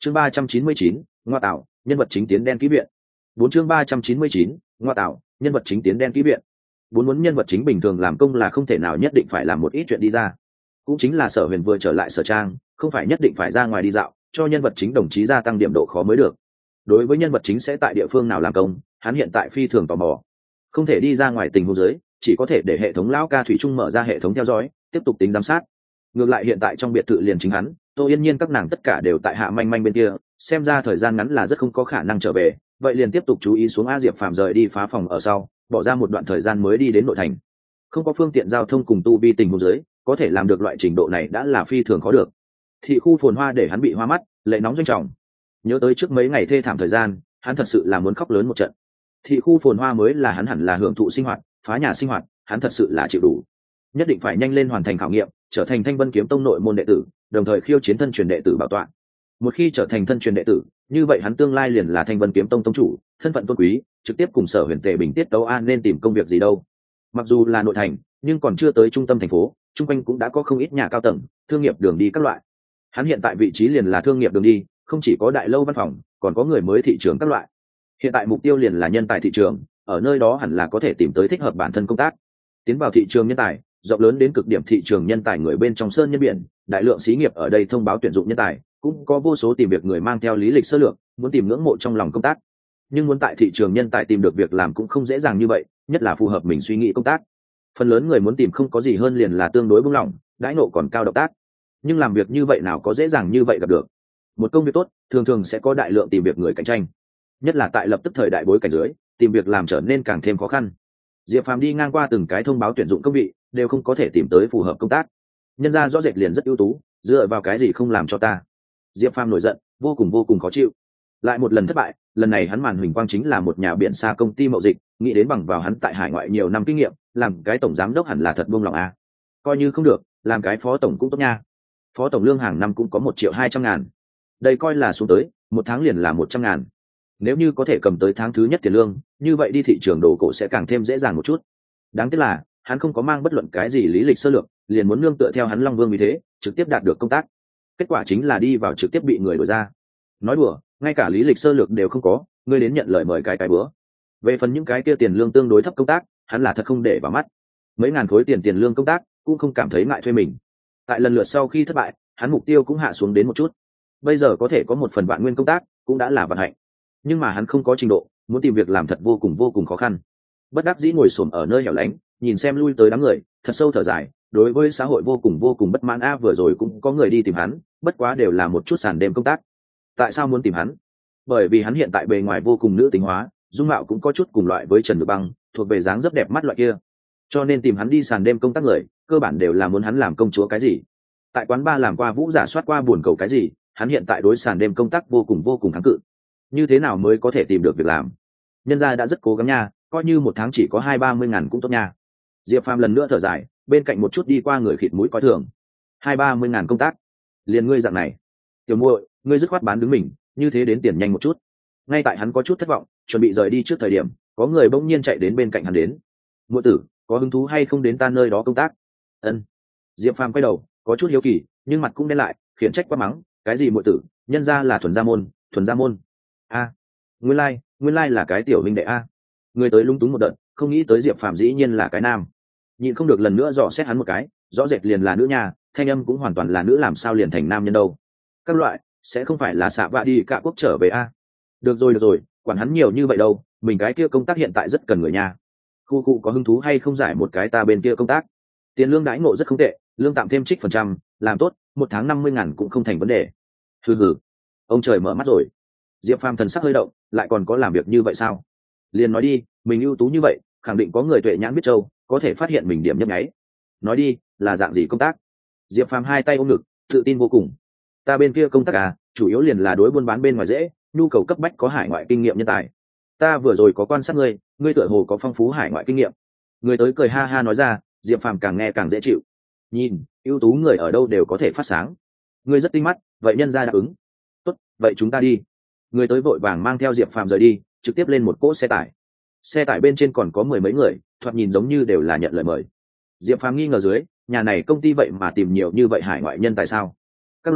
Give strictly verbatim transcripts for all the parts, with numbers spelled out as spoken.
chương ba trăm chín mươi chín, ngoa tạo nhân vật chính tiến đen ký viện. Bốn chương ba trăm chín mươi chín, ngoa tạo nhân vật chính tiến đen ký viện. Bốn muốn nhân vật chính bình thường làm công là không thể nào nhất định phải làm một ít chuyện đi ra. Cũng chính là Sở Huyền vừa trở lại Sở Trang, không phải nhất định phải ra ngoài đi dạo, cho nhân vật chính đồng chí gia tăng điểm độ khó mới được. Đối với nhân vật chính sẽ tại địa phương nào làm công, hắn hiện tại phi thường tò mò. Không thể đi ra ngoài tình huống dưới, chỉ có thể để hệ thống lão ca thủy chung mở ra hệ thống theo dõi, tiếp tục tính giám sát. Ngược lại hiện tại trong biệt thự liền chính hắn, Tô Yên Nhiên các nàng tất cả đều tại Hạ Manh Manh bên kia, xem ra thời gian ngắn là rất không có khả năng trở về, vậy liền tiếp tục chú ý xuống. A Diệp Phàm rời đi phá phòng ở sau, bỏ ra một đoạn thời gian mới đi đến nội thành. Không có phương tiện giao thông cùng tu vi tình huống dưới, có thể làm được loại trình độ này đã là phi thường khó được. Thị khu phồn hoa để hắn bị hoa mắt, lệ nóng doanh trọng. Nhớ tới trước mấy ngày thê thảm thời gian, hắn thật sự là muốn khóc lớn một trận. Thị khu phồn hoa mới là hắn hẳn là hưởng thụ sinh hoạt, phá nhà sinh hoạt, hắn thật sự là chịu đủ. Nhất định phải nhanh lên hoàn thành khảo nghiệm, trở thành Thanh Vân Kiếm Tông nội môn đệ tử, đồng thời khiêu chiến thân truyền đệ tử bảo tọa. Một khi trở thành thân truyền đệ tử, như vậy hắn tương lai liền là Thanh Vân Kiếm Tông tông chủ, thân phận tôn quý, trực tiếp cùng Sở Huyền Tề Bình tiết đấu an nên tìm công việc gì đâu. Mặc dù là nội thành, nhưng còn chưa tới trung tâm thành phố, chung quanh cũng đã có không ít nhà cao tầng, thương nghiệp đường đi các loại. Hắn hiện tại vị trí liền là thương nghiệp đường đi, không chỉ có đại lâu văn phòng, còn có người mới thị trường các loại. Hiện tại mục tiêu liền là nhân tài thị trường, ở nơi đó hẳn là có thể tìm tới thích hợp bản thân công tác. Tiến vào thị trường nhân tài, rộng lớn đến cực điểm thị trường nhân tài người bên trong sơn nhân biển, đại lượng xí nghiệp ở đây thông báo tuyển dụng nhân tài, cũng có vô số tìm việc người mang theo lý lịch sơ lược, muốn tìm ngưỡng mộ trong lòng công tác. Nhưng muốn tại thị trường nhân tài tìm được việc làm cũng không dễ dàng như vậy, nhất là phù hợp mình suy nghĩ công tác. Phần lớn người muốn tìm không có gì hơn liền là tương đối buông lỏng, đãi ngộ còn cao động tác. Nhưng làm việc như vậy nào có dễ dàng như vậy gặp được. Một công việc tốt, thường thường sẽ có đại lượng tìm việc người cạnh tranh. Nhất là tại lập tức thời đại bối cảnh dưới, tìm việc làm trở nên càng thêm khó khăn. Diệp Phàm đi ngang qua từng cái thông báo tuyển dụng công vị, đều không có thể tìm tới phù hợp công tác. Nhân ra rõ rệt liền rất ưu tú, dựa vào cái gì không làm cho ta? Diệp Phàm nổi giận, vô cùng vô cùng khó chịu. Lại một lần thất bại, lần này hắn màn huỳnh quang chính là một nhà biển xa công ty mậu dịch, nghĩ đến bằng vào hắn tại hải ngoại nhiều năm kinh nghiệm, làm cái tổng giám đốc hẳn là thật buông lòng a. Coi như không được, làm cái phó tổng cũng tốt nha. Phó tổng lương hàng năm cũng có một triệu hai trăm ngàn. Đây coi là xuống tới, một tháng liền là một trăm ngàn. Nếu như có thể cầm tới tháng thứ nhất tiền lương, như vậy đi thị trường đồ cổ sẽ càng thêm dễ dàng một chút. Đáng tiếc là, hắn không có mang bất luận cái gì lý lịch sơ lược, liền muốn nương tựa theo hắn Long Vương vì thế, trực tiếp đạt được công tác. Kết quả chính là đi vào trực tiếp bị người đuổi ra. Nói đùa, ngay cả lý lịch sơ lược đều không có, ngươi đến nhận lời mời cái cái bữa. Về phần những cái kia tiền lương tương đối thấp công tác, hắn là thật không để vào mắt. Mấy ngàn khối tiền tiền lương công tác, cũng không cảm thấy ngại thuê mình. Tại lần lượt sau khi thất bại, hắn mục tiêu cũng hạ xuống đến một chút. Bây giờ có thể có một phần vạn nguyên công tác, cũng đã là vận hạnh. Nhưng mà hắn không có trình độ, muốn tìm việc làm thật vô cùng vô cùng khó khăn. Bất đắc dĩ ngồi xổm ở nơi hẻo lánh, nhìn xem lui tới đám người, thật sâu thở dài, đối với xã hội vô cùng vô cùng bất mãn. A vừa rồi cũng có người đi tìm hắn, bất quá đều là một chút sàn đêm công tác. Tại sao muốn tìm hắn? Bởi vì hắn hiện tại bề ngoài vô cùng nữ tính hóa, dung mạo cũng có chút cùng loại với Trần Nhược Băng, thuộc về dáng dấp đẹp mắt loại kia. Cho nên tìm hắn đi sàn đêm công tác người, cơ bản đều là muốn hắn làm công chúa cái gì. Tại quán bar làm qua vũ giả soát qua buồn cầu cái gì, hắn hiện tại đối sàn đêm công tác vô cùng vô cùng kháng cự. Như thế nào mới có thể tìm được việc làm? Nhân gia đã rất cố gắng nha, coi như một tháng chỉ có hai ba mươi ngàn cũng tốt nha. Diệp Phàm lần nữa thở dài, bên cạnh một chút đi qua người khịt mũi coi thường. Hai ba mươi ngàn công tác, liền ngươi dạng này, tiểu muội, ngươi dứt khoát bán đứng mình, như thế đến tiền nhanh một chút. Ngay tại hắn có chút thất vọng, chuẩn bị rời đi trước thời điểm, có người bỗng nhiên chạy đến bên cạnh hắn đến. Muội tử, có hứng thú hay không đến ta nơi đó công tác? Ân. Diệp Phàm quay đầu, có chút hiếu kỳ, nhưng mặt cũng đen lại, khiển trách quá mắng, cái gì muội tử, nhân ra là thuần gia môn, thuần gia môn. A, nguyên lai, like, nguyên lai like là cái tiểu huynh đệ a. Người tới lung túng một đợt, không nghĩ tới Diệp Phàm dĩ nhiên là cái nam. Nhịn không được lần nữa dò xét hắn một cái, rõ rệt liền là nữ nhà, thanh âm cũng hoàn toàn là nữ, làm sao liền thành nam nhân đâu? Các loại, sẽ không phải là xạ vạ đi cả quốc trở về a? Được rồi được rồi, quản hắn nhiều như vậy đâu, mình cái kia công tác hiện tại rất cần người nhà. Khu cụ có hứng thú hay không giải một cái ta bên kia công tác? Tiền lương đãi ngộ rất không tệ, lương tạm thêm trích phần trăm, làm tốt, một tháng năm mươi ngàn cũng không thành vấn đề. Hừ hừ, ông trời mở mắt rồi. Diệp Phàm thần sắc hơi động, lại còn có làm việc như vậy sao? Liền nói đi, mình ưu tú như vậy, khẳng định có người tuệ nhãn biết châu, có thể phát hiện mình điểm nhấp nháy. Nói đi, là dạng gì công tác? Diệp Phàm hai tay ôm ngực, tự tin vô cùng. Ta bên kia công tác à, chủ yếu liền là đối buôn bán bên ngoài dễ, nhu cầu cấp bách có hải ngoại kinh nghiệm nhân tài. Ta vừa rồi có quan sát ngươi, ngươi tựa hồ có phong phú hải ngoại kinh nghiệm. Người tới cười ha ha nói ra, Diệp Phàm càng nghe càng dễ chịu. Nhìn, ưu tú người ở đâu đều có thể phát sáng. Ngươi rất tinh mắt, vậy nhân ra đáp ứng. Tốt, vậy chúng ta đi. Người tới vội vàng mang theo Diệp Phàm rời đi, trực tiếp lên một cỗ xe tải. Xe tải bên trên còn có mười mấy người, thoạt nhìn giống như đều là nhận lời mời. Diệp Phàm nghi ngờ dưới, nhà này công ty vậy mà tìm nhiều như vậy hải ngoại nhân tại sao? Các loại,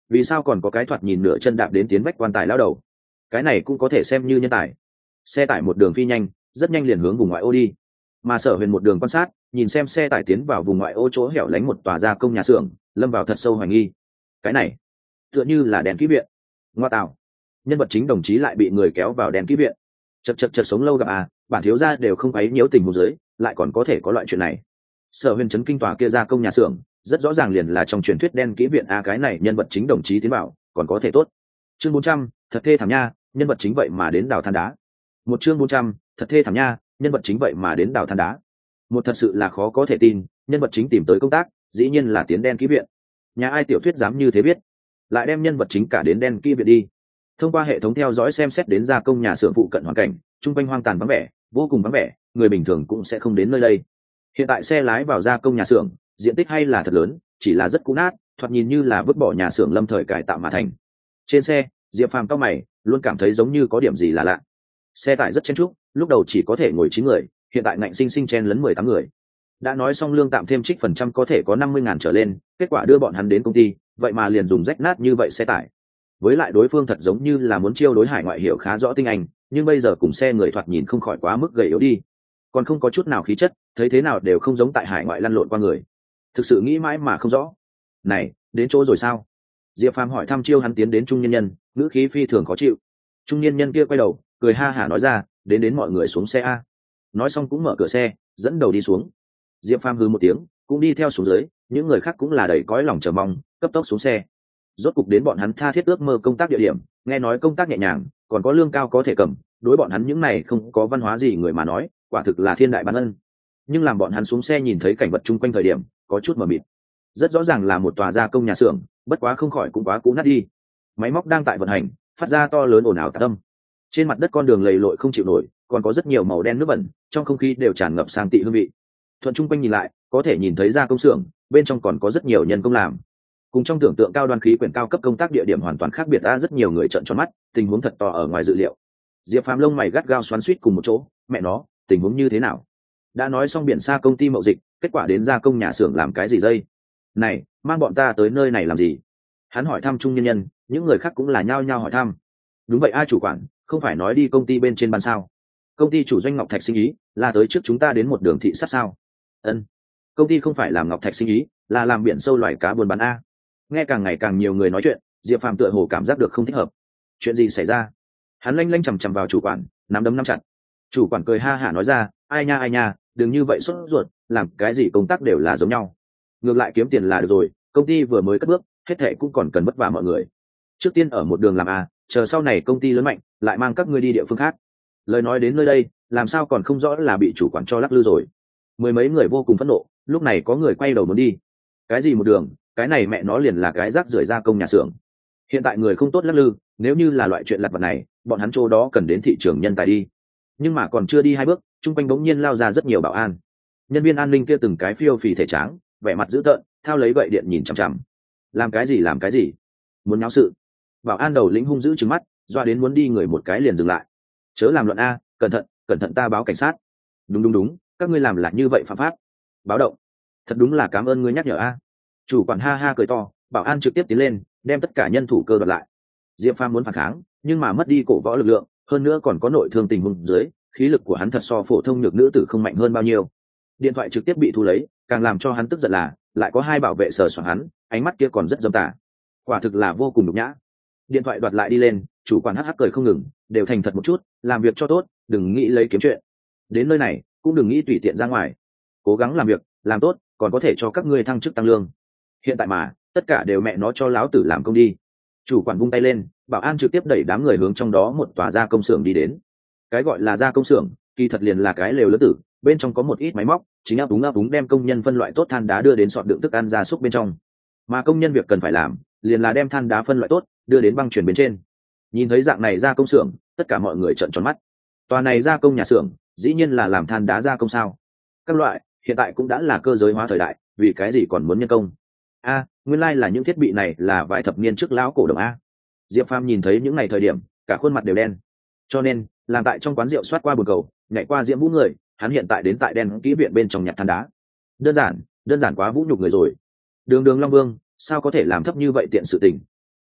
vì sao còn có cái thoạt nhìn nửa chân đạp đến tiến vách quan tài lao đầu, cái này cũng có thể xem như nhân tài. Xe tải một đường phi nhanh, rất nhanh liền hướng vùng ngoại ô đi, mà Sở Huyền một đường quan sát, nhìn xem xe tải tiến vào vùng ngoại ô chỗ hẻo lánh một tòa gia công nhà xưởng, lâm vào thật sâu hoài nghi. Cái này tựa như là đèn kỹ viện. Ngoa tạo, nhân vật chính đồng chí lại bị người kéo vào đèn kỹ viện. Chật chật chật, sống lâu gặp à, bản thiếu gia đều không ấy nhiễu tình huống dưới, lại còn có thể có loại chuyện này. Sở Huyền chấn kinh tòa kia gia công nhà xưởng, rất rõ ràng liền là trong truyền thuyết đen kỹ viện a, cái này nhân vật chính đồng chí tiến vào, còn có thể tốt. Chương bốn trăm, thật thê thảm nha, nhân vật chính vậy mà đến đào than đá. Một chương bốn trăm, thật thê thảm nha, nhân vật chính vậy mà đến đào than đá. Một thật sự là khó có thể tin, nhân vật chính tìm tới công tác, dĩ nhiên là tiến đen kỹ viện. Nhà ai tiểu thuyết dám như thế viết, lại đem nhân vật chính cả đến đen kỹ viện đi. Thông qua hệ thống theo dõi xem xét đến gia công nhà xưởng phụ cận hoàn cảnh, trung quanh hoang tàn vắng vẻ, vô cùng vắng vẻ, người bình thường cũng sẽ không đến nơi đây. Hiện tại xe lái vào gia công nhà xưởng, diện tích hay là thật lớn, chỉ là rất cũ nát, thoạt nhìn như là vứt bỏ nhà xưởng lâm thời cải tạo mà thành. Trên xe, Diệp Phàm cau mày, luôn cảm thấy giống như có điểm gì là lạ. Xe tải rất chen chúc, lúc đầu chỉ có thể ngồi chín người, hiện tại ngạnh sinh sinh chen lấn mười tám người. Đã nói xong lương tạm thêm trích phần trăm có thể có năm mươi ngàn trở lên, kết quả đưa bọn hắn đến công ty, vậy mà liền dùng rách nát như vậy xe tải. Với lại đối phương thật giống như là muốn chiêu đối hải ngoại hiểu khá rõ tiếng Anh, nhưng bây giờ cùng xe người thoạt nhìn không khỏi quá mức gầy yếu đi, còn không có chút nào khí chất, thấy thế nào đều không giống tại hải ngoại lăn lộn qua người. Thực sự nghĩ mãi mà không rõ. Này, đến chỗ rồi sao? Diệp Phàm hỏi thăm chiêu hắn tiến đến trung nhân nhân, ngữ khí phi thường khó chịu. Trung nhân nhân kia quay đầu, cười ha hả nói ra, đến đến mọi người xuống xe a. Nói xong cũng mở cửa xe, dẫn đầu đi xuống. Diệp Phàm hừ một tiếng, cũng đi theo xuống dưới, những người khác cũng là đầy cõi lòng chờ mong, cấp tốc xuống xe. Rốt cục đến bọn hắn tha thiết ước mơ công tác địa điểm, nghe nói công tác nhẹ nhàng, còn có lương cao có thể cầm, đối bọn hắn những này không có văn hóa gì người mà nói, quả thực là thiên đại ban ân. Nhưng làm bọn hắn xuống xe nhìn thấy cảnh vật chung quanh thời điểm, có chút mờ mịt. Rất rõ ràng là một tòa gia công nhà xưởng, bất quá không khỏi cũng quá cũ nát đi. Máy móc đang tại vận hành, phát ra to lớn ồn ào tạc âm. Trên mặt đất con đường lầy lội không chịu nổi, còn có rất nhiều màu đen nước bẩn, trong không khí đều tràn ngập sang tị hương vị. Thuận chung quanh nhìn lại, có thể nhìn thấy gia công xưởng, bên trong còn có rất nhiều nhân công làm. Cùng trong tưởng tượng cao đoan khí quyển cao cấp công tác địa điểm hoàn toàn khác biệt, ra rất nhiều người trợn tròn mắt, tình huống thật to ở ngoài dự liệu. Diệp Phàm lông mày gắt gao xoắn xuýt cùng một chỗ, mẹ nó, tình huống như thế nào? Đã nói xong biển xa công ty mậu dịch, kết quả đến gia công nhà xưởng làm cái gì dây? Này, mang bọn ta tới nơi này làm gì? Hắn hỏi thăm trung nhân nhân, những người khác cũng là nhao nhao hỏi thăm. Đúng vậy, ai chủ quản, không phải nói đi công ty bên trên ban sao? Công ty chủ doanh Ngọc Thạch sinh ý, là tới trước chúng ta đến một đường thị sát sao? Ân, công ty không phải làm Ngọc Thạch sinh ý, là làm biển sâu loài cá buôn bán a. Nghe càng ngày càng nhiều người nói chuyện, Diệp Phàm tựa hồ cảm giác được không thích hợp. Chuyện gì xảy ra? Hắn lanh lanh chằm chằm vào chủ quản, nắm đấm nắm chặt. Chủ quản cười ha hả nói ra, ai nha ai nha, đừng như vậy sốt ruột, làm cái gì công tác đều là giống nhau. Ngược lại kiếm tiền là được rồi, công ty vừa mới cất bước, hết thệ cũng còn cần vất vả mọi người. Trước tiên ở một đường làm à, chờ sau này công ty lớn mạnh, lại mang các ngươi đi địa phương khác. Lời nói đến nơi đây, làm sao còn không rõ là bị chủ quản cho lắc lư rồi. Mười mấy người vô cùng phẫn nộ, lúc này có người quay đầu muốn đi. Cái gì một đường, cái này mẹ nó liền là cái rác rưởi gia công nhà xưởng. Hiện tại người không tốt lắc lư, nếu như là loại chuyện lặt vặt này, bọn hắn chỗ đó cần đến thị trường nhân tài đi. Nhưng mà còn chưa đi hai bước, chung quanh bỗng nhiên lao ra rất nhiều bảo an. Nhân viên an ninh kia từng cái phiêu phì thể tráng, vẻ mặt dữ tợn, thao lấy gậy điện nhìn chằm chằm. Làm cái gì làm cái gì? Muốn náo sự? Bảo an đầu lĩnh hung dữ trừng mắt, doa đến muốn đi người một cái liền dừng lại. Chớ làm loạn a, cẩn thận, cẩn thận ta báo cảnh sát. Đúng đúng đúng, các ngươi làm là như vậy phạm pháp. Báo động. Thật đúng là cảm ơn ngươi nhắc nhở a. Chủ quản ha ha cười to, bảo an trực tiếp tiến lên, đem tất cả nhân thủ cơ đoạt lại. Diệp Phàm muốn phản kháng, nhưng mà mất đi cổ võ lực lượng, hơn nữa còn có nội thương tình huống dưới, khí lực của hắn thật so phổ thông nhược nữ tử không mạnh hơn bao nhiêu. Điện thoại trực tiếp bị thu lấy, càng làm cho hắn tức giận là, lại có hai bảo vệ sờ soạng hắn, ánh mắt kia còn rất dâm tà. Quả thực là vô cùng nhục nhã. Điện thoại đoạt lại đi lên, chủ quản hắc hắc cười không ngừng, đều thành thật một chút, làm việc cho tốt, đừng nghĩ lấy kiếm chuyện. Đến nơi này, cũng đừng nghĩ tùy tiện ra ngoài. Cố gắng làm việc, làm tốt, còn có thể cho các ngươi thăng chức tăng lương. Hiện tại mà, tất cả đều mẹ nó cho láo tử làm công đi. Chủ quản vung tay lên, bảo an trực tiếp đẩy đám người hướng trong đó một tòa gia công xưởng đi đến. Cái gọi là gia công xưởng, kỳ thật liền là cái lều lớn tử, bên trong có một ít máy móc, chính áp đúng áp đúng đem công nhân phân loại tốt than đá đưa đến sọt đựng thức ăn gia súc bên trong. Mà công nhân việc cần phải làm, liền là đem than đá phân loại tốt, đưa đến băng chuyển bên trên. Nhìn thấy dạng này gia công xưởng, tất cả mọi người trợn tròn mắt. Tòa này gia công nhà xưởng, dĩ nhiên là làm than đá gia công sao? Các loại, hiện tại cũng đã là cơ giới hóa thời đại, vì cái gì còn muốn nhân công? A, nguyên lai like là những thiết bị này là vài thập niên trước lão cổ đồng a. Diệp Phàm nhìn thấy những ngày thời điểm, cả khuôn mặt đều đen. Cho nên, làm tại trong quán rượu soát qua bồn cầu, nhảy qua diễm vũ người, hắn hiện tại đến tại đen kỹ viện bên trong nhặt than đá. Đơn giản, đơn giản quá vũ nhục người rồi. Đường Đường Long Vương, sao có thể làm thấp như vậy tiện sự tình?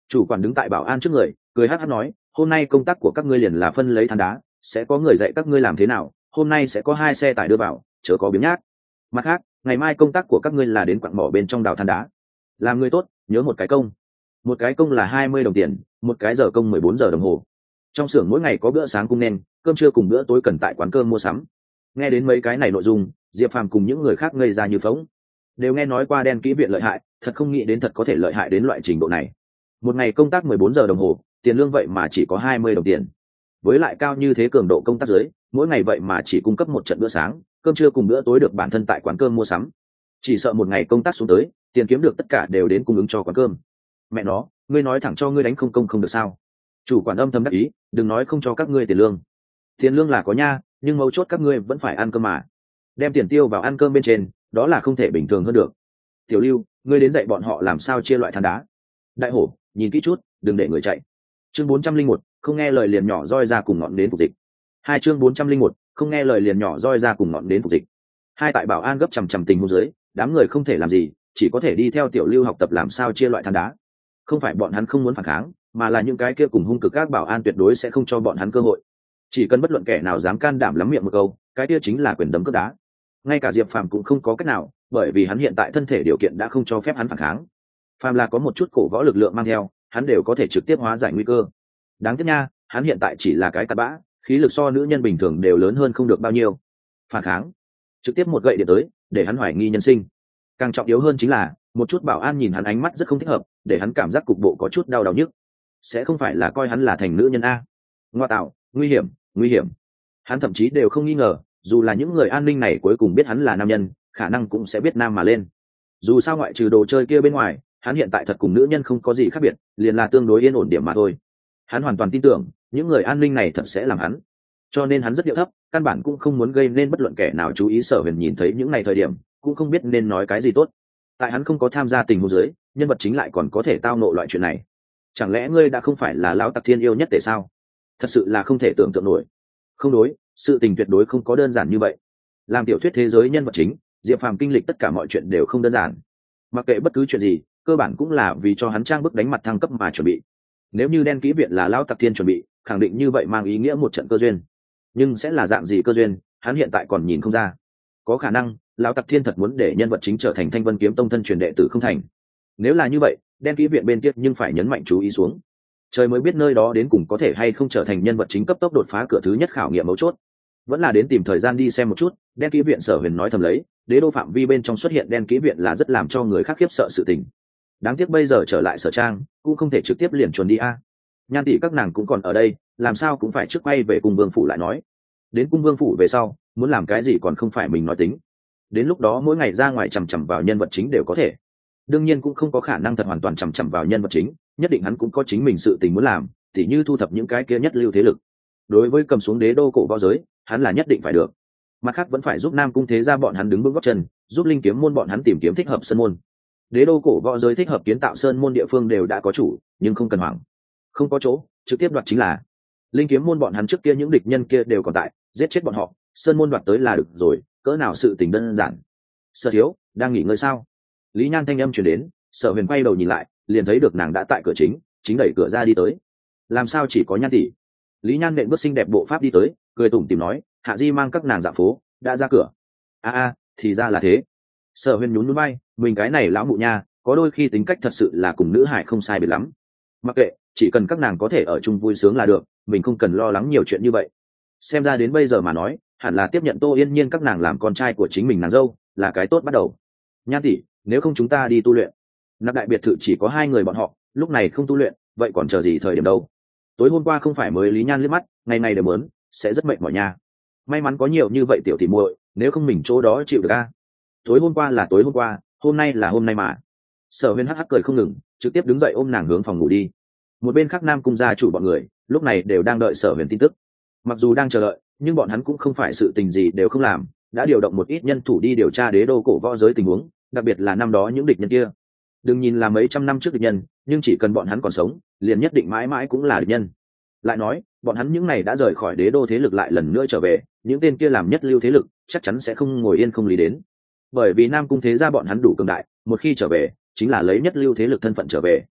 Chủ quản đứng tại bảo an trước người, cười hắc hắc nói, hôm nay công tác của các ngươi liền là phân lấy than đá, sẽ có người dạy các ngươi làm thế nào, hôm nay sẽ có hai xe tải đưa vào, chớ có biếng nhác. Mặt khác, ngày mai công tác của các ngươi là đến quặng mỏ bên trong đào than đá. Làm người tốt, nhớ một cái công. Một cái công là hai mươi đồng tiền, một cái giờ công mười bốn giờ đồng hồ. Trong xưởng mỗi ngày có bữa sáng cung nên, cơm trưa cùng bữa tối cần tại quán cơm mua sắm. Nghe đến mấy cái này nội dung, Diệp Phàm cùng những người khác ngây ra như phỗng. Đều nghe nói qua đen kỹ viện lợi hại, thật không nghĩ đến thật có thể lợi hại đến loại trình độ này. Một ngày công tác mười bốn giờ đồng hồ, tiền lương vậy mà chỉ có hai mươi đồng tiền. Với lại cao như thế cường độ công tác dưới, mỗi ngày vậy mà chỉ cung cấp một trận bữa sáng, cơm trưa cùng bữa tối được bản thân tại quán cơm mua sắm. Chỉ sợ một ngày công tác xuống tới, tiền kiếm được tất cả đều đến cung ứng cho quán cơm. Mẹ nó, ngươi nói thẳng cho ngươi đánh không công không được sao? Chủ quản âm thầm đắc ý, đừng nói không cho các ngươi tiền lương. Tiền lương là có nha, nhưng mấu chốt các ngươi vẫn phải ăn cơm mà. Đem tiền tiêu vào ăn cơm bên trên, đó là không thể bình thường hơn được. Tiểu Lưu, ngươi đến dạy bọn họ làm sao chia loại than đá. Đại hổ, nhìn kỹ chút, đừng để người chạy. Chương bốn trăm linh một, không nghe lời liền nhỏ roi ra cùng ngọn đến phục dịch. Hai chương bốn trăm linh một, không nghe lời liền nhỏ roi ra cùng ngọn đến phục dịch. Hai tại bảo an gấp chằm chằm tình huống dưới, đám người không thể làm gì, chỉ có thể đi theo Tiểu Lưu học tập làm sao chia loại than đá. Không phải bọn hắn không muốn phản kháng, mà là những cái kia cùng hung cực các bảo an tuyệt đối sẽ không cho bọn hắn cơ hội. Chỉ cần bất luận kẻ nào dám can đảm lắm miệng một câu, cái kia chính là quyền đấm cướp đá. Ngay cả Diệp Phàm cũng không có cách nào, bởi vì hắn hiện tại thân thể điều kiện đã không cho phép hắn phản kháng. Phàm là có một chút cổ võ lực lượng mang theo, hắn đều có thể trực tiếp hóa giải nguy cơ. Đáng tiếc nha, hắn hiện tại chỉ là cái tạt bã, khí lực so nữ nhân bình thường đều lớn hơn không được bao nhiêu. Phản kháng, trực tiếp một gậy điện tới, để hắn hoài nghi nhân sinh. Càng trọng yếu hơn chính là, một chút bảo an nhìn hắn ánh mắt rất không thích hợp, để hắn cảm giác cục bộ có chút đau đau nhức. Sẽ không phải là coi hắn là thành nữ nhân a? Ngoa tạo, nguy hiểm, nguy hiểm. Hắn thậm chí đều không nghi ngờ, dù là những người an ninh này cuối cùng biết hắn là nam nhân, khả năng cũng sẽ biết nam mà lên. Dù sao ngoại trừ đồ chơi kia bên ngoài, hắn hiện tại thật cùng nữ nhân không có gì khác biệt, liền là tương đối yên ổn điểm mà thôi. Hắn hoàn toàn tin tưởng, những người an ninh này thật sẽ làm hắn. Cho nên hắn rất điệu thấp, căn bản cũng không muốn gây nên bất luận kẻ nào chú ý. Sở Huyền nhìn thấy những ngày thời điểm, cũng không biết nên nói cái gì tốt. Tại hắn không có tham gia tình huống dưới, nhân vật chính lại còn có thể tao nộ loại chuyện này. Chẳng lẽ ngươi đã không phải là lão tặc thiên yêu nhất tể sao? Thật sự là không thể tưởng tượng nổi. Không đối, sự tình tuyệt đối không có đơn giản như vậy. Làm tiểu thuyết thế giới nhân vật chính, Diệp Phàm kinh lịch tất cả mọi chuyện đều không đơn giản. Mặc kệ bất cứ chuyện gì, cơ bản cũng là vì cho hắn trang bức đánh mặt thăng cấp mà chuẩn bị. Nếu như đen kỹ viện là lão tặc thiên chuẩn bị, khẳng định như vậy mang ý nghĩa một trận cơ duyên. Nhưng sẽ là dạng gì cơ duyên, hắn hiện tại còn nhìn không ra. Có khả năng, lão tặc thiên thật muốn để nhân vật chính trở thành Thanh Vân Kiếm Tông thân truyền đệ tử không thành. Nếu là như vậy, đen kỹ viện bên kia nhưng phải nhấn mạnh chú ý xuống. Trời mới biết nơi đó đến cùng có thể hay không trở thành nhân vật chính cấp tốc đột phá cửa thứ nhất khảo nghiệm mấu chốt. Vẫn là đến tìm thời gian đi xem một chút. Đen kỹ viện Sở Huyền nói thầm lấy, đế đô phạm vi bên trong xuất hiện đen kỹ viện là rất làm cho người khác khiếp sợ sự tình. Đáng tiếc bây giờ trở lại Sở Trang, cũng không thể trực tiếp liền chuồn đi a. Nhan tỷ các nàng cũng còn ở đây, làm sao cũng phải trước quay về cung vương phủ lại nói. Đến cung vương phủ về sau, muốn làm cái gì còn không phải mình nói tính. Đến lúc đó mỗi ngày ra ngoài chằm chằm vào nhân vật chính đều có thể. Đương nhiên cũng không có khả năng thật hoàn toàn chằm chằm vào nhân vật chính, nhất định hắn cũng có chính mình sự tình muốn làm, tỉ như thu thập những cái kia nhất lưu thế lực. Đối với cầm xuống đế đô cổ võ giới, hắn là nhất định phải được. Mặt khác vẫn phải giúp Nam cung thế gia bọn hắn đứng vững gót chân, giúp linh kiếm môn bọn hắn tìm kiếm thích hợp sơn môn. Đế đô cổ võ giới thích hợp kiến tạo sơn môn địa phương đều đã có chủ, nhưng không cần hoảng. Không có chỗ, trực tiếp đoạt chính là. Linh kiếm môn bọn hắn trước kia những địch nhân kia đều còn tại, giết chết bọn họ, sơn môn đoạt tới là được rồi, cỡ nào sự tình đơn giản. Sở thiếu, đang nghỉ ngơi sao? Lý Nhan thanh âm truyền đến, Sở Huyền quay đầu nhìn lại, liền thấy được nàng đã tại cửa chính, chính đẩy cửa ra đi tới. Làm sao chỉ có Nhan tỷ? Lý Nhan nện bước xinh đẹp bộ pháp đi tới, cười tủm tỉm nói, Hạ Di mang các nàng dạo phố, đã ra cửa. A a, thì ra là thế. Sở Huyền nhún nhún vai, mình cái này lão mụ nha, có đôi khi tính cách thật sự là cùng nữ hải không sai biệt lắm. Mặc kệ, chỉ cần các nàng có thể ở chung vui sướng là được, mình không cần lo lắng nhiều chuyện như vậy. Xem ra đến bây giờ mà nói, hẳn là tiếp nhận Tô Yên Nhiên các nàng làm con trai của chính mình nàng dâu, là cái tốt bắt đầu. Nhan tỷ, nếu không chúng ta đi tu luyện. Nạp đại biệt thự chỉ có hai người bọn họ, lúc này không tu luyện, vậy còn chờ gì thời điểm đâu. Tối hôm qua không phải mới Lý Nhan liếc mắt, ngày ngày đều muốn, sẽ rất mệt mỏi nha. May mắn có nhiều như vậy tiểu tỷ muội, nếu không mình chỗ đó chịu được a. Tối hôm qua là tối hôm qua, hôm nay là hôm nay mà. Sở Huyền hắc hắc cười không ngừng, trực tiếp đứng dậy ôm nàng hướng phòng ngủ đi. Một bên khác Nam cung gia chủ bọn người, lúc này đều đang đợi Sở Huyền tin tức. Mặc dù đang chờ đợi, nhưng bọn hắn cũng không phải sự tình gì đều không làm, đã điều động một ít nhân thủ đi điều tra đế đô cổ võ giới tình huống, đặc biệt là năm đó những địch nhân kia. Đừng nhìn là mấy trăm năm trước địch nhân, nhưng chỉ cần bọn hắn còn sống, liền nhất định mãi mãi cũng là địch nhân. Lại nói, bọn hắn những này đã rời khỏi đế đô thế lực lại lần nữa trở về, những tên kia làm nhất lưu thế lực, chắc chắn sẽ không ngồi yên không lý đến. Bởi vì Nam cung thế gia bọn hắn đủ cường đại, một khi trở về, chính là lấy nhất lưu thế lực thân phận trở về.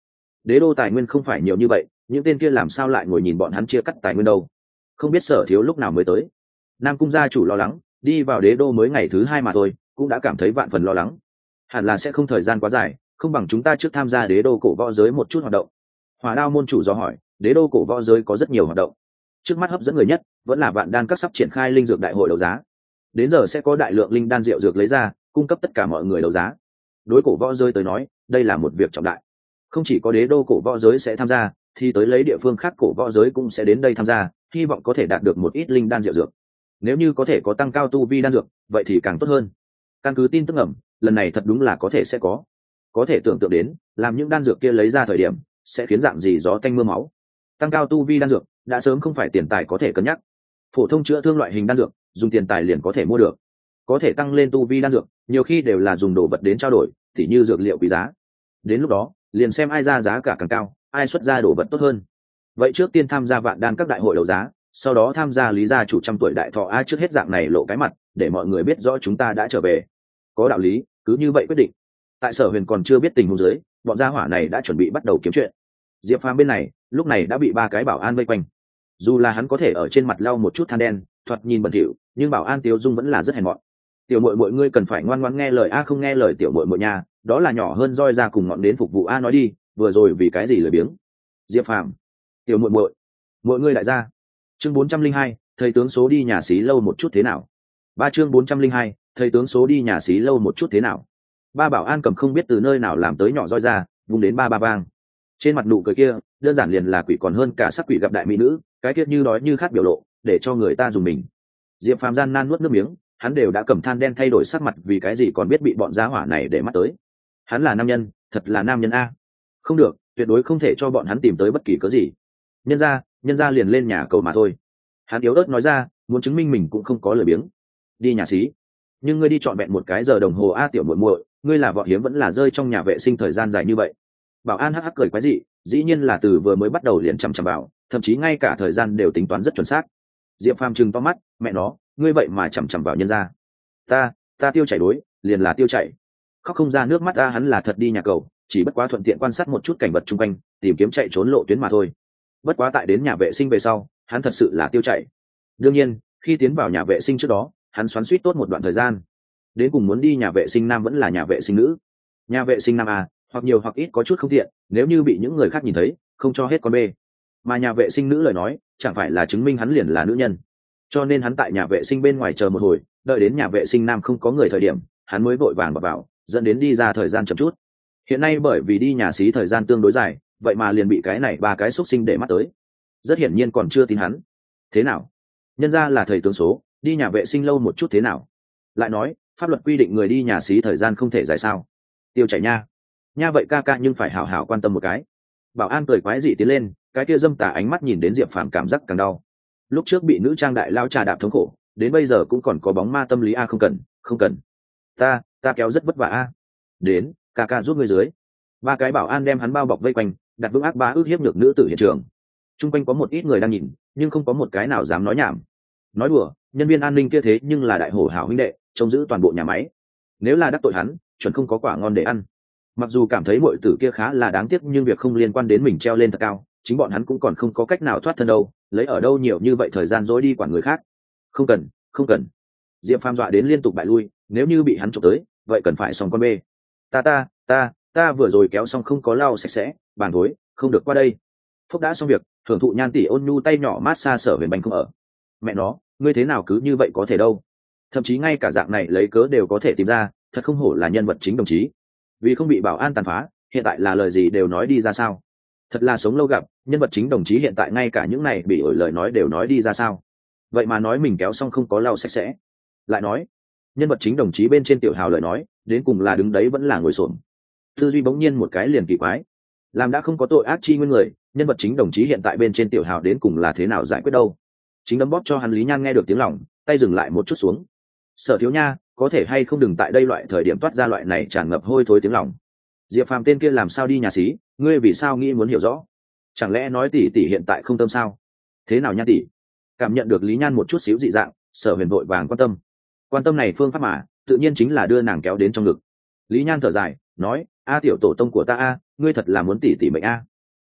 đế đô tài nguyên không phải nhiều như vậy, những tên kia làm sao lại ngồi nhìn bọn hắn chia cắt tài nguyên đâu? Không biết Sở thiếu lúc nào mới tới. Nam cung gia chủ lo lắng, đi vào đế đô mới ngày thứ hai mà thôi, cũng đã cảm thấy vạn phần lo lắng. Hẳn là sẽ không thời gian quá dài, không bằng chúng ta trước tham gia đế đô cổ võ giới một chút hoạt động. Hỏa Đao môn chủ do hỏi, đế đô cổ võ giới có rất nhiều hoạt động, trước mắt hấp dẫn người nhất vẫn là vạn đan các sắp triển khai linh dược đại hội đấu giá. Đến giờ sẽ có đại lượng linh đan rượu dược lấy ra, cung cấp tất cả mọi người đấu giá. Đối cổ võ giới tới nói, đây là một việc trọng đại. Không chỉ có đế đô cổ võ giới sẽ tham gia, thì tới lấy địa phương khác cổ võ giới cũng sẽ đến đây tham gia, hy vọng có thể đạt được một ít linh đan rượu dược. Nếu như có thể có tăng cao tu vi đan dược, vậy thì càng tốt hơn. Căn cứ tin tức ẩm, lần này thật đúng là có thể sẽ có. Có thể tưởng tượng đến, làm những đan dược kia lấy ra thời điểm, sẽ khiến dạng gì gió tanh mưa máu. Tăng cao tu vi đan dược, đã sớm không phải tiền tài có thể cân nhắc. Phổ thông chữa thương loại hình đan dược, dùng tiền tài liền có thể mua được. Có thể tăng lên tu vi đan dược, nhiều khi đều là dùng đồ vật đến trao đổi, tỉ như dược liệu quý giá. Đến lúc đó, liền xem ai ra giá cả càng cao, ai xuất ra đồ vật tốt hơn. Vậy trước tiên tham gia vạn đan các đại hội đấu giá, sau đó tham gia lý gia chủ trăm tuổi đại thọ a trước hết dạng này lộ cái mặt, để mọi người biết rõ chúng ta đã trở về. Có đạo lý, cứ như vậy quyết định. Tại Sở Huyền còn chưa biết tình huống dưới, bọn gia hỏa này đã chuẩn bị bắt đầu kiếm chuyện. Diệp Phàm bên này, lúc này đã bị ba cái bảo an vây quanh. Dù là hắn có thể ở trên mặt lau một chút than đen, thoạt nhìn bẩn thỉu, nhưng bảo an Tiêu Dung vẫn là rất hèn mọn. Tiểu muội muội ngươi cần phải ngoan ngoãn nghe lời a, không nghe lời tiểu muội muội nha, đó là nhỏ hơn roi ra cùng ngọn đến phục vụ a, nói đi, vừa rồi vì cái gì lười biếng. Diệp Phàm, tiểu muội muội, muội ngươi lại ra. Chương bốn trăm linh hai, thầy tướng số đi nhà xí lâu một chút thế nào? Ba chương bốn trăm linh hai, thầy tướng số đi nhà xí lâu một chút thế nào? Ba bảo an cầm không biết từ nơi nào làm tới nhỏ roi ra, vùng đến ba ba vang. Trên mặt nụ cười kia, đơn giản liền là quỷ còn hơn cả sắc quỷ gặp đại mỹ nữ, cái kiết như đói như khát biểu lộ, để cho người ta dùng mình. Diệp Phàm gian nan nuốt nước miếng, hắn đều đã cầm than đen thay đổi sắc mặt, vì cái gì còn biết bị bọn giá hỏa này để mắt tới. Hắn là nam nhân, thật là nam nhân a. Không được, tuyệt đối không thể cho bọn hắn tìm tới bất kỳ cớ gì. Nhân ra, nhân ra liền lên nhà cầu mà thôi. Hắn yếu ớt nói ra, muốn chứng minh mình cũng không có lười biếng. Đi nhà xí. Nhưng ngươi đi trọn vẹn một cái giờ đồng hồ a, tiểu muội muội, ngươi là vọ hiếm vẫn là rơi trong nhà vệ sinh thời gian dài như vậy. Bảo an hắc hắc cười quái dị, dĩ nhiên là từ vừa mới bắt đầu liền chằm chằm vào, thậm chí ngay cả thời gian đều tính toán rất chuẩn xác. Diệp Phàm trừng to mắt, mẹ nó, ngươi vậy mà chằm chằm vào nhân ra. Ta, ta tiêu chảy đối, liền là tiêu chảy. Khóc không ra nước mắt a, hắn là thật đi nhà cầu, chỉ bất quá thuận tiện quan sát một chút cảnh vật chung quanh, tìm kiếm chạy trốn lộ tuyến mà thôi. Bất quá tại đến nhà vệ sinh về sau, hắn thật sự là tiêu chảy. Đương nhiên, khi tiến vào nhà vệ sinh trước đó, hắn xoắn xuýt tốt một đoạn thời gian. Đến cùng muốn đi nhà vệ sinh nam vẫn là nhà vệ sinh nữ? Nhà vệ sinh nam à, hoặc nhiều hoặc ít có chút không tiện, nếu như bị những người khác nhìn thấy, không cho hết con bê. Mà nhà vệ sinh nữ lời nói, chẳng phải là chứng minh hắn liền là nữ nhân. Cho nên hắn tại nhà vệ sinh bên ngoài chờ một hồi, đợi đến nhà vệ sinh nam không có người thời điểm, hắn mới vội vàng vào, vào dẫn đến đi ra thời gian chậm chút. Hiện nay bởi vì đi nhà xí thời gian tương đối dài, vậy mà liền bị cái này ba cái xúc sinh để mắt tới. Rất hiển nhiên còn chưa tin hắn. Thế nào? Nhân ra là thầy tướng số, đi nhà vệ sinh lâu một chút thế nào? Lại nói, pháp luật quy định người đi nhà xí thời gian không thể dài sao? Tiêu chảy nha. Nha vậy ca ca nhưng phải hảo hảo quan tâm một cái. Bảo an cười quái dị tiến lên, cái kia dâm tà ánh mắt nhìn đến Diệp Phàm cảm giác càng đau. Lúc trước bị nữ trang đại lao trà đạp thống khổ, đến bây giờ cũng còn có bóng ma tâm lý a, không cần, không cần. Ta, ta kéo rất vất vả a. Đến, ca ca giúp ngươi dưới. Ba cái bảo an đem hắn bao bọc vây quanh, đặt vững ác bá ước hiếp nhược nữ tử hiện trường. Trung quanh có một ít người đang nhìn, nhưng không có một cái nào dám nói nhảm. Nói đùa, nhân viên an ninh kia thế nhưng là đại hổ hảo huynh đệ, trông giữ toàn bộ nhà máy. Nếu là đắc tội hắn, chuẩn không có quả ngon để ăn. Mặc dù cảm thấy muội tử kia khá là đáng tiếc, nhưng việc không liên quan đến mình treo lên thật cao, chính bọn hắn cũng còn không có cách nào thoát thân đâu, lấy ở đâu nhiều như vậy thời gian dối đi quản người khác. Không cần, không cần. Diệp Phàm dọa đến liên tục bại lui, nếu như bị hắn chụp tới, vậy cần phải xong con bê. Ta ta, ta, ta vừa rồi kéo xong không có lau sạch sẽ, bàn thối, không được qua đây. Phúc đã xong việc, thưởng thụ nhan tỷ ôn nhu tay nhỏ mát xa Sở Huyền Bành không ở. Mẹ nó, ngươi thế nào cứ như vậy có thể đâu? Thậm chí ngay cả dạng này lấy cớ đều có thể tìm ra, thật không hổ là nhân vật chính đồng chí. Vì không bị bảo an tàn phá, hiện tại là lời gì đều nói đi ra sao? Thật là sống lâu gặp, nhân vật chính đồng chí hiện tại ngay cả những này bị ổi lời nói đều nói đi ra sao? Vậy mà nói mình kéo xong không có lau sạch sẽ. Lại nói, nhân vật chính đồng chí bên trên Tiểu Hào lời nói, đến cùng là đứng đấy vẫn là ngồi xổm. Tư duy bỗng nhiên một cái liền kỳ quái. Làm đã không có tội ác chi nguyên người, nhân vật chính đồng chí hiện tại bên trên Tiểu Hào đến cùng là thế nào giải quyết đâu? Chính đấm bóp cho hắn Lý Nhan nghe được tiếng lòng, tay dừng lại một chút xuống. Sở thiếu nha, có thể hay không đừng tại đây loại thời điểm toát ra loại này tràn ngập hôi thối tiếng lòng. Diệp Phàm tên kia làm sao đi nhà xí, ngươi vì sao nghĩ muốn hiểu rõ? Chẳng lẽ nói tỷ tỷ hiện tại không tâm sao? Thế nào nha tỷ? Cảm nhận được Lý Nhan một chút xíu dị dạng, Sở Huyền vội vàng quan tâm. Quan tâm này phương pháp mà, tự nhiên chính là đưa nàng kéo đến trong ngực. Lý Nhan thở dài, nói: "A tiểu tổ tông của ta a, ngươi thật là muốn tỷ tỷ mệnh a."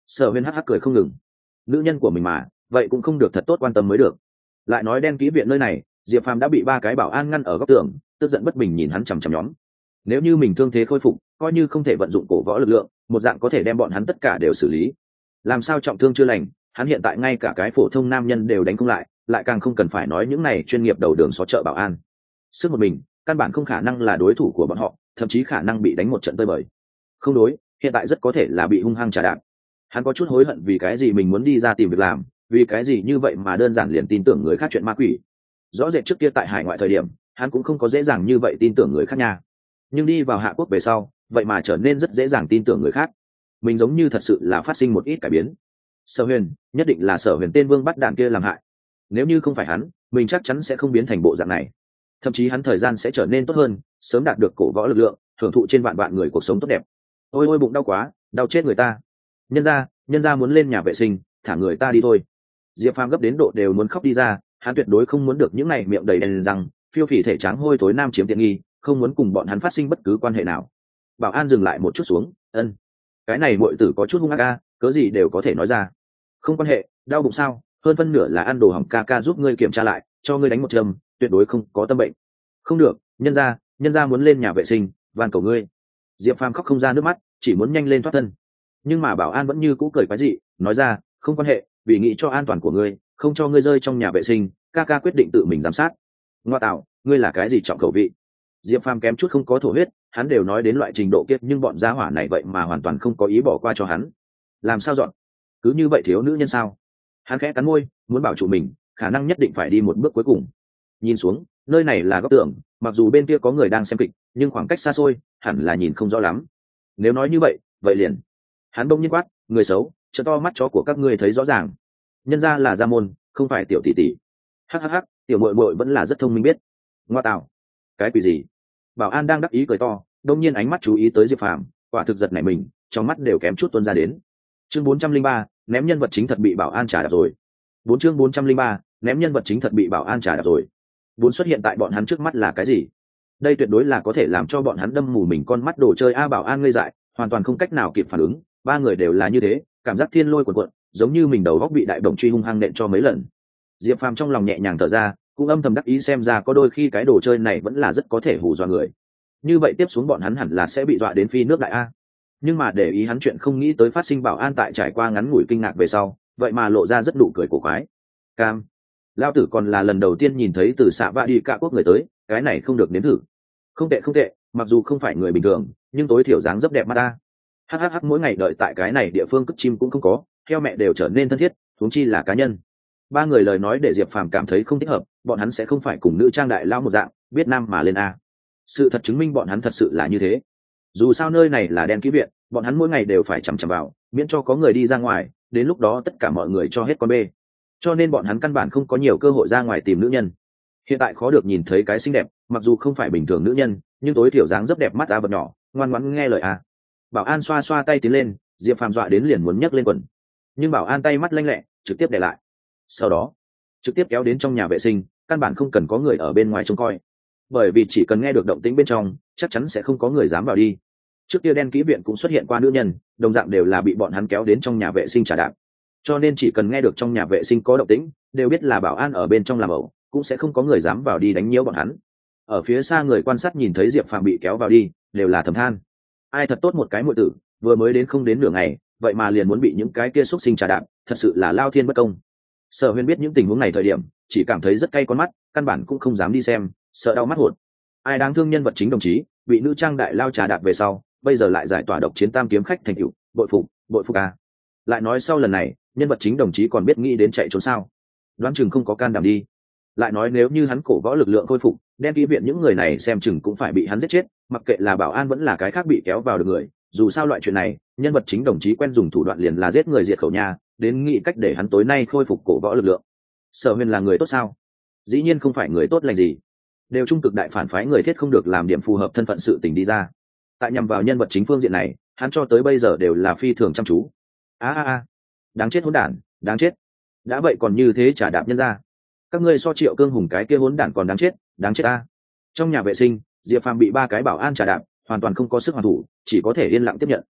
Sở Huyền hắc hắc cười không ngừng. Nữ nhân của mình mà, vậy cũng không được thật tốt quan tâm mới được. Lại nói đen kỹ viện nơi này, Diệp Phàm đã bị ba cái bảo an ngăn ở góc tường, tức giận bất bình nhìn hắn chằm chằm nhóm. Nếu như mình thương thế khôi phục, coi như không thể vận dụng cổ võ lực lượng, một dạng có thể đem bọn hắn tất cả đều xử lý. Làm sao trọng thương chưa lành, hắn hiện tại ngay cả cái phổ thông nam nhân đều đánh không lại, lại càng không cần phải nói những này chuyên nghiệp đầu đường xó chợ bảo an. Sức một mình, căn bản không khả năng là đối thủ của bọn họ, thậm chí khả năng bị đánh một trận tơi bời. Không đối, hiện tại rất có thể là bị hung hăng trả đạp. Hắn có chút hối hận vì cái gì mình muốn đi ra tìm việc làm, vì cái gì như vậy mà đơn giản liền tin tưởng người khác chuyện ma quỷ. Rõ rệt trước kia tại hải ngoại thời điểm, hắn cũng không có dễ dàng như vậy tin tưởng người khác nha. Nhưng đi vào Hạ Quốc về sau, vậy mà trở nên rất dễ dàng tin tưởng người khác. Mình giống như thật sự là phát sinh một ít cải biến. Sở Huyền, nhất định là Sở Huyền tên vương bắt đạn kia làm hại. Nếu như không phải hắn, mình chắc chắn sẽ không biến thành bộ dạng này. Thậm chí hắn thời gian sẽ trở nên tốt hơn, sớm đạt được cổ võ lực lượng, hưởng thụ trên vạn vạn người cuộc sống tốt đẹp. Ôi ôi bụng đau quá, đau chết người ta. Nhân gia, nhân gia muốn lên nhà vệ sinh, thả người ta đi thôi. Diệp Phàm gấp đến độ đều muốn khóc đi ra, hắn tuyệt đối không muốn được những này miệng đầy đen rằng phiêu phì thể trắng hôi thối nam chiếm tiện nghi, không muốn cùng bọn hắn phát sinh bất cứ quan hệ nào. Bảo an dừng lại một chút xuống, ân, cái này muội tử có chút hung ác a, cớ gì đều có thể nói ra. Không quan hệ, đau bụng sao, hơn phân nửa là ăn đồ hỏng, ca ca giúp ngươi kiểm tra lại, cho ngươi đánh một châm, tuyệt đối không có tâm bệnh. Không được, nhân gia, nhân gia muốn lên nhà vệ sinh, van cầu ngươi. Diệp Phàm khóc không ra nước mắt, chỉ muốn nhanh lên thoát thân. Nhưng mà bảo an vẫn như cũ cười quái dị, nói ra, không quan hệ, vì nghĩ cho an toàn của ngươi, không cho ngươi rơi trong nhà vệ sinh, ca ca quyết định tự mình giám sát. Ngoa tạo, ngươi là cái gì trọng khẩu vị? Diệp Phàm kém chút không có thổ huyết, hắn đều nói đến loại trình độ kiếp, nhưng bọn gia hỏa này vậy mà hoàn toàn không có ý bỏ qua cho hắn. Làm sao dọn? Cứ như vậy thiếu nữ nhân sao? Hắn khẽ cắn môi, muốn bảo trụ mình, khả năng nhất định phải đi một bước cuối cùng. Nhìn xuống, nơi này là góc tường, mặc dù bên kia có người đang xem kịch, nhưng khoảng cách xa xôi, hẳn là nhìn không rõ lắm. Nếu nói như vậy, vậy liền. Hắn bỗng nhiên quát, người xấu, trợ to mắt chó của các ngươi thấy rõ ràng. Nhân ra là gia môn, không phải tiểu tỷ tỷ. Hắc hắc hắc, tiểu muội muội vẫn là rất thông minh biết. Ngoa tạo, cái quỷ gì? Bảo an đang đắc ý cười to, đông nhiên ánh mắt chú ý tới Diệp Phàm, quả thực giật nảy mình, trong mắt đều kém chút tuôn ra đến. Chương bốn trăm linh ba, ném nhân vật chính thật bị bảo an trả đạp rồi. Bốn chương bốn trăm linh ba, ném nhân vật chính thật bị bảo an trả đạp rồi. Bốn xuất hiện tại bọn hắn trước mắt là cái gì? Đây tuyệt đối là có thể làm cho bọn hắn đâm mù mình con mắt đồ chơi a. Bảo an ngây dại, hoàn toàn không cách nào kịp phản ứng, ba người đều là như thế, cảm giác thiên lôi cuộn cuộn, giống như mình đầu góc bị đại bổng truy hung hăng nện cho mấy lần. Diệp Phàm trong lòng nhẹ nhàng thở ra, cũng âm thầm đắc ý xem ra có đôi khi cái đồ chơi này vẫn là rất có thể hù dọa người. Như vậy tiếp xuống bọn hắn hẳn là sẽ bị dọa đến phi nước đại a. Nhưng mà để ý hắn chuyện không nghĩ tới phát sinh, bảo an tại trải qua ngắn ngủi kinh ngạc về sau, vậy mà lộ ra rất nụ cười cổ quái. Cam, lao tử còn là lần đầu tiên nhìn thấy từ xạ vạ đi cả quốc người tới, cái này không được nếm thử. Không tệ không tệ, mặc dù không phải người bình thường, nhưng tối thiểu dáng dấp đẹp mắt ta. Hhh, mỗi ngày đợi tại cái này địa phương cất chim cũng không có, theo mẹ đều trở nên thân thiết, huống chi là cá nhân. Ba người lời nói để Diệp Phàm cảm thấy không thích hợp, bọn hắn sẽ không phải cùng nữ trang đại lao một dạng, biết nam mà lên a. Sự thật chứng minh bọn hắn thật sự là như thế. Dù sao nơi này là đen kỹ viện, bọn hắn mỗi ngày đều phải chằm chằm vào, miễn cho có người đi ra ngoài, đến lúc đó tất cả mọi người cho hết con bê. Cho nên bọn hắn căn bản không có nhiều cơ hội ra ngoài tìm nữ nhân. Hiện tại khó được nhìn thấy cái xinh đẹp, mặc dù không phải bình thường nữ nhân, nhưng tối thiểu dáng rất đẹp mắt a, vật nhỏ, ngoan ngoãn nghe lời a. Bảo an xoa xoa tay tiến lên, Diệp Phàm dọa đến liền muốn nhấc lên quần, nhưng bảo an tay mắt lanh lẹ, trực tiếp để lại. Sau đó trực tiếp kéo đến trong nhà vệ sinh, căn bản không cần có người ở bên ngoài trông coi, bởi vì chỉ cần nghe được động tĩnh bên trong, chắc chắn sẽ không có người dám vào đi. Trước kia đen kỹ viện cũng xuất hiện qua nữ nhân, đồng dạng đều là bị bọn hắn kéo đến trong nhà vệ sinh trả đạp, cho nên chỉ cần nghe được trong nhà vệ sinh có động tĩnh, đều biết là bảo an ở bên trong làm ẩu, cũng sẽ không có người dám vào đi đánh nhiễu bọn hắn. Ở phía xa người quan sát nhìn thấy Diệp Phàm bị kéo vào đi, đều là thầm than, ai thật tốt một cái muội tử, vừa mới đến không đến nửa ngày, vậy mà liền muốn bị những cái kia xúc sinh trả đạp, thật sự là lao thiên bất công. Sở Huyên biết những tình huống này thời điểm, chỉ cảm thấy rất cay con mắt, căn bản cũng không dám đi xem, sợ đau mắt hột. Ai đáng thương nhân vật chính đồng chí, bị nữ trang đại lao trà đạp về sau, bây giờ lại giải tỏa độc chiến tam kiếm khách thành tựu, bội phục, bội phục a. Lại nói sau lần này, nhân vật chính đồng chí còn biết nghĩ đến chạy trốn sao? Đoán chừng không có can đảm đi. Lại nói nếu như hắn cổ võ lực lượng khôi phục, đen kỹ viện những người này xem chừng cũng phải bị hắn giết chết, mặc kệ là bảo an vẫn là cái khác bị kéo vào được người, dù sao loại chuyện này, nhân vật chính đồng chí quen dùng thủ đoạn liền là giết người diệt khẩu nhà, đến nghĩ cách để hắn tối nay khôi phục cổ võ lực lượng. Sở Huyền là người tốt sao? Dĩ nhiên không phải người tốt lành gì, đều trung cực đại phản phái người thiết không được làm điểm phù hợp thân phận sự tình đi ra. Tại nhằm vào nhân vật chính phương diện này, hắn cho tới bây giờ đều là phi thường chăm chú. A a a, đáng chết hỗn đản, đáng chết. Đã vậy còn như thế trả đạp nhân ra. Các ngươi so Triệu Cương Hùng cái kia hỗn đản còn đáng chết, đáng chết a. Trong nhà vệ sinh, Diệp Phàm bị ba cái bảo an trả đạp, hoàn toàn không có sức hoàn thủ, chỉ có thể yên lặng tiếp nhận.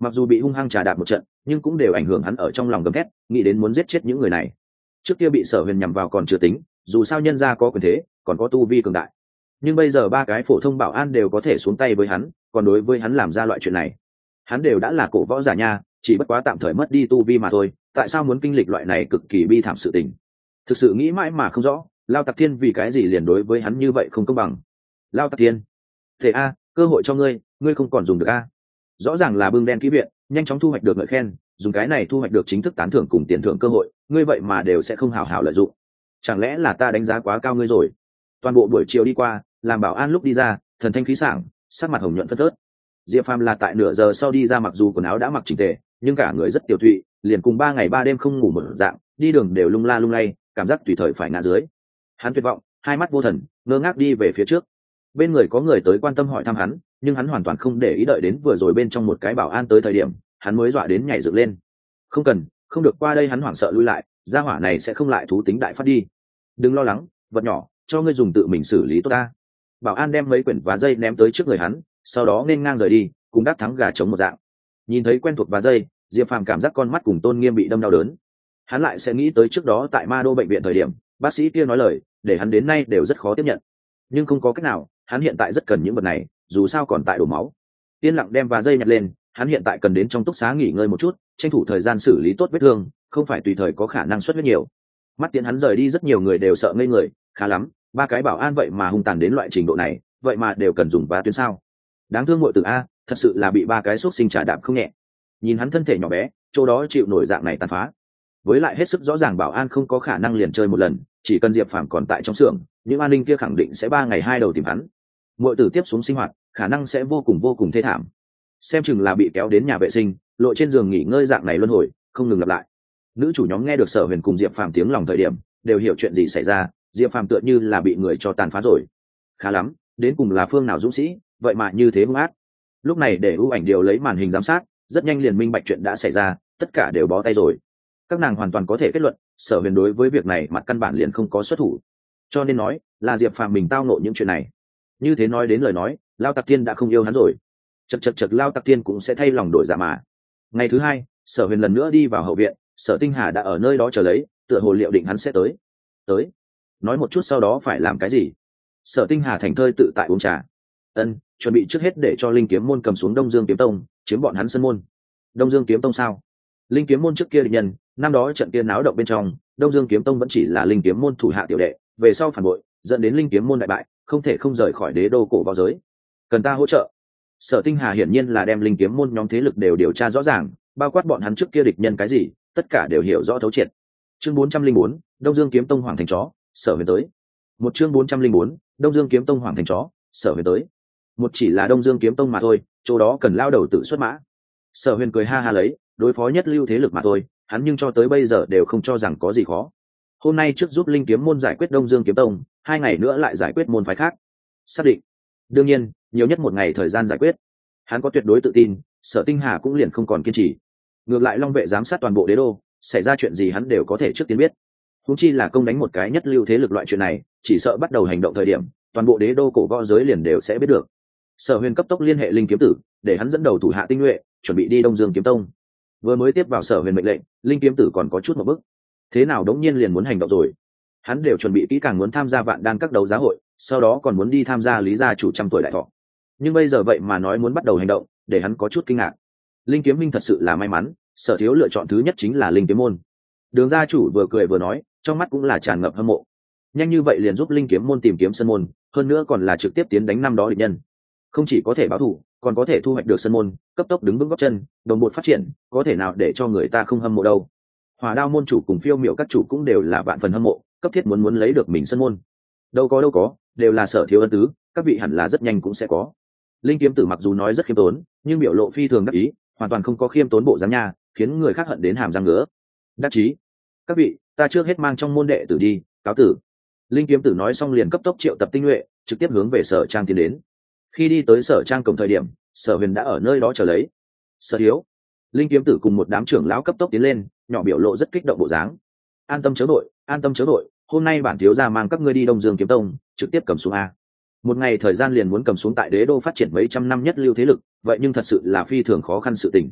mặc dù bị hung hăng trà đạp một trận nhưng cũng đều ảnh hưởng hắn ở trong lòng gầm thét, nghĩ đến muốn giết chết những người này. Trước kia bị Sở Huyền nhằm vào còn chưa tính, dù sao nhân gia có quyền thế, còn có tu vi cường đại, nhưng bây giờ ba cái phổ thông bảo an đều có thể xuống tay với hắn, còn đối với hắn làm ra loại chuyện này. Hắn đều đã là cổ võ giả nha, chỉ bất quá tạm thời mất đi tu vi mà thôi, tại sao muốn kinh lịch loại này cực kỳ bi thảm sự tình? Thực sự nghĩ mãi mà không rõ, Lao Tặc Thiên vì cái gì liền đối với hắn như vậy không công bằng. Lao Tặc Thiên, thế a, cơ hội cho ngươi, ngươi không còn dùng được a. Rõ ràng là bưng đen kỹ viện, nhanh chóng thu hoạch được ngợi khen, dùng cái này thu hoạch được chính thức tán thưởng cùng tiền thưởng cơ hội, ngươi vậy mà đều sẽ không hào hào lợi dụng. Chẳng lẽ là ta đánh giá quá cao ngươi rồi? Toàn bộ buổi chiều đi qua, làm bảo an lúc đi ra, thần thanh khí sảng, sắc mặt hồng nhuận phất phớt. Diệp Phàm là tại nửa giờ sau đi ra, mặc dù quần áo đã mặc chỉnh tề, nhưng cả người rất tiểu thụy, liền cùng ba ngày ba đêm không ngủ một dạng, đi đường đều lung la lung lay, cảm giác tùy thời phải ngã dưới. Hắn tuyệt vọng, hai mắt vô thần, ngơ ngác đi về phía trước. Bên người có người tới quan tâm hỏi thăm hắn, nhưng hắn hoàn toàn không để ý, đợi đến vừa rồi bên trong một cái bảo an tới thời điểm, hắn mới dọa đến nhảy dựng lên. Không cần, không được qua đây, hắn hoảng sợ lui lại, gia hỏa này sẽ không lại thú tính đại phát đi. Đừng lo lắng, vật nhỏ, cho ngươi dùng tự mình xử lý tốt ta. Bảo an đem mấy quyển vá dây ném tới trước người hắn, sau đó nên ngang rời đi, cùng đắc thắng gà chống một dạng. Nhìn thấy quen thuộc vá dây, Diệp Phàm cảm giác con mắt cùng tôn nghiêm bị đâm đau đớn. Hắn lại sẽ nghĩ tới trước đó tại Ma Đô bệnh viện thời điểm, bác sĩ kia nói lời, để hắn đến nay đều rất khó tiếp nhận. Nhưng không có cách nào, hắn hiện tại rất cần những vật này, dù sao còn tại đổ máu. Yên lặng đem vá dây nhặt lên, hắn hiện tại cần đến trong túc xá nghỉ ngơi một chút, tranh thủ thời gian xử lý tốt vết thương, không phải tùy thời có khả năng xuất huyết nhiều. Mắt tiễn hắn rời đi, rất nhiều người đều sợ ngây người, khá lắm, ba cái bảo an vậy mà hung tàn đến loại trình độ này, vậy mà đều cần dùng vá tuyến sao? Đáng thương muội tử a, thật sự là bị ba cái xúc sinh trả đạp không nhẹ. Nhìn hắn thân thể nhỏ bé, chỗ đó chịu nổi dạng này tàn phá. Với lại hết sức rõ ràng bảo an không có khả năng liền chơi một lần, chỉ cần Diệp Phàm còn tại trong xưởng, những an ninh kia khẳng định sẽ ba ngày hai đầu tìm hắn. Muội tử tiếp xuống sinh hoạt, khả năng sẽ vô cùng vô cùng thê thảm. Xem chừng là bị kéo đến nhà vệ sinh, lộ trên giường nghỉ ngơi dạng này luân hồi, không ngừng lặp lại. Nữ chủ nhóm nghe được Sở Huyền cùng Diệp Phàm tiếng lòng thời điểm, đều hiểu chuyện gì xảy ra, Diệp Phàm tựa như là bị người cho tàn phá rồi. Khá lắm, đến cùng là phương nào dũng sĩ, vậy mà như thế hung ác. Lúc này để ưu ảnh điều lấy màn hình giám sát, rất nhanh liền minh bạch chuyện đã xảy ra, tất cả đều bó tay rồi. Các nàng hoàn toàn có thể kết luận, Sở Huyền đối với việc này mặt căn bản liền không có xuất thủ, cho nên nói là Diệp Phàm mình tao nộ những chuyện này. Như thế nói đến lời nói, Lao Tặc Thiên đã không yêu hắn rồi. Chật chật chật, Lao Tặc Thiên cũng sẽ thay lòng đổi dạ mà. Ngày thứ hai, Sở Huyền lần nữa đi vào hậu viện, Sở Tinh Hà đã ở nơi đó chờ lấy, tựa hồ liệu định hắn sẽ tới. Tới, nói một chút sau đó phải làm cái gì. Sở Tinh Hà thành thơi tự tại uống trà. Ân, chuẩn bị trước hết để cho Linh Kiếm môn cầm xuống Đông Dương Kiếm Tông, chiếm bọn hắn sân môn. Đông Dương Kiếm Tông sao? Linh Kiếm môn trước kia địch nhân, năm đó trận kia náo động bên trong, Đông Dương Kiếm Tông vẫn chỉ là Linh Kiếm môn thủ hạ tiểu đệ, về sau phản bội, dẫn đến Linh Kiếm môn đại bại, không thể không rời khỏi đế đô cổ vào giới. Cần ta hỗ trợ? Sở Tinh Hà hiển nhiên là đem Linh Kiếm môn nhóm thế lực đều điều tra rõ ràng, bao quát bọn hắn trước kia địch nhân cái gì, tất cả đều hiểu rõ thấu triệt. Chương bốn trăm linh bốn, Đông Dương Kiếm Tông Hoàng Thành Chó, Sở Huyền tới. Một chương bốn trăm linh bốn, Đông Dương Kiếm Tông Hoàng Thành Chó, Sở Huyền tới. Một chỉ là Đông Dương Kiếm Tông mà thôi, chỗ đó cần lao đầu tự xuất mã. Sở Huyền cười ha ha lấy, đối phó nhất lưu thế lực mà thôi, hắn nhưng cho tới bây giờ đều không cho rằng có gì khó. Hôm nay trước giúp Linh Kiếm môn giải quyết Đông Dương Kiếm Tông, hai ngày nữa lại giải quyết môn phái khác. Xác định. Đương nhiên, nhiều nhất một ngày thời gian giải quyết. Hắn có tuyệt đối tự tin, Sở Tinh Hà cũng liền không còn kiên trì. Ngược lại Long vệ giám sát toàn bộ đế đô, xảy ra chuyện gì hắn đều có thể trước tiên biết. Huống chi là công đánh một cái nhất lưu thế lực loại chuyện này, chỉ sợ bắt đầu hành động thời điểm, toàn bộ đế đô cổ võ giới liền đều sẽ biết được. Sở Huyền cấp tốc liên hệ Linh Kiếm Tử, để hắn dẫn đầu thủ hạ tinh nhuệ, chuẩn bị đi Đông Dương Kiếm Tông. Vừa mới tiếp vào Sở Huyền mệnh lệnh, Linh Kiếm Tử còn có chút một bước. Thế nào đống nhiên liền muốn hành động rồi? Hắn đều chuẩn bị kỹ càng muốn tham gia Vạn Đan các đấu giá hội, sau đó còn muốn đi tham gia Lý gia chủ trăm tuổi đại thọ. Nhưng bây giờ vậy mà nói muốn bắt đầu hành động, để hắn có chút kinh ngạc. Linh Kiếm minh thật sự là may mắn, Sở thiếu lựa chọn thứ nhất chính là Linh Kiếm môn. Đường gia chủ vừa cười vừa nói, trong mắt cũng là tràn ngập hâm mộ. Nhanh như vậy liền giúp Linh Kiếm môn tìm kiếm sân môn, hơn nữa còn là trực tiếp tiến đánh năm đó địch nhân. Không chỉ có thể báo thù, còn có thể thu hoạch được sân môn, cấp tốc đứng vững gót chân, đồng bộ phát triển, có thể nào để cho người ta không hâm mộ đâu. Hỏa Đao môn chủ cùng Phiêu Miểu các chủ cũng đều là vạn phần hâm mộ, cấp thiết muốn muốn lấy được mình sân môn. Đâu có đâu có, đều là Sở thiếu ân tứ, các vị hẳn là rất nhanh cũng sẽ có. Linh Kiếm Tử mặc dù nói rất khiêm tốn, nhưng biểu lộ phi thường đắc ý, hoàn toàn không có khiêm tốn bộ dáng nha, khiến người khác hận đến hàm răng ngứa. Đắc chí, các vị, ta trước hết mang trong môn đệ tử đi, cáo tử. Linh Kiếm Tử nói xong liền cấp tốc triệu tập tinh nhuệ, trực tiếp hướng về Sở Trang tiến đến. Khi đi tới Sở Trang cổng thời điểm, Sở Huyền đã ở nơi đó chờ lấy. Sở thiếu, Linh Kiếm Tử cùng một đám trưởng lão cấp tốc tiến lên, nhỏ biểu lộ rất kích động bộ dáng. An tâm chớ đội, an tâm chớ đội, hôm nay bản thiếu gia mang các ngươi đi Đông Dương Kiếm Tông, trực tiếp cầm xuống a. Một ngày thời gian liền muốn cầm xuống tại đế đô phát triển mấy trăm năm nhất lưu thế lực, vậy nhưng thật sự là phi thường khó khăn sự tình.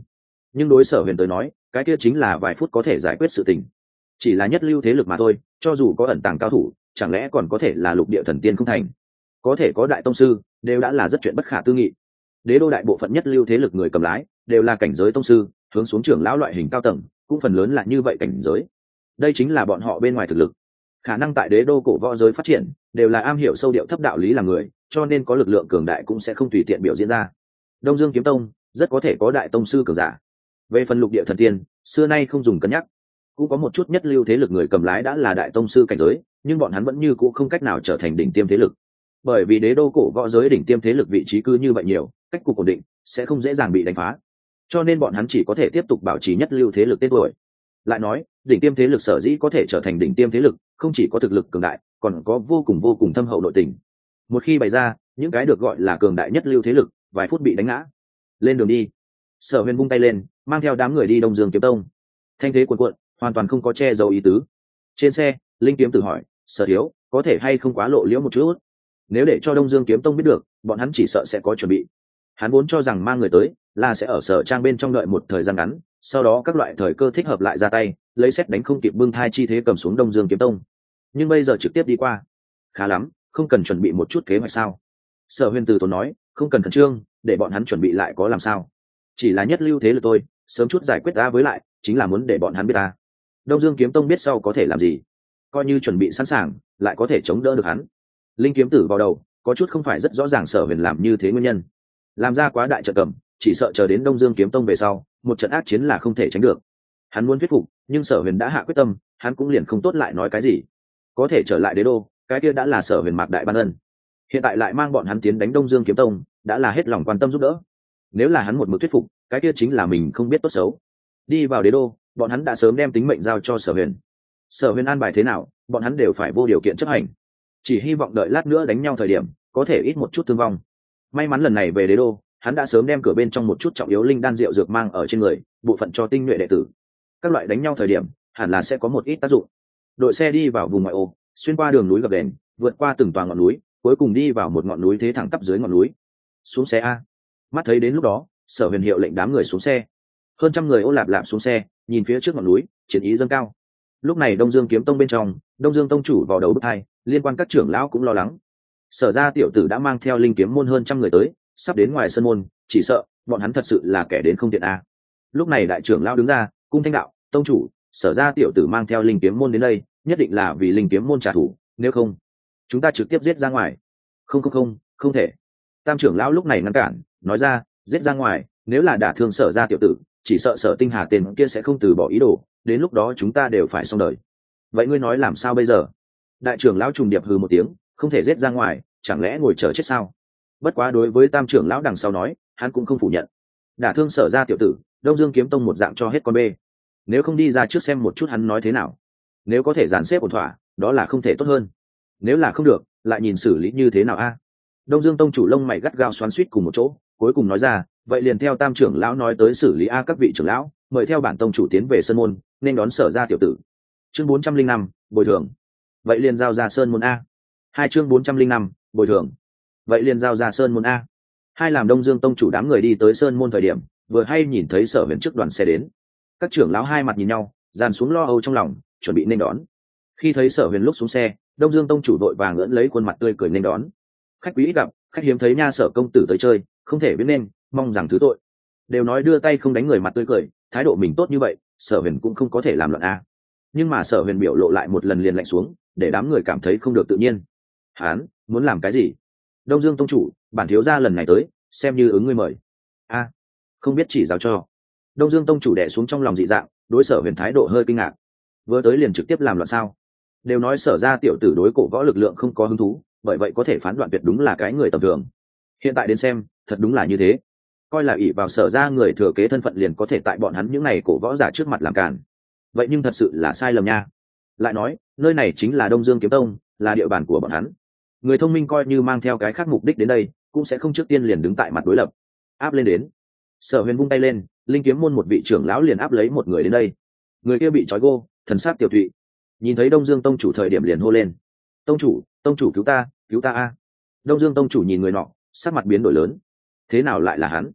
nhưng đối Sở Huyền tới nói cái kia chính là vài phút có thể giải quyết sự tình, chỉ là nhất lưu thế lực mà thôi, cho dù có ẩn tàng cao thủ chẳng lẽ còn có thể là lục địa thần tiên không thành, có thể có đại tông sư đều đã là rất chuyện bất khả tư nghị. Đế đô đại bộ phận nhất lưu thế lực người cầm lái đều là cảnh giới tông sư, hướng xuống trưởng lão loại hình cao tầng cũng phần lớn là như vậy cảnh giới. Đây chính là bọn họ bên ngoài thực lực. Khả năng tại đế đô cổ võ giới phát triển đều là am hiểu sâu điệu thấp đạo lý làm người, cho nên có lực lượng cường đại cũng sẽ không tùy tiện biểu diễn ra. Đông Dương kiếm tông rất có thể có đại tông sư cường giả. Về phần lục địa thần tiên xưa nay không dùng cân nhắc, cũng có một chút nhất lưu thế lực người cầm lái đã là đại tông sư cảnh giới, nhưng bọn hắn vẫn như cũ không cách nào trở thành đỉnh tiêm thế lực, bởi vì đế đô cổ võ giới đỉnh tiêm thế lực vị trí cứ như vậy nhiều, cách cục ổn định sẽ không dễ dàng bị đánh phá, cho nên bọn hắn chỉ có thể tiếp tục bảo trì nhất lưu thế lực tên tuổi. Lại nói đỉnh tiêm thế lực sở dĩ có thể trở thành đỉnh tiêm thế lực không chỉ có thực lực cường đại, còn có vô cùng vô cùng thâm hậu nội tình. Một khi bày ra, những cái được gọi là cường đại nhất lưu thế lực vài phút bị đánh ngã. Lên đường đi. Sở Huyền vung tay lên, mang theo đám người đi Đông Dương kiếm tông. Thanh thế cuồn cuộn, hoàn toàn không có che giấu ý tứ. Trên xe Linh Kiếm Tử hỏi, Sở thiếu có thể hay không quá lộ liễu một chút, nếu để cho Đông Dương kiếm tông biết được bọn hắn chỉ sợ sẽ có chuẩn bị. Hắn vốn cho rằng mang người tới là sẽ ở Sở Trang bên trong đợi một thời gian ngắn, sau đó các loại thời cơ thích hợp lại ra tay, lấy xét đánh không kịp bưng thai chi thế cầm xuống Đông Dương kiếm tông. Nhưng bây giờ trực tiếp đi qua, khá lắm, không cần chuẩn bị một chút kế hoạch sao? Sở Huyền từ tốn nói, không cần khẩn trương, để bọn hắn chuẩn bị lại có làm sao? Chỉ là nhất lưu thế lực tôi, sớm chút giải quyết ta, với lại chính là muốn để bọn hắn biết ta. Đông Dương kiếm tông biết sau có thể làm gì? Coi như chuẩn bị sẵn sàng, lại có thể chống đỡ được hắn. Linh Kiếm Tử vào đầu, có chút không phải rất rõ ràng Sở Huyền làm như thế nguyên nhân. Làm ra quá đại trận cầm, chỉ sợ chờ đến Đông Dương kiếm tông về sau, một trận ác chiến là không thể tránh được. Hắn muốn thuyết phục, nhưng Sở Huyền đã hạ quyết tâm, hắn cũng liền không tốt lại nói cái gì. Có thể trở lại đế đô, cái kia đã là Sở Huyền mạc đại ban ân. Hiện tại lại mang bọn hắn tiến đánh Đông Dương kiếm tông, đã là hết lòng quan tâm giúp đỡ. Nếu là hắn một mực thuyết phục, cái kia chính là mình không biết tốt xấu. Đi vào đế đô, bọn hắn đã sớm đem tính mệnh giao cho Sở Huyền. Sở Huyền an bài thế nào, bọn hắn đều phải vô điều kiện chấp hành. Chỉ hy vọng đợi lát nữa đánh nhau thời điểm, có thể ít một chút thương vong. May mắn lần này về đế đô, hắn đã sớm đem cửa bên trong một chút trọng yếu linh đan rượu dược mang ở trên người, bộ phận cho tinh nhuệ đệ tử. Các loại đánh nhau thời điểm, hẳn là sẽ có một ít tác dụng. Đội xe đi vào vùng ngoại ô, xuyên qua đường núi gập ghềnh, vượt qua từng tòa ngọn núi, cuối cùng đi vào một ngọn núi thế thẳng tắp dưới ngọn núi. Xuống xe a. Mắt thấy đến lúc đó, Sở Huyền hiệu lệnh đám người xuống xe. Hơn trăm người ô lạp lạp xuống xe, nhìn phía trước ngọn núi, chiến ý dâng cao. Lúc này Đông Dương kiếm tông bên trong, Đông Dương tông chủ vào đầu bức hai, liên quan các trưởng lão cũng lo lắng. Sở ra tiểu tử đã mang theo linh kiếm môn hơn trăm người tới, sắp đến ngoài sân môn, chỉ sợ bọn hắn thật sự là kẻ đến không tiện a. Lúc này đại trưởng lão đứng ra, cung thanh đạo, tông chủ, Sở ra tiểu tử mang theo linh kiếm môn đến đây, nhất định là vì linh kiếm môn trả thù, nếu không chúng ta trực tiếp giết ra ngoài. Không không không, không thể. Tam trưởng lão lúc này ngăn cản, nói ra, giết ra ngoài, nếu là đả thương Sở ra tiểu tử, chỉ sợ Sở Tinh Hà tên kia sẽ không từ bỏ ý đồ, đến lúc đó chúng ta đều phải xong đời. Vậy ngươi nói làm sao bây giờ? Đại trưởng lão trùng điệp hừ một tiếng, không thể giết ra ngoài, chẳng lẽ ngồi chờ chết sao? Bất quá đối với tam trưởng lão đằng sau nói, hắn cũng không phủ nhận. Đả thương Sở ra tiểu tử, Đông Dương kiếm tông một dạng cho hết con bê. Nếu không đi ra trước xem một chút hắn nói thế nào. Nếu có thể dàn xếp ổn thỏa, đó là không thể tốt hơn. Nếu là không được, lại nhìn xử lý như thế nào a? Đông Dương tông chủ lông mày gắt gao xoắn xuýt cùng một chỗ, cuối cùng nói ra, vậy liền theo tam trưởng lão nói tới xử lý a. Các vị trưởng lão, mời theo bản tông chủ tiến về sơn môn, nên đón Sở ra tiểu tử. Chương bốn trăm linh năm, bồi thường. Vậy liền giao ra sơn môn a. Hai chương bốn trăm linh năm, bồi thường. Vậy liền giao ra sơn môn a. Hai làm Đông Dương tông chủ đám người đi tới sơn môn thời điểm, vừa hay nhìn thấy Sở Huyền trước đoàn xe đến. Các trưởng lão hai mặt nhìn nhau, dàn xuống lo âu trong lòng, chuẩn bị nên đón. Khi thấy Sở Huyền lúc xuống xe, Đông Dương tông chủ vội vàng ngẩng lấy khuôn mặt tươi cười nên đón. Khách quý ít gặp, khách hiếm thấy nha, Sở công tử tới chơi, không thể biết nên, mong rằng thứ tội. Đều nói đưa tay không đánh người mặt tươi cười, thái độ mình tốt như vậy, Sở Huyền cũng không có thể làm loạn a. Nhưng mà Sở Huyền biểu lộ lại một lần liền lạnh xuống, để đám người cảm thấy không được tự nhiên. Hán muốn làm cái gì? Đông Dương tông chủ, bản thiếu gia lần này tới, xem như ứng ngươi mời. A, không biết chỉ giáo cho. Đông Dương tông chủ đè xuống trong lòng dị dạng, đối Sở Huyền thái độ hơi kinh ngạc. Vừa tới liền trực tiếp làm loạn sao? Đều nói Sở ra tiểu tử đối cổ võ lực lượng không có hứng thú, bởi vậy có thể phán đoạn tuyệt đúng là cái người tầm thường. Hiện tại đến xem, thật đúng là như thế. Coi là ỷ vào Sở ra người thừa kế thân phận liền có thể tại bọn hắn những này cổ võ giả trước mặt làm càn. Vậy nhưng thật sự là sai lầm nha. Lại nói, nơi này chính là Đông Dương kiếm tông, là địa bàn của bọn hắn. Người thông minh coi như mang theo cái khác mục đích đến đây, cũng sẽ không trước tiên liền đứng tại mặt đối lập. Áp lên đến. Sở Huyền vung tay lên, linh kiếm môn một vị trưởng lão liền áp lấy một người đến đây. Người kia bị trói gô, thần sắc tiểu thụy. Nhìn thấy Đông Dương tông chủ thời điểm liền hô lên, tông chủ, tông chủ cứu ta, cứu ta a. Đông Dương tông chủ nhìn người nọ, sắc mặt biến đổi lớn. Thế nào lại là hắn?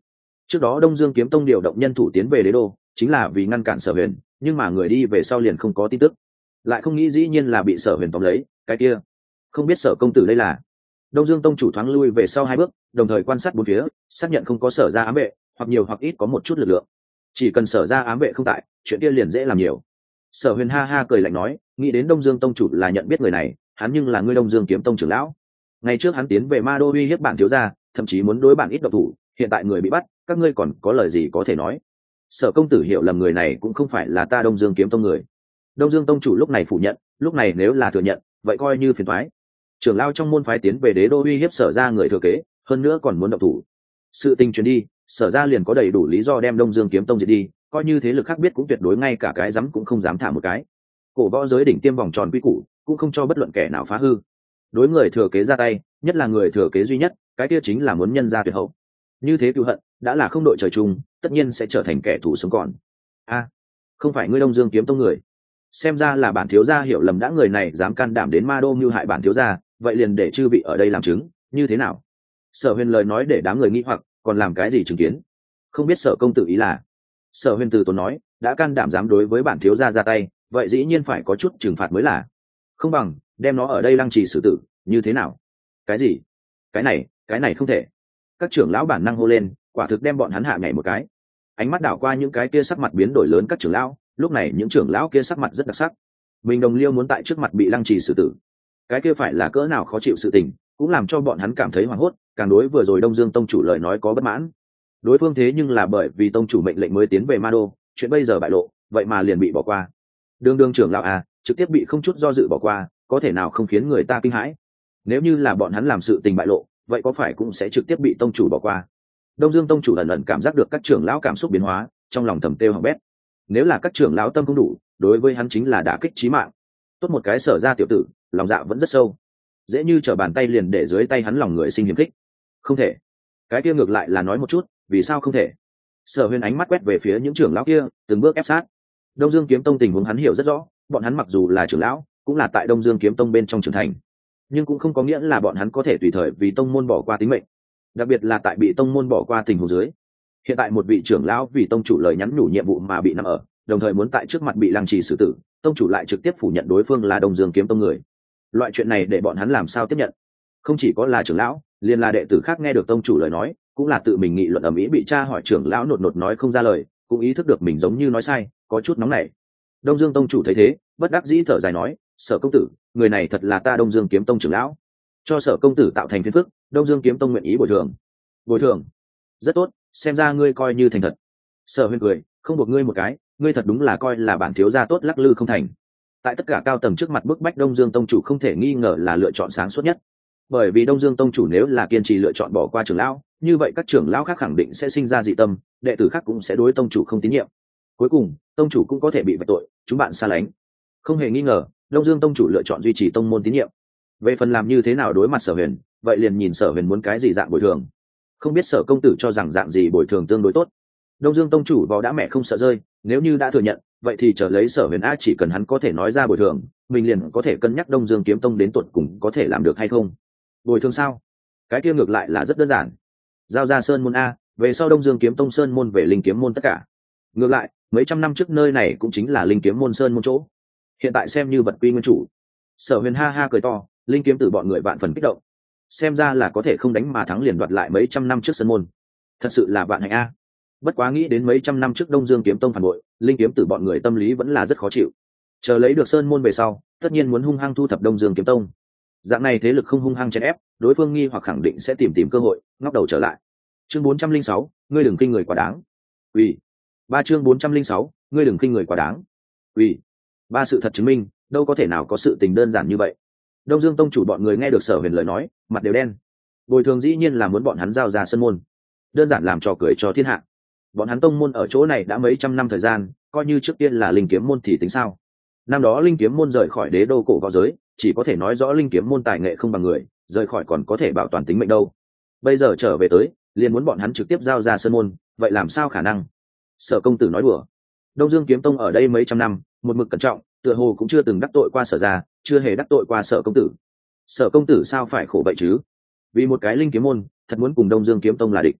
Trước đó Đông Dương Kiếm Tông điều động nhân thủ tiến về đế đô chính là vì ngăn cản Sở Huyền, nhưng mà người đi về sau liền không có tin tức, lại không nghĩ dĩ nhiên là bị Sở Huyền tóm lấy. Cái kia không biết Sở công tử đây là. Đông Dương Tông chủ thoáng lui về sau hai bước, đồng thời quan sát bốn phía, xác nhận không có Sở ra ám vệ, hoặc nhiều hoặc ít có một chút lực lượng. Chỉ cần Sở ra ám vệ không tại, chuyện kia liền dễ làm nhiều. Sở Huyền ha ha cười lạnh nói, nghĩ đến Đông Dương Tông chủ là nhận biết người này, hắn nhưng là ngươi Đông Dương Kiếm Tông trưởng lão. Ngày trước hắn tiến về Ma Đô uy hiếp bản thiếu gia, thậm chí muốn đối bản ít độc thủ, hiện tại người bị bắt, các ngươi còn có lời gì có thể nói? Sở công tử hiểu lầm, người này cũng không phải là ta Đông Dương Kiếm Tông người. Đông Dương Tông chủ lúc này phủ nhận, lúc này nếu là thừa nhận, vậy coi như phiền toái. Trưởng lão trong môn phái tiến về đế đô uy hiếp Sở ra người thừa kế, hơn nữa còn muốn động thủ. Sự tình truyền đi, Sở ra liền có đầy đủ lý do đem Đông Dương Kiếm Tông diệt đi, coi như thế lực khác biết cũng tuyệt đối ngay cả cái dám cũng không dám thả một cái. Cổ võ giới đỉnh tiêm vòng tròn quy củ, cũng không cho bất luận kẻ nào phá hư. Đối người thừa kế ra tay, nhất là người thừa kế duy nhất, cái kia chính là muốn nhân ra tuyệt hậu. Như thế cựu hận đã là không đội trời chung, tất nhiên sẽ trở thành kẻ thù sống còn. A, không phải ngươi Đông Dương Kiếm Tông người? Xem ra là bản thiếu gia hiểu lầm, đã người này dám can đảm đến Ma Đô mưu hại bản thiếu gia, vậy liền để chư vị ở đây làm chứng, như thế nào? Sở Huyền lời nói để đám người nghi hoặc, còn làm cái gì chứng kiến? Không biết Sở công tử ý là? Sở Huyền từ tốn nói, đã can đảm dám đối với bản thiếu gia ra tay, vậy dĩ nhiên phải có chút trừng phạt mới là. Không bằng đem nó ở đây lăng trì xử tử, như thế nào? Cái gì? Cái này, cái này không thể. Các trưởng lão bản năng hô lên, quả thực đem bọn hắn hạ nhảy một cái. Ánh mắt đảo qua những cái kia sắc mặt biến đổi lớn các trưởng lão, lúc này những trưởng lão kia sắc mặt rất đặc sắc. Mình đồng liêu muốn tại trước mặt bị lăng trì xử tử, cái kia phải là cỡ nào khó chịu sự tình, cũng làm cho bọn hắn cảm thấy hoảng hốt, càng đối vừa rồi Đông Dương tông chủ lời nói có bất mãn. Đối phương thế nhưng là bởi vì tông chủ mệnh lệnh mới tiến về Ma Đô, chuyện bây giờ bại lộ, vậy mà liền bị bỏ qua. Đường đường trưởng lão à, trực tiếp bị không chút do dự bỏ qua, có thể nào không khiến người ta kinh hãi? Nếu như là bọn hắn làm sự tình bại lộ, vậy có phải cũng sẽ trực tiếp bị tông chủ bỏ qua? Đông Dương tông chủ ẩn ẩn cảm giác được các trưởng lão cảm xúc biến hóa, trong lòng thầm têu hỏng bét. Nếu là các trưởng lão tâm không đủ, đối với hắn chính là đả kích chí mạng. Tốt một cái Sở ra tiểu tử, lòng dạ vẫn rất sâu, dễ như trở bàn tay liền để dưới tay hắn lòng người sinh hiềm khích. Không thể. Cái kia ngược lại là nói một chút, vì sao không thể? Sở Huyền ánh mắt quét về phía những trưởng lão kia, từng bước ép sát. Đông Dương Kiếm Tông tình huống hắn hiểu rất rõ, bọn hắn mặc dù là trưởng lão, cũng là tại Đông Dương Kiếm Tông bên trong trưởng thành, nhưng cũng không có nghĩa là bọn hắn có thể tùy thời vì tông môn bỏ qua tính mệnh, đặc biệt là tại bị tông môn bỏ qua tình huống dưới. Hiện tại một vị trưởng lão vì tông chủ lời nhắn nhủ nhiệm vụ mà bị nằm ở, đồng thời muốn tại trước mặt bị lăng trì xử tử, tông chủ lại trực tiếp phủ nhận đối phương là Đông Dương Kiếm Tông người. Loại chuyện này để bọn hắn làm sao tiếp nhận? Không chỉ có là trưởng lão, liền là đệ tử khác nghe được tông chủ lời nói, cũng là tự mình nghị luận ầm ĩ, bị cha hỏi trưởng lão nột nột nói không ra lời, cũng ý thức được mình giống như nói sai, có chút nóng nảy. Đông Dương tông chủ thấy thế, bất đắc dĩ thở dài nói, Sở công tử, người này thật là ta Đông Dương Kiếm Tông trưởng lão, cho Sở công tử tạo thành phiền phức, Đông Dương Kiếm Tông nguyện ý bồi thường. Bồi thường? Rất tốt, xem ra ngươi coi như thành thật. Sở Huyền cười, không buộc ngươi một cái, ngươi thật đúng là coi là bản thiếu gia tốt lắc lư không thành. Tại tất cả cao tầng trước mặt bức bách Đông Dương tông chủ không thể nghi ngờ là lựa chọn sáng suốt nhất, bởi vì Đông Dương tông chủ nếu là kiên trì lựa chọn bỏ qua trưởng lão, như vậy các trưởng lão khác khẳng định sẽ sinh ra dị tâm, đệ tử khác cũng sẽ đối tông chủ không tín nhiệm, cuối cùng tông chủ cũng có thể bị vạch tội chúng bạn xa lánh. Không hề nghi ngờ, Đông Dương tông chủ lựa chọn duy trì tông môn tín nhiệm. Về phần làm như thế nào đối mặt Sở Huyền, vậy liền nhìn Sở Huyền muốn cái gì dạng bồi thường. Không biết Sở công tử cho rằng dạng gì bồi thường tương đối tốt? Đông Dương tông chủ vò đã mẹ không sợ rơi, nếu như đã thừa nhận, vậy thì chờ lấy Sở Huyền a, chỉ cần hắn có thể nói ra bồi thường, mình liền có thể cân nhắc Đông Dương Kiếm Tông đến tuột cùng có thể làm được hay không. Bồi thường sao? Cái kia ngược lại là rất đơn giản, giao ra sơn môn a, về sau Đông Dương Kiếm Tông sơn môn về linh kiếm môn tất cả. Ngược lại, mấy trăm năm trước nơi này cũng chính là linh kiếm môn sơn môn chỗ, hiện tại xem như vật quy nguyên chủ. Sở Huyền ha ha cười to, linh kiếm tử bọn người vạn phần kích động, xem ra là có thể không đánh mà thắng liền đoạt lại mấy trăm năm trước sơn môn, thật sự là vạn hạnh a. Bất quá nghĩ đến mấy trăm năm trước Đông Dương Kiếm Tông phản bội, linh kiếm tử bọn người tâm lý vẫn là rất khó chịu. Chờ lấy được sơn môn về sau, tất nhiên muốn hung hăng thu thập Đông Dương Kiếm Tông. Dạng này thế lực không hung hăng chèn ép, đối phương nghi hoặc khẳng định sẽ tìm tìm cơ hội ngóc đầu trở lại. Chương bốn trăm linh sáu, ngươi đừng kinh người quá đáng. Ủy. Ba chương bốn trăm linh sáu, ngươi đừng kinh người quá đáng. Ủy. Ba sự thật chứng minh, đâu có thể nào có sự tình đơn giản như vậy. Đông Dương tông chủ bọn người nghe được Sở Huyền lời nói, mặt đều đen. Bồi thường dĩ nhiên là muốn bọn hắn giao ra sơn môn, đơn giản làm trò cười cho thiên hạ. Bọn hắn tông môn ở chỗ này đã mấy trăm năm thời gian, coi như trước tiên là linh kiếm môn thì tính sao? Năm đó linh kiếm môn rời khỏi đế đô cổ võ giới, chỉ có thể nói rõ linh kiếm môn tài nghệ không bằng người, rời khỏi còn có thể bảo toàn tính mệnh đâu. Bây giờ trở về tới, liền muốn bọn hắn trực tiếp giao ra sơn môn, vậy làm sao khả năng? Sở công tử nói đùa. Đông Dương Kiếm Tông ở đây mấy trăm năm, một mực cẩn trọng, tựa hồ cũng chưa từng đắc tội qua Sở gia, chưa hề đắc tội qua Sở công tử. Sở công tử sao phải khổ vậy chứ? Vì một cái linh kiếm môn, thật muốn cùng Đông Dương Kiếm Tông là địch.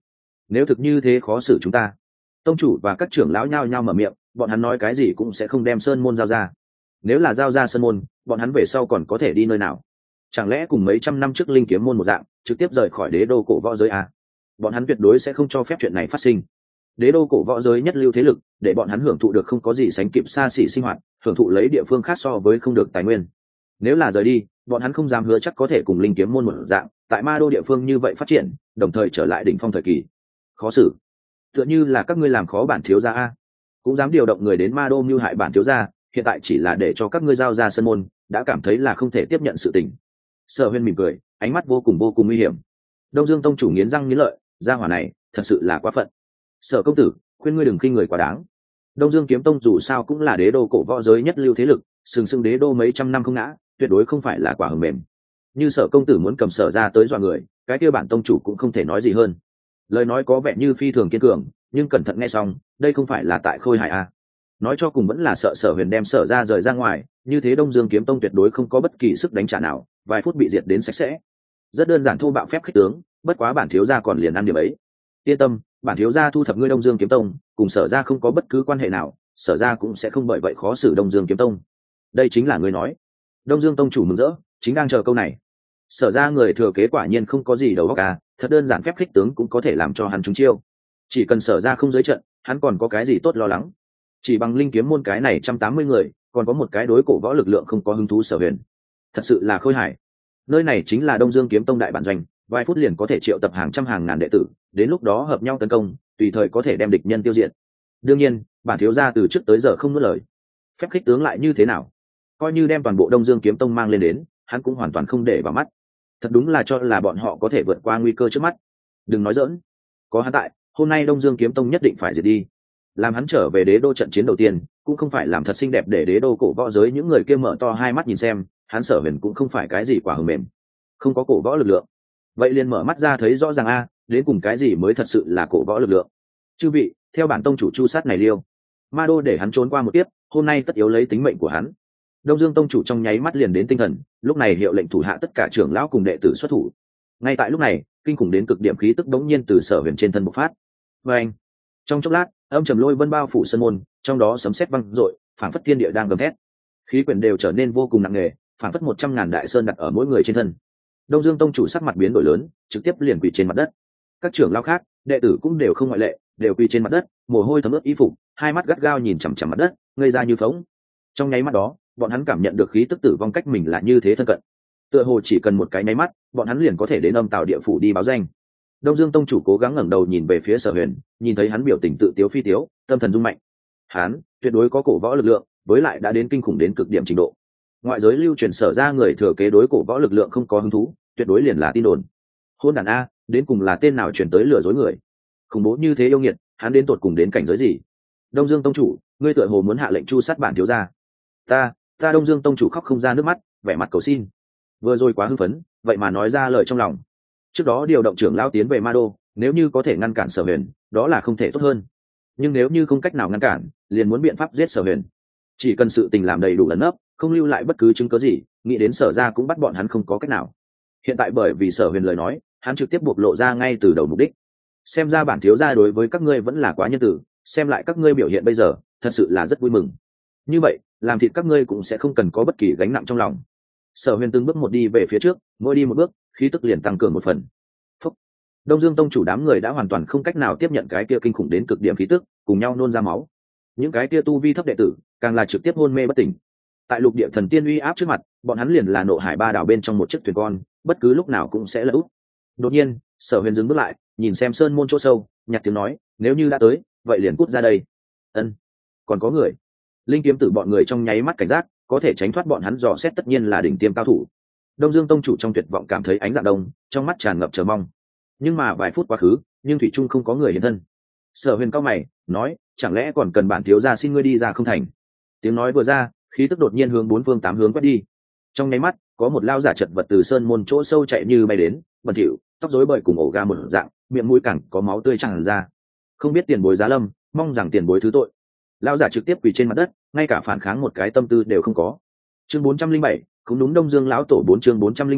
nếu thực như thế khó xử chúng ta. Tông chủ và các trưởng lão nhao nhao mở miệng, bọn hắn nói cái gì cũng sẽ không đem sơn môn giao ra. Nếu là giao ra sơn môn, bọn hắn về sau còn có thể đi nơi nào? Chẳng lẽ cùng mấy trăm năm trước linh kiếm môn một dạng, trực tiếp rời khỏi đế đô cổ võ giới à? Bọn hắn tuyệt đối sẽ không cho phép chuyện này phát sinh. Đế đô cổ võ giới nhất lưu thế lực, để bọn hắn hưởng thụ được không có gì sánh kịp xa xỉ sinh hoạt, hưởng thụ lấy địa phương khác so với không được tài nguyên. Nếu là rời đi, bọn hắn không dám hứa chắc có thể cùng linh kiếm môn một dạng, tại ma đô địa phương như vậy phát triển, đồng thời trở lại đỉnh phong thời kỳ. Khó xử. Tựa như là các ngươi làm khó bản thiếu gia a, cũng dám điều động người đến ma đô mưu hại bản thiếu gia, hiện tại chỉ là để cho các ngươi giao ra sân môn, đã cảm thấy là không thể tiếp nhận sự tình. Sở Huyên mỉm cười, ánh mắt vô cùng vô cùng nguy hiểm. Đông Dương tông chủ nghiến răng nghiến lợi, gia hỏa này thật sự là quá phận. Sở công tử, khuyên ngươi đừng khinh người quá đáng. Đông Dương kiếm tông dù sao cũng là đế đô cổ võ giới nhất lưu thế lực, sừng sững đế đô mấy trăm năm không ngã, tuyệt đối không phải là quả hờ mềm. Như Sở công tử muốn cầm Sở ra tới dọa người, cái kia bản tông chủ cũng không thể nói gì hơn. Lời nói có vẻ như phi thường kiên cường, nhưng cẩn thận nghe xong, đây không phải là tại khôi hài à? Nói cho cùng vẫn là sợ Sở Huyền đem Sở ra rời ra ngoài, như thế Đông Dương kiếm tông tuyệt đối không có bất kỳ sức đánh trả nào, vài phút bị diệt đến sạch sẽ. Rất đơn giản thô bạo phép khích tướng, bất quá bản thiếu gia còn liền ăn điểm ấy. Yên tâm, bản thiếu gia thu thập ngươi Đông Dương kiếm tông, cùng Sở ra không có bất cứ quan hệ nào, Sở ra cũng sẽ không bởi vậy khó xử Đông Dương kiếm tông. Đây chính là ngươi nói. Đông Dương tông chủ mừng rỡ, chính đang chờ câu này. Sở ra người thừa kế quả nhiên không có gì đầu óc à, thật đơn giản phép khích tướng cũng có thể làm cho hắn trúng chiêu. Chỉ cần Sở ra không dưới trận, hắn còn có cái gì tốt lo lắng. Chỉ bằng linh kiếm môn cái này trăm tám mươi người, còn có một cái đối cổ võ lực lượng không có hứng thú Sở Huyền. Thật sự là khôi hài. Nơi này chính là Đông Dương kiếm tông đại bản doanh, vài phút liền có thể triệu tập hàng trăm hàng ngàn đệ tử, đến lúc đó hợp nhau tấn công, tùy thời có thể đem địch nhân tiêu diệt. Đương nhiên, bản thiếu gia từ trước tới giờ không nuốt lời. Phép khích tướng lại như thế nào? Coi như đem toàn bộ Đông Dương kiếm tông mang lên đến, hắn cũng hoàn toàn không để vào mắt. Thật đúng là cho là bọn họ có thể vượt qua nguy cơ trước mắt. Đừng nói giỡn, có hắn tại, hôm nay Đông Dương kiếm tông nhất định phải diệt đi. Làm hắn trở về đế đô trận chiến đầu tiên, cũng không phải làm thật xinh đẹp để đế đô cổ võ giới những người kia mở to hai mắt nhìn xem, hắn Sở Huyền cũng không phải cái gì quả hờ mềm, không có cổ võ lực lượng. Vậy liền mở mắt ra thấy rõ ràng a, đến cùng cái gì mới thật sự là cổ võ lực lượng. Chư vị, theo bản tông chủ chu sát này liêu, ma đô để hắn trốn qua một tiếp, hôm nay tất yếu lấy tính mệnh của hắn. Đông Dương tông chủ trong nháy mắt liền đến tinh thần, lúc này hiệu lệnh thủ hạ tất cả trưởng lão cùng đệ tử xuất thủ. Ngay tại lúc này, kinh khủng đến cực điểm khí tức đống nhiên từ Sở Huyền trên thân bộc phát. Và anh, trong chốc lát, âm trầm lôi vân bao phủ sân môn, trong đó sấm sét vang rội, phảng phất thiên địa đang gầm thét. Khí quyển đều trở nên vô cùng nặng nề, phảng phất một trăm ngàn đại sơn đặt ở mỗi người trên thân. Đông Dương tông chủ sắc mặt biến đổi lớn, trực tiếp liền quỳ trên mặt đất. Các trưởng lão khác, đệ tử cũng đều không ngoại lệ, đều quỳ trên mặt đất, mồ hôi thấm ướt y phục, hai mắt gắt gao nhìn chằm chằm mặt đất, ngây ra như phỗng. Trong nháy mắt đó, bọn hắn cảm nhận được khí tức tử vong cách mình là như thế thân cận. Tựa hồ chỉ cần một cái nháy mắt, bọn hắn liền có thể đến âm tào địa phủ đi báo danh. Đông Dương tông chủ cố gắng ngẩng đầu nhìn về phía Sở Huyền, nhìn thấy hắn biểu tình tự tiếu phi tiếu, tâm thần rung mạnh. Hắn tuyệt đối có cổ võ lực lượng, với lại đã đến kinh khủng đến cực điểm trình độ. Ngoại giới lưu truyền Sở ra người thừa kế đối cổ võ lực lượng không có hứng thú, tuyệt đối liền là tin đồn. Hôn đàn a, đến cùng là tên nào truyền tới lừa dối người? Khủng bố như thế yêu nghiệt, hắn đến tột cùng đến cảnh giới gì? Đông Dương tông chủ, ngươi tựa hồ muốn hạ lệnh chu sát bản thiếu gia. Ta, ta Đông Dương tông chủ khóc không ra nước mắt, vẻ mặt cầu xin. Vừa rồi quá hưng phấn, vậy mà nói ra lời trong lòng. Trước đó điều động trưởng lão tiến về ma đô, nếu như có thể ngăn cản Sở Huyền, đó là không thể tốt hơn. Nhưng nếu như không cách nào ngăn cản, liền muốn biện pháp giết Sở Huyền. Chỉ cần sự tình làm đầy đủ ẩn nấp, không lưu lại bất cứ chứng cứ gì, nghĩ đến Sở ra cũng bắt bọn hắn không có cách nào. Hiện tại bởi vì Sở Huyền lời nói, hắn trực tiếp bộc lộ ra ngay từ đầu mục đích. Xem ra bản thiếu gia đối với các ngươi vẫn là quá nhân tử, xem lại các ngươi biểu hiện bây giờ, thật sự là rất vui mừng. Như vậy, làm thịt các ngươi cũng sẽ không cần có bất kỳ gánh nặng trong lòng. Sở Huyền từng bước một đi về phía trước, mỗi đi một bước, khí tức liền tăng cường một phần. Phúc. Đông Dương tông chủ đám người đã hoàn toàn không cách nào tiếp nhận cái kia kinh khủng đến cực điểm khí tức, cùng nhau nôn ra máu. Những cái kia tu vi thấp đệ tử, càng là trực tiếp hôn mê bất tỉnh. Tại lục địa thần tiên uy áp trước mặt, bọn hắn liền là nộ hải ba đảo bên trong một chiếc thuyền con, bất cứ lúc nào cũng sẽ lỡ úp. Đột nhiên, Sở Huyền dừng bước lại, nhìn xem sơn môn chỗ sâu, nhặt tiếng nói, nếu như đã tới, vậy liền cút ra đây. Ân, còn có người. Linh kiếm tử bọn người trong nháy mắt cảnh giác, có thể tránh thoát bọn hắn dò xét tất nhiên là đỉnh tiêm cao thủ. Đông Dương tông chủ trong tuyệt vọng cảm thấy ánh dạng đông, trong mắt tràn ngập chờ mong. Nhưng mà vài phút quá khứ, nhưng thủy trung không có người hiện thân. Sở Huyền cao mày, nói, chẳng lẽ còn cần bản thiếu gia xin ngươi đi ra không thành? Tiếng nói vừa ra, khí tức đột nhiên hướng bốn phương tám hướng quét đi. Trong nháy mắt, có một lao giả chật vật từ sơn môn chỗ sâu chạy như bay đến, bẩn thỉu, tóc rối bời cùng ổ ga một dạng, miệng mũi cẳng có máu tươi tràn ra. Không biết tiền bối giá lâm, mong rằng tiền bối thứ tội. Lao giả trực tiếp quỳ trên mặt đất, ngay cả phản kháng một cái tâm tư đều không có. Chương bốn trăm linh bảy, không đúng Đông Dương lão tổ bốn chương bốn trăm linh bảy,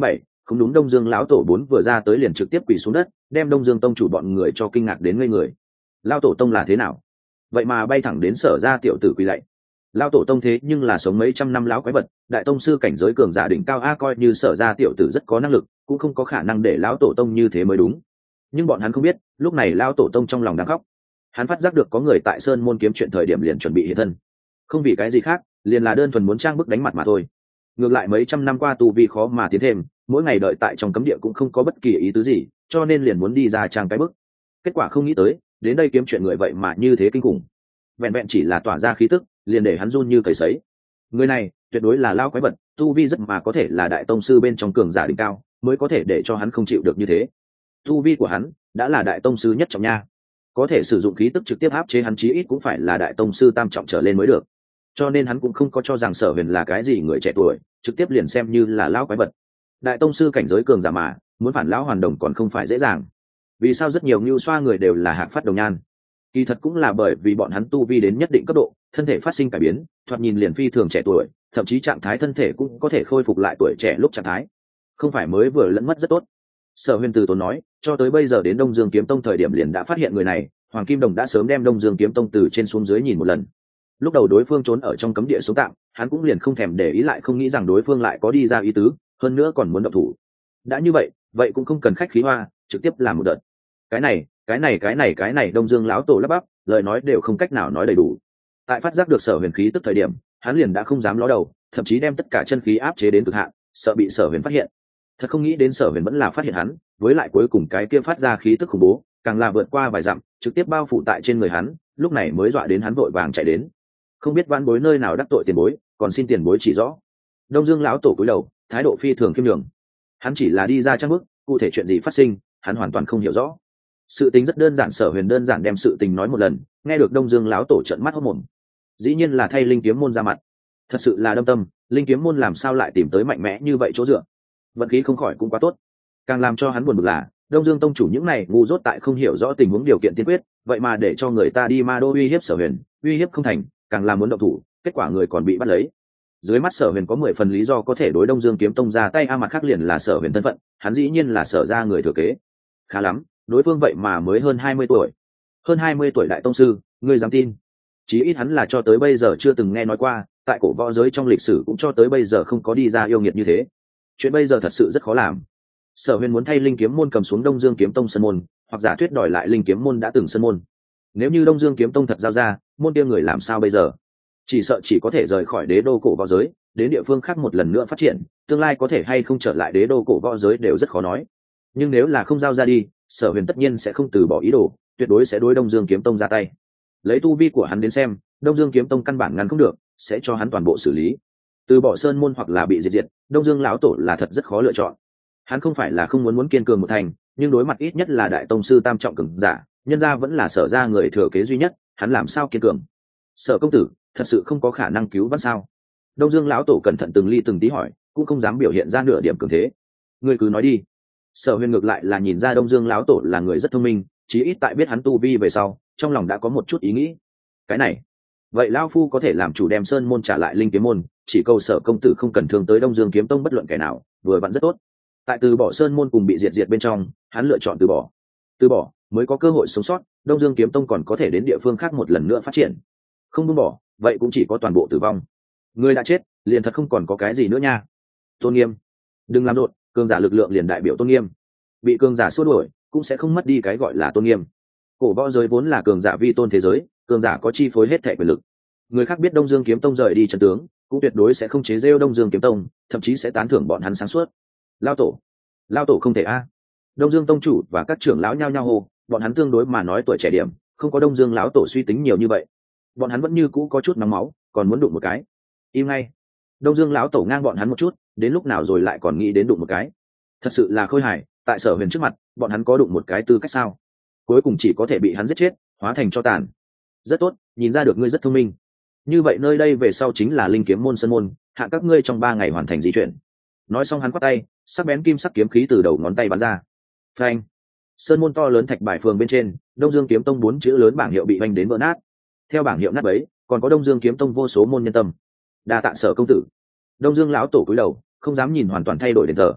Không đúng, Đông Dương lão tổ bốn vừa ra tới liền trực tiếp quỳ xuống đất, đem Đông Dương tông chủ bọn người cho kinh ngạc đến ngây người. Lão tổ tông là thế nào? Vậy mà bay thẳng đến Sở ra tiểu tử quỳ lạy. Lão tổ tông thế nhưng là sống mấy trăm năm lão quái vật, đại tông sư cảnh giới cường giả đỉnh cao a, coi như Sở ra tiểu tử rất có năng lực, cũng không có khả năng để lão tổ tông như thế mới đúng. Nhưng bọn hắn không biết, lúc này lão tổ tông trong lòng đang khóc. Hắn phát giác được có người tại Sơn môn kiếm chuyện thời điểm liền chuẩn bị hiện thân, không vì cái gì khác, liền là đơn thuần muốn trang bức đánh mặt mà thôi. Ngược lại mấy trăm năm qua tu vi khó mà tiến thêm, mỗi ngày đợi tại trong cấm địa cũng không có bất kỳ ý tứ gì, cho nên liền muốn đi ra trang cái bức. Kết quả không nghĩ tới, đến đây kiếm chuyện người vậy mà như thế kinh khủng. Vẹn vẹn chỉ là tỏa ra khí tức, liền để hắn run như cầy sấy. Người này tuyệt đối là lao quái vật, tu vi rất mà có thể là đại tông sư bên trong cường giả đỉnh cao, mới có thể để cho hắn không chịu được như thế. Tu vi của hắn đã là đại tông sư nhất trọng nha, có thể sử dụng khí tức trực tiếp áp chế hắn, chí ít cũng phải là đại tông sư tam trọng trở lên mới được. Cho nên hắn cũng không có cho rằng Sở Huyền là cái gì người trẻ tuổi, trực tiếp liền xem như là lão quái vật. Đại tông sư cảnh giới cường giả mà, muốn phản lão hoàn đồng còn không phải dễ dàng. Vì sao rất nhiều nhu xoa người đều là hạc phát đồng nhan? Kỳ thật cũng là bởi vì bọn hắn tu vi đến nhất định cấp độ, thân thể phát sinh cải biến, thoạt nhìn liền phi thường trẻ tuổi, thậm chí trạng thái thân thể cũng có thể khôi phục lại tuổi trẻ lúc trạng thái, không phải mới vừa lẫn mất rất tốt. Sở Huyền từ tốn nói, cho tới bây giờ đến Đông Dương Kiếm Tông thời điểm liền đã phát hiện người này, Hoàng Kim Đồng đã sớm đem Đông Dương Kiếm Tông từ trên xuống dưới nhìn một lần. Lúc đầu đối phương trốn ở trong cấm địa xuống tạm, hắn cũng liền không thèm để ý, lại không nghĩ rằng đối phương lại có đi ra ý tứ, hơn nữa còn muốn động thủ. Đã như vậy, vậy cũng không cần khách khí hoa, trực tiếp làm một đợt. Cái này, cái này cái này cái này Đông Dương lão tổ lắp bắp, lời nói đều không cách nào nói đầy đủ. Tại phát giác được Sở Huyền khí tức thời điểm, hắn liền đã không dám ló đầu, thậm chí đem tất cả chân khí áp chế đến cực hạn, sợ bị Sở Huyền phát hiện. Thật không nghĩ đến Sở Huyền vẫn là phát hiện hắn, với lại cuối cùng cái kia phát ra khí tức khủng bố, càng là vượt qua vài dặm, trực tiếp bao phủ tại trên người hắn, lúc này mới dọa đến hắn vội vàng chạy đến. Không biết vãn bối nơi nào đắc tội tiền bối, còn xin tiền bối chỉ rõ. Đông Dương lão tổ cúi đầu, thái độ phi thường khiêm nhường. Hắn chỉ là đi ra trang bức, cụ thể chuyện gì phát sinh, hắn hoàn toàn không hiểu rõ. Sự tình rất đơn giản, Sở Huyền đơn giản đem sự tình nói một lần, nghe được Đông Dương lão tổ trợn mắt hốt mồm. Dĩ nhiên là thay Linh Kiếm môn ra mặt, thật sự là đâm tâm, Linh Kiếm môn làm sao lại tìm tới mạnh mẽ như vậy chỗ dựa. Vận khí không khỏi cũng quá tốt. Càng làm cho hắn buồn bực là, Đông Dương tông chủ những này ngu dốt tại không hiểu rõ tình huống điều kiện tiên quyết, vậy mà để cho người ta đi Ma Đô uy hiếp Sở Huyền, uy hiếp không thành, càng làm muốn động thủ, kết quả người còn bị bắt lấy. Dưới mắt Sở Huyền có mười phần lý do có thể đối Đông Dương Kiếm Tông ra tay, a mặt khác liền là Sở Huyền thân phận, hắn dĩ nhiên là Sở ra người thừa kế. Khá lắm, đối phương vậy mà mới hơn hai mươi tuổi. Hơn hai mươi tuổi đại tông sư, ngươi dám tin? Chí ít hắn là cho tới bây giờ chưa từng nghe nói qua, tại cổ võ giới trong lịch sử cũng cho tới bây giờ không có đi ra yêu nghiệt như thế. Chuyện bây giờ thật sự rất khó làm. Sở Huyền muốn thay Linh Kiếm môn cầm xuống Đông Dương Kiếm Tông sân môn, hoặc giả thuyết đòi lại Linh Kiếm môn đã từng sân môn. Nếu như Đông Dương Kiếm Tông thật giao ra, môn kia người làm sao bây giờ? Chỉ sợ chỉ có thể rời khỏi đế đô cổ võ giới, đến địa phương khác một lần nữa phát triển, tương lai có thể hay không trở lại đế đô cổ võ giới đều rất khó nói. Nhưng nếu là không giao ra đi, Sở Huyền tất nhiên sẽ không từ bỏ ý đồ, tuyệt đối sẽ đối Đông Dương Kiếm Tông ra tay. Lấy tu vi của hắn đến xem, Đông Dương Kiếm Tông căn bản ngăn không được, sẽ cho hắn toàn bộ xử lý. Từ bỏ sơn môn hoặc là bị diệt diệt, Đông Dương lão tổ là thật rất khó lựa chọn. Hắn không phải là không muốn muốn kiên cường một thành, nhưng đối mặt ít nhất là đại tông sư tam trọng cường giả, nhân gia vẫn là Sở ra người thừa kế duy nhất, hắn làm sao kiên cường? Sở công tử, thật sự không có khả năng cứu vãn sao? Đông Dương lão tổ cẩn thận từng ly từng tí hỏi, cũng không dám biểu hiện ra nửa điểm cường thế. Ngươi cứ nói đi. Sở Huyền ngược lại là nhìn ra Đông Dương lão tổ là người rất thông minh, chí ít tại biết hắn tu vi về sau, trong lòng đã có một chút ý nghĩ. Cái này, vậy lão phu có thể làm chủ đem sơn môn trả lại Linh Kiếm môn, chỉ cầu Sở công tử không cần thương tới Đông Dương Kiếm Tông bất luận kẻ nào, vừa vặn rất tốt. Tại từ bỏ sơn môn cùng bị diệt diệt bên trong, hắn lựa chọn từ bỏ. Từ bỏ mới có cơ hội sống sót, Đông Dương Kiếm Tông còn có thể đến địa phương khác một lần nữa phát triển. Không buông bỏ, vậy cũng chỉ có toàn bộ tử vong. Người đã chết, liền thật không còn có cái gì nữa nha. Tôn nghiêm, đừng làm rộn, cường giả lực lượng liền đại biểu tôn nghiêm. Bị cường giả xua đuổi, cũng sẽ không mất đi cái gọi là tôn nghiêm. Cổ võ giới vốn là cường giả vi tôn thế giới, cường giả có chi phối hết thảy quyền lực. Người khác biết Đông Dương Kiếm Tông rời đi trận tướng, cũng tuyệt đối sẽ không chế giễu Đông Dương Kiếm Tông, thậm chí sẽ tán thưởng bọn hắn sáng suốt. Lao tổ, lao tổ không thể a. Đông Dương tông chủ và các trưởng lão nhao nhao hô, bọn hắn tương đối mà nói tuổi trẻ điểm, không có Đông Dương lão tổ suy tính nhiều như vậy. Bọn hắn vẫn như cũ có chút nóng máu, còn muốn đụng một cái. Im ngay. Đông Dương lão tổ ngang bọn hắn một chút, đến lúc nào rồi lại còn nghĩ đến đụng một cái. Thật sự là khôi hài, tại Sở Huyền trước mặt, bọn hắn có đụng một cái tư cách sao? Cuối cùng chỉ có thể bị hắn giết chết, hóa thành tro tàn. Rất tốt, nhìn ra được ngươi rất thông minh. Như vậy nơi đây về sau chính là Linh Kiếm môn sân môn, hạ các ngươi trong ba ngày hoàn thành di chuyển. Nói xong hắn quát tay, sắc bén kim sắc kiếm khí từ đầu ngón tay bắn ra. Phanh! Sơn môn to lớn thạch bài phường bên trên, Đông Dương Kiếm Tông bốn chữ lớn bảng hiệu bị vành đến vỡ nát. Theo bảng hiệu nát bấy, còn có Đông Dương Kiếm Tông vô số môn nhân tâm. Đa tạ Sở công tử. Đông Dương lão tổ cúi đầu, không dám nhìn hoàn toàn thay đổi đền thờ.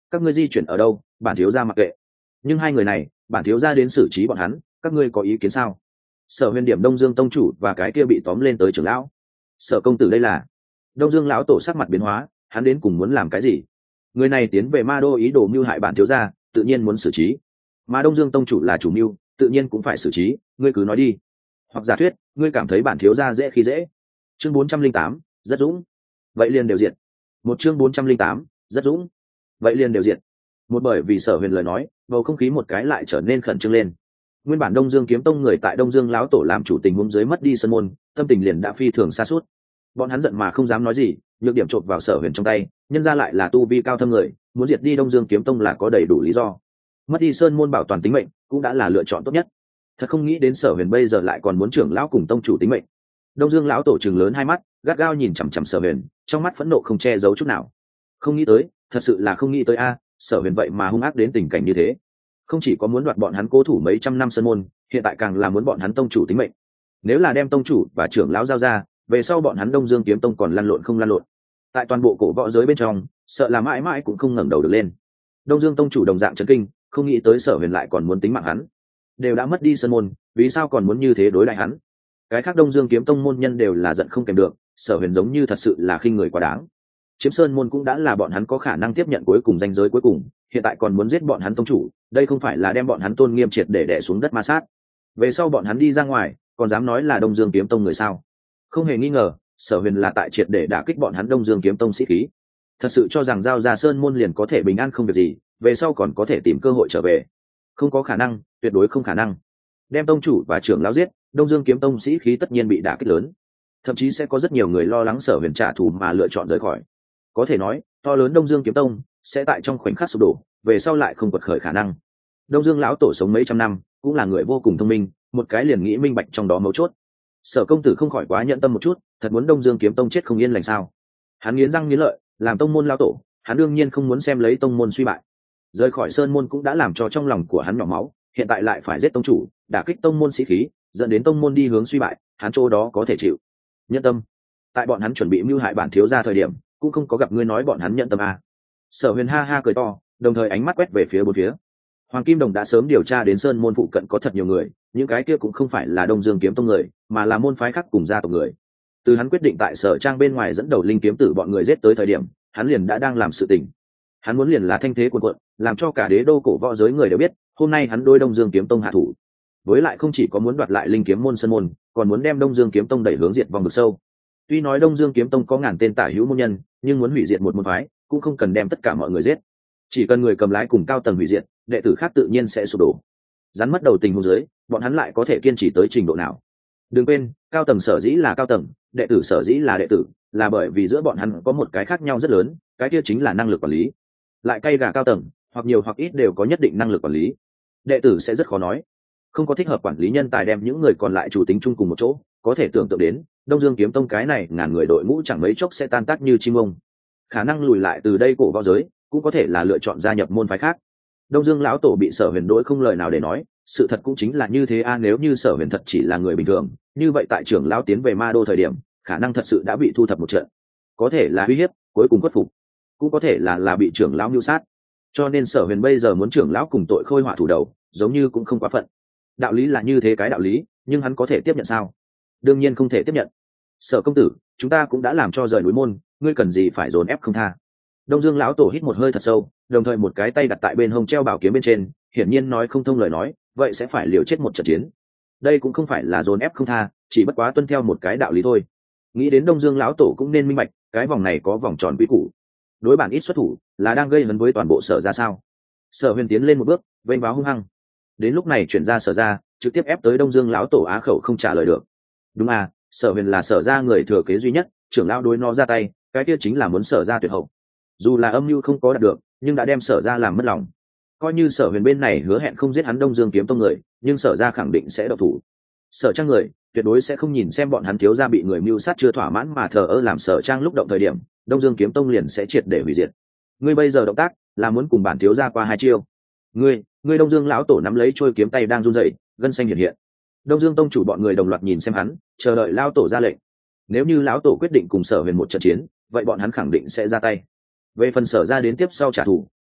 các ngươi di chuyển ở đâu bản thiếu gia mặc kệ, nhưng hai người này bản thiếu gia đến xử trí bọn hắn, các ngươi có ý kiến sao? Sở Huyền điểm Đông Dương tông chủ và cái kia bị tóm lên tới trưởng lão. Sở công tử đây là? Đông Dương lão tổ sắc mặt biến hóa, hắn đến cùng muốn làm cái gì? Người này tiến về Ma Đô ý đồ mưu hại bản thiếu gia, tự nhiên muốn xử trí. Mà Đông Dương tông chủ là chủ mưu, tự nhiên cũng phải xử trí, ngươi cứ nói đi. Hoặc giả thuyết, ngươi cảm thấy bản thiếu gia dễ khi dễ. Chương bốn trăm linh tám, rất dũng. Vậy liền đều diện. Một chương bốn trăm linh tám, rất dũng. Vậy liền đều diện. Một bởi vì Sở Huyền lời nói, bầu không khí một cái lại trở nên khẩn trương lên. Nguyên bản Đông Dương kiếm tông người tại Đông Dương lão tổ làm chủ tình huống dưới mất đi sân môn, tâm tình liền đã phi thường xa suốt. Bọn hắn giận mà không dám nói gì, nhược điểm chộp vào Sở Huyền trong tay, nhân ra lại là tu vi cao thâm người, muốn diệt đi Đông Dương kiếm tông là có đầy đủ lý do. Mất đi sơn môn bảo toàn tính mệnh, cũng đã là lựa chọn tốt nhất. Thật không nghĩ đến Sở Huyền bây giờ lại còn muốn trưởng lão cùng tông chủ tính mệnh. Đông Dương lão tổ trừng lớn hai mắt, gắt gao nhìn chằm chằm Sở Huyền, trong mắt phẫn nộ không che giấu chút nào. Không nghĩ tới, thật sự là không nghĩ tới a, Sở Huyền vậy mà hung ác đến tình cảnh như thế. Không chỉ có muốn đoạt bọn hắn cố thủ mấy trăm năm sơn môn, hiện tại càng là muốn bọn hắn tông chủ tính mệnh. Nếu là đem tông chủ và trưởng lão giao ra, về sau bọn hắn Đông Dương kiếm tông còn lăn lộn không lăn lộn. Tại toàn bộ cổ võ giới bên trong, sợ là mãi mãi cũng không ngẩng đầu được lên. Đông Dương tông chủ đồng dạng chấn kinh, không nghĩ tới Sở Huyền lại còn muốn tính mạng hắn. Đều đã mất đi sơn môn, vì sao còn muốn như thế đối đãi hắn? Cái khác Đông Dương kiếm tông môn nhân đều là giận không kèm được, Sở Huyền giống như thật sự là khinh người quá đáng. Chiếm sơn môn cũng đã là bọn hắn có khả năng tiếp nhận cuối cùng danh giới cuối cùng, hiện tại còn muốn giết bọn hắn tông chủ, đây không phải là đem bọn hắn tôn nghiêm triệt để đè xuống đất ma sát. Về sau bọn hắn đi ra ngoài, còn dám nói là Đông Dương kiếm tông người sao? Không hề nghi ngờ, Sở Huyền là tại triệt để đả kích bọn hắn Đông Dương kiếm tông sĩ khí. Thật sự cho rằng giao ra sơn môn liền có thể bình an không việc gì, về sau còn có thể tìm cơ hội trở về? Không có khả năng, tuyệt đối không khả năng. Đem tông chủ và trưởng lão giết, Đông Dương kiếm tông sĩ khí tất nhiên bị đả kích lớn. Thậm chí sẽ có rất nhiều người lo lắng Sở Huyền trả thù mà lựa chọn rời khỏi. Có thể nói, to lớn Đông Dương kiếm tông sẽ tại trong khoảnh khắc sụp đổ, về sau lại không quật khởi khả năng. Đông Dương lão tổ sống mấy trăm năm, cũng là người vô cùng thông minh, một cái liền nghĩ minh bạch trong đó mấu chốt. Sở công tử không khỏi quá nhận tâm một chút, thật muốn Đông Dương kiếm tông chết không yên lành sao? Hắn nghiến răng nghiến lợi, làm tông môn lão tổ, hắn đương nhiên không muốn xem lấy tông môn suy bại. Rời khỏi sơn môn cũng đã làm cho trong lòng của hắn nhỏ máu, hiện tại lại phải giết tông chủ, đả kích tông môn sĩ khí, dẫn đến tông môn đi hướng suy bại, hắn chỗ đó có thể chịu. Nhân tâm. Tại bọn hắn chuẩn bị mưu hại bản thiếu gia thời điểm, cũng không có gặp ngươi nói bọn hắn nhận tâm à. Sở Huyền ha ha cười to, đồng thời ánh mắt quét về phía bốn phía. Hoàng Kim Đồng đã sớm điều tra đến sơn môn phụ cận có thật nhiều người, những cái kia cũng không phải là Đông Dương kiếm tông người, mà là môn phái khác cùng gia tộc người. Từ hắn quyết định tại Sở Trang bên ngoài dẫn đầu linh kiếm tử bọn người giết tới thời điểm, hắn liền đã đang làm sự tình. Hắn muốn liền là thanh thế cuồn cuộn, làm cho cả đế đô cổ võ giới người đều biết, hôm nay hắn đối Đông Dương kiếm tông hạ thủ. Với lại không chỉ có muốn đoạt lại linh kiếm môn sơn môn, còn muốn đem Đông Dương kiếm tông đẩy hướng diệt vong vực sâu. Tuy nói Đông Dương kiếm tông có ngàn tên tả hữu môn nhân, nhưng muốn hủy diệt một môn phái, cũng không cần đem tất cả mọi người giết. Chỉ cần người cầm lái cùng cao tầng hủy diệt, đệ tử khác tự nhiên sẽ sụp đổ. Rắn mất đầu tình huống dưới, bọn hắn lại có thể kiên trì tới trình độ nào? Đừng quên, cao tầng sở dĩ là cao tầng, đệ tử sở dĩ là đệ tử, là bởi vì giữa bọn hắn có một cái khác nhau rất lớn, cái kia chính là năng lực quản lý. Lại cay gà cao tầng, hoặc nhiều hoặc ít đều có nhất định năng lực quản lý. Đệ tử sẽ rất khó nói, không có thích hợp quản lý nhân tài đem những người còn lại chủ tính chung cùng một chỗ, có thể tưởng tượng đến Đông Dương kiếm tông cái này ngàn người đội ngũ chẳng mấy chốc sẽ tan tác như chim ông. Khả năng lùi lại từ đây cổ võ giới, cũng có thể là lựa chọn gia nhập môn phái khác. Đông Dương lão tổ bị Sở Huyền đối không lời nào để nói, sự thật cũng chính là như thế a, nếu như Sở Huyền thật chỉ là người bình thường, như vậy tại trưởng lão tiến về Ma Đô thời điểm, khả năng thật sự đã bị thu thập một trận. Có thể là uy hiếp, cuối cùng khuất phục, cũng có thể là là bị trưởng lão mưu sát. Cho nên Sở Huyền bây giờ muốn trưởng lão cùng tội khôi hỏa thủ đầu, giống như cũng không quá phận. Đạo lý là như thế cái đạo lý, nhưng hắn có thể tiếp nhận sao? Đương nhiên không thể tiếp nhận. Sở công tử, chúng ta cũng đã làm cho rời núi môn, ngươi cần gì phải dồn ép không tha? Đông Dương lão tổ hít một hơi thật sâu, đồng thời một cái tay đặt tại bên hông treo bảo kiếm bên trên, hiển nhiên nói không thông lời nói, vậy sẽ phải liều chết một trận chiến. Đây cũng không phải là dồn ép không tha, chỉ bất quá tuân theo một cái đạo lý thôi. Nghĩ đến Đông Dương lão tổ cũng nên minh bạch, cái vòng này có vòng tròn quy củ. Đối bản ít xuất thủ, là đang gây hấn với toàn bộ Sở ra sao? Sở Huyền tiến lên một bước, vênh váo hung hăng. Đến lúc này chuyển ra Sở ra, trực tiếp ép tới Đông Dương lão tổ á khẩu không trả lời được. Đúng à, Sở Huyền là Sở ra người thừa kế duy nhất, trưởng lão đối nó ra tay, cái kia chính là muốn Sở ra tuyệt hậu. Dù là âm mưu không có đạt được, nhưng đã đem Sở ra làm mất lòng. Coi như Sở Huyền bên này hứa hẹn không giết hắn Đông Dương kiếm tông người, nhưng Sở ra khẳng định sẽ độc thủ. Sở Trang người tuyệt đối sẽ không nhìn xem bọn hắn thiếu gia bị người mưu sát chưa thỏa mãn mà thờ ơ làm Sở Trang lúc động thời điểm, Đông Dương kiếm tông liền sẽ triệt để hủy diệt. Ngươi bây giờ động tác là muốn cùng bản thiếu gia qua hai chiêu. Ngươi, ngươi Đông Dương lão tổ nắm lấy trôi kiếm tay đang run rẩy, gân xanh hiện hiện. Đông Dương tông chủ bọn người đồng loạt nhìn xem hắn, chờ đợi lão tổ ra lệnh. Nếu như lão tổ quyết định cùng Sở Huyền một trận chiến, vậy bọn hắn khẳng định sẽ ra tay. Về phần Sở ra đến tiếp sau trả thù,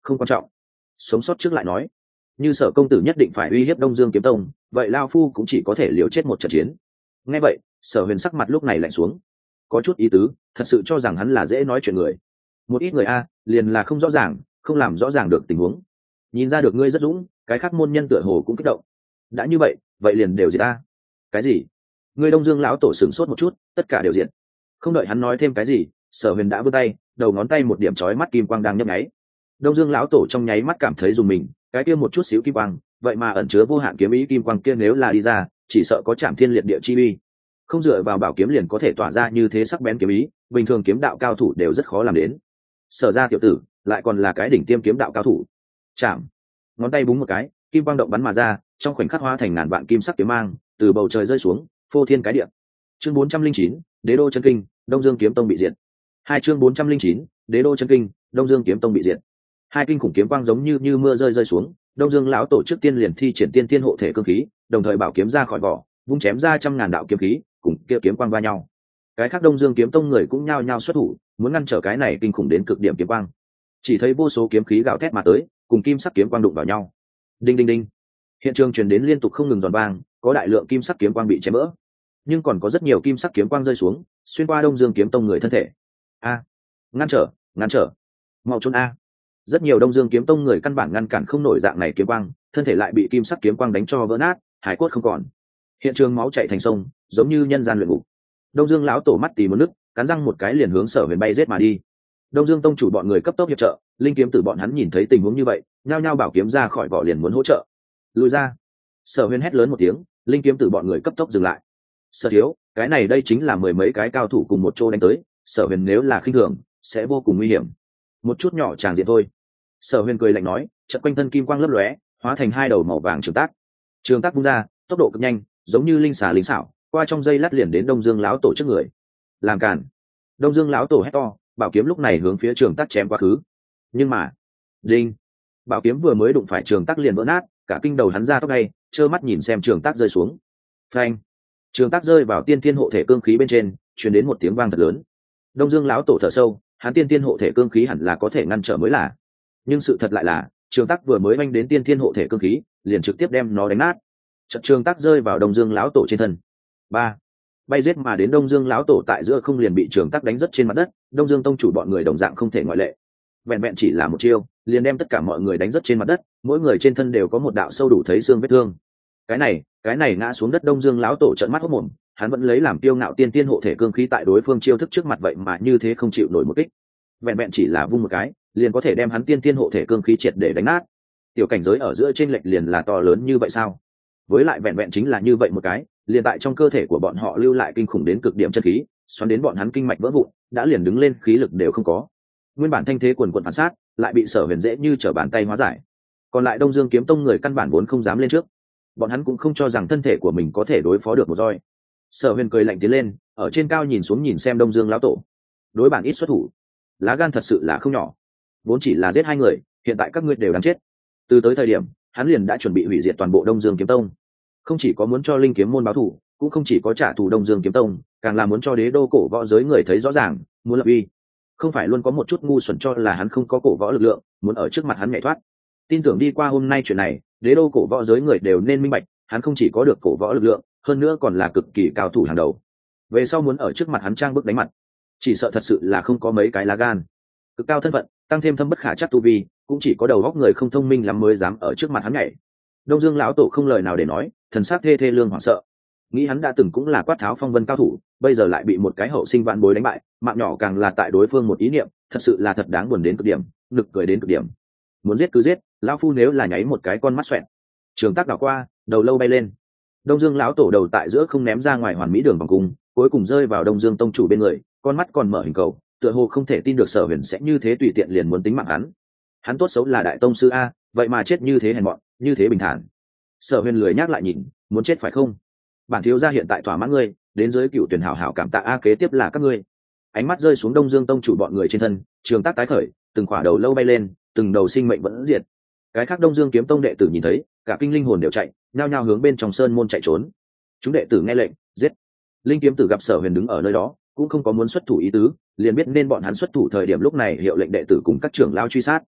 không quan trọng, sống sót trước lại nói. Như Sở công tử nhất định phải uy hiếp Đông Dương kiếm tông, vậy lao phu cũng chỉ có thể liều chết một trận chiến. Nghe vậy, Sở Huyền sắc mặt lúc này lạnh xuống, có chút ý tứ, thật sự cho rằng hắn là dễ nói chuyện người. Một ít người a liền là không rõ ràng, không làm rõ ràng được tình huống. Nhìn ra được ngươi rất dũng, cái khác môn nhân tựa hồ cũng kích động. Đã như vậy, vậy liền đều diệt ta. Cái gì? Ngươi Đông Dương lão tổ sửng sốt một chút, tất cả đều diệt. Không đợi hắn nói thêm cái gì, Sở Huyền đã vươn tay, đầu ngón tay một điểm chói mắt kim quang đang nhấp nháy. Đông Dương lão tổ trong nháy mắt cảm thấy dùng mình, cái kia một chút xíu kim quang, vậy mà ẩn chứa vô hạn kiếm ý kim quang kia nếu là đi ra, chỉ sợ có chạm thiên liệt địa chi uy. Không dựa vào bảo kiếm liền có thể tỏa ra như thế sắc bén kiếm ý, bình thường kiếm đạo cao thủ đều rất khó làm đến. Sở ra tiểu tử, lại còn là cái đỉnh tiêm kiếm đạo cao thủ. Chạm, ngón tay búng một cái, kim quang động bắn mà ra, trong khoảnh khắc hóa thành ngàn vạn kim sắc kiếm mang, từ bầu trời rơi xuống, phô thiên cái địa. Chương bốn trăm linh chín, Đế đô chân kinh, Đông Dương kiếm tông bị diệt. Hai chương bốn trăm linh chín, Đế đô chân kinh, Đông Dương kiếm tông bị diệt. Hai kinh khủng kiếm quang giống như như mưa rơi rơi xuống, Đông Dương lão tổ trước tiên liền thi triển tiên tiên hộ thể cương khí, đồng thời bảo kiếm ra khỏi vỏ, vung chém ra trăm ngàn đạo kiếm khí, cùng kia kiếm quang va nhau. Cái khác Đông Dương kiếm tông người cũng nhao nhao xuất thủ, muốn ngăn trở cái này kinh khủng đến cực điểm kiếm quang. Chỉ thấy vô số kiếm khí gào thét mà tới, cùng kim sắc kiếm quang đụng vào nhau. Đinh đinh đinh. Hiện trường truyền đến liên tục không ngừng giòn vang, có đại lượng kim sắc kiếm quang bị chém vỡ, nhưng còn có rất nhiều kim sắc kiếm quang rơi xuống, xuyên qua Đông Dương kiếm tông người thân thể. A, ngăn trở, ngăn trở, mau trốn a! Rất nhiều Đông Dương kiếm tông người căn bản ngăn cản không nổi dạng này kiếm quang, thân thể lại bị kim sắc kiếm quang đánh cho vỡ nát, hải cốt không còn. Hiện trường máu chảy thành sông, giống như nhân gian luyện ngục. Đông Dương lão tổ mắt tì một nước, cắn răng một cái liền hướng Sở Huyền bay giết mà đi. Đông Dương tông chủ bọn người cấp tốc hiệp trợ, linh kiếm tử bọn hắn nhìn thấy tình huống như vậy, nhao nhao bảo kiếm ra khỏi vỏ liền muốn hỗ trợ. Lùi ra! Sở Huyền hét lớn một tiếng, linh kiếm tử bọn người cấp tốc dừng lại. Sở thiếu, cái này đây chính là mười mấy cái cao thủ cùng một chỗ đánh tới, Sở Huyền nếu là khinh thường, sẽ vô cùng nguy hiểm. Một chút nhỏ tràng diện thôi. Sở Huyền cười lạnh nói, chợt quanh thân kim quang lấp lóe, hóa thành hai đầu màu vàng trường tác. Trường tác bung ra, tốc độ cực nhanh, giống như linh xà linh xảo, qua trong dây lát liền đến Đông Dương lão tổ trước người. Làm cản! Đông Dương lão tổ hét to, bảo kiếm lúc này hướng phía trường tác chém quá khứ. Nhưng mà, đinh! Bảo kiếm vừa mới đụng phải trường tác liền vỡ nát, cả kinh đầu hắn ra tóc ngay, trơ mắt nhìn xem trường tác rơi xuống. Phanh! Trường tác rơi vào tiên thiên hộ thể cương khí bên trên, truyền đến một tiếng vang thật lớn. Đông Dương lão tổ thở sâu, hắn tiên thiên hộ thể cương khí hẳn là có thể ngăn trở mới là. Nhưng sự thật lại là, trường tác vừa mới oanh đến tiên thiên hộ thể cương khí, liền trực tiếp đem nó đánh nát. Trận trường tác rơi vào Đông Dương lão tổ trên thân. Ba, bay giết mà đến Đông Dương lão tổ tại giữa không liền bị trường tác đánh rất trên mặt đất. Đông Dương tông chủ bọn người đồng dạng không thể ngoại lệ. Vẹn vẹn chỉ là một chiêu, liền đem tất cả mọi người đánh rất trên mặt đất, mỗi người trên thân đều có một đạo sâu đủ thấy xương vết thương. Cái này, cái này ngã xuống đất Đông Dương lão tổ trợn mắt hốt mồm, hắn vẫn lấy làm kiêu ngạo tiên tiên hộ thể cương khí tại đối phương chiêu thức trước mặt vậy mà như thế không chịu nổi một kích. Vẹn vẹn chỉ là vung một cái, liền có thể đem hắn tiên tiên hộ thể cương khí triệt để đánh nát. Tiểu cảnh giới ở giữa trên lệch liền là to lớn như vậy sao? Với lại vẹn vẹn chính là như vậy một cái, liền tại trong cơ thể của bọn họ lưu lại kinh khủng đến cực điểm chân khí, xoắn đến bọn hắn kinh mạch vỡ vụn, đã liền đứng lên khí lực đều không có. Nguyên bản thanh thế quần quần phản sát, lại bị Sở Huyền dễ như trở bàn tay hóa giải. Còn lại Đông Dương kiếm tông người căn bản vốn không dám lên trước, bọn hắn cũng không cho rằng thân thể của mình có thể đối phó được một roi. Sở Huyền cười lạnh tiến lên, ở trên cao nhìn xuống nhìn xem Đông Dương lão tổ. Đối bản ít xuất thủ, lá gan thật sự là không nhỏ. Vốn chỉ là giết hai người, hiện tại các ngươi đều đáng chết. Từ tới thời điểm, hắn liền đã chuẩn bị hủy diệt toàn bộ Đông Dương kiếm tông. Không chỉ có muốn cho linh kiếm môn báo thù, cũng không chỉ có trả thù Đông Dương kiếm tông, càng là muốn cho đế đô cổ võ giới người thấy rõ ràng, muốn lập uy. Không phải luôn có một chút ngu xuẩn cho là hắn không có cổ võ lực lượng, muốn ở trước mặt hắn nhảy thoát. Tin tưởng đi qua hôm nay chuyện này, đế đô cổ võ giới người đều nên minh bạch, hắn không chỉ có được cổ võ lực lượng, hơn nữa còn là cực kỳ cao thủ hàng đầu. Về sau muốn ở trước mặt hắn trang bức đánh mặt, chỉ sợ thật sự là không có mấy cái lá gan. Cực cao thân phận, tăng thêm thâm bất khả trắc tu vi, cũng chỉ có đầu óc người không thông minh lắm mới dám ở trước mặt hắn nhảy. Đông Dương lão tổ không lời nào để nói, thần sắc thê thê lương hoảng sợ. Nghĩ hắn đã từng cũng là quát tháo phong vân cao thủ, bây giờ lại bị một cái hậu sinh vạn bối đánh bại, mạng nhỏ càng là tại đối phương một ý niệm, thật sự là thật đáng buồn đến cực điểm, nực cười đến cực điểm. Muốn giết cứ giết, lão phu nếu là nháy một cái con mắt xoẹt. Trường tác đảo qua, đầu lâu bay lên. Đông Dương lão tổ đầu tại giữa không ném ra ngoài hoàn mỹ đường vòng cung, cuối cùng rơi vào Đông Dương tông chủ bên người, con mắt còn mở hình cầu, tựa hồ không thể tin được Sở Huyền sẽ như thế tùy tiện liền muốn tính mạng hắn. Hắn tốt xấu là đại tông sư a, vậy mà chết như thế hèn mọn, như thế bình thản. Sở Huyền lười nhắc lại nhìn, muốn chết phải không? Bản thiếu gia hiện tại thỏa mãn ngươi, đến dưới cựu tuyển hảo hảo cảm tạ a, kế tiếp là các ngươi. Ánh mắt rơi xuống Đông Dương tông chủ bọn người trên thân, trường tác tái khởi, từng khỏa đầu lâu bay lên, từng đầu sinh mệnh vẫn diệt. Cái khác Đông Dương kiếm tông đệ tử nhìn thấy, cả kinh linh hồn đều chạy, nhao nhao hướng bên trong sơn môn chạy trốn. Chúng đệ tử nghe lệnh, giết. Linh kiếm tử gặp Sở Huyền đứng ở nơi đó, cũng không có muốn xuất thủ ý tứ, liền biết nên bọn hắn xuất thủ thời điểm lúc này hiệu lệnh đệ tử cùng các trưởng lao truy sát.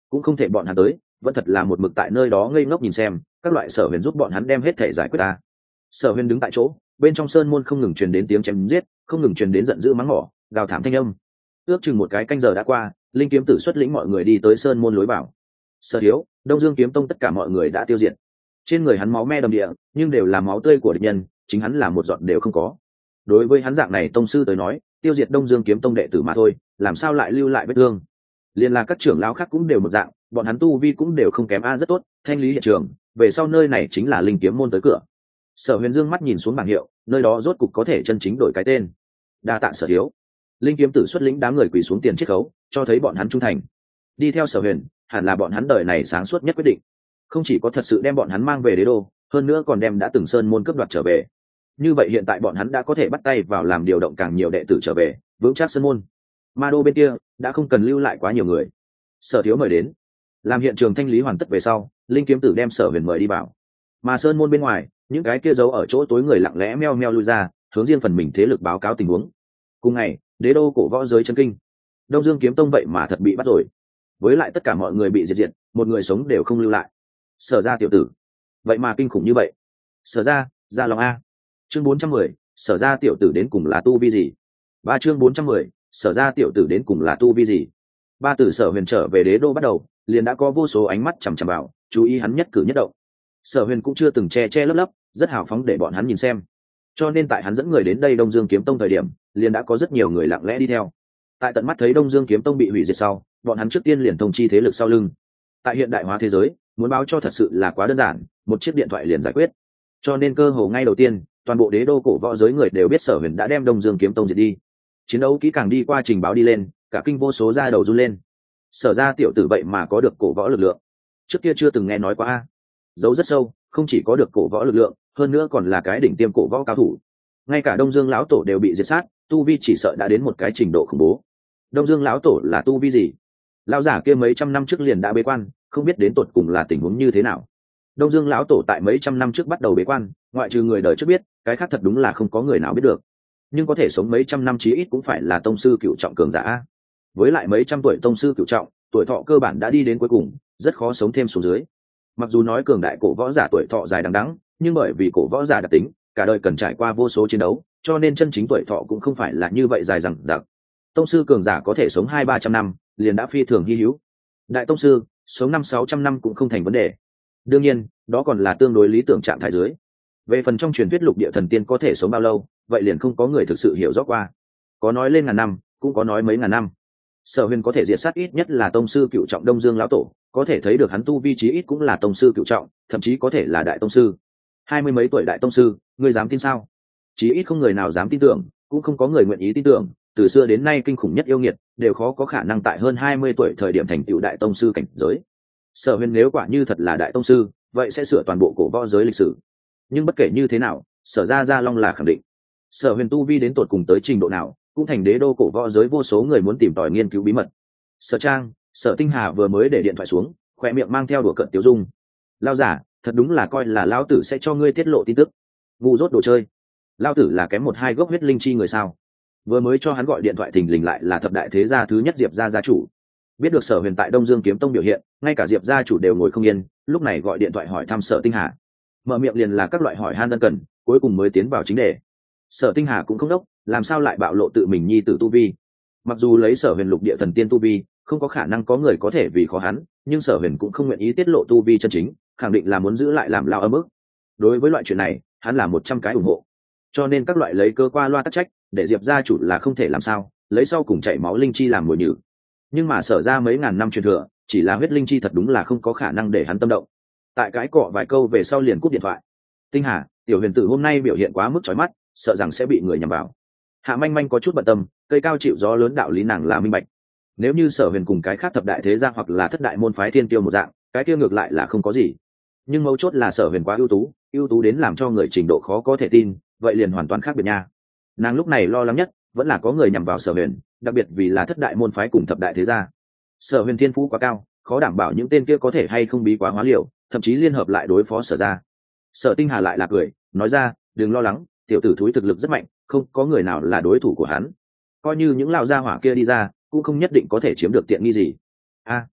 cũng không thể bọn hắn tới, vẫn thật là một mực tại nơi đó ngây ngốc nhìn xem các loại Sở Huyền giúp bọn hắn đem hết thể giải quyết ta. Sở Huyền đứng tại chỗ, bên trong sơn môn không ngừng truyền đến tiếng chém giết, không ngừng truyền đến giận dữ mắng mỏ, gào thảm thanh âm. Ước chừng một cái canh giờ đã qua, linh kiếm tử xuất lĩnh mọi người đi tới sơn môn lối vào. Sở Thiếu, Đông Dương kiếm tông tất cả mọi người đã tiêu diệt. Trên người hắn máu me đầm địa, nhưng đều là máu tươi của địch nhân, chính hắn là một giọt đều không có. Đối với hắn dạng này tông sư tới nói, tiêu diệt Đông Dương kiếm tông đệ tử mà thôi, làm sao lại lưu lại vết thương? Liên là các trưởng lão khác cũng đều một dạng, bọn hắn tu vi cũng đều không kém a rất tốt, thanh lý hiện trường, về sau nơi này chính là linh kiếm môn tới cửa. Sở Huyền dương mắt nhìn xuống bảng hiệu, nơi đó rốt cục có thể chân chính đổi cái tên. Đa tạ Sở Thiếu. Linh kiếm tử xuất lĩnh đám người quỳ xuống tiền chiết khấu, cho thấy bọn hắn trung thành. Đi theo Sở Huyền, hẳn là bọn hắn đời này sáng suốt nhất quyết định. Không chỉ có thật sự đem bọn hắn mang về đế đô, hơn nữa còn đem đã từng sơn môn cướp đoạt trở về. Như vậy hiện tại bọn hắn đã có thể bắt tay vào làm điều động càng nhiều đệ tử trở về, vững chắc sơn môn. Ma đô bên kia đã không cần lưu lại quá nhiều người. Sở Thiếu mời đến, làm hiện trường thanh lý hoàn tất về sau, Linh kiếm tử đem Sở Huyền mời đi vào. Mà sơn môn bên ngoài, những cái kia giấu ở chỗ tối người lặng lẽ meo meo lui ra, hướng riêng phần mình thế lực báo cáo tình huống. Cùng ngày, đế đô cổ võ giới chân kinh, Đông Dương kiếm tông vậy mà thật bị bắt rồi. Với lại tất cả mọi người bị diệt diệt, một người sống đều không lưu lại. Sở ra tiểu tử, vậy mà kinh khủng như vậy. Sở ra, Gia Long a. Chương bốn trăm mười, Sở ra tiểu tử đến cùng là tu vi gì? Ba chương bốn trăm mười, Sở ra tiểu tử đến cùng là tu vi gì? Ba từ Sở Huyền trở về đế đô bắt đầu, liền đã có vô số ánh mắt chằm chằm vào, chú ý hắn nhất cử nhất động. Sở Huyền cũng chưa từng che che lấp lấp, rất hào phóng để bọn hắn nhìn xem. Cho nên tại hắn dẫn người đến đây Đông Dương kiếm tông thời điểm, liền đã có rất nhiều người lặng lẽ đi theo. Tại tận mắt thấy Đông Dương kiếm tông bị hủy diệt sau, bọn hắn trước tiên liền thông chi thế lực sau lưng. Tại hiện đại hóa thế giới, muốn báo cho thật sự là quá đơn giản, một chiếc điện thoại liền giải quyết. Cho nên cơ hồ ngay đầu tiên, toàn bộ đế đô cổ võ giới người đều biết Sở Huyền đã đem Đông Dương kiếm tông diệt đi. Chiến đấu kỹ càng đi qua trình báo đi lên, cả kinh vô số ra đầu run lên. Sở ra tiểu tử vậy mà có được cổ võ lực lượng, trước kia chưa từng nghe nói qua a. Giấu rất sâu, không chỉ có được cổ võ lực lượng, hơn nữa còn là cái đỉnh tiêm cổ võ cao thủ. Ngay cả Đông Dương lão tổ đều bị diệt sát, tu vi chỉ sợ đã đến một cái trình độ khủng bố. Đông Dương lão tổ là tu vi gì? Lão giả kia mấy trăm năm trước liền đã bế quan, không biết đến tột cùng là tình huống như thế nào. Đông Dương lão tổ tại mấy trăm năm trước bắt đầu bế quan, ngoại trừ người đời trước biết, cái khác thật đúng là không có người nào biết được. Nhưng có thể sống mấy trăm năm chí ít cũng phải là tông sư cựu trọng cường giả. Với lại mấy trăm tuổi tông sư cựu trọng, tuổi thọ cơ bản đã đi đến cuối cùng, rất khó sống thêm xuống dưới. Mặc dù nói cường đại cổ võ giả tuổi thọ dài đằng đẵng, nhưng bởi vì cổ võ giả đặc tính, cả đời cần trải qua vô số chiến đấu, cho nên chân chính tuổi thọ cũng không phải là như vậy dài dằng dặc. Tông sư cường giả có thể sống hai ba trăm năm, liền đã phi thường hy hữu. Đại tông sư, sống năm sáu trăm năm cũng không thành vấn đề. Đương nhiên, đó còn là tương đối lý tưởng trạng thái dưới. Về phần trong truyền thuyết lục địa thần tiên có thể sống bao lâu, vậy liền không có người thực sự hiểu rõ qua. Có nói lên ngàn năm, cũng có nói mấy ngàn năm. Sở Huyền có thể diệt sát ít nhất là tông sư cựu trọng Đông Dương lão tổ, có thể thấy được hắn tu vi chí ít cũng là tông sư cựu trọng, thậm chí có thể là đại tông sư. Hai mươi mấy tuổi đại tông sư, ngươi dám tin sao? Chí ít không người nào dám tin tưởng, cũng không có người nguyện ý tin tưởng, từ xưa đến nay kinh khủng nhất yêu nghiệt, đều khó có khả năng tại hơn hai mươi tuổi thời điểm thành tựu đại tông sư cảnh giới. Sở Huyền nếu quả như thật là đại tông sư, vậy sẽ sửa toàn bộ cổ võ giới lịch sử. Nhưng bất kể như thế nào, Sở ra Gia Long là khẳng định. Sở Huyền tu vi đến tột cùng tới trình độ nào, cũng thành đế đô cổ võ giới vô số người muốn tìm tòi nghiên cứu bí mật. Sở Trang, Sở Tinh Hà vừa mới để điện thoại xuống, khoe miệng mang theo đùa cợt tiêu dung. Lao giả, thật đúng là coi là lão tử sẽ cho ngươi tiết lộ tin tức. Ngu dốt đồ chơi. Lao tử là kém một hai gốc huyết linh chi người sao? Vừa mới cho hắn gọi điện thoại thình lình lại là thập đại thế gia thứ nhất Diệp gia gia chủ. Biết được Sở Huyền tại Đông Dương kiếm tông biểu hiện, ngay cả Diệp gia chủ đều ngồi không yên, lúc này gọi điện thoại hỏi thăm Sở Tinh Hà. Mở miệng liền là các loại hỏi han ân cần, cuối cùng mới tiến vào chính đề. Sở Tinh Hà cũng không đốc, làm sao lại bạo lộ tự mình nhi tử tu vi? Mặc dù lấy Sở Huyền lục địa thần tiên tu vi, không có khả năng có người có thể vì khó hắn, nhưng Sở Huyền cũng không nguyện ý tiết lộ tu vi chân chính, khẳng định là muốn giữ lại làm lao ở mức. Đối với loại chuyện này, hắn là một trăm cái ủng hộ. Cho nên các loại lấy cơ qua loa tắc trách, để Diệp gia chủ là không thể làm sao, lấy sau cùng chảy máu linh chi làm mồi nhử. Nhưng mà Sở ra mấy ngàn năm truyền thừa, chỉ là huyết linh chi thật đúng là không có khả năng để hắn tâm động. Tại cái cọ vài câu về sau liền cúp điện thoại. Tinh Hà, tiểu Huyền tử hôm nay biểu hiện quá mức chói mắt, sợ rằng sẽ bị người nhằm vào. Hạ Manh Manh có chút bận tâm, cây cao chịu gió lớn đạo lý nàng là minh bạch. Nếu như Sở Huyền cùng cái khác thập đại thế gia hoặc là thất đại môn phái thiên tiêu một dạng, cái kia ngược lại là không có gì. Nhưng mấu chốt là Sở Huyền quá ưu tú, ưu tú đến làm cho người trình độ khó có thể tin, vậy liền hoàn toàn khác biệt nha. Nàng lúc này lo lắng nhất vẫn là có người nhằm vào Sở Huyền, đặc biệt vì là thất đại môn phái cùng thập đại thế gia. Sở Huyền thiên phú quá cao, khó đảm bảo những tên kia có thể hay không bí quá hóa liều, thậm chí liên hợp lại đối phó Sở ra. Sở Tinh Hà lại là cười, nói ra, đừng lo lắng, tiểu tử thúi thực lực rất mạnh, không có người nào là đối thủ của hắn. Coi như những lão gia hỏa kia đi ra, cũng không nhất định có thể chiếm được tiện nghi gì. A,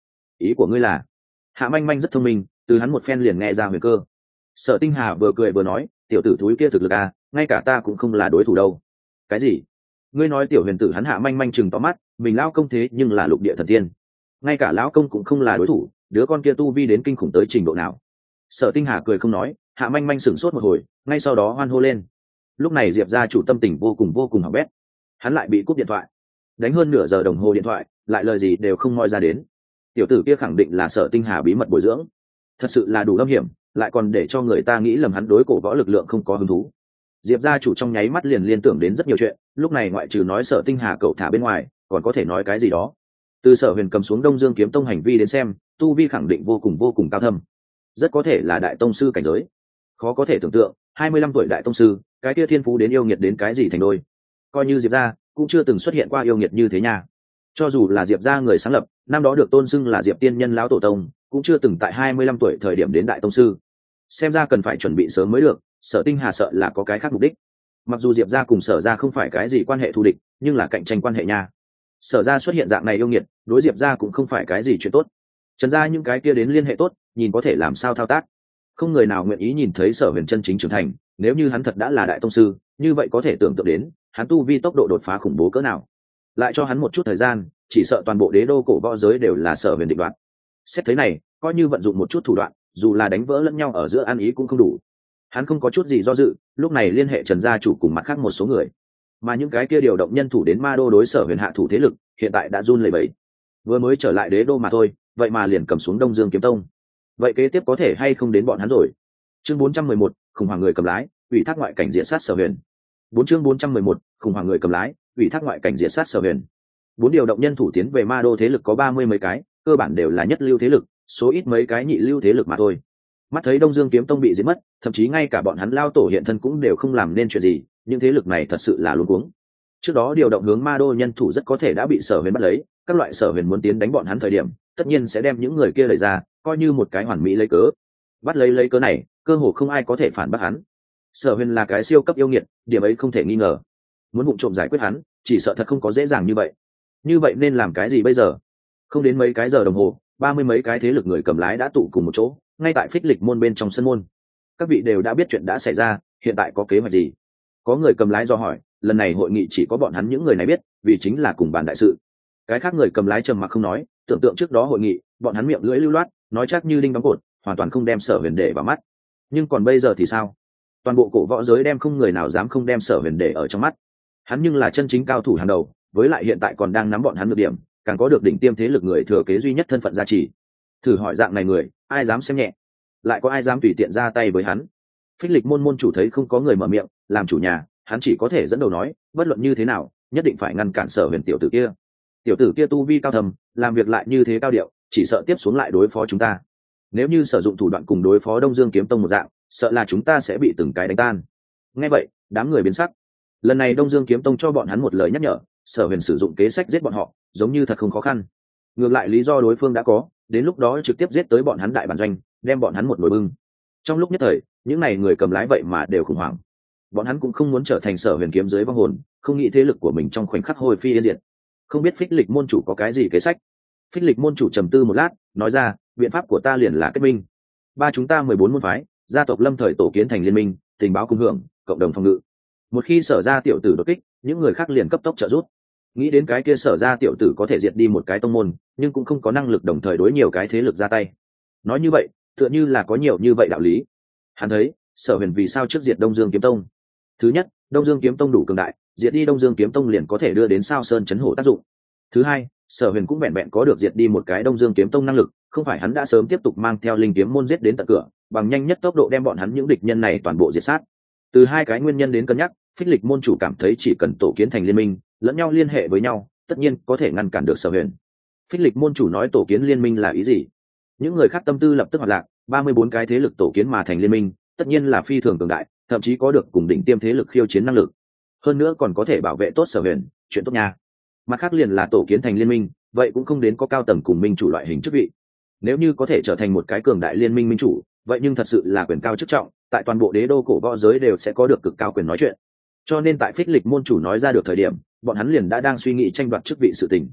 ý của ngươi là? Hạ manh manh rất thông minh, từ hắn một phen liền nghe ra huyền cơ. Sở Tinh Hà vừa cười vừa nói, tiểu tử thúi kia thực lực à, ngay cả ta cũng không là đối thủ đâu. Cái gì? Ngươi nói tiểu huyền tử? Hắn Hạ manh manh chừng to mắt, mình lão công thế nhưng là lục địa thần tiên, ngay cả lão công cũng không là đối thủ, đứa con kia tu vi đến kinh khủng tới trình độ nào? Sở Tinh Hà cười không nói, Hạ manh manh sửng sốt một hồi, ngay sau đó hoan hô lên. Lúc này Diệp gia chủ tâm tình vô cùng vô cùng hỏng bét, hắn lại bị cúp điện thoại, đánh hơn nửa giờ đồng hồ điện thoại, lại lời gì đều không moi ra đến. Tiểu tử kia khẳng định là Sở Tinh Hà bí mật bồi dưỡng, thật sự là đủ âm hiểm, lại còn để cho người ta nghĩ lầm hắn đối cổ võ lực lượng không có hứng thú. Diệp gia chủ trong nháy mắt liền liên tưởng đến rất nhiều chuyện, lúc này ngoại trừ nói Sở Tinh Hà cậu thả bên ngoài, còn có thể nói cái gì đó. Từ Sở Huyền cầm xuống Đông Dương kiếm tông hành vi đến xem, tu vi khẳng định vô cùng vô cùng cao thâm, rất có thể là đại tông sư cảnh giới. Khó có thể tưởng tượng, hai mươi lăm tuổi đại tông sư, cái kia thiên phú đến yêu nghiệt đến cái gì thành đôi. Coi như Diệp gia cũng chưa từng xuất hiện qua yêu nghiệt như thế nha. Cho dù là Diệp gia người sáng lập, năm đó được tôn xưng là Diệp tiên nhân lão tổ tông, cũng chưa từng tại hai mươi lăm tuổi thời điểm đến đại tông sư. Xem ra cần phải chuẩn bị sớm mới được. Sở Tinh Hà sợ là có cái khác mục đích. Mặc dù Diệp gia cùng Sở gia không phải cái gì quan hệ thù địch, nhưng là cạnh tranh quan hệ nha. Sở gia xuất hiện dạng này yêu nghiệt, đối Diệp gia cũng không phải cái gì chuyện tốt. Trần gia những cái kia đến liên hệ tốt, nhìn có thể làm sao thao tác. Không người nào nguyện ý nhìn thấy Sở Huyền chân chính trưởng thành, nếu như hắn thật đã là đại tông sư, như vậy có thể tưởng tượng đến, hắn tu vi tốc độ đột phá khủng bố cỡ nào. Lại cho hắn một chút thời gian, chỉ sợ toàn bộ đế đô cổ võ giới đều là Sở Huyền định đoạt. Xét thấy này, coi như vận dụng một chút thủ đoạn, dù là đánh vỡ lẫn nhau ở giữa ăn ý cũng không đủ. Hắn không có chút gì do dự, lúc này liên hệ Trần gia chủ cùng mặt khác một số người, mà những cái kia điều động nhân thủ đến ma đô đối Sở Huyền hạ thủ thế lực, hiện tại đã run lẩy bẩy. Vừa mới trở lại đế đô mà thôi, vậy mà liền cầm xuống Đông Dương kiếm tông. Vậy kế tiếp có thể hay không đến bọn hắn rồi? Chương bốn trăm mười một, khủng hoảng người cầm lái, ủy thác ngoại cảnh diệt sát Sở Huyền. Bốn chương bốn trăm mười một, khủng hoảng người cầm lái, ủy thác ngoại cảnh diệt sát Sở Huyền. Bốn điều động nhân thủ tiến về ma đô thế lực có ba mươi mấy cái, cơ bản đều là nhất lưu thế lực, số ít mấy cái nhị lưu thế lực mà thôi. Mắt thấy Đông Dương kiếm tông bị giết mất, thậm chí ngay cả bọn hắn lao tổ hiện thân cũng đều không làm nên chuyện gì, những thế lực này thật sự là luống cuống. Trước đó điều động hướng ma đô nhân thủ rất có thể đã bị Sở Huyền bắt lấy, các loại Sở Huyền muốn tiến đánh bọn hắn thời điểm, tất nhiên sẽ đem những người kia lấy ra, coi như một cái hoàn mỹ lấy cớ. Bắt lấy lấy cớ này, cơ hồ không ai có thể phản bác hắn. Sở Huyền là cái siêu cấp yêu nghiệt, điểm ấy không thể nghi ngờ. Muốn vụng trộm giải quyết hắn, chỉ sợ thật không có dễ dàng như vậy. Như vậy nên làm cái gì bây giờ? Không đến mấy cái giờ đồng hồ, ba mươi mấy cái thế lực người cầm lái đã tụ cùng một chỗ, ngay tại Phích Lịch môn bên trong sân môn. Các vị đều đã biết chuyện đã xảy ra, hiện tại có kế hoạch gì? Có người cầm lái do hỏi, lần này hội nghị chỉ có bọn hắn những người này biết, vì chính là cùng bàn đại sự. Cái khác người cầm lái trầm mặc không nói, tưởng tượng trước đó hội nghị, bọn hắn miệng lưỡi lưu loát, nói chắc như đinh đóng cột, hoàn toàn không đem Sở Huyền để vào mắt. Nhưng còn bây giờ thì sao? Toàn bộ cổ võ giới đem không người nào dám không đem Sở Huyền để ở trong mắt. Hắn nhưng là chân chính cao thủ hàng đầu, với lại hiện tại còn đang nắm bọn hắn được điểm, càng có được đỉnh tiêm thế lực người thừa kế duy nhất thân phận gia trì. Thử hỏi dạng này người, ai dám xem nhẹ? Lại có ai dám tùy tiện ra tay với hắn? Phích Lịch môn môn chủ thấy không có người mở miệng, làm chủ nhà, hắn chỉ có thể dẫn đầu nói, bất luận như thế nào, nhất định phải ngăn cản Sở Huyền tiểu tử kia. Tiểu tử kia tu vi cao thầm, làm việc lại như thế cao điệu, chỉ sợ tiếp xuống lại đối phó chúng ta. Nếu như sử dụng thủ đoạn cùng đối phó Đông Dương kiếm tông một dạng, sợ là chúng ta sẽ bị từng cái đánh tan. Nghe vậy, đám người biến sắc. Lần này Đông Dương kiếm tông cho bọn hắn một lời nhắc nhở, Sở Huyền sử dụng kế sách giết bọn họ, giống như thật không khó khăn. Ngược lại lý do đối phương đã có, đến lúc đó trực tiếp giết tới bọn hắn đại bản doanh, đem bọn hắn một nồi bưng. Trong lúc nhất thời, những này người cầm lái vậy mà đều khủng hoảng. Bọn hắn cũng không muốn trở thành Sở Huyền kiếm dưới vong hồn, không nghĩ thế lực của mình trong khoảnh khắc hồi phi yên diệt. Không biết Phích Lịch môn chủ có cái gì kế sách? Phích Lịch môn chủ trầm tư một lát, nói ra, biện pháp của ta liền là kết minh. Ba chúng ta mười bốn môn phái, gia tộc lâm thời tổ kiến thành liên minh, tình báo cùng hưởng, cộng đồng phòng ngự. Một khi Sở ra tiểu tử đột kích, những người khác liền cấp tốc trợ giúp. Nghĩ đến cái kia Sở ra tiểu tử có thể diệt đi một cái tông môn, nhưng cũng không có năng lực đồng thời đối nhiều cái thế lực ra tay. Nói như vậy, tựa như là có nhiều như vậy đạo lý. Hắn thấy, Sở Huyền vì sao trước diệt Đông Dương kiếm tông? Thứ nhất, Đông Dương kiếm tông đủ cường đại, diệt đi Đông Dương kiếm tông liền có thể đưa đến Sao Sơn chấn hổ tác dụng. Thứ hai, Sở Huyền cũng vẹn vẹn có được diệt đi một cái Đông Dương kiếm tông năng lực, không phải hắn đã sớm tiếp tục mang theo linh kiếm môn giết đến tận cửa, bằng nhanh nhất tốc độ đem bọn hắn những địch nhân này toàn bộ diệt sát. Từ hai cái nguyên nhân đến cân nhắc, Phích Lịch môn chủ cảm thấy chỉ cần tổ kiến thành liên minh, lẫn nhau liên hệ với nhau, tất nhiên có thể ngăn cản được Sở Huyền. Phích Lịch môn chủ nói tổ kiến liên minh là ý gì? Những người khác tâm tư lập tức hoạt lạc, ba mươi bốn cái thế lực tổ kiến mà thành liên minh, tất nhiên là phi thường cường đại, thậm chí có được cùng đỉnh tiêm thế lực khiêu chiến năng lực. Hơn nữa còn có thể bảo vệ tốt Sở Huyền, chuyện tốt nha. Mặt khác liền là tổ kiến thành liên minh, vậy cũng không đến có cao tầng cùng minh chủ loại hình chức vị. Nếu như có thể trở thành một cái cường đại liên minh minh chủ, vậy nhưng thật sự là quyền cao chức trọng, tại toàn bộ đế đô cổ võ giới đều sẽ có được cực cao quyền nói chuyện. Cho nên tại Phích Lịch môn chủ nói ra được thời điểm, bọn hắn liền đã đang suy nghĩ tranh đoạt chức vị sự tình.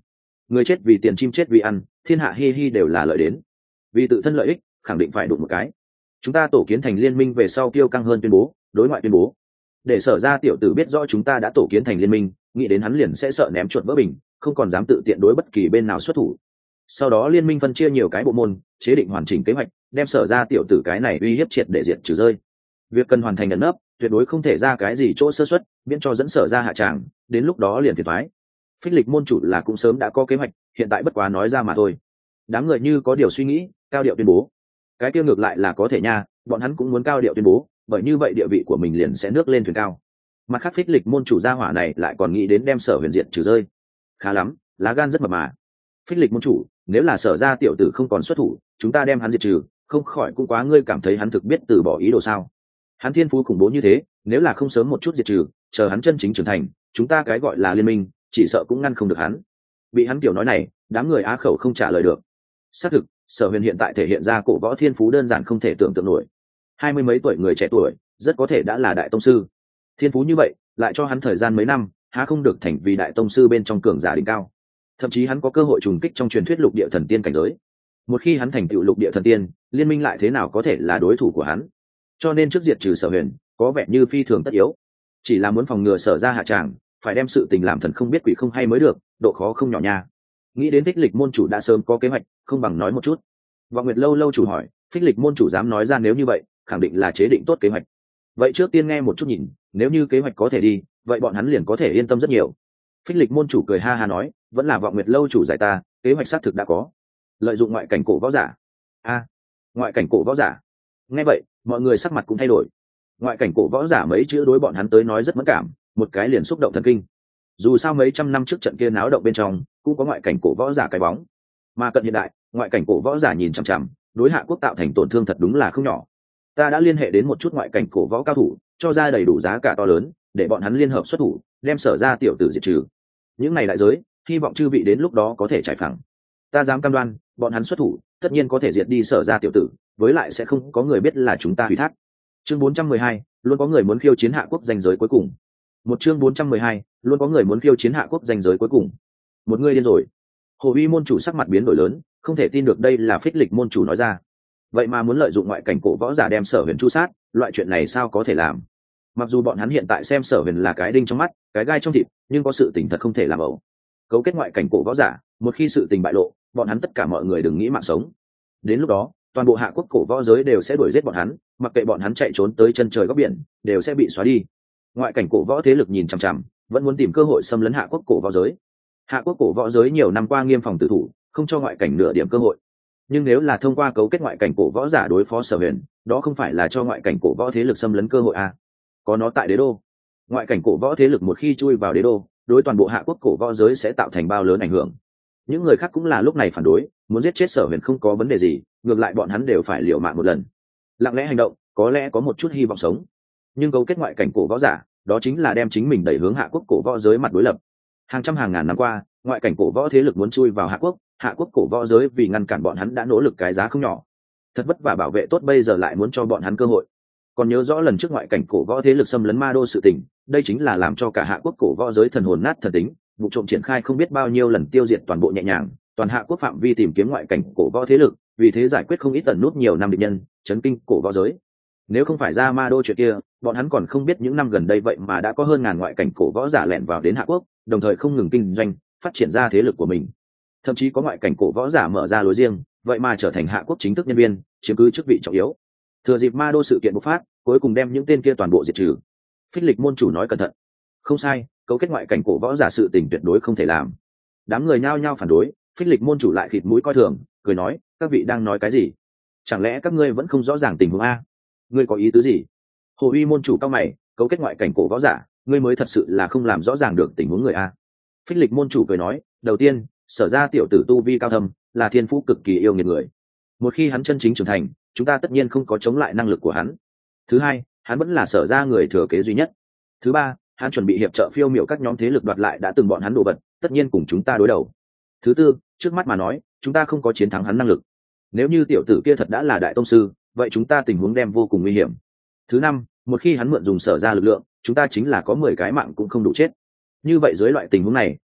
Người chết vì tiền, chim chết vì ăn, thiên hạ hi hi đều là lợi đến. Vì tự thân lợi ích, khẳng định phải đụng một cái. Chúng ta tổ kiến thành liên minh về sau kiêu căng hơn tuyên bố, đối ngoại tuyên bố. Để Sở ra tiểu tử biết rõ chúng ta đã tổ kiến thành liên minh, nghĩ đến hắn liền sẽ sợ ném chuột vỡ bình, không còn dám tự tiện đối bất kỳ bên nào xuất thủ. Sau đó liên minh phân chia nhiều cái bộ môn, chế định hoàn chỉnh kế hoạch, đem Sở ra tiểu tử cái này uy hiếp triệt để diệt trừ rơi. Việc cần hoàn thành ẩn nấp, tuyệt đối không thể ra cái gì chỗ sơ suất, miễn cho dẫn Sở ra hạ tràng, đến lúc đó liền phiền toái. Phích Lịch môn chủ là cũng sớm đã có kế hoạch, hiện tại bất quá nói ra mà thôi. Đám người như có điều suy nghĩ, cao điệu tuyên bố. Cái kia ngược lại là có thể nha, bọn hắn cũng muốn cao điệu tuyên bố, bởi như vậy địa vị của mình liền sẽ nước lên thuyền cao. Mặt khác Phích Lịch môn chủ gia hỏa này lại còn nghĩ đến đem Sở Huyền diệt trừ rơi. Khá lắm, lá gan rất mập mà. Phích Lịch môn chủ, nếu là Sở ra tiểu tử không còn xuất thủ, chúng ta đem hắn diệt trừ, không khỏi cũng quá, ngươi cảm thấy hắn thực biết từ bỏ ý đồ sao? Hắn thiên phú khủng bố như thế, nếu là không sớm một chút diệt trừ, chờ hắn chân chính trưởng thành, chúng ta cái gọi là liên minh, chỉ sợ cũng ngăn không được hắn. Bị hắn kiểu nói này, đám người á khẩu không trả lời được. Xác thực, Sở Huyền hiện tại thể hiện ra cổ võ thiên phú đơn giản không thể tưởng tượng nổi. Hai mươi mấy tuổi người trẻ tuổi, rất có thể đã là đại tông sư. Thiên phú như vậy, lại cho hắn thời gian mấy năm, há không được thành vì đại tông sư bên trong cường giả đỉnh cao. Thậm chí hắn có cơ hội trùng kích trong truyền thuyết lục địa thần tiên cảnh giới. Một khi hắn thành tựu lục địa thần tiên, liên minh lại thế nào có thể là đối thủ của hắn? Cho nên trước diệt trừ Sở Huyền, có vẻ như phi thường tất yếu. Chỉ là muốn phòng ngừa Sở ra hạ tràng, phải đem sự tình làm thần không biết quỷ không hay mới được, độ khó không nhỏ nha. Nghĩ đến Phích Lịch môn chủ đã sớm có kế hoạch, không bằng nói một chút. Vọng Nguyệt lâu lâu chủ hỏi, Phích Lịch môn chủ dám nói ra nếu như vậy, khẳng định là chế định tốt kế hoạch. Vậy trước tiên nghe một chút nhìn, nếu như kế hoạch có thể đi, vậy bọn hắn liền có thể yên tâm rất nhiều. Phích Lịch môn chủ cười ha ha nói, vẫn là Vọng Nguyệt lâu chủ giải ta, kế hoạch xác thực đã có. Lợi dụng ngoại cảnh cổ võ giả. A, ngoại cảnh cổ võ giả. Nghe vậy, mọi người sắc mặt cũng thay đổi. Ngoại cảnh cổ võ giả mấy chữ đối bọn hắn tới nói rất mẫn cảm, một cái liền xúc động thần kinh. Dù sao mấy trăm năm trước trận kia náo động bên trong, cũng có ngoại cảnh cổ võ giả cái bóng. Mà cận hiện đại, ngoại cảnh cổ võ giả nhìn chằm chằm, đối Hạ Quốc tạo thành tổn thương thật đúng là không nhỏ. Ta đã liên hệ đến một chút ngoại cảnh cổ võ cao thủ, cho ra đầy đủ giá cả to lớn, để bọn hắn liên hợp xuất thủ, đem Sở ra tiểu tử diệt trừ. Những này đại giới, hy vọng chư vị đến lúc đó có thể trải phẳng. Ta dám cam đoan, bọn hắn xuất thủ, tất nhiên có thể diệt đi Sở ra tiểu tử, với lại sẽ không có người biết là chúng ta ủy thác. Chương bốn trăm mười hai, luôn có người muốn khiêu chiến Hạ Quốc danh giới cuối cùng. Một chương bốn trăm mười hai, luôn có người muốn khiêu chiến Hạ Quốc danh giới cuối cùng. Một người điên rồi. Hồ Uy môn chủ sắc mặt biến đổi lớn, không thể tin được đây là Phích Lịch môn chủ nói ra. Vậy mà muốn lợi dụng ngoại cảnh cổ võ giả đem Sở Huyền chu sát, loại chuyện này sao có thể làm? Mặc dù bọn hắn hiện tại xem Sở Huyền là cái đinh trong mắt, cái gai trong thịt, nhưng có sự tình thật không thể làm ẩu. Cấu kết ngoại cảnh cổ võ giả, một khi sự tình bại lộ, bọn hắn tất cả mọi người đừng nghĩ mạng sống. Đến lúc đó, toàn bộ Hạ Quốc cổ võ giới đều sẽ đuổi giết bọn hắn, mặc kệ bọn hắn chạy trốn tới chân trời góc biển, đều sẽ bị xóa đi. Ngoại cảnh cổ võ thế lực nhìn chằm chằm, vẫn muốn tìm cơ hội xâm lấn Hạ Quốc cổ võ giới. Hạ Quốc cổ võ giới nhiều năm qua nghiêm phòng tử thủ, không cho ngoại cảnh nửa điểm cơ hội. Nhưng nếu là thông qua cấu kết ngoại cảnh cổ võ giả đối phó Sở Huyền, đó không phải là cho ngoại cảnh cổ võ thế lực xâm lấn cơ hội à? Có nó tại đế đô, ngoại cảnh cổ võ thế lực một khi chui vào đế đô, đối toàn bộ Hạ Quốc cổ võ giới sẽ tạo thành bao lớn ảnh hưởng. Những người khác cũng là lúc này phản đối, muốn giết chết Sở Huyền không có vấn đề gì, ngược lại bọn hắn đều phải liều mạng một lần. Lặng lẽ hành động, có lẽ có một chút hy vọng sống. Nhưng cấu kết ngoại cảnh cổ võ giả, đó chính là đem chính mình đẩy hướng Hạ Quốc cổ võ giới mặt đối lập. Hàng trăm hàng ngàn năm qua, ngoại cảnh cổ võ thế lực muốn chui vào Hạ Quốc, Hạ Quốc cổ võ giới vì ngăn cản bọn hắn đã nỗ lực cái giá không nhỏ. Thật vất vả bảo vệ tốt, bây giờ lại muốn cho bọn hắn cơ hội. Còn nhớ rõ lần trước ngoại cảnh cổ võ thế lực xâm lấn Ma Đô sự tình, đây chính là làm cho cả Hạ Quốc cổ võ giới thần hồn nát thần tính, vụ trộm triển khai không biết bao nhiêu lần tiêu diệt toàn bộ nhẹ nhàng, toàn Hạ Quốc phạm vi tìm kiếm ngoại cảnh cổ võ thế lực, vì thế giải quyết không ít tận nút nhiều năm địch nhân, chấn kinh cổ võ giới. Nếu không phải ra Ma Đô chuyện kia, bọn hắn còn không biết những năm gần đây vậy mà đã có hơn ngàn ngoại cảnh cổ võ giả lẻn vào đến Hạ Quốc, đồng thời không ngừng kinh doanh, phát triển ra thế lực của mình. Thậm chí có ngoại cảnh cổ võ giả mở ra lối riêng, vậy mà trở thành Hạ Quốc chính thức nhân viên, chiếm cứ chức vị trọng yếu. Thừa dịp Ma Đô sự kiện bộc phát, cuối cùng đem những tên kia toàn bộ diệt trừ. Phích Lịch môn chủ nói cẩn thận. Không sai, cấu kết ngoại cảnh cổ võ giả sự tình tuyệt đối không thể làm. Đám người nhao nhao phản đối, Phích Lịch môn chủ lại khịt mũi coi thường, cười nói, các vị đang nói cái gì? Chẳng lẽ các ngươi vẫn không rõ ràng tình huống a? Ngươi có ý tứ gì? Hồ Uy môn chủ cao mày, cấu kết ngoại cảnh cổ võ giả, ngươi mới thật sự là không làm rõ ràng được tình huống người a. Phích Lịch môn chủ cười nói, đầu tiên, Sở ra tiểu tử tu vi cao thâm, là thiên phú cực kỳ yêu nghiệt người. Một khi hắn chân chính trưởng thành, chúng ta tất nhiên không có chống lại năng lực của hắn. Thứ hai, hắn vẫn là Sở ra người thừa kế duy nhất. Thứ ba, hắn chuẩn bị hiệp trợ phiêu miểu các nhóm thế lực đoạt lại đã từng bọn hắn đồ vật, tất nhiên cùng chúng ta đối đầu. Thứ tư, trước mắt mà nói, chúng ta không có chiến thắng hắn năng lực. Nếu như tiểu tử kia thật đã là đại tông sư, vậy chúng ta tình huống đem vô cùng nguy hiểm. Thứ năm, một khi hắn mượn dùng Sở ra lực lượng, chúng ta chính là có mười cái mạng cũng không đủ chết. Như vậy dưới loại tình huống này,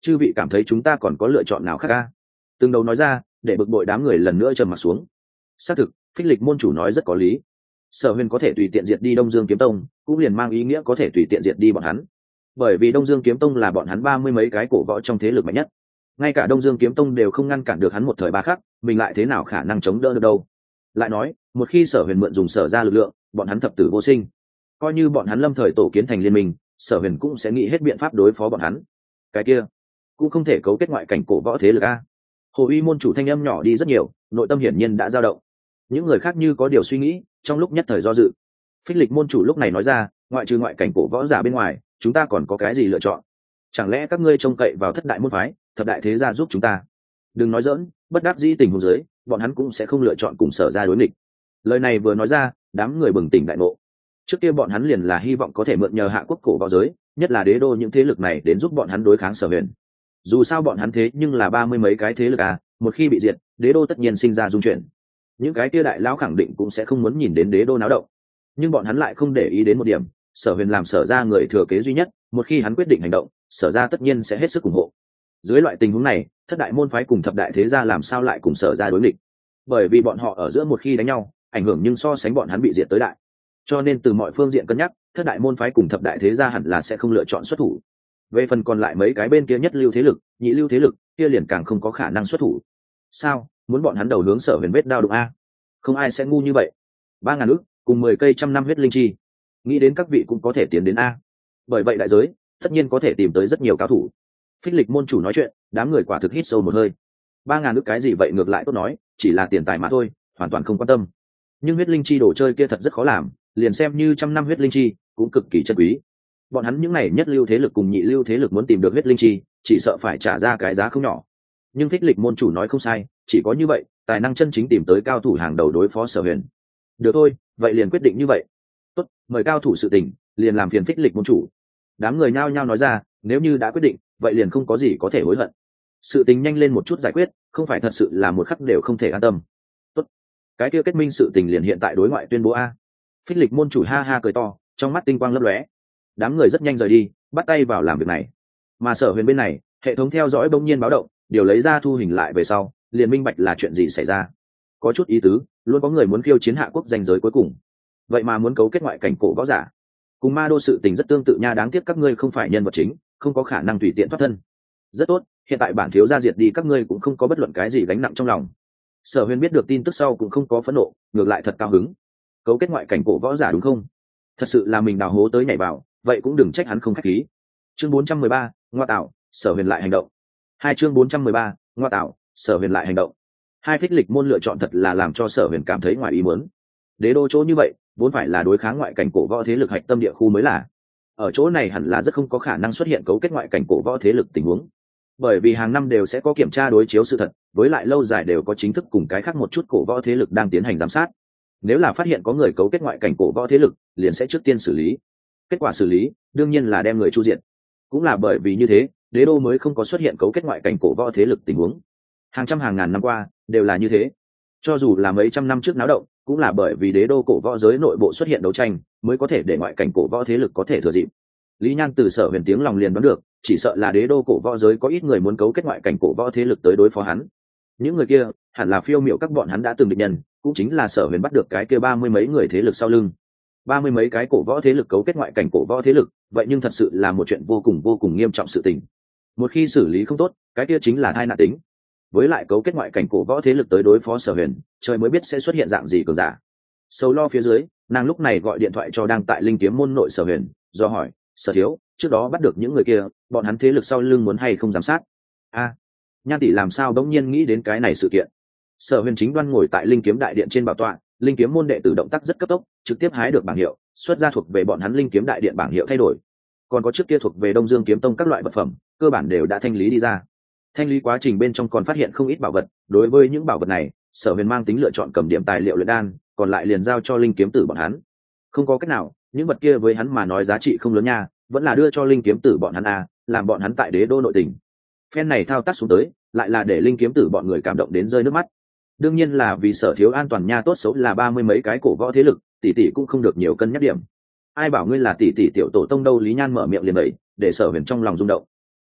chư vị cảm thấy chúng ta còn có lựa chọn nào khác ca? Từng đầu nói ra để bực bội đám người lần nữa trầm mặt xuống. Xác thực, phích lịch môn chủ nói rất có lý. Sở Huyền có thể tùy tiện diệt đi Đông Dương Kiếm Tông, cũng liền mang ý nghĩa có thể tùy tiện diệt đi bọn hắn. Bởi vì Đông Dương Kiếm Tông là bọn hắn ba mươi mấy cái cổ võ trong thế lực mạnh nhất, ngay cả Đông Dương Kiếm Tông đều không ngăn cản được hắn một thời ba khắc, mình lại thế nào khả năng chống đỡ được đâu? Lại nói, một khi Sở Huyền mượn dùng Sở ra lực lượng, bọn hắn thập tử vô sinh. Coi như bọn hắn lâm thời tổ kiến thành liên minh, Sở Huyền cũng sẽ nghĩ hết biện pháp đối phó bọn hắn. Cái kia cũng không thể cấu kết ngoại cảnh cổ võ thế lực a. Hồ Uy môn chủ thanh âm nhỏ đi rất nhiều, nội tâm hiển nhiên đã dao động. Những người khác như có điều suy nghĩ, trong lúc nhất thời do dự. Phích lịch môn chủ lúc này nói ra, ngoại trừ ngoại cảnh cổ võ giả bên ngoài, chúng ta còn có cái gì lựa chọn? Chẳng lẽ các ngươi trông cậy vào thất đại môn phái, thập đại thế gia giúp chúng ta? Đừng nói dỡn, bất đắc dĩ tình huống dưới, bọn hắn cũng sẽ không lựa chọn cùng Sở ra đối nghịch. Lời này vừa nói ra, đám người bừng tỉnh đại ngộ. Trước kia bọn hắn liền là hy vọng có thể mượn nhờ hạ quốc cổ võ giới, nhất là đế đô những thế lực này đến giúp bọn hắn đối kháng Sở Huyền. Dù sao bọn hắn thế nhưng là ba mươi mấy cái thế lực à, một khi bị diệt, đế đô tất nhiên sinh ra dung chuyển. Những cái kia đại lão khẳng định cũng sẽ không muốn nhìn đến đế đô náo động. Nhưng bọn hắn lại không để ý đến một điểm, Sở Huyền làm Sở ra người thừa kế duy nhất, một khi hắn quyết định hành động, Sở ra tất nhiên sẽ hết sức ủng hộ. Dưới loại tình huống này, thất đại môn phái cùng thập đại thế gia làm sao lại cùng Sở ra đối nghịch? Bởi vì bọn họ ở giữa một khi đánh nhau, ảnh hưởng nhưng so sánh bọn hắn bị diệt tới đại. Cho nên từ mọi phương diện cân nhắc, thất đại môn phái cùng thập đại thế gia hẳn là sẽ không lựa chọn xuất thủ. Về phần còn lại mấy cái bên kia nhất lưu thế lực, nhị lưu thế lực, kia liền càng không có khả năng xuất thủ. Sao, muốn bọn hắn đầu hướng Sở Huyền vết đao đụng a? Không ai sẽ ngu như vậy. Ba ngàn ức cùng mười cây trăm năm huyết linh chi, nghĩ đến các vị cũng có thể tiến đến a. Bởi vậy đại giới, tất nhiên có thể tìm tới rất nhiều cao thủ. Phích lịch môn chủ nói chuyện, đám người quả thực hít sâu một hơi. Ba ngàn ức cái gì vậy, ngược lại tốt nói, chỉ là tiền tài mà thôi, hoàn toàn không quan tâm. Nhưng huyết linh chi đồ chơi kia thật rất khó làm, liền xem như trăm năm huyết linh chi cũng cực kỳ chân quý. Bọn hắn những này nhất lưu thế lực cùng nhị lưu thế lực muốn tìm được huyết linh chi, chỉ sợ phải trả ra cái giá không nhỏ. Nhưng Phích lịch môn chủ nói không sai, chỉ có như vậy tài năng chân chính tìm tới cao thủ hàng đầu đối phó Sở Huyền. Được thôi, vậy liền quyết định như vậy. Tốt, mời cao thủ sự tình, liền làm phiền Phích lịch môn chủ. Đám người nhao nhao nói ra, nếu như đã quyết định, vậy liền không có gì có thể hối hận. Sự tình nhanh lên một chút giải quyết, không phải thật sự là một khắc đều không thể an tâm. Tốt, cái kia kết minh sự tình liền hiện tại đối ngoại tuyên bố a. Phích lịch môn chủ ha ha cười to, trong mắt tinh quang lấp lóe. Đám người rất nhanh rời đi, bắt tay vào làm việc này. Mà Sở Huyền bên này, hệ thống theo dõi bỗng nhiên báo động, điều lấy ra thu hình lại về sau, liền minh bạch là chuyện gì xảy ra. Có chút ý tứ, luôn có người muốn khiêu chiến hạ quốc danh giới cuối cùng. Vậy mà muốn cấu kết ngoại cảnh cổ võ giả, cùng ma đô sự tình rất tương tự nha, đáng tiếc các ngươi không phải nhân vật chính, không có khả năng tùy tiện thoát thân. Rất tốt, hiện tại bản thiếu gia diệt đi các ngươi cũng không có bất luận cái gì gánh nặng trong lòng. Sở Huyền biết được tin tức sau cũng không có phẫn nộ, ngược lại thật cao hứng. Cấu kết ngoại cảnh cổ võ giả đúng không? Thật sự là mình đào hố tới nhảy vào, vậy cũng đừng trách hắn không khách khí. Chương bốn trăm mười ba, ngoa tạo, Sở Huyền lại hành động. Hai chương bốn trăm mười ba, ngoa tạo, Sở Huyền lại hành động. Hai phích lịch môn lựa chọn thật là làm cho Sở Huyền cảm thấy ngoài ý muốn. Đế đô chỗ như vậy, vốn phải là đối kháng ngoại cảnh cổ võ thế lực hạch tâm địa khu mới là. Ở chỗ này hẳn là rất không có khả năng xuất hiện cấu kết ngoại cảnh cổ võ thế lực tình huống. Bởi vì hàng năm đều sẽ có kiểm tra đối chiếu sự thật, với lại lâu dài đều có chính thức cùng cái khác một chút cổ võ thế lực đang tiến hành giám sát. Nếu là phát hiện có người cấu kết ngoại cảnh cổ võ thế lực, liền sẽ trước tiên xử lý. Kết quả xử lý, đương nhiên là đem người chu diện. Cũng là bởi vì như thế, đế đô mới không có xuất hiện cấu kết ngoại cảnh cổ võ thế lực tình huống. Hàng trăm hàng ngàn năm qua, đều là như thế. Cho dù là mấy trăm năm trước náo động, cũng là bởi vì đế đô cổ võ giới nội bộ xuất hiện đấu tranh, mới có thể để ngoại cảnh cổ võ thế lực có thể thừa dịp. Lý Nhan từ Sở Huyền tiếng lòng liền đoán được, chỉ sợ là đế đô cổ võ giới có ít người muốn cấu kết ngoại cảnh cổ võ thế lực tới đối phó hắn. Những người kia, hẳn là phiêu miệu các bọn hắn đã từng địch nhân, cũng chính là Sở Huyền bắt được cái kia ba mươi mấy người thế lực sau lưng. Ba mươi mấy cái cổ võ thế lực cấu kết ngoại cảnh cổ võ thế lực, vậy nhưng thật sự là một chuyện vô cùng vô cùng nghiêm trọng sự tình. Một khi xử lý không tốt, cái kia chính là tai nạn tính. Với lại cấu kết ngoại cảnh cổ võ thế lực tới đối phó Sở Huyền, trời mới biết sẽ xuất hiện dạng gì cường giả. Sầu lo phía dưới, nàng lúc này gọi điện thoại cho đang tại Linh Kiếm môn nội Sở Huyền, do hỏi, Sở thiếu, trước đó bắt được những người kia, bọn hắn thế lực sau lưng muốn hay không giám sát? A, Nhan tỷ làm sao bỗng nhiên nghĩ đến cái này sự kiện? Sở Huyền chính đoan ngồi tại Linh Kiếm đại điện trên bảo tọa, Linh Kiếm môn đệ tử động tác rất cấp tốc, trực tiếp hái được bảng hiệu, xuất ra thuộc về bọn hắn Linh Kiếm đại điện bảng hiệu thay đổi. Còn có trước kia thuộc về Đông Dương kiếm tông các loại vật phẩm, cơ bản đều đã thanh lý đi ra. Thanh lý quá trình bên trong còn phát hiện không ít bảo vật, đối với những bảo vật này, Sở Huyền mang tính lựa chọn cầm điểm tài liệu luyện đan, còn lại liền giao cho Linh Kiếm tử bọn hắn. Không có cách nào, những vật kia với hắn mà nói giá trị không lớn nha, vẫn là đưa cho Linh Kiếm tử bọn hắn a, làm bọn hắn tại đế đô nội tình. Phen này thao tác xuống tới, lại là để Linh Kiếm tử bọn người cảm động đến rơi nước mắt. Đương nhiên là vì Sở thiếu an toàn nha, tốt xấu là ba mươi mấy cái cổ võ thế lực, tỷ tỷ cũng không được nhiều cân nhắc điểm. Ai bảo ngươi là tỷ tỷ tiểu tổ tông đâu? Lý Nhan mở miệng liền đẩy, để Sở Huyền trong lòng rung động.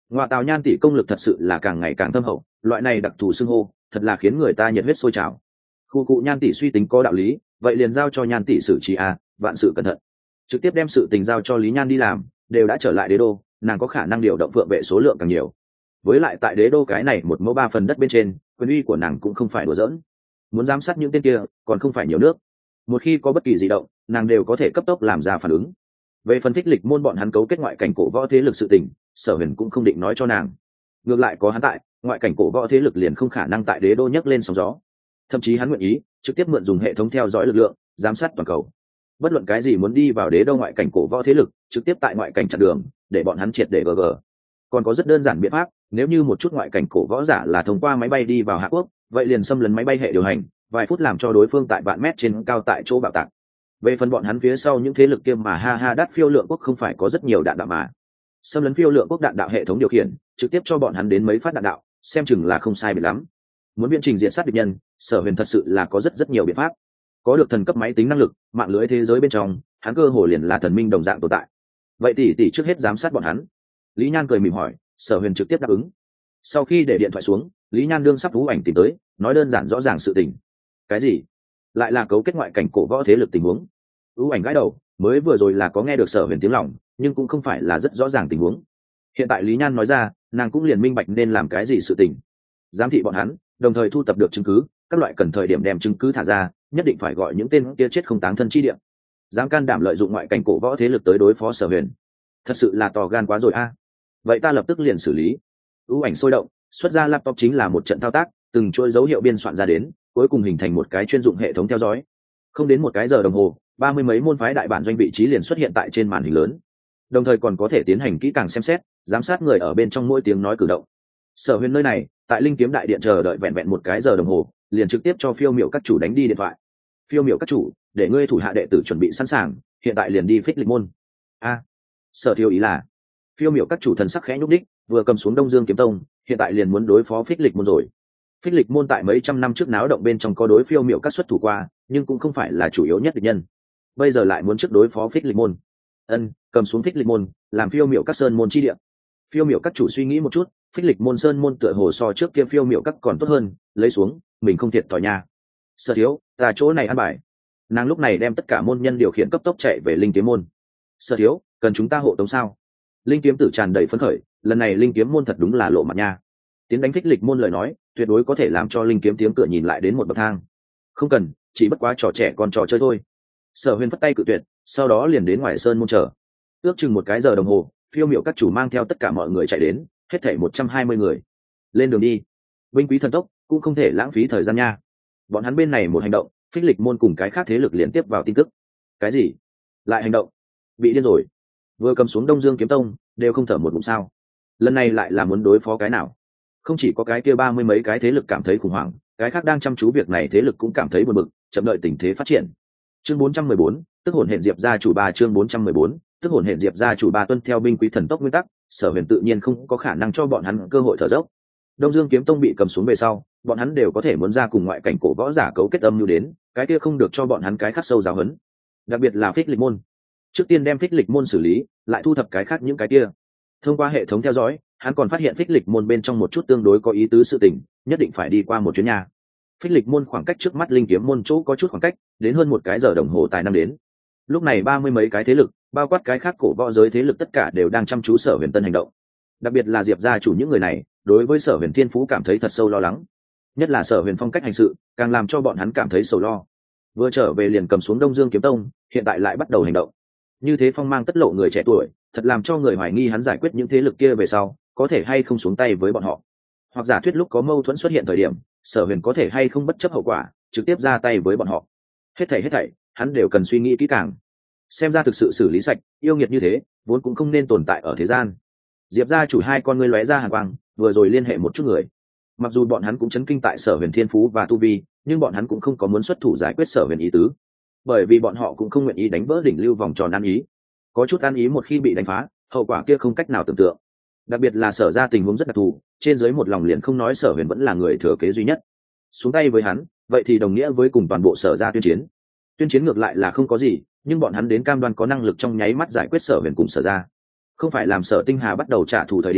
Ngoại tào Nhan tỷ công lực thật sự là càng ngày càng thâm hậu, loại này đặc thù xưng hô thật là khiến người ta nhiệt huyết sôi trào. Khu cụ Nhan tỷ suy tính có đạo lý, vậy liền giao cho Nhan tỷ xử trí a, vạn sự cẩn thận. Trực tiếp đem sự tình giao cho Lý Nhan đi làm, đều đã trở lại đế đô, nàng có khả năng điều động vượng vệ số lượng càng nhiều. Với lại tại đế đô cái này một mẫu ba phần đất bên trên, quyền uy của nàng cũng không phải đùa giỡn. Muốn giám sát những tên kia, còn không phải nhiều nước. Một khi có bất kỳ dị động, nàng đều có thể cấp tốc làm ra phản ứng. Về phân tích lịch môn bọn hắn cấu kết ngoại cảnh cổ võ thế lực sự tình, Sở Huyền cũng không định nói cho nàng. Ngược lại có hắn tại, ngoại cảnh cổ võ thế lực liền không khả năng tại đế đô nhấc lên sóng gió. Thậm chí hắn nguyện ý trực tiếp mượn dùng hệ thống theo dõi lực lượng, giám sát toàn cầu. Bất luận cái gì muốn đi vào đế đô ngoại cảnh cổ võ thế lực, trực tiếp tại ngoại cảnh chặn đường, để bọn hắn triệt để gg. Còn có rất đơn giản biện pháp, nếu như một chút ngoại cảnh cổ võ giả là thông qua máy bay đi vào Hạ Quốc, vậy liền xâm lấn máy bay hệ điều hành, vài phút làm cho đối phương tại vạn mét trên cao tại chỗ bạo tạc. Về phần bọn hắn phía sau những thế lực kia mà ha ha đắt phiêu lượng quốc không phải có rất nhiều đạn đạo mà. Xâm lấn phiêu lượng quốc đạn đạo hệ thống điều khiển, trực tiếp cho bọn hắn đến mấy phát đạn đạo, xem chừng là không sai biệt lắm. Muốn biện trình diện sát địch nhân, Sở Huyền thật sự là có rất rất nhiều biện pháp. Có được thần cấp máy tính năng lực, mạng lưới thế giới bên trong, hắn cơ hồ liền là thần minh đồng dạng tồn tại. Vậy tỷ tỷ trước hết giám sát bọn hắn. Lý Nhan cười mỉm hỏi, Sở Huyền trực tiếp đáp ứng. Sau khi để điện thoại xuống, Lý Nhan đương sắp Vũ Ảnh tìm tới, nói đơn giản rõ ràng sự tình. Cái gì? Lại là cấu kết ngoại cảnh cổ võ thế lực tình huống? Vũ Ảnh gãi đầu, mới vừa rồi là có nghe được Sở Huyền tiếng lòng, nhưng cũng không phải là rất rõ ràng tình huống. Hiện tại Lý Nhan nói ra, nàng cũng liền minh bạch nên làm cái gì sự tình. Giám thị bọn hắn, đồng thời thu thập được chứng cứ, các loại cần thời điểm đem chứng cứ thả ra, nhất định phải gọi những tên kia chết không táng thân chi địa. Dám can đảm lợi dụng ngoại cảnh cổ võ thế lực tới đối phó Sở Huyền, thật sự là to gan quá rồi a. Vậy ta lập tức liền xử lý. Vũ Ảnh sôi động, xuất ra laptop chính là một trận thao tác, từng chuỗi dấu hiệu biên soạn ra đến, cuối cùng hình thành một cái chuyên dụng hệ thống theo dõi. Không đến một cái giờ đồng hồ, ba mươi mấy môn phái đại bản doanh vị trí liền xuất hiện tại trên màn hình lớn, đồng thời còn có thể tiến hành kỹ càng xem xét, giám sát người ở bên trong mỗi tiếng nói cử động. Sở Huyền nơi này, tại Linh Kiếm đại điện chờ đợi vẹn vẹn một cái giờ đồng hồ, liền trực tiếp cho Phiêu Miểu các chủ đánh đi điện thoại. Phiêu Miểu các chủ, để ngươi thủ hạ đệ tử chuẩn bị sẵn sàng, hiện tại liền đi phích lịch môn. A, Sở thiếu ý là? Phiêu Miểu các chủ thần sắc khẽ nhúc đích, vừa cầm xuống Đông Dương kiếm tông, hiện tại liền muốn đối phó phích lịch môn rồi. Phích lịch môn tại mấy trăm năm trước náo động bên trong có đối Phiêu Miểu các xuất thủ qua, nhưng cũng không phải là chủ yếu nhất địch nhân. Bây giờ lại muốn trước đối phó phích lịch môn. Ân, cầm xuống phích lịch môn, làm Phiêu Miểu các sơn môn chi địa. Phiêu Miểu các chủ suy nghĩ một chút, phích lịch môn sơn môn tựa hồ so trước kia Phiêu Miểu các còn tốt hơn, lấy xuống, mình không thiệt thòi nha. Sở thiếu, ta chỗ này ăn bài. Nàng lúc này đem tất cả môn nhân điều khiển cấp tốc chạy về Linh Kiếm môn. Sở thiếu, cần chúng ta hộ tống sao? Linh Kiếm tử tràn đầy phấn khởi, lần này Linh Kiếm môn thật đúng là lộ mặt nha. Tiến đánh phích lịch môn lời nói, tuyệt đối có thể làm cho Linh Kiếm tiếng cửa nhìn lại đến một bậc thang. Không cần, chỉ bất quá trò trẻ còn trò chơi thôi. Sở Huyền phất tay cự tuyệt, sau đó liền đến ngoài sơn môn chờ. Ước chừng một cái giờ đồng hồ, Phiêu Miểu các chủ mang theo tất cả mọi người chạy đến, hết thảy một trăm hai mươi người. Lên đường đi. Binh quý thần tốc, cũng không thể lãng phí thời gian nha. Bọn hắn bên này một hành động, phích lịch môn cùng cái khác thế lực liên tiếp vào tin tức. Cái gì? Lại hành động? Bị điên rồi. Vừa cầm xuống Đông Dương kiếm tông, đều không thở một ngụm sao? Lần này lại là muốn đối phó cái nào? Không chỉ có cái kia ba mươi mấy cái thế lực cảm thấy khủng hoảng, cái khác đang chăm chú việc này thế lực cũng cảm thấy buồn bực, chậm đợi tình thế phát triển. Chương bốn trăm mười bốn, tức hồn hển diệp gia chủ ba chương bốn trăm mười bốn, tức hồn hển diệp gia chủ ba tuân theo binh quý thần tốc nguyên tắc, Sở Huyền tự nhiên không có khả năng cho bọn hắn cơ hội thở dốc. Đông Dương kiếm tông bị cầm xuống về sau, bọn hắn đều có thể muốn ra cùng ngoại cảnh cổ võ giả cấu kết âm mưu đến, cái kia không được cho bọn hắn cái khắc sâu giáo huấn. Đặc biệt là phích lịch môn. Trước tiên đem phích lịch môn xử lý, lại thu thập cái khác những cái kia. Thông qua hệ thống theo dõi, hắn còn phát hiện phích lịch môn bên trong một chút tương đối có ý tứ sự tình, nhất định phải đi qua một chuyến nhà. Phích lịch môn khoảng cách trước mắt Linh Kiếm môn chỗ có chút khoảng cách, đến hơn một cái giờ đồng hồ tài năng đến. Lúc này ba mươi mấy cái thế lực, bao quát cái khác cổ võ giới thế lực tất cả đều đang chăm chú Sở Huyền tân hành động. Đặc biệt là Diệp gia chủ những người này, đối với Sở Huyền thiên phú cảm thấy thật sâu lo lắng. Nhất là Sở Huyền phong cách hành sự, càng làm cho bọn hắn cảm thấy sầu lo. Vừa trở về liền cầm xuống Đông Dương kiếm tông, hiện tại lại bắt đầu hành động. Như thế phong mang tất lộ người trẻ tuổi, thật làm cho người hoài nghi hắn giải quyết những thế lực kia về sau, có thể hay không xuống tay với bọn họ. Hoặc giả thuyết lúc có mâu thuẫn xuất hiện thời điểm, Sở Huyền có thể hay không bất chấp hậu quả, trực tiếp ra tay với bọn họ. Hết thảy hết thảy, hắn đều cần suy nghĩ kỹ càng. Xem ra thực sự xử lý sạch, yêu nghiệt như thế, vốn cũng không nên tồn tại ở thế gian. Diệp gia chủ hai con ngươi lóe ra hàn quang, vừa rồi liên hệ một chút người. Mặc dù bọn hắn cũng chấn kinh tại Sở Huyền thiên phú và tu vi, nhưng bọn hắn cũng không có muốn xuất thủ giải quyết Sở Huyền ý tứ, bởi vì bọn họ cũng không nguyện ý đánh vỡ đỉnh lưu vòng tròn ăn ý. Có chút ăn ý một khi bị đánh phá, hậu quả kia không cách nào tưởng tượng. Đặc biệt là Sở ra tình huống rất đặc thù, trên dưới một lòng liền không nói Sở Huyền vẫn là người thừa kế duy nhất. Xuống tay với hắn, vậy thì đồng nghĩa với cùng toàn bộ Sở ra tuyên chiến. Tuyên chiến ngược lại là không có gì, nhưng bọn hắn đến cam đoan có năng lực trong nháy mắt giải quyết Sở Huyền cùng Sở ra. Không phải làm Sở Tinh Hà bắt đầu trả thù thời điểm,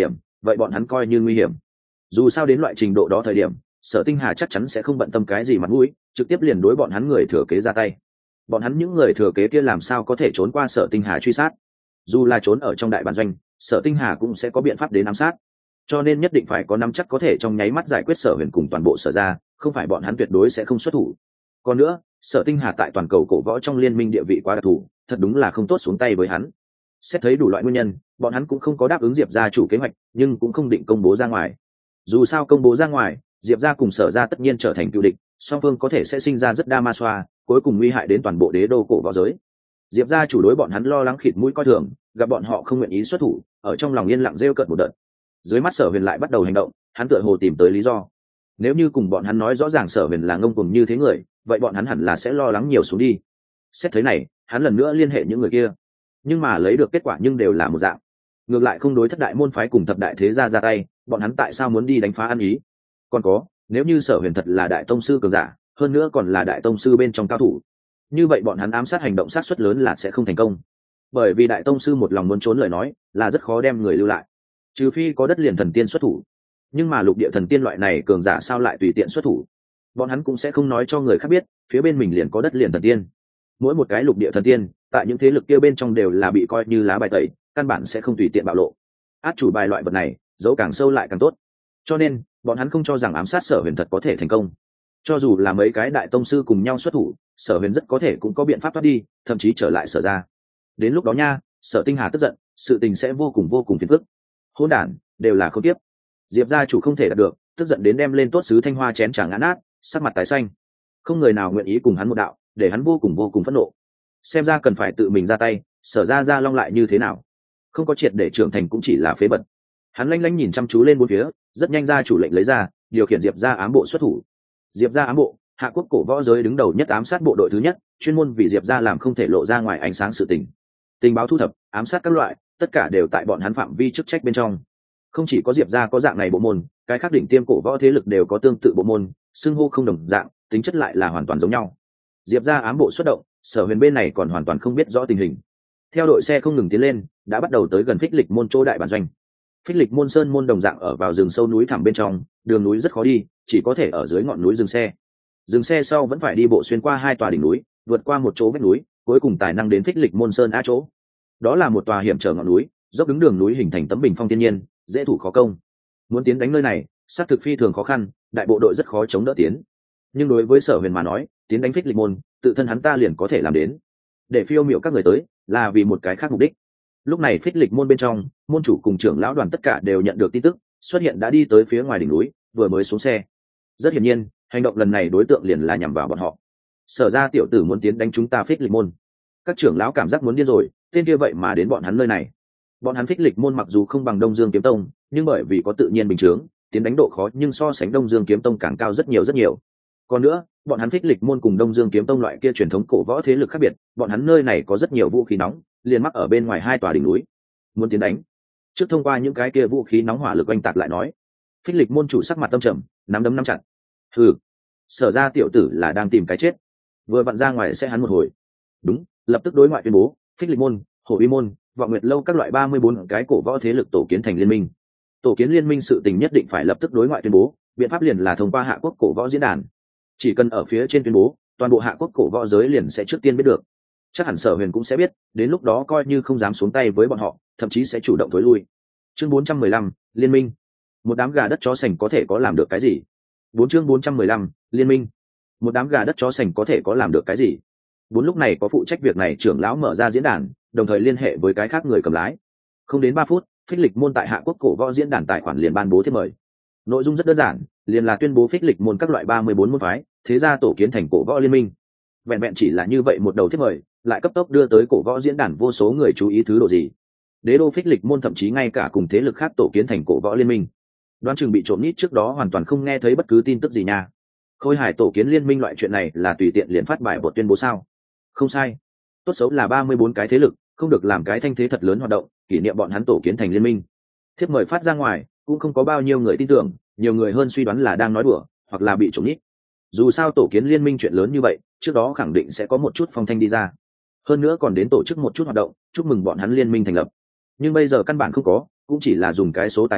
vậy bọn hắn coi như nguy hiểm. Dù sao đến loại trình độ đó thời điểm, Sở Tinh Hà chắc chắn sẽ không bận tâm cái gì mặt mũi, trực tiếp liền đối bọn hắn người thừa kế ra tay. Bọn hắn những người thừa kế kia làm sao có thể trốn qua Sở Tinh Hà truy sát? Dù là trốn ở trong đại bản doanh, Sở Tinh Hà cũng sẽ có biện pháp đến ám sát. Cho nên nhất định phải có nắm chắc có thể trong nháy mắt giải quyết Sở Huyền cùng toàn bộ Sở gia, không phải bọn hắn tuyệt đối sẽ không xuất thủ. Còn nữa, Sở Tinh Hà tại toàn cầu cổ võ trong liên minh địa vị quá đặc thù, thật đúng là không tốt xuống tay với hắn. Xét thấy đủ loại nguyên nhân, bọn hắn cũng không có đáp ứng Diệp gia chủ kế hoạch, nhưng cũng không định công bố ra ngoài. Dù sao công bố ra ngoài, Diệp gia cùng Sở gia tất nhiên trở thành cựu địch, song phương có thể sẽ sinh ra rất đa ma xoa, cuối cùng nguy hại đến toàn bộ đế đô cổ võ giới. Diệp gia chủ đối bọn hắn lo lắng khịt mũi coi thường, gặp bọn họ không nguyện ý xuất thủ, ở trong lòng yên lặng rêu cợt một đợt. Dưới mắt Sở Huyền lại bắt đầu hành động, hắn tựa hồ tìm tới lý do. Nếu như cùng bọn hắn nói rõ ràng Sở Huyền là ngông cuồng như thế người, vậy bọn hắn hẳn là sẽ lo lắng nhiều xuống đi. Xét thấy này, hắn lần nữa liên hệ những người kia, nhưng mà lấy được kết quả nhưng đều là một dạng. Ngược lại không đối thất đại môn phái cùng thập đại thế gia ra tay, bọn hắn tại sao muốn đi đánh phá ăn ý? Còn có, nếu như Sở Huyền thật là đại tông sư cường giả, hơn nữa còn là đại tông sư bên trong cao thủ, như vậy bọn hắn ám sát hành động sát suất lớn là sẽ không thành công. Bởi vì đại tông sư một lòng muốn trốn lời nói, là rất khó đem người lưu lại, trừ phi có đất liền thần tiên xuất thủ. Nhưng mà lục địa thần tiên loại này cường giả sao lại tùy tiện xuất thủ? Bọn hắn cũng sẽ không nói cho người khác biết phía bên mình liền có đất liền thần tiên. Mỗi một cái lục địa thần tiên tại những thế lực kia bên trong đều là bị coi như lá bài tẩy, căn bản sẽ không tùy tiện bạo lộ. Át chủ bài loại vật này giấu càng sâu lại càng tốt, cho nên bọn hắn không cho rằng ám sát Sở Huyền thật có thể thành công. Cho dù là mấy cái đại tông sư cùng nhau xuất thủ, Sở Huyền rất có thể cũng có biện pháp thoát đi, thậm chí trở lại Sở ra. Đến lúc đó nha, Sở Tinh Hà tức giận, sự tình sẽ vô cùng vô cùng phiền phức. Hỗn đản, đều là không tiếp. Diệp gia chủ không thể đạt được, tức giận đến đem lên tốt sứ thanh hoa chén trà ngã nát, sắc mặt tái xanh. Không người nào nguyện ý cùng hắn một đạo, để hắn vô cùng vô cùng phẫn nộ. Xem ra cần phải tự mình ra tay, Sở ra ra long lại như thế nào, không có triệt để trưởng thành cũng chỉ là phế vật. Hắn lanh lanh nhìn chăm chú lên bốn phía, rất nhanh ra chủ lệnh lấy ra, điều khiển Diệp gia ám bộ xuất thủ. Diệp gia ám bộ, hạ quốc cổ võ giới đứng đầu nhất ám sát bộ đội thứ nhất, chuyên môn vì Diệp gia làm không thể lộ ra ngoài ánh sáng sự tình. Tình báo thu thập, ám sát các loại, tất cả đều tại bọn hắn phạm vi chức trách bên trong. Không chỉ có Diệp gia có dạng này bộ môn, cái khác đỉnh tiêm cổ võ thế lực đều có tương tự bộ môn, xưng hô không đồng dạng, tính chất lại là hoàn toàn giống nhau. Diệp gia ám bộ xuất động, Sở Huyền bên này còn hoàn toàn không biết rõ tình hình. Theo đội xe không ngừng tiến lên, đã bắt đầu tới gần Phích Lịch môn chỗ đại bản doanh. Phích Lịch môn sơn môn đồng dạng ở vào rừng sâu núi thẳm bên trong, đường núi rất khó đi, chỉ có thể ở dưới ngọn núi dừng xe. Dừng xe sau vẫn phải đi bộ xuyên qua hai tòa đỉnh núi, vượt qua một chỗ vách núi, cuối cùng tài năng đến Phích Lịch môn sơn a chỗ. Đó là một tòa hiểm trở ngọn núi, dốc đứng đường núi hình thành tấm bình phong thiên nhiên, dễ thủ khó công. Muốn tiến đánh nơi này, sát thực phi thường khó khăn, đại bộ đội rất khó chống đỡ tiến. Nhưng đối với Sở Huyền mà nói, tiến đánh Phích Lịch môn, tự thân hắn ta liền có thể làm đến. Để phiêu miểu các người tới, là vì một cái khác mục đích. Lúc này Phích Lịch môn bên trong, môn chủ cùng trưởng lão đoàn tất cả đều nhận được tin tức, xuất hiện đã đi tới phía ngoài đỉnh núi, vừa mới xuống xe. Rất hiển nhiên, hành động lần này đối tượng liền là nhằm vào bọn họ. Sở ra tiểu tử muốn tiến đánh chúng ta Phích Lịch môn. Các trưởng lão cảm giác muốn điên rồi, tên kia vậy mà đến bọn hắn nơi này. Bọn hắn Phích Lịch môn mặc dù không bằng Đông Dương kiếm tông, nhưng bởi vì có tự nhiên bình chướng, tiến đánh độ khó nhưng so sánh Đông Dương kiếm tông càng cao rất nhiều rất nhiều. Còn nữa, bọn hắn Phích Lịch môn cùng Đông Dương kiếm tông loại kia truyền thống cổ võ thế lực khác biệt, bọn hắn nơi này có rất nhiều vũ khí nóng, liền mắc ở bên ngoài hai tòa đỉnh núi. Muốn tiến đánh, trước thông qua những cái kia vũ khí nóng hỏa lực oanh tạc lại nói. Phích Lịch môn chủ sắc mặt tâm trầm, nắm đấm nắm chặt. Hừ, Sở ra tiểu tử là đang tìm cái chết, vừa vặn ra ngoài sẽ hắn một hồi. Đúng, lập tức đối ngoại tuyên bố, Phích Lịch môn, Hổ Uy môn, Vọng Nguyệt lâu các loại ba mươi bốn cái cổ võ thế lực tổ kiến thành liên minh. Tổ kiến liên minh sự tình nhất định phải lập tức đối ngoại tuyên bố, biện pháp liền là thông qua hạ quốc cổ võ diễn đàn. Chỉ cần ở phía trên tuyên bố, toàn bộ hạ quốc cổ võ giới liền sẽ trước tiên biết được. Chắc hẳn Sở Huyền cũng sẽ biết, đến lúc đó coi như không dám xuống tay với bọn họ, thậm chí sẽ chủ động thối lui. Chương bốn trăm mười lăm, liên minh. Một đám gà đất chó sành có thể có làm được cái gì? Bốn chương bốn trăm mười lăm, liên minh. Một đám gà đất chó sành có thể có làm được cái gì? Bốn lúc này có phụ trách việc này trưởng lão mở ra diễn đàn, đồng thời liên hệ với cái khác người cầm lái. Không đến ba phút, Phích Lịch môn tại hạ quốc cổ võ diễn đàn tài khoản liền ban bố thiệp mời. Nội dung rất đơn giản, liền là tuyên bố Phích Lịch môn các loại ba mươi bốn môn phái, thế gia tổ kiến thành cổ võ liên minh. Vẹn vẹn chỉ là như vậy một đầu thiệp mời, lại cấp tốc đưa tới cổ võ diễn đàn vô số người chú ý thứ độ gì. Đế đô Phích Lịch môn thậm chí ngay cả cùng thế lực khác tổ kiến thành cổ võ liên minh. Đoán chừng bị trộm nít trước đó hoàn toàn không nghe thấy bất cứ tin tức gì nha. Khôi Hải tổ kiến liên minh loại chuyện này là tùy tiện liền phát bài bột tuyên bố sao? Không sai. Tốt xấu là ba mươi bốn cái thế lực, không được làm cái thanh thế thật lớn hoạt động, kỷ niệm bọn hắn tổ kiến thành liên minh. Thiếp mời phát ra ngoài, cũng không có bao nhiêu người tin tưởng, nhiều người hơn suy đoán là đang nói đùa, hoặc là bị trộm nít. Dù sao tổ kiến liên minh chuyện lớn như vậy, trước đó khẳng định sẽ có một chút phong thanh đi ra. Hơn nữa còn đến tổ chức một chút hoạt động, chúc mừng bọn hắn liên minh thành lập. Nhưng bây giờ căn bản không có, cũng chỉ là dùng cái số tài khoản,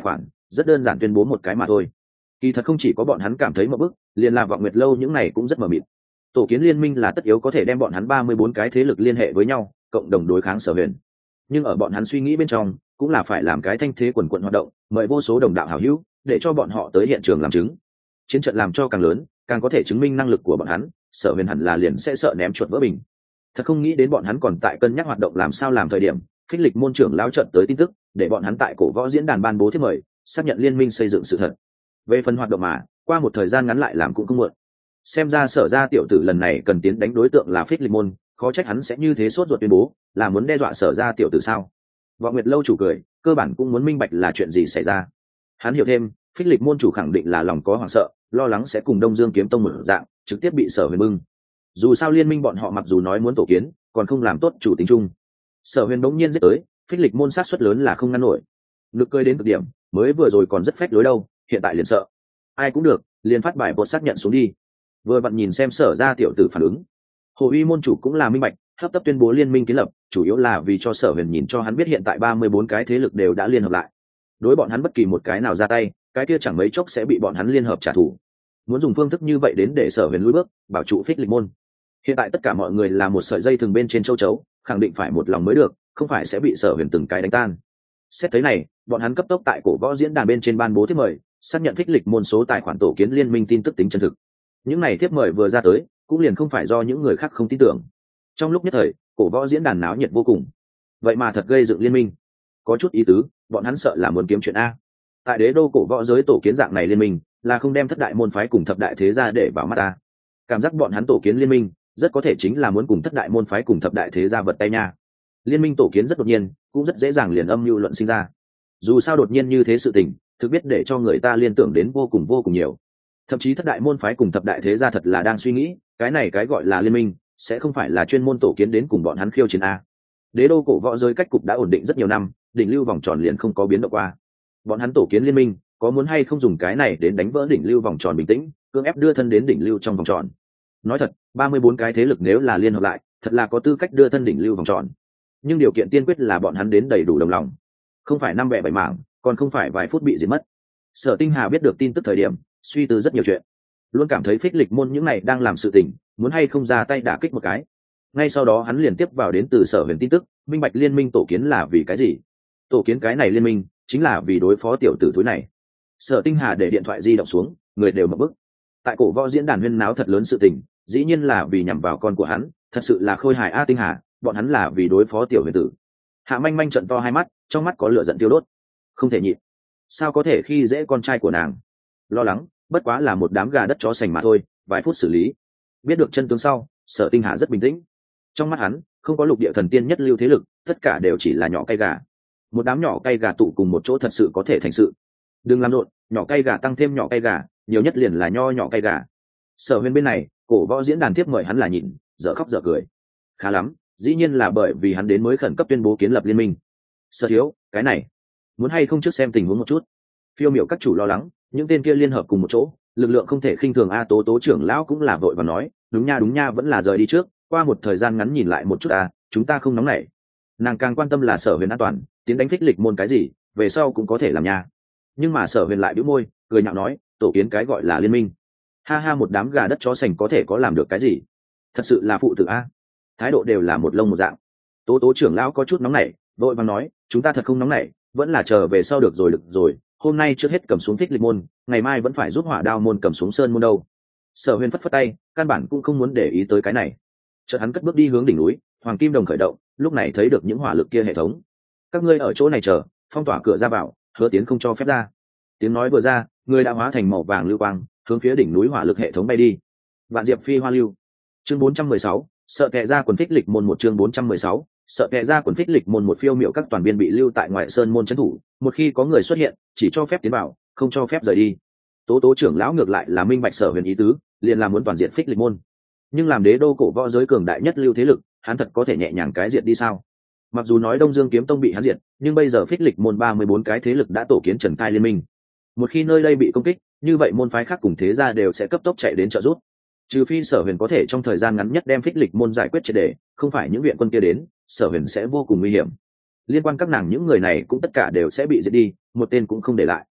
rất đơn giản tuyên bố một cái mà thôi. Kỳ thật không chỉ có bọn hắn cảm thấy một bức, liền là Vọng Nguyệt lâu những này cũng rất mờ mịt. Tổ kiến liên minh là tất yếu có thể đem bọn hắn ba mươi bốn cái thế lực liên hệ với nhau, cộng đồng đối kháng Sở Huyền. Nhưng ở bọn hắn suy nghĩ bên trong, cũng là phải làm cái thanh thế quần quận hoạt động, mời vô số đồng đạo hảo hữu, để cho bọn họ tới hiện trường làm chứng. Chiến trận làm cho càng lớn, càng có thể chứng minh năng lực của bọn hắn, Sở Huyền hẳn là liền sẽ sợ ném chuột vỡ bình. Thật không nghĩ đến bọn hắn còn tại cân nhắc hoạt động làm sao làm thời điểm, Phích Lịch môn trưởng lão trận tới tin tức, để bọn hắn tại cổ võ diễn đàn ban bố thiếp mời, xác nhận liên minh xây dựng sự thật. Về phần hoạt động mà, qua một thời gian ngắn lại làm cũng không muộn. Xem ra Sở gia tiểu tử lần này cần tiến đánh đối tượng là Phích Lịch môn, khó trách hắn sẽ như thế sốt ruột tuyên bố, là muốn đe dọa Sở gia tiểu tử sao? Vọng Nguyệt lâu chủ cười, cơ bản cũng muốn minh bạch là chuyện gì xảy ra. Hắn hiểu thêm, Phích Lịch môn chủ khẳng định là lòng có hoảng sợ, lo lắng sẽ cùng Đông Dương kiếm tông một dạng, trực tiếp bị Sở Huyền bưng. Dù sao liên minh bọn họ mặc dù nói muốn tổ kiến, còn không làm tốt chủ tính chung. Sở Huyền bỗng nhiên giết tới, Phích Lịch môn sát suất lớn là không ngăn nổi. Lực cười đến cực điểm, mới vừa rồi còn rất phách lối đâu, hiện tại liền sợ. Ai cũng được, liền phát bài bột xác nhận xuống đi. Vừa vặn nhìn xem Sở gia tiểu tử phản ứng. Hồ Uy môn chủ cũng là minh bạch, hấp tấp tuyên bố liên minh kiến lập, chủ yếu là vì cho Sở Huyền nhìn cho hắn biết hiện tại ba mươi bốn cái thế lực đều đã liên hợp lại. Đối bọn hắn bất kỳ một cái nào ra tay, cái kia chẳng mấy chốc sẽ bị bọn hắn liên hợp trả thù. Muốn dùng phương thức như vậy đến để Sở Huyền lùi bước, bảo trụ Phích Lịch môn. Hiện tại tất cả mọi người là một sợi dây thường bên trên châu chấu, khẳng định phải một lòng mới được, không phải sẽ bị Sở Huyền từng cái đánh tan. Xét thấy này, bọn hắn cấp tốc tại cổ võ diễn đàn bên trên ban bố thiếp mời, xác nhận Phích Lịch môn số tài khoản tổ kiến liên minh tin tức tính chân thực. Những này thiếp mời vừa ra tới, cũng liền không phải do những người khác không tin tưởng. Trong lúc nhất thời, cổ võ diễn đàn náo nhiệt vô cùng. Vậy mà thật gây dựng liên minh, có chút ý tứ, bọn hắn sợ là muốn kiếm chuyện a. Tại đế đô cổ võ giới tổ kiến dạng này liên minh, là không đem thất đại môn phái cùng thập đại thế gia để vào mắt ta. Cảm giác bọn hắn tổ kiến liên minh, rất có thể chính là muốn cùng thất đại môn phái cùng thập đại thế gia vật tay nha. Liên minh tổ kiến rất đột nhiên, cũng rất dễ dàng liền âm mưu luận sinh ra. Dù sao đột nhiên như thế sự tình, thực biết để cho người ta liên tưởng đến vô cùng vô cùng nhiều. Thậm chí thất đại môn phái cùng thập đại thế gia thật là đang suy nghĩ, cái này cái gọi là liên minh, sẽ không phải là chuyên môn tổ kiến đến cùng bọn hắn khiêu chiến a. Đế đô cổ võ giới cách cục đã ổn định rất nhiều năm, đỉnh lưu vòng tròn liền không có biến động qua. Bọn hắn tổ kiến liên minh, có muốn hay không dùng cái này đến đánh vỡ đỉnh lưu vòng tròn bình tĩnh, cưỡng ép đưa thân đến đỉnh lưu trong vòng tròn. Nói thật, ba mươi bốn cái thế lực nếu là liên hợp lại, thật là có tư cách đưa thân đỉnh lưu vòng tròn. Nhưng điều kiện tiên quyết là bọn hắn đến đầy đủ đồng lòng, không phải năm bẻ bảy mảng, còn không phải vài phút bị diệt mất. Sở Tinh Hà biết được tin tức thời điểm, suy tư rất nhiều chuyện, luôn cảm thấy Phích Lịch môn những này đang làm sự tình, muốn hay không ra tay đả kích một cái. Ngay sau đó hắn liền tiếp vào đến từ Sở Huyền tin tức, minh bạch liên minh tổ kiến là vì cái gì. Tổ kiến cái này liên minh, chính là vì đối phó tiểu tử thúi này. Sở Tinh Hà để điện thoại di động xuống, người đều mở bức. Tại cổ võ diễn đàn huyên náo thật lớn sự tình, dĩ nhiên là vì nhằm vào con của hắn, thật sự là khôi hài a Tinh Hà, bọn hắn là vì đối phó tiểu huyền tử. Hạ Manh Manh trợn to hai mắt, trong mắt có lửa giận tiêu đốt, không thể nhịn. Sao có thể khi dễ con trai của nàng? Lo lắng, bất quá là một đám gà đất chó sành mà thôi, vài phút xử lý. Biết được chân tướng sau, Sở Tinh Hà rất bình tĩnh. Trong mắt hắn, không có lục địa thần tiên nhất lưu thế lực, tất cả đều chỉ là nhỏ cây gà. Một đám nhỏ cây gà tụ cùng một chỗ thật sự có thể thành sự. Đừng làm rộn, nhỏ cây gà tăng thêm nhỏ cây gà, nhiều nhất liền là nho nhỏ cây gà. Sở Huyền bên này, cổ võ diễn đàn tiếp mời hắn là nhìn, dở khóc dở cười. Khá lắm, dĩ nhiên là bởi vì hắn đến mới khẩn cấp tuyên bố kiến lập liên minh. Sở thiếu, cái này, muốn hay không trước xem tình huống một chút. Phiêu miểu các chủ lo lắng, những tên kia liên hợp cùng một chỗ, lực lượng không thể khinh thường a. Tố Tố trưởng lão cũng là vội và nói, đúng nha đúng nha, vẫn là rời đi trước, qua một thời gian ngắn nhìn lại một chút a, chúng ta không nóng nảy. Nàng càng quan tâm là Sở Huyền an toàn, tiến đánh Phích Lịch môn cái gì, về sau cũng có thể làm nha. Nhưng mà Sở Huyền lại bĩu môi, cười nhạo nói, tổ kiến cái gọi là liên minh, ha ha, một đám gà đất chó sành có thể có làm được cái gì? Thật sự là phụ tử a. Thái độ đều là một lông một dạng. Tố Tố trưởng lão có chút nóng nảy, vội vàng nói, chúng ta thật không nóng nảy, vẫn là chờ về sau được rồi được rồi, hôm nay trước hết cầm xuống Phích Lịch môn, ngày mai vẫn phải giúp Hỏa Đao môn cầm xuống Sơn môn đâu. Sở Huyền phất phất tay, căn bản cũng không muốn để ý tới cái này. Chợt hắn cất bước đi hướng đỉnh núi, Hoàng Kim Đồng khởi động, lúc này thấy được những hỏa lực kia hệ thống. Các ngươi ở chỗ này chờ, phong tỏa cửa ra vào, hứa tiến không cho phép ra. Tiếng nói vừa ra, người đã hóa thành màu vàng lưu quang, hướng phía đỉnh núi hỏa lực hệ thống bay đi. Vạn Diệp Phi Hoa Lưu. Chương bốn trăm mười sáu, sợ kệ ra quần Phích Lịch môn một chương bốn trăm mười sáu, sợ kệ ra quần Phích Lịch môn một phiêu miệu các toàn biên bị lưu tại ngoại sơn môn trấn thủ, một khi có người xuất hiện, chỉ cho phép tiến vào, không cho phép rời đi. Tố Tố trưởng lão ngược lại là minh bạch Sở Huyền ý tứ, liền là muốn toàn diện Phích Lịch môn. Nhưng làm đế đô cổ võ giới cường đại nhất lưu thế lực, hắn thật có thể nhẹ nhàng cái diệt đi sao? Mặc dù nói Đông Dương kiếm tông bị hắn diệt, nhưng bây giờ Phích Lịch môn ba mươi bốn cái thế lực đã tổ kiến Trần Cai liên minh. Một khi nơi đây bị công kích, như vậy môn phái khác cùng thế gia đều sẽ cấp tốc chạy đến trợ giúp. Trừ phi Sở Huyền có thể trong thời gian ngắn nhất đem Phích Lịch môn giải quyết triệt để, không phải những viện quân kia đến, Sở Huyền sẽ vô cùng nguy hiểm. Liên quan các nàng những người này cũng tất cả đều sẽ bị diệt đi, một tên cũng không để lại.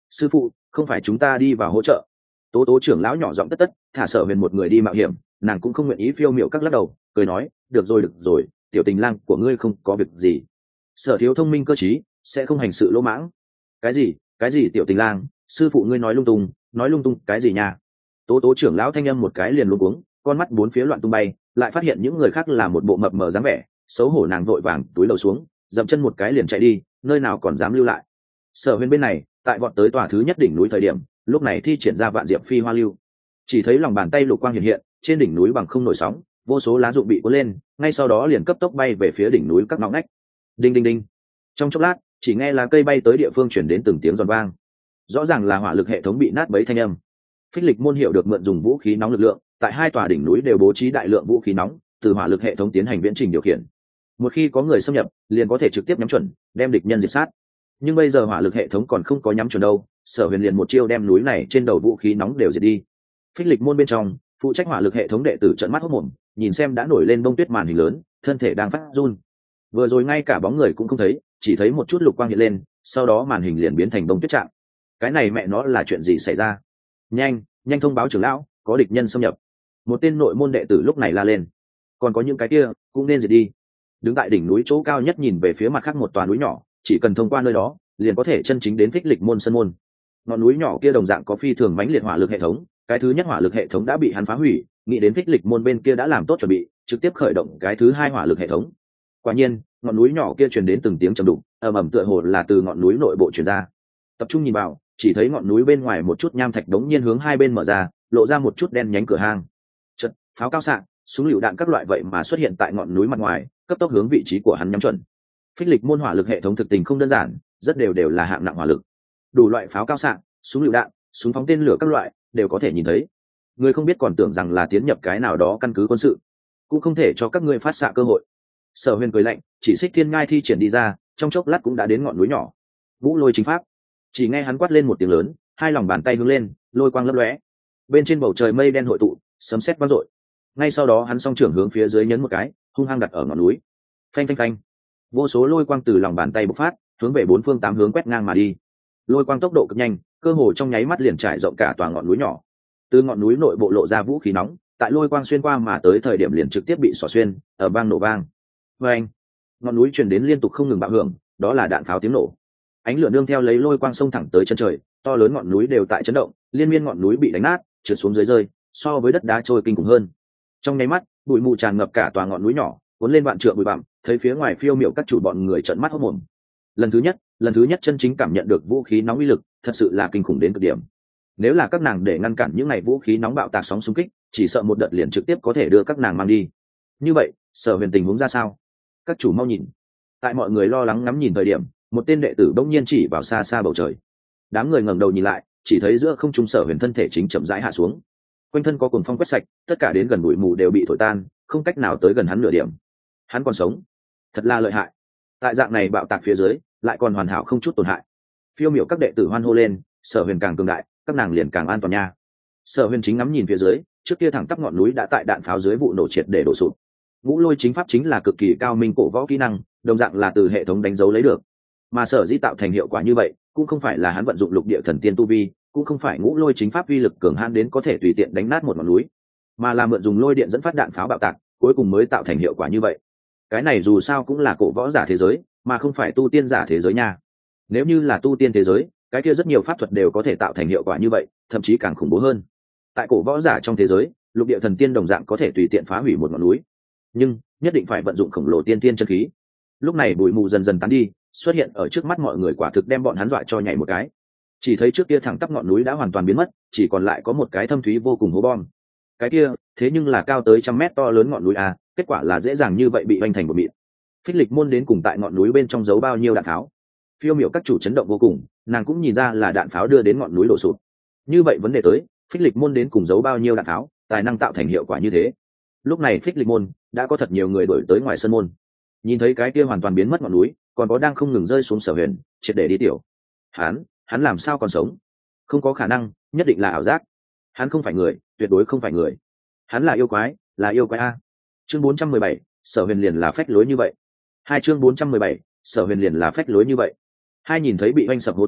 sư phụ, không phải chúng ta đi vào hỗ trợ? Tố tố trưởng lão nhỏ giọng tất tất thả Sở Huyền một người đi mạo hiểm, nàng cũng không nguyện ý phiêu miệu các lắc đầu cười nói, được rồi được rồi, tiểu tình lang của ngươi không có việc gì. Sở thiếu thông minh cơ trí, sẽ không hành sự lỗ mãng. Cái gì cái gì tiểu tình lang, sư phụ ngươi nói lung tung nói lung tung cái gì nha? Tố tố trưởng lão thanh âm một cái liền luống cuống, con mắt bốn phía loạn tung bay, lại phát hiện những người khác là một bộ mập mờ dáng vẻ, xấu hổ nàng vội vàng túi đầu xuống, dậm chân một cái liền chạy đi, nơi nào còn dám lưu lại. Sở Huyền bên này tại vọt tới tòa thứ nhất đỉnh núi thời điểm, lúc này thi triển ra vạn diệp phi hoa lưu, chỉ thấy lòng bàn tay lục quang hiện hiện trên đỉnh núi bằng không nổi sóng, vô số lá rụng bị cuốn lên, ngay sau đó liền cấp tốc bay về phía đỉnh núi các ngõ ngách. Đinh đinh đinh, trong chốc lát chỉ nghe lá cây bay tới địa phương chuyển đến từng tiếng giòn vang, rõ ràng là hỏa lực hệ thống bị nát bấy thanh âm. Phích Lịch môn hiệu được mượn dùng vũ khí nóng lực lượng, tại hai tòa đỉnh núi đều bố trí đại lượng vũ khí nóng, từ hỏa lực hệ thống tiến hành viễn trình điều khiển. Một khi có người xâm nhập, liền có thể trực tiếp nhắm chuẩn, đem địch nhân diệt sát. Nhưng bây giờ hỏa lực hệ thống còn không có nhắm chuẩn đâu, Sở Huyền liền một chiêu đem núi này trên đầu vũ khí nóng đều diệt đi. Phích Lịch môn bên trong, phụ trách hỏa lực hệ thống đệ tử trợn mắt hốt mồm, nhìn xem đã nổi lên bông tuyết màn hình lớn, thân thể đang phát run. Vừa rồi ngay cả bóng người cũng không thấy, chỉ thấy một chút lục quang hiện lên, sau đó màn hình liền biến thành bông tuyết trạng. Cái này mẹ nó là chuyện gì xảy ra? Nhanh, nhanh thông báo trưởng lão, có địch nhân xâm nhập. Một tên nội môn đệ tử lúc này la lên. Còn có những cái kia, cũng nên diệt đi. Đứng tại đỉnh núi chỗ cao nhất nhìn về phía mặt khác một tòa núi nhỏ, chỉ cần thông qua nơi đó, liền có thể chân chính đến Phích Lịch môn sân môn. Ngọn núi nhỏ kia đồng dạng có phi thường mãnh liệt hỏa lực hệ thống, cái thứ nhất hỏa lực hệ thống đã bị hắn phá hủy, nghĩ đến Phích Lịch môn bên kia đã làm tốt chuẩn bị, trực tiếp khởi động cái thứ hai hỏa lực hệ thống. Quả nhiên, ngọn núi nhỏ kia truyền đến từng tiếng trầm đục, ầm ầm tựa hồ là từ ngọn núi nội bộ truyền ra. Tập trung nhìn vào, chỉ thấy ngọn núi bên ngoài một chút nham thạch đống nhiên hướng hai bên mở ra, lộ ra một chút đen nhánh cửa hang. Chợt, pháo cao xạ, súng lựu đạn các loại vậy mà xuất hiện tại ngọn núi mặt ngoài, cấp tốc hướng vị trí của hắn nhắm chuẩn. Phích Lịch môn hỏa lực hệ thống thực tình không đơn giản, rất đều đều là hạng nặng hỏa lực. Đủ loại pháo cao xạ, súng lựu đạn, súng phóng tên lửa các loại đều có thể nhìn thấy. Người không biết còn tưởng rằng là tiến nhập cái nào đó căn cứ quân sự, cũng không thể cho các ngươi phát xạ cơ hội. Sở Huyền cười lạnh, chỉ xích thiên ngai thi triển đi ra, trong chốc lát cũng đã đến ngọn núi nhỏ. Vũ lôi chính pháp. Chỉ nghe hắn quát lên một tiếng lớn, hai lòng bàn tay hướng lên, lôi quang lấp lóe. Bên trên bầu trời mây đen hội tụ, sấm sét vang dội. Ngay sau đó hắn song trưởng hướng phía dưới nhấn một cái, hung hăng đặt ở ngọn núi. Phanh phanh phanh. Vô số lôi quang từ lòng bàn tay bộc phát, hướng về bốn phương tám hướng quét ngang mà đi. Lôi quang tốc độ cực nhanh, cơ hồ trong nháy mắt liền trải rộng cả tòa ngọn núi nhỏ. Từ ngọn núi nội bộ lộ ra vũ khí nóng, tại lôi quang xuyên qua mà tới thời điểm liền trực tiếp bị xỏ xuyên, ở vang nổ vang. Vang. Ngọn núi truyền đến liên tục không ngừng bạo hưởng, đó là đạn pháo tiếng nổ. Ánh lửa nương theo lấy lôi quang sông thẳng tới chân trời, to lớn ngọn núi đều tại chấn động, liên miên ngọn núi bị đánh nát, trượt xuống dưới rơi, so với đất đá trôi kinh khủng hơn. Trong nháy mắt, bụi mù tràn ngập cả tòa ngọn núi nhỏ, cuốn lên vạn trượng bụi bặm, thấy phía ngoài phiêu miệu các chủ bọn người trợn mắt hốt mồm. Lần thứ nhất, lần thứ nhất chân chính cảm nhận được vũ khí nóng uy lực, thật sự là kinh khủng đến cực điểm. Nếu là các nàng để ngăn cản những ngày vũ khí nóng bạo tạc sóng xung kích, chỉ sợ một đợt liền trực tiếp có thể đưa các nàng mang đi. Như vậy, Sở Huyền tình huống ra sao? Các chủ mau nhìn. Tại mọi người lo lắng ngắm nhìn thời điểm, một tên đệ tử bỗng nhiên chỉ vào xa xa bầu trời. Đám người ngẩng đầu nhìn lại, chỉ thấy giữa không trung Sở Huyền thân thể chính chậm rãi hạ xuống. Quanh thân có cuồng phong quét sạch, tất cả đến gần bụi mù đều bị thổi tan, không cách nào tới gần hắn nửa điểm. Hắn còn sống, thật là lợi hại. Tại dạng này bạo tạc phía dưới, lại còn hoàn hảo không chút tổn hại. Phiêu miểu các đệ tử hoan hô lên, Sở Huyền càng cường đại, các nàng liền càng an toàn nha. Sở Huyền chính ngắm nhìn phía dưới, trước kia thẳng tắp ngọn núi đã tại đạn pháo dưới vụ nổ triệt để đổ sụp. Ngũ lôi chính pháp chính là cực kỳ cao minh cổ võ kỹ năng, đồng dạng là từ hệ thống đánh dấu lấy được. Mà sở dĩ tạo thành hiệu quả như vậy, cũng không phải là hắn vận dụng lục địa thần tiên tu vi, cũng không phải ngũ lôi chính pháp uy lực cường hãn đến có thể tùy tiện đánh nát một ngọn núi, mà là mượn dùng lôi điện dẫn phát đạn pháo bạo tạc, cuối cùng mới tạo thành hiệu quả như vậy. Cái này dù sao cũng là cổ võ giả thế giới, mà không phải tu tiên giả thế giới nha. Nếu như là tu tiên thế giới, cái kia rất nhiều pháp thuật đều có thể tạo thành hiệu quả như vậy, thậm chí càng khủng bố hơn. Tại cổ võ giả trong thế giới, lục địa thần tiên đồng dạng có thể tùy tiện phá hủy một ngọn núi, nhưng nhất định phải vận dụng khổng lồ tiên tiên chân khí. Lúc này bụi mù dần dần tán đi, xuất hiện ở trước mắt mọi người quả thực đem bọn hắn dọa cho nhảy một cái. Chỉ thấy trước kia thẳng tắp ngọn núi đã hoàn toàn biến mất, chỉ còn lại có một cái thâm thúy vô cùng hố bom. Cái kia thế nhưng là cao tới trăm mét to lớn ngọn núi à, kết quả là dễ dàng như vậy bị vanh thành một mịn. Phích Lịch môn đến cùng tại ngọn núi bên trong giấu bao nhiêu đạn pháo? Phiêu miểu các chủ chấn động vô cùng, nàng cũng nhìn ra là đạn pháo đưa đến ngọn núi đổ sụp. Như vậy vấn đề tới, Phích Lịch môn đến cùng giấu bao nhiêu đạn pháo, tài năng tạo thành hiệu quả như thế? Lúc này Phích Lịch môn đã có thật nhiều người đuổi tới ngoài sân môn, nhìn thấy cái kia hoàn toàn biến mất ngọn núi, còn có đang không ngừng rơi xuống Sở Huyền, triệt để đi tiểu. Hắn, hắn làm sao còn sống? Không có khả năng, nhất định là ảo giác. Hắn không phải người, tuyệt đối không phải người. Hắn là yêu quái, là yêu quái a. Chương bốn trăm mười bảy, Sở Huyền liền là phách lối như vậy. Hai chương bốn trăm mười bảy, Sở Huyền liền là phách lối như vậy. Hai nhìn thấy bị oanh sập hố to,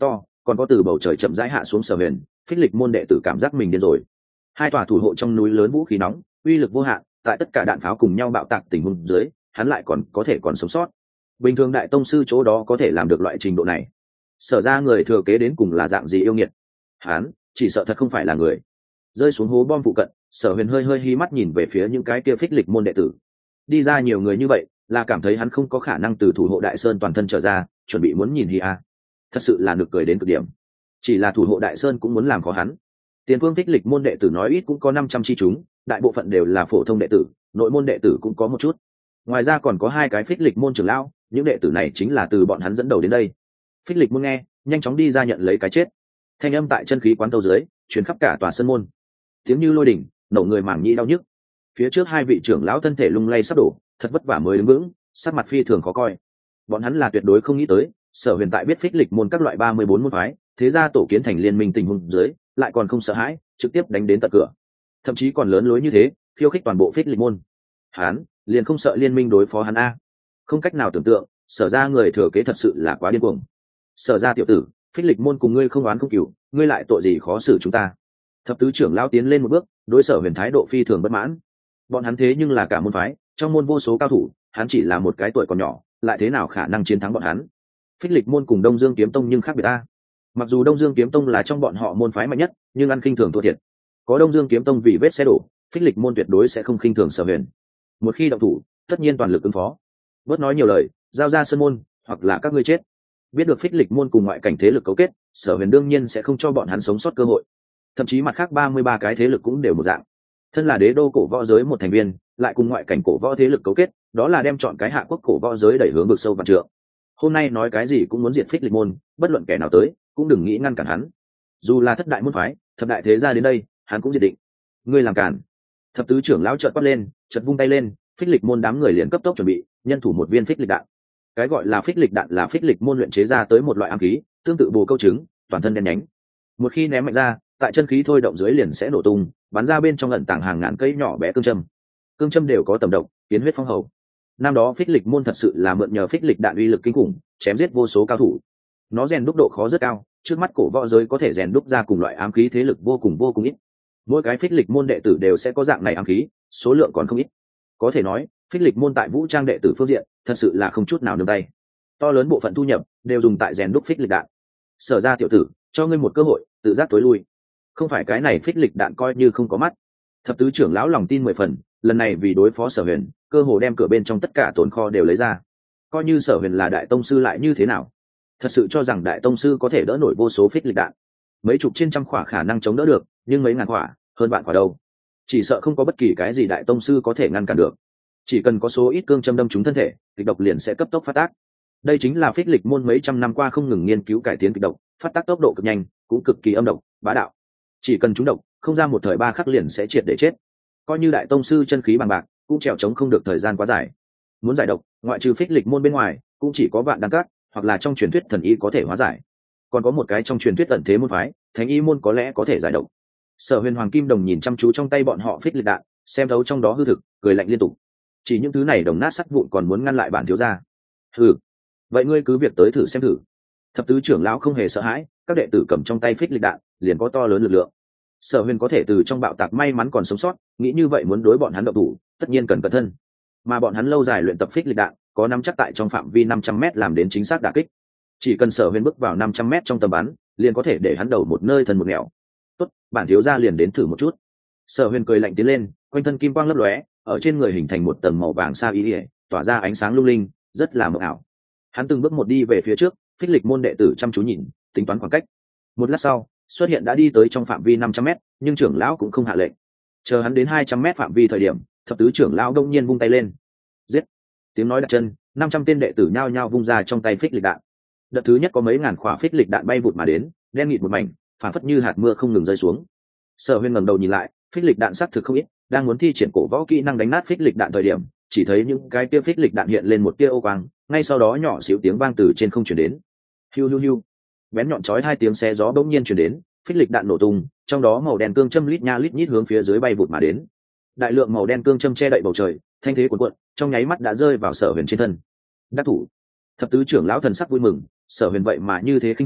còn có từ bầu trời chậm rãi hạ xuống Sở Huyền, phích lịch môn đệ tử cảm giác mình điên rồi. Hai tòa thủ hộ trong núi lớn vũ khí nóng, uy lực vô hạn, tại tất cả đạn pháo cùng nhau bạo tạc tình huống dưới, hắn lại còn có thể còn sống sót. Bình thường đại tông sư chỗ đó có thể làm được loại trình độ này. Sở ra người thừa kế đến cùng là dạng gì yêu nghiệt? Hắn chỉ sợ thật không phải là người. Rơi xuống hố bom phụ cận, Sở Huyền hơi hơi hí mắt nhìn về phía những cái kia phích lịch môn đệ tử. Đi ra nhiều người như vậy, là cảm thấy hắn không có khả năng từ thủ hộ đại sơn toàn thân trở ra, chuẩn bị muốn nhìn hi a. Thật sự là nực cười đến cực điểm. Chỉ là thủ hộ đại sơn cũng muốn làm khó hắn. Tiền phương phích lịch môn đệ tử nói ít cũng có năm trăm chi chúng, đại bộ phận đều là phổ thông đệ tử, nội môn đệ tử cũng có một chút. Ngoài ra còn có hai cái phích lịch môn trưởng lão, những đệ tử này chính là từ bọn hắn dẫn đầu đến đây. Phích lịch môn nghe, nhanh chóng đi ra nhận lấy cái chết. Thanh âm tại chân khí quán tâu dưới, truyền khắp cả tòa sân môn. Tiếng như lôi đỉnh, nổ người mảng nhĩ đau nhức. Phía trước hai vị trưởng lão thân thể lung lay sắp đổ, thật vất vả mới đứng vững, sắc mặt phi thường khó coi. Bọn hắn là tuyệt đối không nghĩ tới, Sở Huyền tại biết phích lịch môn các loại ba mươi bốn môn phái, thế ra tổ kiến thành liên minh tình huống dưới, lại còn không sợ hãi, trực tiếp đánh đến tận cửa. Thậm chí còn lớn lối như thế, khiêu khích toàn bộ phích lịch môn. Hắn liền không sợ liên minh đối phó hắn a? Không cách nào tưởng tượng, Sở ra người thừa kế thật sự là quá điên cuồng. Sở ra tiểu tử, phích lịch môn cùng ngươi không oán không cừu, ngươi lại tội gì khó xử chúng ta? Thập tứ trưởng lão tiến lên một bước, đối Sở Huyền thái độ phi thường bất mãn. Bọn hắn thế nhưng là cả môn phái, trong môn vô số cao thủ, hắn chỉ là một cái tuổi còn nhỏ, lại thế nào khả năng chiến thắng bọn hắn? Phích lịch môn cùng Đông Dương kiếm tông nhưng khác biệt a. Mặc dù Đông Dương kiếm tông là trong bọn họ môn phái mạnh nhất, nhưng ăn khinh thường thua thiệt. Có Đông Dương kiếm tông vì vết xe đổ, phích lịch môn tuyệt đối sẽ không khinh thường Sở Huyền. Một khi động thủ, tất nhiên toàn lực ứng phó. Bớt nói nhiều lời, giao ra sân môn, hoặc là các ngươi chết. Biết được phích lịch môn cùng ngoại cảnh thế lực cấu kết, Sở Huyền đương nhiên sẽ không cho bọn hắn sống sót cơ hội. Thậm chí mặt khác ba mươi ba cái thế lực cũng đều một dạng. Thân là đế đô cổ võ giới một thành viên, lại cùng ngoại cảnh cổ võ thế lực cấu kết, đó là đem chọn cái hạ quốc cổ võ giới đẩy hướng vực sâu vạn trượng. Hôm nay nói cái gì cũng muốn diệt phích lịch môn, bất luận kẻ nào tới, cũng đừng nghĩ ngăn cản hắn. Dù là thất đại môn phái, thập đại thế gia đến đây, hắn cũng diệt định. Ngươi làm cản. Thập tứ trưởng lão chợt quát lên, chợt vung tay lên, phích lịch môn đám người liền cấp tốc chuẩn bị, nhân thủ một viên phích lịch đạn. Cái gọi là phích lịch đạn là phích lịch môn luyện chế ra tới một loại ám khí, tương tự bồ câu trứng, toàn thân đen nhánh. Một khi ném mạnh ra, tại chân khí thôi động dưới liền sẽ nổ tung, bắn ra bên trong ẩn tàng hàng ngàn cây nhỏ bé cương châm. Cương châm đều có tầm độc, kiến huyết phong hầu. Năm đó phích lịch môn thật sự là mượn nhờ phích lịch đạn uy lực kinh khủng, chém giết vô số cao thủ. Nó rèn đúc độ khó rất cao, trước mắt cổ võ giới có thể rèn đúc ra cùng loại ám khí thế lực vô cùng vô cùng ít. Mỗi cái phích lịch môn đệ tử đều sẽ có dạng này ám khí, số lượng còn không ít. Có thể nói, phích lịch môn tại vũ trang đệ tử phương diện, thật sự là không chút nào nương tay. To lớn bộ phận thu nhập đều dùng tại rèn đúc phích lịch đạn. Sở ra tiểu tử, cho ngươi một cơ hội, tự giác tối lui. Không phải cái này phích lịch đạn coi như không có mắt. Thập tứ trưởng lão lòng tin mười phần, lần này vì đối phó Sở Huyền, cơ hồ đem cửa bên trong tất cả tồn kho đều lấy ra. Coi như Sở Huyền là đại tông sư lại như thế nào? Thật sự cho rằng đại tông sư có thể đỡ nổi vô số phích lịch đạn? Mấy chục trên trăm khỏa khả năng chống đỡ được, nhưng mấy ngàn khỏa, hơn vạn khỏa đâu? Chỉ sợ không có bất kỳ cái gì đại tông sư có thể ngăn cản được. Chỉ cần có số ít cương châm đâm trúng thân thể, kịch độc liền sẽ cấp tốc phát tác. Đây chính là phích lịch môn mấy trăm năm qua không ngừng nghiên cứu cải tiến kịch độc, phát tác tốc độ cực nhanh, cũng cực kỳ âm độc, bá đạo. Chỉ cần trúng độc, không ra một thời ba khắc liền sẽ triệt để chết. Coi như đại tông sư chân khí bằng bạc, cũng trèo chống không được thời gian quá dài. Muốn giải độc, ngoại trừ phích lịch môn bên ngoài, cũng chỉ có vạn đăng các, hoặc là trong truyền thuyết thần y có thể hóa giải. Còn có một cái trong truyền thuyết ẩn thế môn phái, thánh y môn có lẽ có thể giải độc. Sở Huyền Hoàng Kim Đồng nhìn chăm chú trong tay bọn họ phích lịch đạn, xem thấu trong đó hư thực, cười lạnh liên tục. Chỉ những thứ này đồng nát sắt vụn còn muốn ngăn lại bản thiếu gia? Hừ, vậy ngươi cứ việc tới thử xem thử. Thập tứ trưởng lão không hề sợ hãi, các đệ tử cầm trong tay phích lịch đạn, liền có to lớn lực lượng. Sở Huyền có thể từ trong bạo tạc may mắn còn sống sót, nghĩ như vậy muốn đối bọn hắn động thủ, tất nhiên cần cẩn thận. Mà bọn hắn lâu dài luyện tập phích lịch đạn, có nắm chắc tại trong phạm vi năm trăm mét làm đến chính xác đả kích. Chỉ cần Sở Huyền bước vào năm trăm mét trong tầm bắn, liền có thể để hắn đầu một nơi thần một nẻo. Tốt, bản thiếu gia liền đến thử một chút. Sở Huyền cười lạnh tiến lên, quanh thân kim quang lấp lóe, ở trên người hình thành một tầng màu vàng sa y, tỏa ra ánh sáng lung linh, rất là mộng ảo. Hắn từng bước một đi về phía trước, phích lịch môn đệ tử chăm chú nhìn, tính toán khoảng cách. Một lát sau, xuất hiện đã đi tới trong phạm vi năm trăm mét, nhưng trưởng lão cũng không hạ lệnh. Chờ hắn đến hai trăm mét phạm vi thời điểm, thập tứ trưởng lão đông nhiên vung tay lên. Giết! Tiếng nói đặt chân, năm trăm tên đệ tử nhao nhao vung ra trong tay phích lịch đạn. Đợt thứ nhất có mấy ngàn quả phích lịch đạn bay vụt mà đến, đen nghịt một mảnh, phản phất như hạt mưa không ngừng rơi xuống. Sở Huyền ngẩng đầu nhìn lại, phích lịch đạn sắc thực không ít, đang muốn thi triển cổ võ kỹ năng đánh nát phích lịch đạn thời điểm, chỉ thấy những cái tia phích lịch đạn hiện lên một tia ô quang, ngay sau đó nhỏ xíu tiếng vang từ trên không truyền đến. Hiu hiu hiu. Bén nhọn chói hai tiếng xé gió bỗng nhiên truyền đến, phích lịch đạn nổ tung, trong đó màu đen cương châm lít nha lít nhít hướng phía dưới bay vụt mà đến. Đại lượng màu đen cương châm che đậy bầu trời, thanh thế cuồn cuộn, trong nháy mắt đã rơi vào Sở Huyền trên thân. Đắc thủ. Thập tứ trưởng lão thần sắc vui mừng, Sở Huyền vậy mà như thế khinh thường,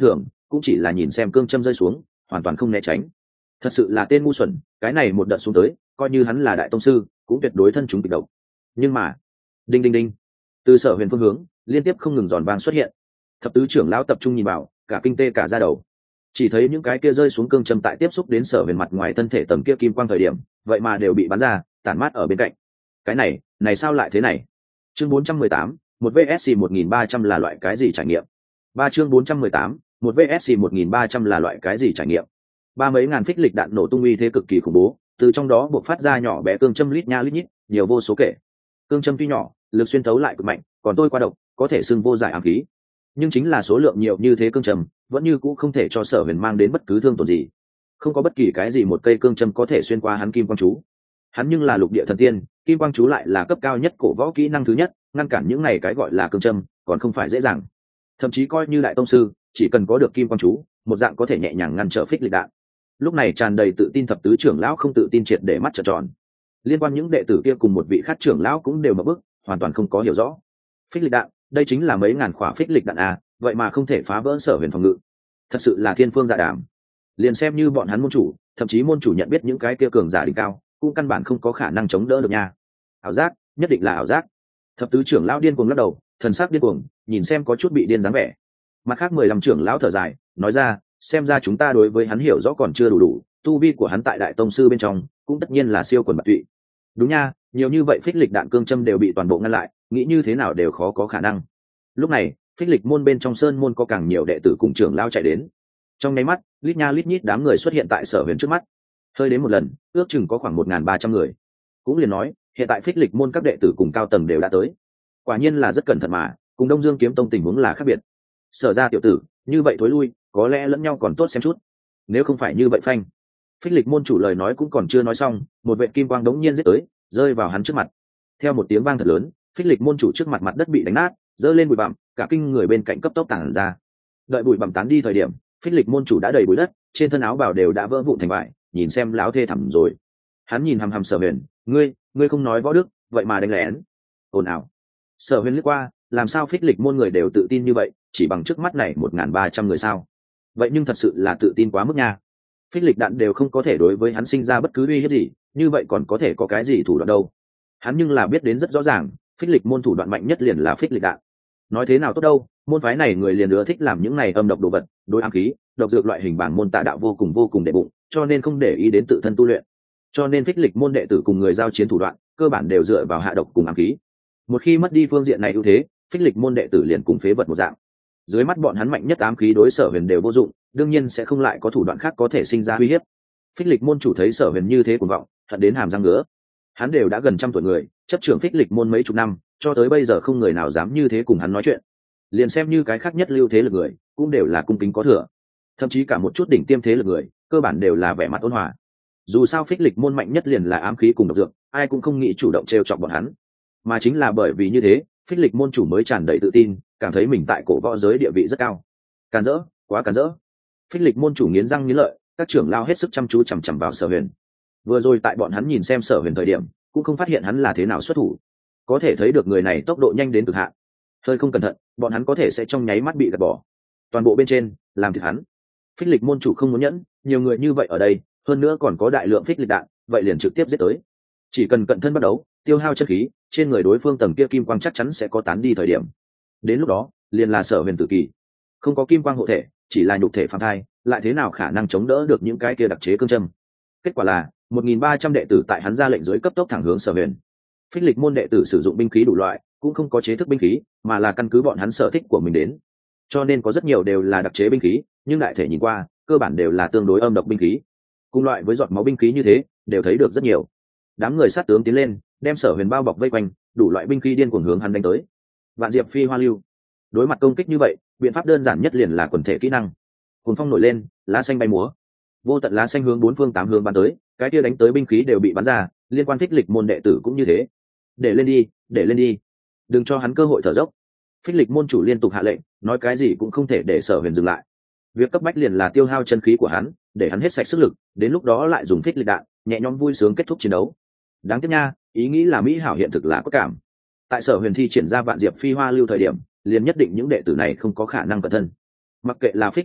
cũng chỉ là nhìn xem cương châm rơi xuống hoàn toàn không né tránh. Thật sự là tên ngu xuẩn, cái này một đợt xuống tới coi như hắn là đại tông sư cũng tuyệt đối thân chúng kịch độc. Nhưng mà đinh đinh đinh, từ Sở Huyền phương hướng liên tiếp không ngừng giòn vang xuất hiện. Thập tứ trưởng lão tập trung nhìn vào, cả kinh tê cả da đầu. Chỉ thấy những cái kia rơi xuống cương châm tại tiếp xúc đến Sở Huyền mặt ngoài thân thể tầm kia kim quang thời điểm, vậy mà đều bị bắn ra, tản mát ở bên cạnh. Cái này, này sao lại thế này? Chương bốn trăm mười tám, một vs một nghìn ba trăm là loại cái gì trải nghiệm? Ba chương bốn trăm mười tám, một vs một nghìn ba trăm là loại cái gì trải nghiệm? Ba mấy ngàn phích lịch đạn nổ tung uy thế cực kỳ khủng bố, từ trong đó buộc phát ra nhỏ bé cương châm lít nha lít nhít, nhiều vô số kể. Cương châm tuy nhỏ, lực xuyên thấu lại cực mạnh, còn tôi qua độc, có thể xưng vô giải ám khí. Nhưng chính là số lượng nhiều như thế cương châm, vẫn như cũ không thể cho Sở Huyền mang đến bất cứ thương tổn gì. Không có bất kỳ cái gì một cây cương châm có thể xuyên qua hắn kim quang chú. Hắn nhưng là lục địa thần tiên, kim quang chú lại là cấp cao nhất cổ võ kỹ năng thứ nhất, ngăn cản những này cái gọi là cương châm, còn không phải dễ dàng. Thậm chí coi như đại tông sư, chỉ cần có được kim quang chú, một dạng có thể nhẹ nhàng ngăn trở phích lịch đạn. Lúc này tràn đầy tự tin thập tứ trưởng lão không tự tin triệt để mắt trợn tròn. Liên quan những đệ tử kia cùng một vị khác trưởng lão cũng đều mở bức, hoàn toàn không có hiểu rõ. Phích lịch đạn, đây chính là mấy ngàn khỏa phích lịch đạn à, vậy mà không thể phá vỡ Sở Huyền phòng ngự. Thật sự là thiên phương dạ đàm. Liền xem như bọn hắn môn chủ, thậm chí môn chủ nhận biết những cái kia cường giả đỉnh cao, cũng căn bản không có khả năng chống đỡ được nha. Ảo giác, nhất định là ảo giác. Thập tứ trưởng lão điên cuồng lắc đầu, thần sắc điên cuồng, nhìn xem có chút bị điên dáng vẻ. Mặt khác mười lăm trưởng lão thở dài, nói ra, xem ra chúng ta đối với hắn hiểu rõ còn chưa đủ đủ, tu vi của hắn tại đại tông sư bên trong, cũng tất nhiên là siêu quần bạc tụy. Đúng nha, nhiều như vậy phích lịch đạn cương châm đều bị toàn bộ ngăn lại, nghĩ như thế nào đều khó có khả năng. Lúc này, phích lịch môn bên trong sơn môn có càng nhiều đệ tử cùng trưởng lão chạy đến. Trong nháy mắt, lít nha lít nhít đám người xuất hiện tại Sở Huyền trước mắt. Hơi đến một lần, ước chừng có khoảng một nghìn ba trăm người. Cũng liền nói, hiện tại phích lịch môn các đệ tử cùng cao tầng đều đã tới. Quả nhiên là rất cẩn thận mà, cùng Đông Dương kiếm tông tình huống là khác biệt. Sở ra tiểu tử, như vậy thối lui, có lẽ lẫn nhau còn tốt xem chút. Nếu không phải như vậy phanh. Phích lịch môn chủ lời nói cũng còn chưa nói xong, một vệ kim quang đống nhiên giết tới, rơi vào hắn trước mặt. Theo một tiếng vang thật lớn, phích lịch môn chủ trước mặt mặt đất bị đánh nát, dơ lên bụi bặm, cả kinh người bên cạnh cấp tốc tản ra. Đợi bụi bặm tán đi thời điểm, phích lịch môn chủ đã đầy bụi đất, trên thân áo bào đều đã vỡ vụn thành vải, nhìn xem lão thê thảm rồi. Hắn nhìn hằm hằm Sở Huyền, ngươi, ngươi không nói võ đức, vậy mà đánh lén. Ồn ào. Sở Huyền liếc qua, làm sao phích lịch môn người đều tự tin như vậy, chỉ bằng trước mắt này một nghìn ba trăm người sao? Vậy nhưng thật sự là tự tin quá mức nha. Phích lịch đạn đều không có thể đối với hắn sinh ra bất cứ uy hiếp gì, như vậy còn có thể có cái gì thủ đoạn đâu? Hắn nhưng là biết đến rất rõ ràng, phích lịch môn thủ đoạn mạnh nhất liền là phích lịch đạn. Nói thế nào tốt đâu, môn phái này người liền ưa thích làm những này âm độc đồ vật, đối ám khí, độc dược loại hình bảng môn tà đạo vô cùng vô cùng đệ bụng, cho nên không để ý đến tự thân tu luyện. Cho nên phích lịch môn đệ tử cùng người giao chiến thủ đoạn, cơ bản đều dựa vào hạ độc cùng ám khí. Một khi mất đi phương diện này ưu thế, phích lịch môn đệ tử liền cùng phế vật một dạng. Dưới mắt bọn hắn mạnh nhất ám khí đối Sở Huyền đều vô dụng, đương nhiên sẽ không lại có thủ đoạn khác có thể sinh ra uy hiếp. Phích lịch môn chủ thấy Sở Huyền như thế cuồng vọng, hận đến hàm răng ngứa. Hắn đều đã gần trăm tuổi người, chấp trưởng phích lịch môn mấy chục năm, cho tới bây giờ không người nào dám như thế cùng hắn nói chuyện. Liền xem như cái khác nhất lưu thế lực người, cũng đều là cung kính có thừa. Thậm chí cả một chút đỉnh tiêm thế lực người, cơ bản đều là vẻ mặt ôn hòa. Dù sao phích lịch môn mạnh nhất liền là ám khí cùng độc dược, ai cũng không nghĩ chủ động trêu chọc bọn hắn. Mà chính là bởi vì như thế, phích lịch môn chủ mới tràn đầy tự tin, cảm thấy mình tại cổ võ giới địa vị rất cao. Càn rỡ, quá càn rỡ. Phích lịch môn chủ nghiến răng nghiến lợi, các trưởng lao hết sức chăm chú chằm chằm vào Sở Huyền. Vừa rồi tại bọn hắn nhìn xem Sở Huyền thời điểm, cũng không phát hiện hắn là thế nào xuất thủ. Có thể thấy được người này tốc độ nhanh đến cực hạn. Hơi không cẩn thận, bọn hắn có thể sẽ trong nháy mắt bị gạt bỏ. Toàn bộ bên trên, làm thịt hắn. Phích lịch môn chủ không muốn nhẫn, nhiều người như vậy ở đây, hơn nữa còn có đại lượng phích lịch đạn, vậy liền trực tiếp giết tới. Chỉ cần cận thân bắt đấu, tiêu hao chất khí, trên người đối phương tầng kia kim quang chắc chắn sẽ có tán đi thời điểm. Đến lúc đó, liền là Sở Huyền tử kỳ. Không có kim quang hộ thể, chỉ là nhục thể phàm thai, lại thế nào khả năng chống đỡ được những cái kia đặc chế cương châm. Kết quả là một nghìn ba trăm đệ tử tại hắn ra lệnh dưới cấp tốc thẳng hướng Sở Huyền. Phích lịch môn đệ tử sử dụng binh khí đủ loại, cũng không có chế thức binh khí, mà là căn cứ bọn hắn sở thích của mình đến. Cho nên có rất nhiều đều là đặc chế binh khí, nhưng đại thể nhìn qua, cơ bản đều là tương đối âm độc binh khí. Cùng loại với giọt máu binh khí như thế, đều thấy được rất nhiều. Đám người sát tướng tiến lên, đem Sở Huyền bao bọc vây quanh, đủ loại binh khí điên cuồng hướng hắn đánh tới. Vạn diệp phi hoa lưu. Đối mặt công kích như vậy, biện pháp đơn giản nhất liền là quần thể kỹ năng. Cuồng phong nổi lên, lá xanh bay múa. Vô tận lá xanh hướng bốn phương tám hướng bắn tới, cái kia đánh tới binh khí đều bị bắn ra, liên quan phích lịch môn đệ tử cũng như thế. Để lên đi, để lên đi. Đừng cho hắn cơ hội thở dốc. Phích lịch môn chủ liên tục hạ lệnh, nói cái gì cũng không thể để Sở Huyền dừng lại. Việc cấp bách liền là tiêu hao chân khí của hắn, để hắn hết sạch sức lực, đến lúc đó lại dùng phích lịch đạn, nhẹ nhõm vui sướng kết thúc chiến đấu. Đáng tiếc nha, ý nghĩ là mỹ hảo hiện thực là có cảm. Tại Sở Huyền thi triển ra vạn diệp phi hoa lưu thời điểm, liền nhất định những đệ tử này không có khả năng cẩn thân. Mặc kệ là phích lịch đạn,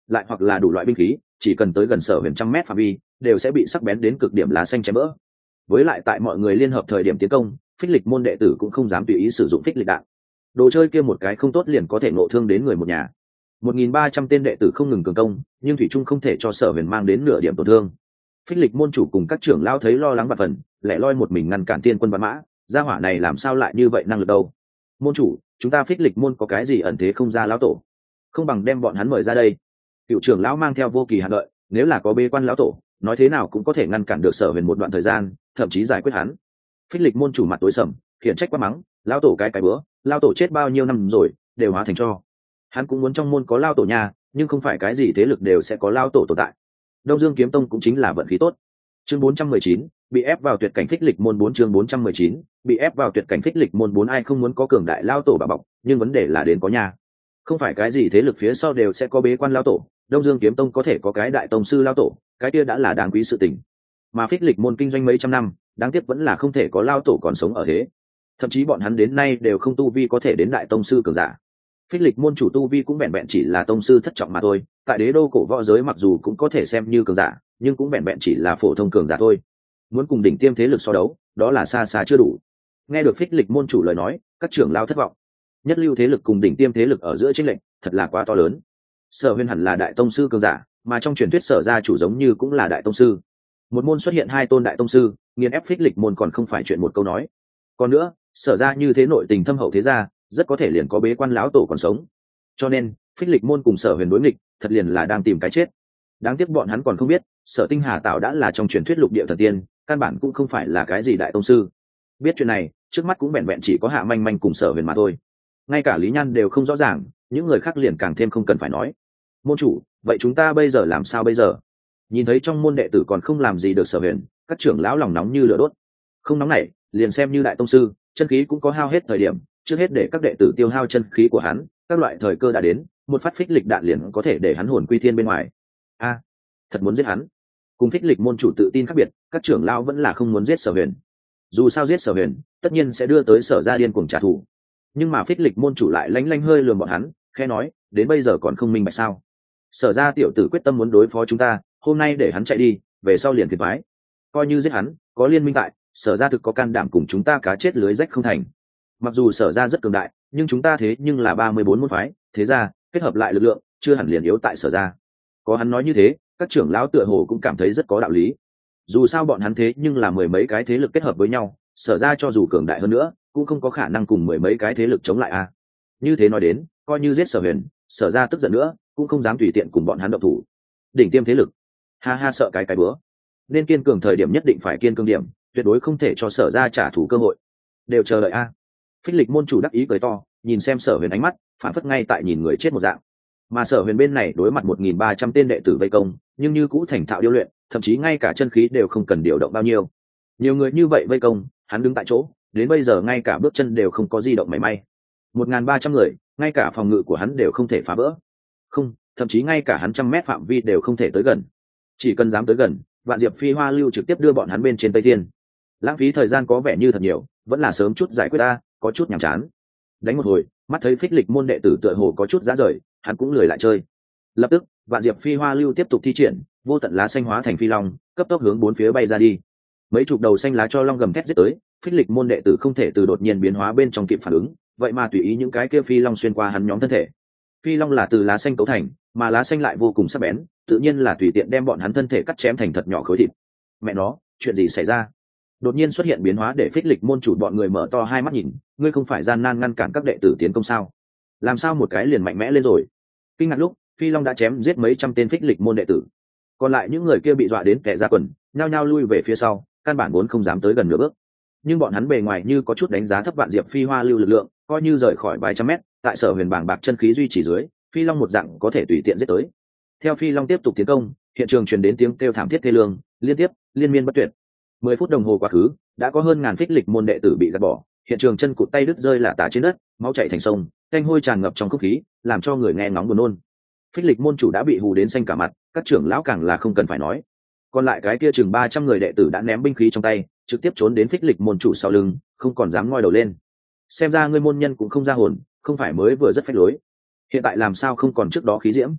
lại hoặc là đủ loại binh khí, chỉ cần tới gần Sở Huyền trăm mét phạm vi đều sẽ bị sắc bén đến cực điểm lá xanh chém vỡ. Với lại tại mọi người liên hợp thời điểm tiến công, phích lịch môn đệ tử cũng không dám tùy ý sử dụng phích lịch đạn. Đồ chơi kia một cái không tốt liền có thể nộ thương đến người một nhà. một nghìn ba trăm tên đệ tử không ngừng cường công, nhưng thủy trung không thể cho Sở Huyền mang đến nửa điểm tổn thương. Phích lịch môn chủ cùng các trưởng lão thấy lo lắng vạn phần, lẻ loi một mình ngăn cản tiên quân vạn mã, gia hỏa này làm sao lại như vậy năng lực đâu? Môn chủ, chúng ta phích lịch môn có cái gì ẩn thế không ra lão tổ, không bằng đem bọn hắn mời ra đây. Cựu trưởng lão mang theo vô kỳ hạn đợi, nếu là có bê quan lão tổ, nói thế nào cũng có thể ngăn cản được Sở Huyền một đoạn thời gian, thậm chí giải quyết hắn. Phích lịch môn chủ mặt tối sầm, khiển trách quá mắng, lão tổ cái cái bữa, lão tổ chết bao nhiêu năm rồi, đều hóa thành tro. Hắn cũng muốn trong môn có lão tổ nhà, nhưng không phải cái gì thế lực đều sẽ có lão tổ tồn tại. Đông Dương kiếm tông cũng chính là vận khí tốt. Chương bốn trăm mười chín, bị ép vào tuyệt cảnh phích lịch môn bốn chương bốn trăm mười chín, bị ép vào tuyệt cảnh phích lịch môn bốn ai không muốn có cường đại lão tổ bảo bọc, nhưng vấn đề là đến có nhà. Không phải cái gì thế lực phía sau đều sẽ có bế quan lão tổ, Đông Dương kiếm tông có thể có cái đại tông sư lão tổ, cái kia đã là đáng quý sự tình. Mà phích lịch môn kinh doanh mấy trăm năm, đáng tiếc vẫn là không thể có lão tổ còn sống ở thế. Thậm chí bọn hắn đến nay đều không tu vi có thể đến đại tông sư cường giả. Phích lịch môn chủ tu vi cũng vẹn vẹn chỉ là tông sư thất trọng mà thôi, tại đế đô cổ võ giới mặc dù cũng có thể xem như cường giả, nhưng cũng vẹn vẹn chỉ là phổ thông cường giả thôi. Muốn cùng đỉnh tiêm thế lực so đấu, đó là xa xa chưa đủ. Nghe được phích lịch môn chủ lời nói, các trưởng lao thất vọng. Nhất lưu thế lực cùng đỉnh tiêm thế lực ở giữa chênh lệch thật là quá to lớn. Sở Huyền hẳn là đại tông sư cường giả, mà trong truyền thuyết Sở gia chủ giống như cũng là đại tông sư. Một môn xuất hiện hai tôn đại tông sư, nghiền ép phích lịch môn còn không phải chuyện một câu nói. Còn nữa, Sở gia như thế nội tình thâm hậu thế gia, rất có thể liền có bế quan lão tổ còn sống. Cho nên phích lịch môn cùng Sở Huyền đối nghịch, thật liền là đang tìm cái chết. Đáng tiếc bọn hắn còn không biết, Sở Tinh Hà Tạo đã là trong truyền thuyết lục địa thần tiên, căn bản cũng không phải là cái gì đại tông sư. Biết chuyện này, trước mắt cũng vẹn vẹn chỉ có Hạ Manh Manh cùng Sở Huyền mà thôi. Ngay cả Lý Nhan đều không rõ ràng, những người khác liền càng thêm không cần phải nói. Môn chủ, vậy chúng ta bây giờ làm sao bây giờ? Nhìn thấy trong môn đệ tử còn không làm gì được Sở Huyền, các trưởng lão lòng nóng như lửa đốt. Không nóng nảy, liền xem như đại tông sư, chân khí cũng có hao hết thời điểm, trước hết để các đệ tử tiêu hao chân khí của hắn, các loại thời cơ đã đến, một phát phích lịch đạn liền có thể để hắn hồn quy thiên bên ngoài. A, thật muốn giết hắn. Cùng phích lịch môn chủ tự tin khác biệt, các trưởng lão vẫn là không muốn giết Sở Huyền. Dù sao giết Sở Huyền, tất nhiên sẽ đưa tới Sở gia điên cuồng trả thù. Nhưng mà phích lịch môn chủ lại lánh lánh hơi lườm bọn hắn, khẽ nói, đến bây giờ còn không minh bạch sao? Sở gia tiểu tử quyết tâm muốn đối phó chúng ta, hôm nay để hắn chạy đi, về sau liền phiền toái. Coi như giết hắn, có liên minh tại, Sở gia thực có can đảm cùng chúng ta cá chết lưới rách không thành. Mặc dù Sở gia rất cường đại, nhưng chúng ta thế nhưng là ba mươi bốn môn phái, thế ra kết hợp lại lực lượng, chưa hẳn liền yếu tại Sở gia. Có hắn nói như thế, các trưởng lão tựa hồ cũng cảm thấy rất có đạo lý. Dù sao bọn hắn thế nhưng là mười mấy cái thế lực kết hợp với nhau, Sở gia cho dù cường đại hơn nữa, cũng không có khả năng cùng mười mấy cái thế lực chống lại a. Như thế nói đến, coi như giết Sở Huyền, Sở gia tức giận nữa, cũng không dám tùy tiện cùng bọn hắn động thủ. Đỉnh tiêm thế lực, ha ha, sợ cái cái bữa. Nên kiên cường thời điểm nhất định phải kiên cường điểm, tuyệt đối không thể cho Sở gia trả thù cơ hội. Đều chờ đợi a. Phích lịch môn chủ đắc ý cười to, nhìn xem Sở Huyền ánh mắt phản phất ngay tại nhìn người chết một dạng. Mà Sở Huyền bên này đối mặt một nghìn ba trăm tên đệ tử vây công, nhưng như cũ thành thạo điêu luyện, thậm chí ngay cả chân khí đều không cần điều động bao nhiêu. Nhiều người như vậy vây công, hắn đứng tại chỗ, đến bây giờ ngay cả bước chân đều không có di động mảy may. một nghìn ba trăm người, ngay cả phòng ngự của hắn đều không thể phá vỡ. Không, thậm chí ngay cả hắn trăm mét phạm vi đều không thể tới gần. Chỉ cần dám tới gần, Vạn Diệp Phi Hoa Lưu trực tiếp đưa bọn hắn bên trên Tây Thiên. Lãng phí thời gian có vẻ như thật nhiều, vẫn là sớm chút giải quyết ta, có chút nhàm chán. Đánh một hồi, mắt thấy phích lịch môn đệ tử tựa hồ có chút giá rời, hắn cũng lười lại chơi. Lập tức, Vạn Diệp Phi Hoa Lưu tiếp tục thi triển, vô tận lá xanh hóa thành phi long, cấp tốc hướng bốn phía bay ra đi. Mấy chục đầu xanh lá cho long gầm thét giết tới, phích lịch môn đệ tử không thể từ đột nhiên biến hóa bên trong kịp phản ứng, vậy mà tùy ý những cái kia phi long xuyên qua hắn nhóm thân thể. Phi long là từ lá xanh cấu thành, mà lá xanh lại vô cùng sắc bén, tự nhiên là tùy tiện đem bọn hắn thân thể cắt chém thành thật nhỏ khối thịt. Mẹ nó, chuyện gì xảy ra? Đột nhiên xuất hiện biến hóa để phích lịch môn chủ bọn người mở to hai mắt nhìn, ngươi không phải gian nan ngăn cản các đệ tử tiến công sao? Làm sao một cái liền mạnh mẽ lên rồi? Kinh ngạc lúc, phi long đã chém giết mấy trăm tên phích lịch môn đệ tử, còn lại những người kia bị dọa đến kẻ ra quần, nhao nhao lui về phía sau, căn bản vốn không dám tới gần nửa bước. Nhưng bọn hắn bề ngoài như có chút đánh giá thấp Vạn Diệp Phi Hoa Lưu lực lượng, coi như rời khỏi vài trăm mét, tại Sở Huyền bảng bạc chân khí duy trì dưới, phi long một dạng có thể tùy tiện giết tới. Theo phi long tiếp tục tiến công, hiện trường truyền đến tiếng kêu thảm thiết thê lương, liên tiếp, liên miên bất tuyệt. Mười phút đồng hồ quá khứ, đã có hơn ngàn phích lịch môn đệ tử bị gạt bỏ, hiện trường chân cụt tay đứt rơi lả tả trên đất, máu chảy thành sông, canh hôi tràn ngập trong không khí, làm cho người nghe ngóng buồn nôn. Phích lịch môn chủ đã bị hù đến xanh cả mặt, các trưởng lão càng là không cần phải nói. Còn lại cái kia chừng ba trăm người đệ tử đã ném binh khí trong tay, trực tiếp trốn đến phích lịch môn chủ sau lưng, không còn dám ngoi đầu lên. Xem ra ngươi môn nhân cũng không ra hồn, không phải mới vừa rất phách lối, hiện tại làm sao không còn trước đó khí diễm.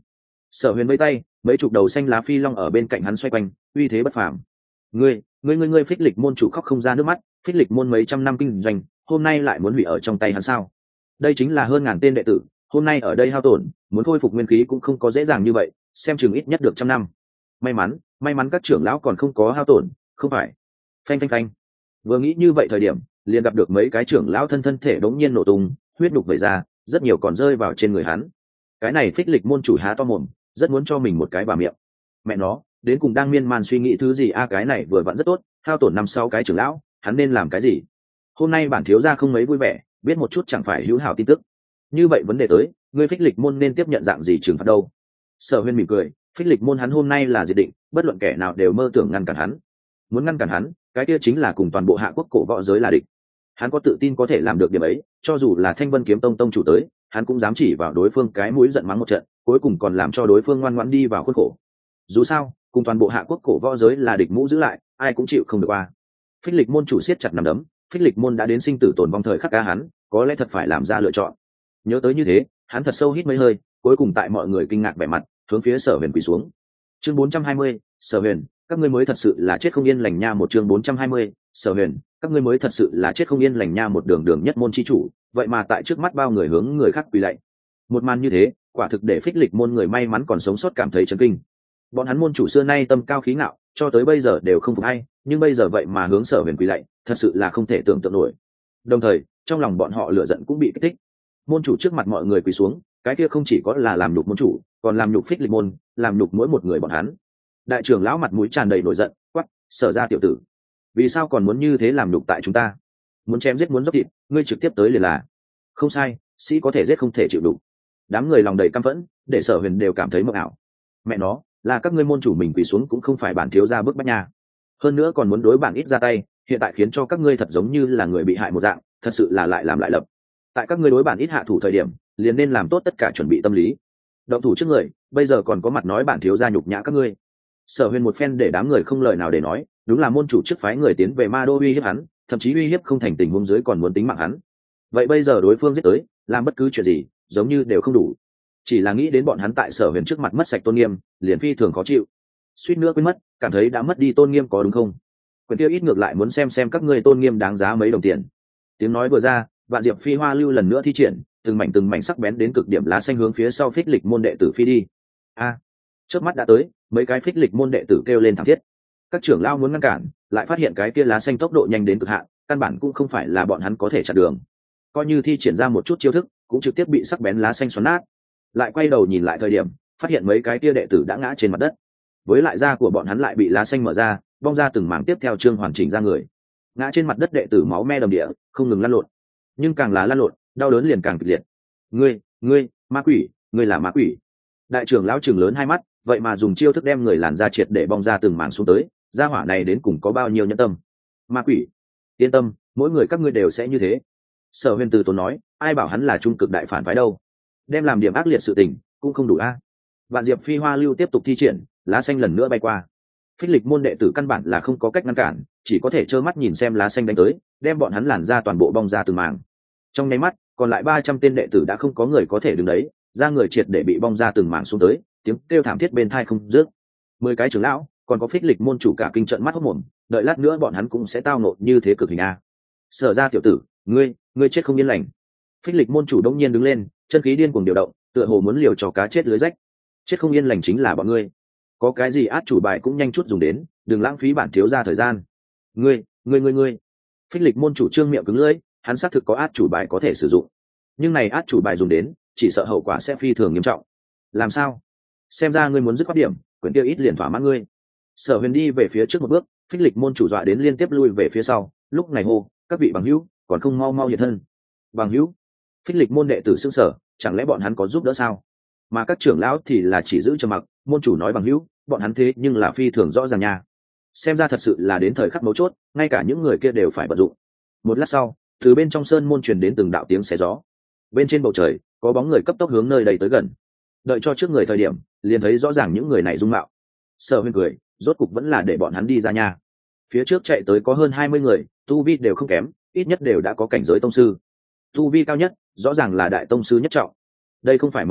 Sở Huyền vây tay, mấy chục đầu xanh lá phi long ở bên cạnh hắn xoay quanh, uy thế bất phàm. Ngươi, ngươi ngươi ngươi Phích Lịch môn chủ khóc không ra nước mắt, Phích Lịch môn mấy trăm năm kinh doanh, hôm nay lại muốn hủy ở trong tay hắn sao? Đây chính là hơn ngàn tên đệ tử, hôm nay ở đây hao tổn, muốn khôi phục nguyên khí cũng không có dễ dàng như vậy, xem chừng ít nhất được trăm năm. May mắn, may mắn các trưởng lão còn không có hao tổn, không phải? Phanh phanh phanh. Vừa nghĩ như vậy thời điểm, liền gặp được mấy cái trưởng lão thân thân thể đống nhiên nổ tung, huyết đục vẩy ra, rất nhiều còn rơi vào trên người hắn. Cái này Phích Lịch môn chủ há to mồm, rất muốn cho mình một cái bà miệng. Mẹ nó, đến cùng đang miên man suy nghĩ thứ gì a à, cái này vừa vặn rất tốt, hao tổn năm sáu cái trưởng lão, hắn nên làm cái gì? Hôm nay bản thiếu gia không mấy vui vẻ, biết một chút chẳng phải hữu hảo tin tức. Như vậy vấn đề tới, ngươi Phích Lịch môn nên tiếp nhận dạng gì trừng phạt đâu? Sở Huyên mỉm cười, Phích Lịch môn hắn hôm nay là diệt định, bất luận kẻ nào đều mơ tưởng ngăn cản hắn. Muốn ngăn cản hắn, cái kia chính là cùng toàn bộ hạ quốc cổ võ giới là địch. Hắn có tự tin có thể làm được điểm ấy, cho dù là Thanh Vân kiếm tông tông chủ tới, hắn cũng dám chỉ vào đối phương cái mũi giận mắng một trận, cuối cùng còn làm cho đối phương ngoan ngoãn đi vào khuôn khổ. Dù sao, cùng toàn bộ hạ quốc cổ võ giới là địch mũ giữ lại, ai cũng chịu không được qua. Phích Lịch môn chủ siết chặt nắm đấm, Phích Lịch môn đã đến sinh tử tồn vong thời khắc ca hắn, có lẽ thật phải làm ra lựa chọn. Nhớ tới như thế, hắn thật sâu hít mấy hơi, cuối cùng tại mọi người kinh ngạc vẻ mặt, hướng phía Sở Huyền quỳ xuống. Chương bốn trăm hai mươi, Sở Huyền, các ngươi mới thật sự là chết không yên lành nha. Một chương bốn trăm hai mươi, Sở Huyền, các ngươi mới thật sự là chết không yên lành nha. Một đường đường nhất môn chi chủ, vậy mà tại trước mắt bao người hướng người khác quỳ lạy. Một màn như thế, quả thực để Phích Lịch môn người may mắn còn sống sót cảm thấy chấn kinh. Bọn hắn môn chủ xưa nay tâm cao khí ngạo, cho tới bây giờ đều không phục hay, nhưng bây giờ vậy mà hướng Sở Huyền quỳ lạy, thật sự là không thể tưởng tượng nổi. Đồng thời, trong lòng bọn họ lửa giận cũng bị kích thích. Môn chủ trước mặt mọi người quỳ xuống, cái kia không chỉ có là làm nhục môn chủ, còn làm nhục Phích Lịch môn, làm nhục mỗi một người bọn hắn. Đại trưởng lão mặt mũi tràn đầy nổi giận, quát: Sở gia tiểu tử, vì sao còn muốn như thế làm nhục tại chúng ta? Muốn chém giết muốn dốc thịt, ngươi trực tiếp tới liền là. Không sai, sĩ có thể giết không thể chịu đủ. Đám người lòng đầy căm phẫn, để Sở Huyền đều cảm thấy mộng ảo. Mẹ nó, là các ngươi môn chủ mình quỳ xuống cũng không phải bản thiếu gia bức bách nha. Hơn nữa còn muốn đối bản ít ra tay, hiện tại khiến cho các ngươi thật giống như là người bị hại một dạng, thật sự là lại làm lại lập. Tại các ngươi đối bản ít hạ thủ thời điểm, liền nên làm tốt tất cả chuẩn bị tâm lý. Động thủ trước người, bây giờ còn có mặt nói bản thiếu gia nhục nhã các ngươi. Sở Huyền một phen để đám người không lời nào để nói, đúng là môn chủ trước phái người tiến về Ma Đô uy hiếp hắn, thậm chí uy hiếp không thành tình huống dưới còn muốn tính mạng hắn. Vậy bây giờ đối phương giết tới, làm bất cứ chuyện gì, giống như đều không đủ. Chỉ là nghĩ đến bọn hắn tại Sở Huyền trước mặt mất sạch tôn nghiêm, liền phi thường khó chịu. Suýt nữa quên mất, cảm thấy đã mất đi tôn nghiêm có đúng không? Quyền kia ít ngược lại muốn xem xem các ngươi tôn nghiêm đáng giá mấy đồng tiền. Tiếng nói vừa ra, Vạn Diệp Phi Hoa lưu lần nữa thi triển, từng mảnh từng mảnh sắc bén đến cực điểm lá xanh hướng phía sau Phích Lịch môn đệ tử phi đi. A! Chớp mắt đã tới, mấy cái Phích Lịch môn đệ tử kêu lên thảm thiết. Các trưởng lão muốn ngăn cản, lại phát hiện cái kia lá xanh tốc độ nhanh đến cực hạn, căn bản cũng không phải là bọn hắn có thể chặn đường. Coi như thi triển ra một chút chiêu thức, cũng trực tiếp bị sắc bén lá xanh xoắn nát. Lại quay đầu nhìn lại thời điểm, phát hiện mấy cái kia đệ tử đã ngã trên mặt đất. Với lại da của bọn hắn lại bị lá xanh mở ra, bong ra từng mảng tiếp theo chương hoàn chỉnh ra người. Ngã trên mặt đất đệ tử máu me đầm địa, không ngừng lăn lộn. Nhưng càng là lăn lộn, đau đớn liền càng kịch liệt. Ngươi, ngươi, ma quỷ, ngươi là ma quỷ. Đại trưởng lão trừng lớn hai mắt, vậy mà dùng chiêu thức đem người làn da triệt để bong ra từng mảng xuống tới, gia hỏa này đến cùng có bao nhiêu nhẫn tâm. Ma quỷ, yên tâm, mỗi người các ngươi đều sẽ như thế. Sở Huyền từ tốn nói, ai bảo hắn là trung cực đại phản phái đâu, đem làm điểm ác liệt sự tình cũng không đủ a. Vạn Diệp Phi Hoa lưu tiếp tục thi triển, lá xanh lần nữa bay qua. Phích Lịch môn đệ tử căn bản là không có cách ngăn cản, chỉ có thể trơ mắt nhìn xem lá xanh đánh tới, đem bọn hắn làn ra toàn bộ bong ra từng mảng. Trong nháy mắt, còn lại ba trăm tên đệ tử đã không có người có thể đứng đấy, ra người triệt để bị bong ra từng mảng xuống tới, tiếng kêu thảm thiết bên tai không dứt. Mười cái trưởng lão, còn có Phích Lịch môn chủ cả kinh trận mắt hốt mồm, đợi lát nữa bọn hắn cũng sẽ tao ngộ như thế cực hình a. Sở gia tiểu tử, ngươi, ngươi chết không yên lành. Phích Lịch môn chủ đông nhiên đứng lên, chân khí điên cuồng điều động, tựa hồ muốn liều cho cá chết lưới rách. Chết không yên lành chính là bọn ngươi. Có cái gì át chủ bài cũng nhanh chút dùng đến, đừng lãng phí bản thiếu gia thời gian. Ngươi, ngươi ngươi ngươi. Phích Lịch môn chủ trương miệng cứng lưỡi, hắn xác thực có át chủ bài có thể sử dụng, nhưng này át chủ bài dùng đến, chỉ sợ hậu quả sẽ phi thường nghiêm trọng. Làm sao? Xem ra ngươi muốn dứt khoát điểm, quyển kia ít liền thỏa mãn ngươi. Sở Huyền đi về phía trước một bước, Phích Lịch môn chủ dọa đến liên tiếp lui về phía sau, lúc này hô, các vị bằng hữu, còn không mau mau hiện thân. Bằng hữu? Phích Lịch môn đệ tử sững sờ, chẳng lẽ bọn hắn có giúp đỡ sao? Mà các trưởng lão thì là chỉ giữ trầm mặc, môn chủ nói bằng hữu, bọn hắn thế nhưng là phi thường rõ ràng nha. Xem ra thật sự là đến thời khắc mấu chốt, ngay cả những người kia đều phải bận rộn. Một lát sau, từ bên trong sơn môn truyền đến từng đạo tiếng xé gió. Bên trên bầu trời, có bóng người cấp tốc hướng nơi đây tới gần. Đợi cho trước người thời điểm, liền thấy rõ ràng những người này dung mạo. Sở Huyền cười, rốt cục vẫn là để bọn hắn đi ra nha. Phía trước chạy tới có hơn hai mươi người, tu vi đều không kém, ít nhất đều đã có cảnh giới tông sư. Tu vi cao nhất, rõ ràng là đại tông sư nhất trọng. Đây không phải mấu chốt,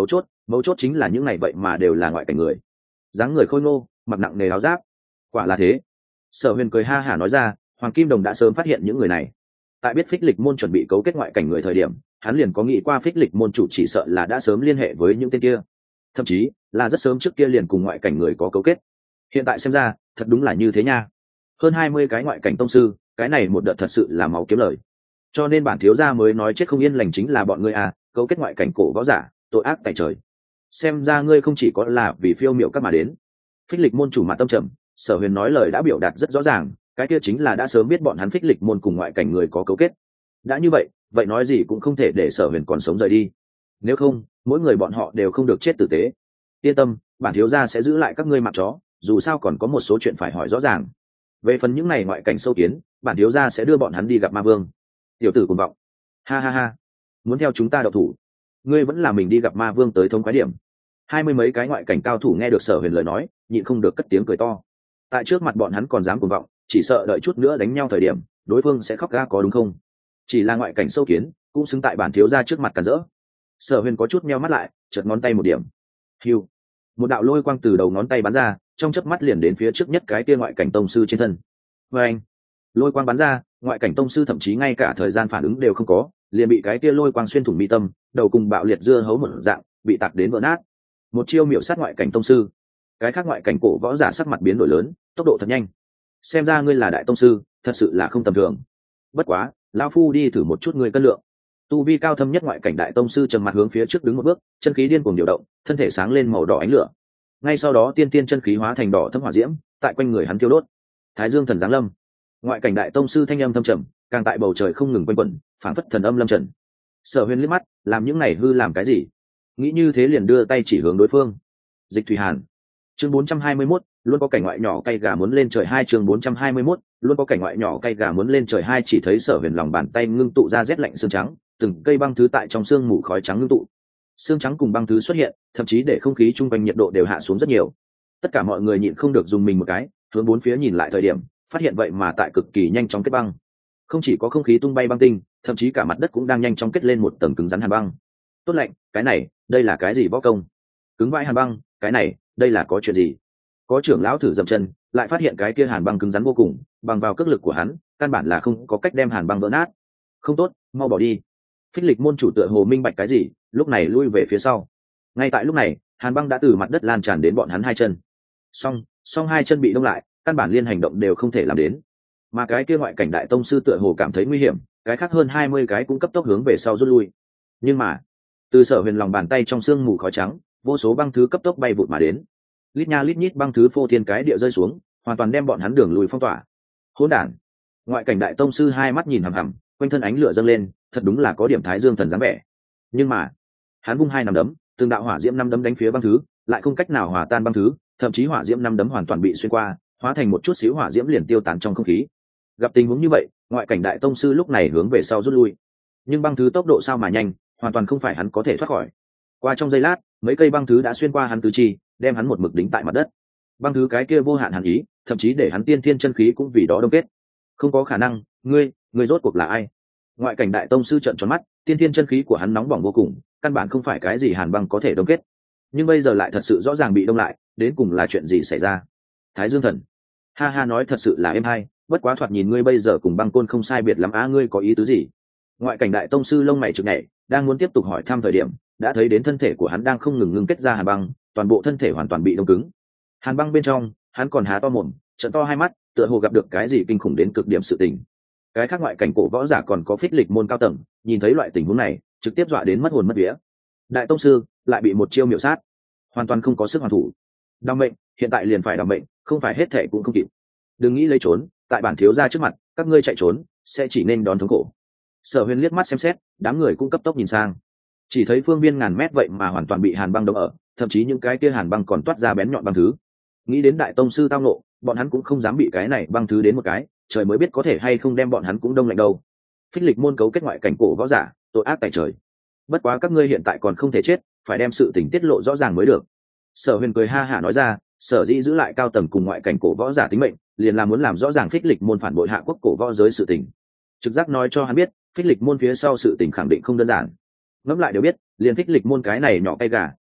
mấu chốt chính là những này vậy mà đều là ngoại cảnh người, dáng người khôi ngô, mặc nặng nề áo giáp. Quả là thế. Sở Huyền cười ha hả nói ra, Hoàng Kim Đồng đã sớm phát hiện những người này. Tại biết Phích Lịch môn chuẩn bị cấu kết ngoại cảnh người thời điểm, hắn liền có nghĩ qua Phích Lịch môn chủ chỉ sợ là đã sớm liên hệ với những tên kia, thậm chí là rất sớm trước kia liền cùng ngoại cảnh người có cấu kết. Hiện tại xem ra, thật đúng là như thế nha. Hơn hai mươi cái ngoại cảnh tông sư, cái này một đợt thật sự là máu kiếm lời. Cho nên bản thiếu gia mới nói chết không yên lành chính là bọn ngươi à, cấu kết ngoại cảnh cổ võ giả, tội ác tại trời. Xem ra ngươi không chỉ có là vì phiêu miệu các mà đến. Phích Lịch môn chủ mặt tâm trầm, Sở Huyền nói lời đã biểu đạt rất rõ ràng, cái kia chính là đã sớm biết bọn hắn Phích Lịch môn cùng ngoại cảnh người có cấu kết. Đã như vậy, vậy nói gì cũng không thể để Sở Huyền còn sống rời đi. Nếu không, mỗi người bọn họ đều không được chết tử tế. Yên tâm, bản thiếu gia sẽ giữ lại các ngươi mạng chó, dù sao còn có một số chuyện phải hỏi rõ ràng. Về phần những này ngoại cảnh sâu kiến, bản thiếu gia sẽ đưa bọn hắn đi gặp ma vương. Tiểu tử cuồng vọng, ha ha ha, muốn theo chúng ta đậu thủ? Ngươi vẫn là mình đi gặp ma vương tới thống quái điểm. Hai mươi mấy cái ngoại cảnh cao thủ nghe được Sở Huyền lời nói, nhịn không được cất tiếng cười to. Tại trước mặt bọn hắn còn dám cuồng vọng, chỉ sợ đợi chút nữa đánh nhau thời điểm, đối phương sẽ khóc ga có đúng không? Chỉ là ngoại cảnh sâu kiến, cũng xứng tại bản thiếu gia trước mặt cản rỡ. Sở Huyền có chút meo mắt lại, chợt ngón tay một điểm. Hưu, một đạo lôi quang từ đầu ngón tay bắn ra, trong chớp mắt liền đến phía trước nhất cái kia ngoại cảnh tông sư trên thân. Và anh, lôi quang bắn ra, ngoại cảnh tông sư thậm chí ngay cả thời gian phản ứng đều không có, liền bị cái kia lôi quang xuyên thủng mi tâm, đầu cùng bạo liệt dưa hấu một dạng, bị tạc đến vỡ nát. Một chiêu miểu sát ngoại cảnh tông sư. Cái khác ngoại cảnh cổ võ giả sắc mặt biến đổi lớn, tốc độ thật nhanh. Xem ra ngươi là đại tông sư, thật sự là không tầm thường. Bất quá, lão phu đi thử một chút ngươi cân lượng. Tu vi cao thâm nhất ngoại cảnh đại tông sư trầm mặt hướng phía trước đứng một bước, chân khí điên cuồng điều động, thân thể sáng lên màu đỏ ánh lửa. Ngay sau đó tiên tiên chân khí hóa thành đỏ thẫm hỏa diễm, tại quanh người hắn thiêu đốt. Thái Dương thần giáng lâm. Ngoại cảnh đại tông sư thanh âm thâm trầm, càng tại bầu trời không ngừng quanh quẩn, phảng phất thần âm lâm trần. Sở Huyền liếc mắt, làm những này hư làm cái gì? Nghĩ như thế liền đưa tay chỉ hướng đối phương. Dịch Thủy Hàn. Chương bốn trăm hai mươi mốt, luôn có cảnh ngoại nhỏ cay gà muốn lên trời hai chương bốn trăm hai mươi mốt, luôn có cảnh ngoại nhỏ cay gà muốn lên trời hai chỉ thấy Sở Huyền lòng bàn tay ngưng tụ ra rét lạnh xương trắng, từng cây băng thứ tại trong xương mù khói trắng ngưng tụ. Xương trắng cùng băng thứ xuất hiện, thậm chí để không khí chung quanh nhiệt độ đều hạ xuống rất nhiều. Tất cả mọi người nhịn không được dùng mình một cái, hướng bốn phía nhìn lại thời điểm, phát hiện vậy mà tại cực kỳ nhanh chóng kết băng. Không chỉ có không khí tung bay băng tinh, thậm chí cả mặt đất cũng đang nhanh chóng kết lên một tầng cứng rắn hàn băng. Tốt lạnh, cái này, đây là cái gì võ công? Cứng vãi hàn băng, cái này, đây là có chuyện gì? Có trưởng lão thử dậm chân, lại phát hiện cái kia hàn băng cứng rắn vô cùng, bằng vào cước lực của hắn, căn bản là không có cách đem hàn băng vỡ nát. Không tốt, mau bỏ đi. Phích Lịch môn chủ tựa hồ minh bạch cái gì, lúc này lui về phía sau. Ngay tại lúc này, hàn băng đã từ mặt đất lan tràn đến bọn hắn hai chân. Song, song hai chân bị đông lại, căn bản liên hành động đều không thể làm đến. Mà cái kia ngoại cảnh đại tông sư tựa hồ cảm thấy nguy hiểm, cái khác hơn hai mươi cái cũng cấp tốc hướng về sau rút lui. Nhưng mà, từ Sở Huyền lòng bàn tay trong sương mù khói trắng, vô số băng thứ cấp tốc bay vụt mà đến. Lít nha lít nhít băng thứ phô thiên cái địa rơi xuống, hoàn toàn đem bọn hắn đường lùi phong tỏa. Hỗn đản! Ngoại cảnh đại tông sư hai mắt nhìn hằm hằm, quanh thân ánh lửa dâng lên, thật đúng là có điểm Thái Dương thần dáng vẻ. Nhưng mà, hắn vung hai nắm đấm, từng đạo hỏa diễm năm đấm đánh phía băng thứ, lại không cách nào hòa tan băng thứ, thậm chí hỏa diễm năm đấm hoàn toàn bị xuyên qua, hóa thành một chút xíu hỏa diễm liền tiêu tán trong không khí. Gặp tình huống như vậy, ngoại cảnh đại tông sư lúc này hướng về sau rút lui. Nhưng băng thứ tốc độ sao mà nhanh, hoàn toàn không phải hắn có thể thoát khỏi. Qua trong giây lát, mấy cây băng thứ đã xuyên qua hắn tứ chi, đem hắn một mực đính tại mặt đất. Băng thứ cái kia vô hạn hàn ý, thậm chí để hắn tiên thiên chân khí cũng vì đó đông kết. Không có khả năng, ngươi, ngươi rốt cuộc là ai? Ngoại cảnh đại tông sư trợn tròn mắt, tiên thiên chân khí của hắn nóng bỏng vô cùng, căn bản không phải cái gì hàn băng có thể đông kết. Nhưng bây giờ lại thật sự rõ ràng bị đông lại, đến cùng là chuyện gì xảy ra? Thái Dương thần, ha ha, nói thật sự là êm hay, bất quá thoạt nhìn ngươi bây giờ cùng băng côn không sai biệt lắm á, ngươi có ý tứ gì? Ngoại cảnh đại tông sư lông mày chực nhảy, đang muốn tiếp tục hỏi thăm thời điểm, đã thấy đến thân thể của hắn đang không ngừng ngưng kết ra hàn băng, toàn bộ thân thể hoàn toàn bị đông cứng. Hàn băng bên trong, hắn còn há to mồm, trợn to hai mắt, tựa hồ gặp được cái gì kinh khủng đến cực điểm sự tình. Cái khác ngoại cảnh cổ võ giả còn có Phích Lịch môn cao tầng, nhìn thấy loại tình huống này, trực tiếp dọa đến mất hồn mất vía. Đại tông sư lại bị một chiêu miểu sát, hoàn toàn không có sức hoàn thủ. Đau mệnh, hiện tại liền phải đau mệnh, không phải hết thể cũng không kịp. Đừng nghĩ lấy trốn, tại bản thiếu gia trước mặt, các ngươi chạy trốn sẽ chỉ nên đón thống khổ. Sở Huyền liếc mắt xem xét, đám người cũng cấp tốc nhìn sang, chỉ thấy phương viên ngàn mét vậy mà hoàn toàn bị hàn băng đông ở, thậm chí những cái kia hàn băng còn toát ra bén nhọn băng thứ. Nghĩ đến đại tông sư tao nộ, bọn hắn cũng không dám bị cái này băng thứ đến một cái, trời mới biết có thể hay không đem bọn hắn cũng đông lạnh đâu. Phích Lịch môn cấu kết ngoại cảnh cổ võ giả, tội ác tại trời. Bất quá các ngươi hiện tại còn không thể chết, phải đem sự tình tiết lộ rõ ràng mới được. Sở Huyền cười ha hả nói ra, sở dĩ giữ lại cao tầng cùng ngoại cảnh cổ võ giả tính mệnh, liền là muốn làm rõ ràng Phích Lịch môn phản bội hạ quốc cổ võ giới sự tình. Trực giác nói cho hắn biết, Phích Lịch môn phía sau sự tình khẳng định không đơn giản. Ngẫm lại đều biết, liền Phích Lịch môn cái này nhỏ cay gà,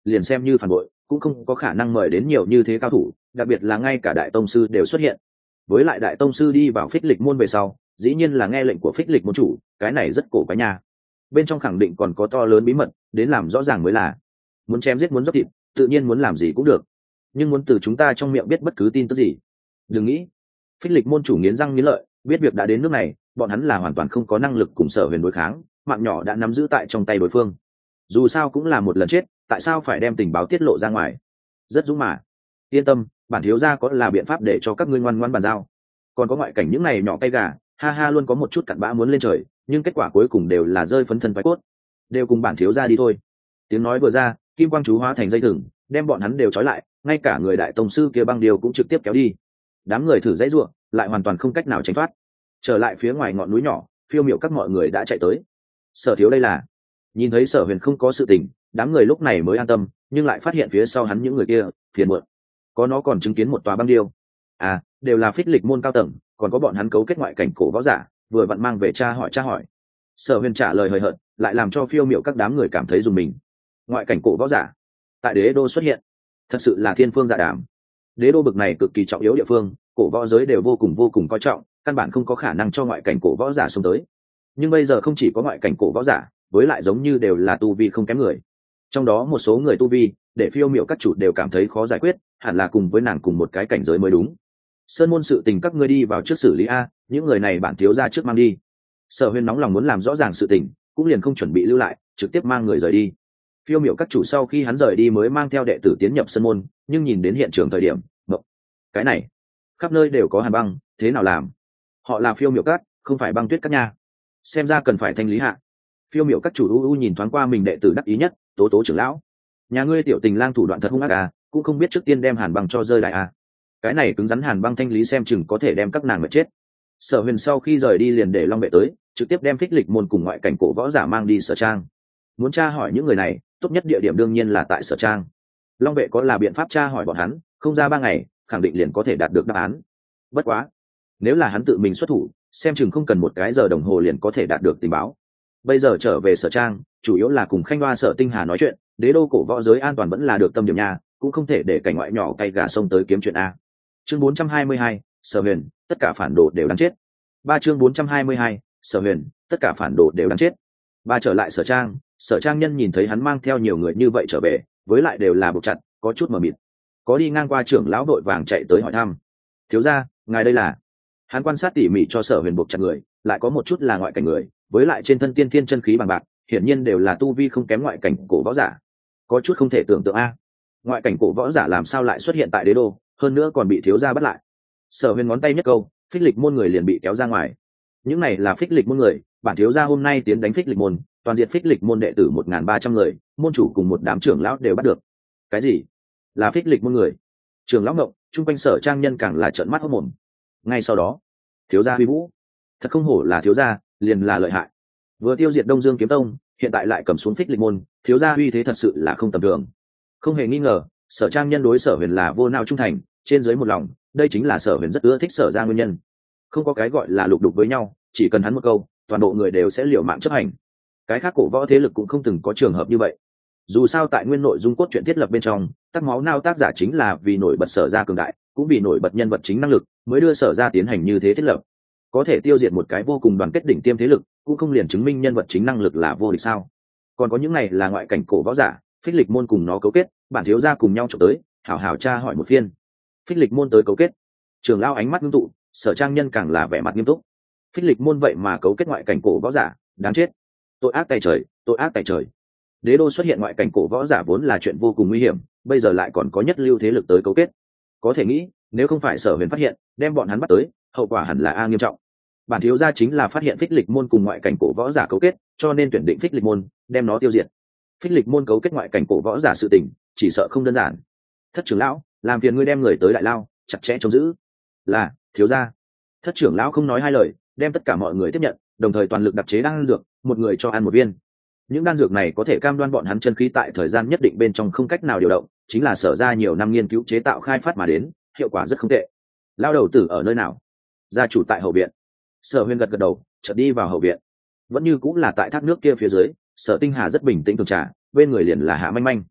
liền xem như phản bội cũng không có khả năng mời đến nhiều như thế cao thủ, đặc biệt là ngay cả đại tông sư đều xuất hiện. Với lại đại tông sư đi vào phích lịch môn về sau dĩ nhiên là nghe lệnh của phích lịch môn chủ, cái này rất cổ quái nha. Bên trong khẳng định còn có to lớn bí mật, đến làm rõ ràng mới là. Muốn chém giết muốn dốc thịt tự nhiên muốn làm gì cũng được, nhưng muốn từ chúng ta trong miệng biết bất cứ tin tức gì đừng nghĩ. Phích lịch môn chủ nghiến răng nghiến lợi, biết việc đã đến nước này bọn hắn là hoàn toàn không có năng lực cùng Sở Huyền đối kháng, mạng nhỏ đã nắm giữ tại trong tay đối phương. Dù sao cũng là một lần chết, tại sao phải đem tình báo tiết lộ ra ngoài? Rất dũng mà. Yên tâm, bản thiếu gia có là biện pháp để cho các ngươi ngoan ngoãn bàn giao. Còn có ngoại cảnh những này nhỏ tay gà, ha ha luôn có một chút cặn bã muốn lên trời, nhưng kết quả cuối cùng đều là rơi phấn thân phái cốt. Đều cùng bản thiếu gia đi thôi. Tiếng nói vừa ra, kim quang chú hóa thành dây thừng, đem bọn hắn đều trói lại, ngay cả người đại tông sư kia băng điều cũng trực tiếp kéo đi. Đám người thử dãy ruộng, lại hoàn toàn không cách nào tránh thoát. Trở lại phía ngoài ngọn núi nhỏ, phiêu miệu các mọi người đã chạy tới. Sở thiếu đây là? Nhìn thấy Sở Huyền không có sự tình, đám người lúc này mới an tâm, nhưng lại phát hiện phía sau hắn những người kia phiền muộn. Có nó còn chứng kiến một tòa băng điêu. À, đều là phích lịch môn cao tầng, còn có bọn hắn cấu kết ngoại cảnh cổ võ giả, vừa vặn mang về tra hỏi tra hỏi. Sở Huyền trả lời hời hợt, lại làm cho phiêu miệu các đám người cảm thấy dùng mình. Ngoại cảnh cổ võ giả tại đế đô xuất hiện, thật sự là thiên phương dạ đàm. Đế đô bực này cực kỳ trọng yếu địa phương, cổ võ giới đều vô cùng vô cùng coi trọng, căn bản không có khả năng cho ngoại cảnh cổ võ giả xông tới. Nhưng bây giờ không chỉ có ngoại cảnh cổ võ giả, với lại giống như đều là tu vi không kém người. Trong đó một số người tu vi để phiêu miệu các chủ đều cảm thấy khó giải quyết, hẳn là cùng với nàng cùng một cái cảnh giới mới đúng. Sơn môn sự tình các ngươi đi vào trước xử lý a, những người này bản thiếu ra trước mang đi. Sở Huyền nóng lòng muốn làm rõ ràng sự tình, cũng liền không chuẩn bị lưu lại, trực tiếp mang người rời đi. Phiêu miệu các chủ sau khi hắn rời đi mới mang theo đệ tử tiến nhập sân môn, nhưng nhìn đến hiện trường thời điểm, mộng. Cái này, khắp nơi đều có hàn băng, thế nào làm? Họ là phiêu miệu các, không phải băng tuyết các nha. Xem ra cần phải thanh lý hạ. Phiêu miệu các chủ u u nhìn thoáng qua mình đệ tử đắc ý nhất, Tố Tố trưởng lão. Nhà ngươi tiểu tình lang thủ đoạn thật hung ác à, cũng không biết trước tiên đem hàn băng cho rơi lại à. Cái này cứng rắn hàn băng thanh lý xem chừng có thể đem các nàng mà chết. Sở Huyền sau khi rời đi liền để Long Bệ tới, trực tiếp đem phích lịch môn cùng ngoại cảnh cổ võ giả mang đi Sở Trang. Muốn tra hỏi những người này, tốt nhất địa điểm đương nhiên là tại Sở Trang. Long Bệ có là biện pháp tra hỏi bọn hắn, không ra ba ngày khẳng định liền có thể đạt được đáp án. Bất quá, nếu là hắn tự mình xuất thủ, xem chừng không cần một cái giờ đồng hồ liền có thể đạt được tình báo. Bây giờ trở về Sở Trang, chủ yếu là cùng Khanh Hoa Sở Tinh Hà nói chuyện, đế đô cổ võ giới an toàn vẫn là được tâm điểm nha, cũng không thể để cảnh ngoại nhỏ cay gà sông tới kiếm chuyện a. Chương bốn trăm hai mươi hai, Sở Huyền, tất cả phản đồ đều đáng chết. Ba chương bốn trăm hai mươi hai, Sở Huyền, tất cả phản đồ đều đáng chết. Ba trở lại Sở Trang, Sở Trang nhân nhìn thấy hắn mang theo nhiều người như vậy trở về, với lại đều là buộc chặt, có chút mờ mịt. Có đi ngang qua trưởng lão đội vàng chạy tới hỏi thăm. Thiếu gia, ngài đây là? Hắn quan sát tỉ mỉ cho Sở Huyền buộc chặt người, lại có một chút là ngoại cảnh người, với lại trên thân tiên thiên chân khí bằng bạc, hiển nhiên đều là tu vi không kém ngoại cảnh cổ võ giả. Có chút không thể tưởng tượng a. Ngoại cảnh cổ võ giả làm sao lại xuất hiện tại đế đô, hơn nữa còn bị thiếu gia bắt lại. Sở Huyền ngón tay nhất câu, phích lịch môn người liền bị kéo ra ngoài. Những này là phích lịch môn người, bản thiếu gia hôm nay tiến đánh phích lịch môn, toàn diện phích lịch môn đệ tử một nghìn ba trăm người, môn chủ cùng một đám trưởng lão đều bắt được. Cái gì? Là phích lịch môn người? Trưởng lão ngộng, trung quanh Sở Trang nhân càng là trợn mắt hốt mồm. Ngay sau đó, thiếu gia huy vũ, thật không hổ là thiếu gia, liền là lợi hại. Vừa tiêu diệt Đông Dương kiếm tông, hiện tại lại cầm xuống phích lịch môn, thiếu gia uy thế thật sự là không tầm thường. Không hề nghi ngờ, Sở Trang nhân đối Sở Huyền là vô nao trung thành, trên dưới một lòng, đây chính là Sở Huyền rất ưa thích Sở gia nguyên nhân. Không có cái gọi là lục đục với nhau, chỉ cần hắn một câu, toàn bộ người đều sẽ liều mạng chấp hành. Cái khác cổ võ thế lực cũng không từng có trường hợp như vậy. Dù sao tại nguyên nội dung cốt truyện thiết lập bên trong, tắc máu nao tác giả chính là vì nổi bật Sở gia cường đại, cũng vì nổi bật nhân vật chính năng lực, mới đưa Sở gia tiến hành như thế thiết lập. Có thể tiêu diệt một cái vô cùng đoàn kết đỉnh tiêm thế lực, cũng không liền chứng minh nhân vật chính năng lực là vô địch sao? Còn có những này là ngoại cảnh cổ võ giả, phích lịch môn cùng nó cấu kết, bản thiếu gia cùng nhau trộm tới, hảo hảo tra hỏi một phiên. Phích lịch môn tới cấu kết. Trường lão ánh mắt ngưng tụ, Sở Trang nhân càng là vẻ mặt nghiêm túc. Phích lịch môn vậy mà cấu kết ngoại cảnh cổ võ giả, đáng chết. Tội ác tày trời, tội ác tày trời. Đế đô xuất hiện ngoại cảnh cổ võ giả vốn là chuyện vô cùng nguy hiểm, bây giờ lại còn có nhất lưu thế lực tới cấu kết. Có thể nghĩ, nếu không phải Sở Huyền phát hiện, đem bọn hắn bắt tới, hậu quả hẳn là a nghiêm trọng. Bản thiếu gia chính là phát hiện phích lịch môn cùng ngoại cảnh cổ võ giả cấu kết, cho nên tuyển định phích lịch môn, đem nó tiêu diệt. Phích lịch môn cấu kết ngoại cảnh cổ võ giả sự tình, chỉ sợ không đơn giản. Thất trưởng lão, làm phiền ngươi đem người tới đại lao, chặt chẽ trông giữ. Là, thiếu gia. Thất trưởng lão không nói hai lời, đem tất cả mọi người tiếp nhận, đồng thời toàn lực đặc chế đan dược, một người cho ăn một viên. Những đan dược này có thể cam đoan bọn hắn chân khí tại thời gian nhất định bên trong không cách nào điều động, chính là Sở ra nhiều năm nghiên cứu chế tạo khai phát mà đến, hiệu quả rất không tệ. Lao đầu tử ở nơi nào? Gia chủ tại hậu viện. Sở Huyền gật gật đầu, chợt đi vào hậu viện. Vẫn như cũng là tại thác nước kia phía dưới, Sở Tinh Hà rất bình tĩnh thường trà, bên người liền là Hạ Manh Manh.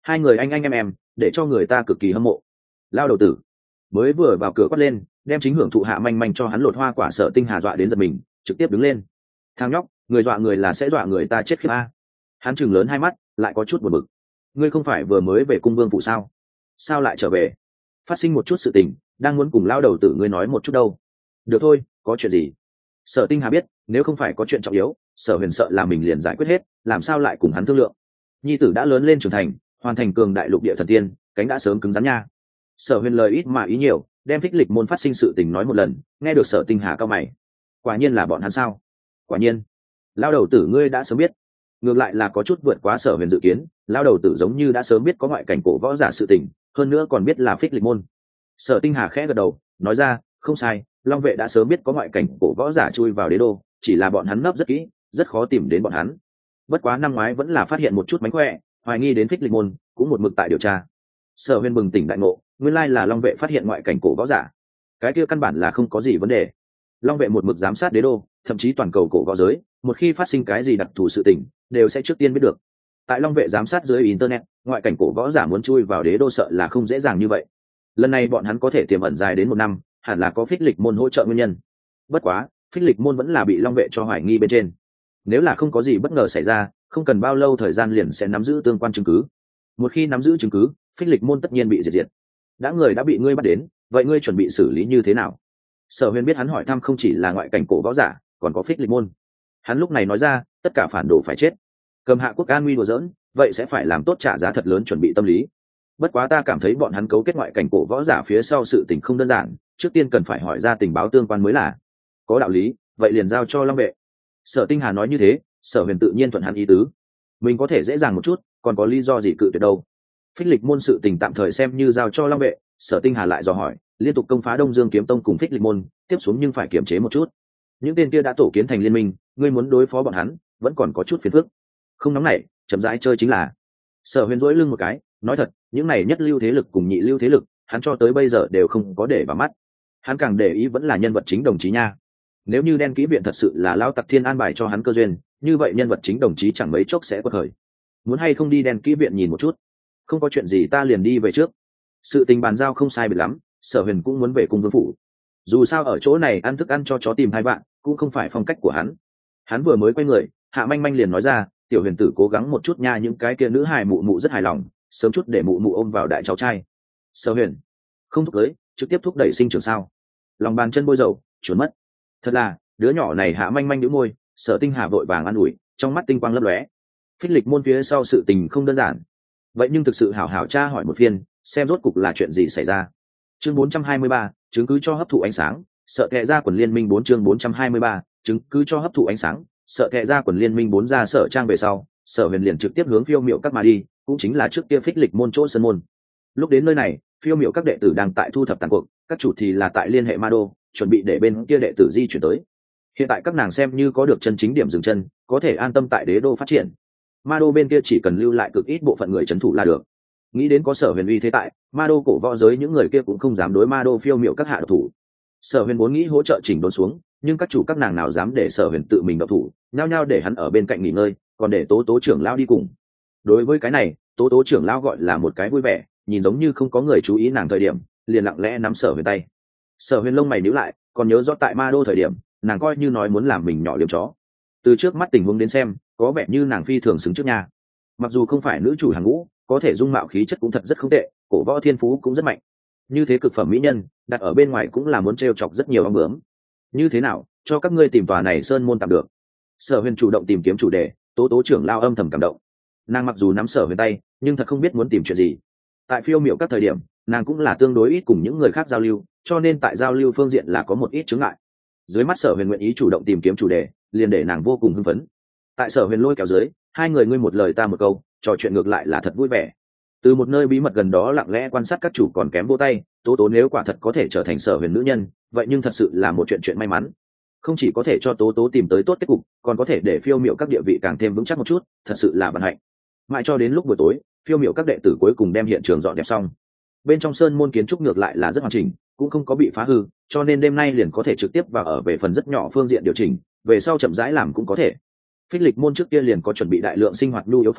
hai người anh anh em em để cho người ta cực kỳ hâm mộ. Lao đầu tử mới vừa vào cửa quát lên, đem chính hưởng thụ hạ manh manh cho hắn lột hoa quả Sở Tinh Hà dọa đến giật mình, trực tiếp đứng lên. Thằng nhóc, người dọa người là sẽ dọa người ta chết khiếp a. Hắn chừng lớn hai mắt, lại có chút buồn bực. Ngươi không phải vừa mới về cung vương phủ sao? Sao lại trở về? Phát sinh một chút sự tình, đang muốn cùng lao đầu tử ngươi nói một chút đâu. Được thôi, có chuyện gì? Sở Tinh Hà biết, nếu không phải có chuyện trọng yếu, Sở Huyền sợ là mình liền giải quyết hết, làm sao lại cùng hắn thương lượng. Nhi tử đã lớn lên trưởng thành, hoàn thành cường đại lục địa thần tiên, cánh đã sớm cứng rắn nha. Sở Huyền lời ít mà ý nhiều, đem Phích Lịch môn phát sinh sự tình nói một lần, nghe được Sở Tinh Hà cao mày. Quả nhiên là bọn hắn sao? Quả nhiên. Lao đầu tử ngươi đã sớm biết. Ngược lại là có chút vượt quá Sở Huyền dự kiến, lao đầu tử giống như đã sớm biết có ngoại cảnh cổ võ giả sự tình, hơn nữa còn biết là Phích Lịch môn. Sở Tinh Hà khẽ gật đầu, nói ra, không sai, Long vệ đã sớm biết có ngoại cảnh cổ võ giả chui vào đế đô, chỉ là bọn hắn nấp rất kỹ, rất khó tìm đến bọn hắn. Bất quá năm ngoái vẫn là phát hiện một chút mánh khỏe, hoài nghi đến Phích Lịch môn, cũng một mực tại điều tra. Sở Huyền bừng tỉnh đại ngộ, nguyên lai là Long vệ phát hiện ngoại cảnh cổ võ giả. Cái kia căn bản là không có gì vấn đề. Long vệ một mực giám sát đế đô, thậm chí toàn cầu cổ võ giới, một khi phát sinh cái gì đặc thù sự tình, đều sẽ trước tiên biết được. Tại Long vệ giám sát dưới internet, ngoại cảnh cổ võ giả muốn chui vào đế đô sợ là không dễ dàng như vậy. Lần này bọn hắn có thể tiềm ẩn dài đến một năm, hẳn là có Phích Lịch môn hỗ trợ nguyên nhân. Bất quá, Phích Lịch môn vẫn là bị Long vệ cho hoài nghi bên trên. Nếu là không có gì bất ngờ xảy ra, không cần bao lâu thời gian liền sẽ nắm giữ tương quan chứng cứ. Một khi nắm giữ chứng cứ, Phích Lịch môn tất nhiên bị diệt diệt. Đã người đã bị ngươi bắt đến, vậy ngươi chuẩn bị xử lý như thế nào? Sở Huyền biết hắn hỏi thăm không chỉ là ngoại cảnh cổ võ giả, còn có Phích Lịch môn. Hắn lúc này nói ra, tất cả phản đồ phải chết. Cầm hạ quốc an nguy đùa giỡn, vậy sẽ phải làm tốt trả giá thật lớn chuẩn bị tâm lý. Bất quá ta cảm thấy bọn hắn cấu kết ngoại cảnh cổ võ giả phía sau sự tình không đơn giản, trước tiên cần phải hỏi ra tình báo tương quan mới là. Có đạo lý, vậy liền giao cho Long vệ. Sở Tinh Hà nói như thế, Sở Huyền tự nhiên thuận hắn ý tứ. Mình có thể dễ dàng một chút, còn có lý do gì cự tuyệt đâu. Phích Lịch môn sự tình tạm thời xem như giao cho Long vệ. Sở Tinh Hà lại dò hỏi, liên tục công phá Đông Dương kiếm tông cùng Phích Lịch môn, tiếp xuống nhưng phải kiềm chế một chút. Những tên kia đã tổ kiến thành liên minh, ngươi muốn đối phó bọn hắn, vẫn còn có chút phiền phức. Không nóng nảy, chậm rãi chơi chính là. Sở Huyền duỗi lưng một cái, nói thật, những này nhất lưu thế lực cùng nhị lưu thế lực, hắn cho tới bây giờ đều không có để vào mắt. Hắn càng để ý vẫn là nhân vật chính đồng chí nha. Nếu như đen kỹ viện thật sự là lao tặc thiên an bài cho hắn cơ duyên, như vậy nhân vật chính đồng chí chẳng mấy chốc sẽ quật khởi. Muốn hay không đi đen kỹ viện nhìn một chút? Không có chuyện gì ta liền đi về trước. Sự tình bàn giao không sai biệt lắm, Sở Huyền cũng muốn về cung vương phủ. Dù sao ở chỗ này ăn thức ăn cho chó tìm hai bạn, cũng không phải phong cách của hắn. Hắn vừa mới quay người, Hạ Manh Manh liền nói ra, tiểu Huyền tử cố gắng một chút nha, những cái kia nữ hài mụ mụ rất hài lòng, sớm chút để mụ mụ ôm vào đại cháu trai. Sở Huyền không thúc cưới, trực tiếp thúc đẩy sinh trưởng sao? Lòng bàn chân bôi dầu, chuồn mất. Thật là, đứa nhỏ này Hạ Manh Manh nhíu môi, Sở Tinh Hà vội vàng an ủi, trong mắt tinh quang lấp lóe. Phích Lịch môn phía sau sự tình không đơn giản. Vậy nhưng thực sự hảo hảo tra hỏi một phiên, xem rốt cục là chuyện gì xảy ra. Chương bốn trăm hai mươi ba, chứng cứ cho hấp thụ ánh sáng, sợ kệ ra quần liên minh bốn chương bốn trăm hai mươi ba, chứng cứ cho hấp thụ ánh sáng, sợ kệ ra quần liên minh bốn ra sở trang về sau, Sở Huyền liền trực tiếp hướng Phiêu Miệu các mà đi, cũng chính là trước kia Phích Lịch môn chỗ sân môn. Lúc đến nơi này, Phiêu Miệu các đệ tử đang tại thu thập tàn cuộc, các chủ thì là tại liên hệ Ma Đô, chuẩn bị để bên kia đệ tử di chuyển tới. Hiện tại các nàng xem như có được chân chính điểm dừng chân, có thể an tâm tại đế đô phát triển. Ma Đô bên kia chỉ cần lưu lại cực ít bộ phận người trấn thủ là được. Nghĩ đến có Sở Huyền uy thế tại, Ma Đô cổ võ giới những người kia cũng không dám đối Ma Đô Phiêu Miệu các hạ độc thủ. Sở Huyền vốn nghĩ hỗ trợ chỉnh đốn xuống, nhưng các chủ các nàng nào dám để Sở Huyền tự mình độc thủ, nhao nhao để hắn ở bên cạnh nghỉ ngơi, còn để Tố Tố trưởng lão đi cùng. Đối với cái này, Tố Tố trưởng lão gọi là một cái vui vẻ, nhìn giống như không có người chú ý nàng thời điểm, liền lặng lẽ nắm Sở Huyền tay. Sở Huyền lông mày nhíu lại, còn nhớ rõ tại Ma Đô thời điểm, nàng coi như nói muốn làm mình nhỏ liếm chó. Từ trước mắt tình huống đến xem, có vẻ như nàng phi thường xứng trước nha. Mặc dù không phải nữ chủ hàng ngũ, có thể dung mạo khí chất cũng thật rất không tệ, cổ võ thiên phú cũng rất mạnh. Như thế cực phẩm mỹ nhân, đặt ở bên ngoài cũng là muốn trêu chọc rất nhiều ong bướm. Như thế nào, cho các ngươi tìm tòa này sơn môn tạm được. Sở Huyền chủ động tìm kiếm chủ đề, Tố Tố trưởng lao âm thầm cảm động. Nàng mặc dù nắm Sở Huyền tay, nhưng thật không biết muốn tìm chuyện gì. Tại Phiêu Miệu các thời điểm, nàng cũng là tương đối ít cùng những người khác giao lưu, cho nên tại giao lưu phương diện là có một ít chướng ngại. Dưới mắt Sở Huyền nguyện ý chủ động tìm kiếm chủ đề, liền để nàng vô cùng hưng phấn. Tại Sở Huyền lôi kéo dưới, hai người ngươi một lời ta một câu, trò chuyện ngược lại là thật vui vẻ. Từ một nơi bí mật gần đó lặng lẽ quan sát các chủ còn kém vô tay, Tố Tố nếu quả thật có thể trở thành Sở Huyền nữ nhân, vậy nhưng thật sự là một chuyện chuyện may mắn. Không chỉ có thể cho Tố Tố tìm tới tốt kết cục, còn có thể để Phiêu Miệu các địa vị càng thêm vững chắc một chút, thật sự là vận hạnh. Mãi cho đến lúc buổi tối, Phiêu Miệu các đệ tử cuối cùng đem hiện trường dọn dẹp xong. Bên trong sơn môn kiến trúc ngược lại là rất hoàn chỉnh, cũng không có bị phá hư, cho nên đêm nay liền có thể trực tiếp vào ở về phần rất nhỏ phương diện điều chỉnh, về sau chậm rãi làm cũng có thể. Phích Lịch môn trước kia liền có chuẩn bị đại lượng sinh hoạt nhu yếu phẩm,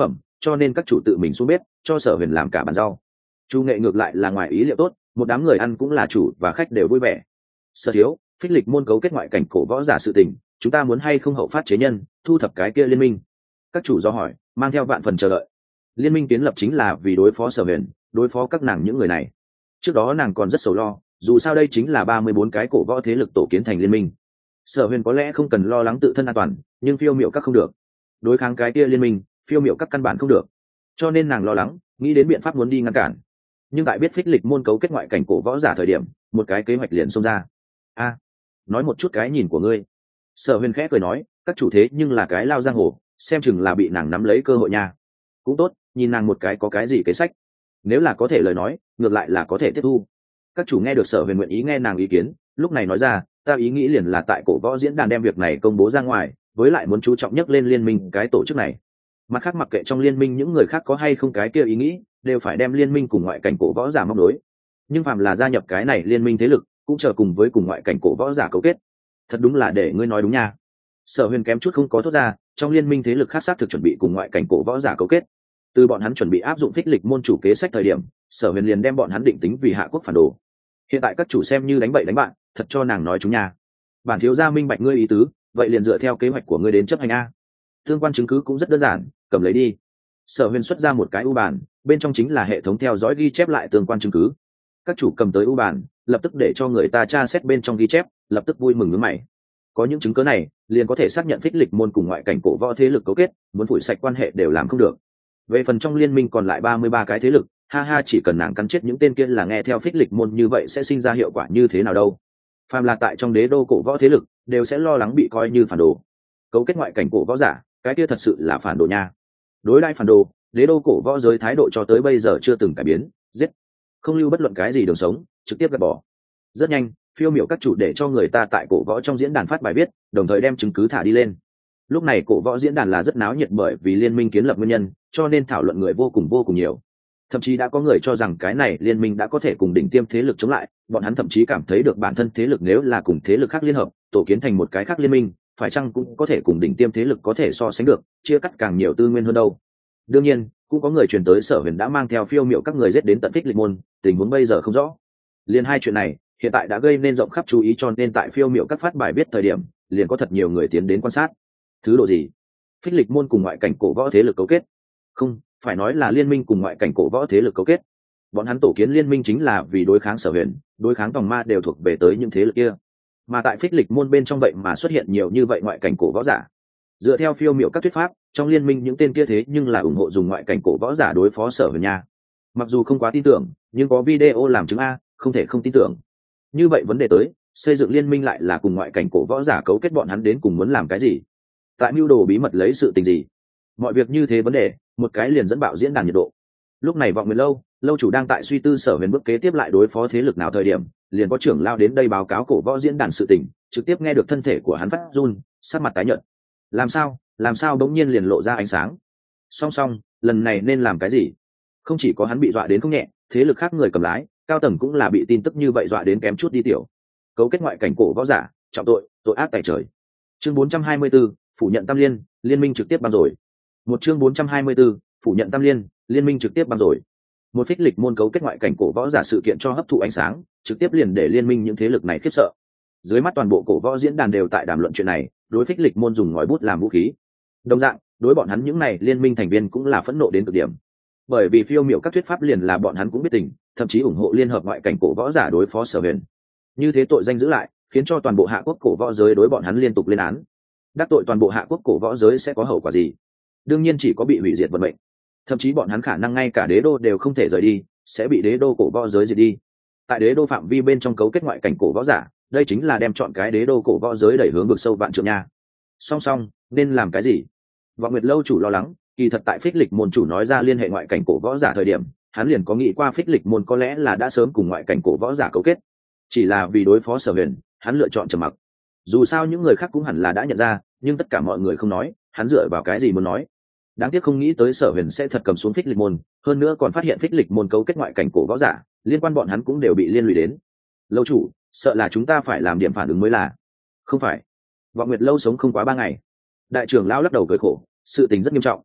cho nên các chủ tự mình xuống bếp cho Sở Huyền làm cả bàn rau. Chu nghệ ngược lại là ngoài ý liệu tốt, một đám người ăn cũng là chủ và khách đều vui vẻ. Sở thiếu, phích lịch môn cấu kết ngoại cảnh cổ võ giả sự tình, chúng ta muốn hay không hậu phát chế nhân, thu thập cái kia liên minh? Các chủ do hỏi, mang theo vạn phần chờ đợi. Liên minh kiến lập chính là vì đối phó Sở Huyền, đối phó các nàng những người này. Trước đó nàng còn rất sầu lo, dù sao đây chính là ba mươi bốn cái cổ võ thế lực tổ kiến thành liên minh. Sở Huyền có lẽ không cần lo lắng tự thân an toàn, nhưng phiêu miểu các không được. Đối kháng cái kia liên minh, phiêu miểu các căn bản không được. Cho nên nàng lo lắng, nghĩ đến biện pháp muốn đi ngăn cản. Nhưng tại biết phích lịch môn cấu kết ngoại cảnh cổ võ giả thời điểm, một cái kế hoạch liền xông ra. A, nói một chút cái nhìn của ngươi. Sở Huyền khẽ cười nói, các chủ thế nhưng là cái lao giang hồ, xem chừng là bị nàng nắm lấy cơ hội nha. Cũng tốt, nhìn nàng một cái có cái gì kế sách. Nếu là có thể lời nói, ngược lại là có thể tiếp thu. Các chủ nghe được Sở Huyền nguyện ý nghe nàng ý kiến, lúc này nói ra, ta ý nghĩ liền là tại cổ võ diễn đàn đem việc này công bố ra ngoài, với lại muốn chú trọng nhất lên liên minh cái tổ chức này. Mặt khác mặc kệ trong liên minh những người khác có hay không cái kia ý nghĩ, đều phải đem liên minh cùng ngoại cảnh cổ võ giả móc đối. Nhưng phàm là gia nhập cái này liên minh thế lực, cũng chờ cùng với cùng ngoại cảnh cổ võ giả cấu kết. Thật đúng là để ngươi nói đúng nha. Sở Huyền kém chút không có thốt ra, trong liên minh thế lực khác xác thực chuẩn bị cùng ngoại cảnh cổ võ giả cấu kết. Từ bọn hắn chuẩn bị áp dụng phích lịch môn chủ kế sách thời điểm, Sở Huyền liền đem bọn hắn định tính vì hạ quốc phản đồ. Hiện tại các chủ xem như đánh bậy đánh bạn, thật cho nàng nói chúng nha. Bản thiếu gia minh bạch ngươi ý tứ, vậy liền dựa theo kế hoạch của ngươi đến chấp hành a. Tương quan chứng cứ cũng rất đơn giản, cầm lấy đi. Sở Huyền xuất ra một cái u bản, bên trong chính là hệ thống theo dõi ghi chép lại tương quan chứng cứ. Các chủ cầm tới u bản, lập tức để cho người ta tra xét bên trong ghi chép, lập tức vui mừng nhướng mày. Có những chứng cứ này, liền có thể xác nhận phích lịch môn cùng ngoại cảnh cổ võ thế lực cấu kết, muốn phủi sạch quan hệ đều làm không được. Về phần trong liên minh còn lại ba mươi ba cái thế lực, ha ha, chỉ cần nàng cắn chết những tên kia là nghe theo phích lịch môn, như vậy sẽ sinh ra hiệu quả như thế nào đâu. Phàm là tại trong đế đô cổ võ thế lực, đều sẽ lo lắng bị coi như phản đồ. Cấu kết ngoại cảnh cổ võ giả, cái kia thật sự là phản đồ nha. Đối đãi phản đồ, đế đô cổ võ giới thái độ cho tới bây giờ chưa từng cải biến, giết, không lưu bất luận cái gì đường sống, trực tiếp gạt bỏ. Rất nhanh, phiêu miểu các chủ để cho người ta tại cổ võ trong diễn đàn phát bài viết, đồng thời đem chứng cứ thả đi lên. Lúc này cổ võ diễn đàn là rất náo nhiệt, bởi vì liên minh kiến lập nguyên nhân, cho nên thảo luận người vô cùng vô cùng nhiều. Thậm chí đã có người cho rằng cái này liên minh đã có thể cùng đỉnh tiêm thế lực chống lại, bọn hắn thậm chí cảm thấy được bản thân thế lực nếu là cùng thế lực khác liên hợp, tổ kiến thành một cái khác liên minh, phải chăng cũng có thể cùng đỉnh tiêm thế lực có thể so sánh được, chia cắt càng nhiều tư nguyên hơn đâu. Đương nhiên, cũng có người truyền tới Sở Huyền đã mang theo phiêu miệu các người giết đến tận phích lịch môn, tình huống bây giờ không rõ. Liên hai chuyện này hiện tại đã gây nên rộng khắp chú ý, cho nên tại phiêu miệu các phát bài viết thời điểm, liền có thật nhiều người tiến đến quan sát. Thứ độ gì? Phích lịch môn cùng ngoại cảnh cổ võ thế lực cấu kết? Không, phải nói là liên minh cùng ngoại cảnh cổ võ thế lực cấu kết. Bọn hắn tổ kiến liên minh chính là vì đối kháng Sở Huyền, đối kháng tòng ma đều thuộc về tới những thế lực kia. Mà tại phích lịch môn bên trong vậy mà xuất hiện nhiều như vậy ngoại cảnh cổ võ giả. Dựa theo phiêu miệu các thuyết pháp, trong liên minh những tên kia thế nhưng là ủng hộ dùng ngoại cảnh cổ võ giả đối phó Sở Huyền nha. Mặc dù không quá tin tưởng, nhưng có video làm chứng a, không thể không tin tưởng. Như vậy vấn đề tới, xây dựng liên minh lại là cùng ngoại cảnh cổ võ giả cấu kết, bọn hắn đến cùng muốn làm cái gì? Tại mưu đồ bí mật lấy sự tình gì? Mọi việc như thế vấn đề, một cái liền dẫn bạo diễn đàn nhiệt độ. Lúc này Vọng Nguyệt lâu, lâu chủ đang tại suy tư Sở Huyền bước kế tiếp lại đối phó thế lực nào thời điểm, liền có trưởng lao đến đây báo cáo cổ võ diễn đàn sự tình, trực tiếp nghe được thân thể của hắn phát run, sắc mặt tái nhợt. Làm sao? Làm sao bỗng nhiên liền lộ ra ánh sáng? Song song, lần này nên làm cái gì? Không chỉ có hắn bị dọa đến không nhẹ, thế lực khác người cầm lái, cao tầng cũng là bị tin tức như vậy dọa đến kém chút đi tiểu. Cấu kết ngoại cảnh cổ võ giả, trọng tội, tội ác tày trời. Chương bốn trăm hai mươi 4, phủ nhận Tam Liên, liên minh trực tiếp băng rồi. Một chương bốn trăm hai mươi 4, phủ nhận Tam Liên, liên minh trực tiếp băng rồi. Một phích lịch môn cấu kết ngoại cảnh cổ võ giả sự kiện cho hấp thụ ánh sáng, trực tiếp liền để liên minh những thế lực này khiếp sợ. Dưới mắt toàn bộ cổ võ diễn đàn đều tại đàm luận chuyện này, đối phích lịch môn dùng ngòi bút làm vũ khí. Đồng dạng, đối bọn hắn những này liên minh thành viên cũng là phẫn nộ đến cực điểm. Bởi vì phiêu miểu các thuyết pháp liền là bọn hắn cũng biết tình, thậm chí ủng hộ liên hợp ngoại cảnh cổ võ giả đối phó Sở Huyền. Như thế tội danh giữ lại, khiến cho toàn bộ hạ quốc cổ võ giới đối bọn hắn liên tục lên án. Đắc tội toàn bộ hạ quốc cổ võ giới sẽ có hậu quả gì? Đương nhiên chỉ có bị hủy diệt vận mệnh. Thậm chí bọn hắn khả năng ngay cả đế đô đều không thể rời đi, sẽ bị đế đô cổ võ giới diệt đi. Tại đế đô phạm vi bên trong cấu kết ngoại cảnh cổ võ giả, đây chính là đem chọn cái đế đô cổ võ giới đẩy hướng vực sâu vạn trượng nha. Song song, nên làm cái gì? Vọng Nguyệt lâu chủ lo lắng, kỳ thật tại phích lịch môn chủ nói ra liên hệ ngoại cảnh cổ võ giả thời điểm, hắn liền có nghĩ qua phích lịch môn có lẽ là đã sớm cùng ngoại cảnh cổ võ giả cấu kết, chỉ là vì đối phó Sở Huyền, hắn lựa chọn trầm mặc. Dù sao những người khác cũng hẳn là đã nhận ra, nhưng tất cả mọi người không nói, hắn dựa vào cái gì muốn nói? Đáng tiếc không nghĩ tới Sở Huyền sẽ thật cầm xuống phích lịch môn, hơn nữa còn phát hiện phích lịch môn cấu kết ngoại cảnh cổ võ giả, liên quan bọn hắn cũng đều bị liên lụy đến. Lâu chủ, sợ là chúng ta phải làm điểm phản ứng mới là. Không phải. Vọng Nguyệt lâu sống không quá ba ngày. Đại trưởng lão lắc đầu cười khổ, sự tình rất nghiêm trọng.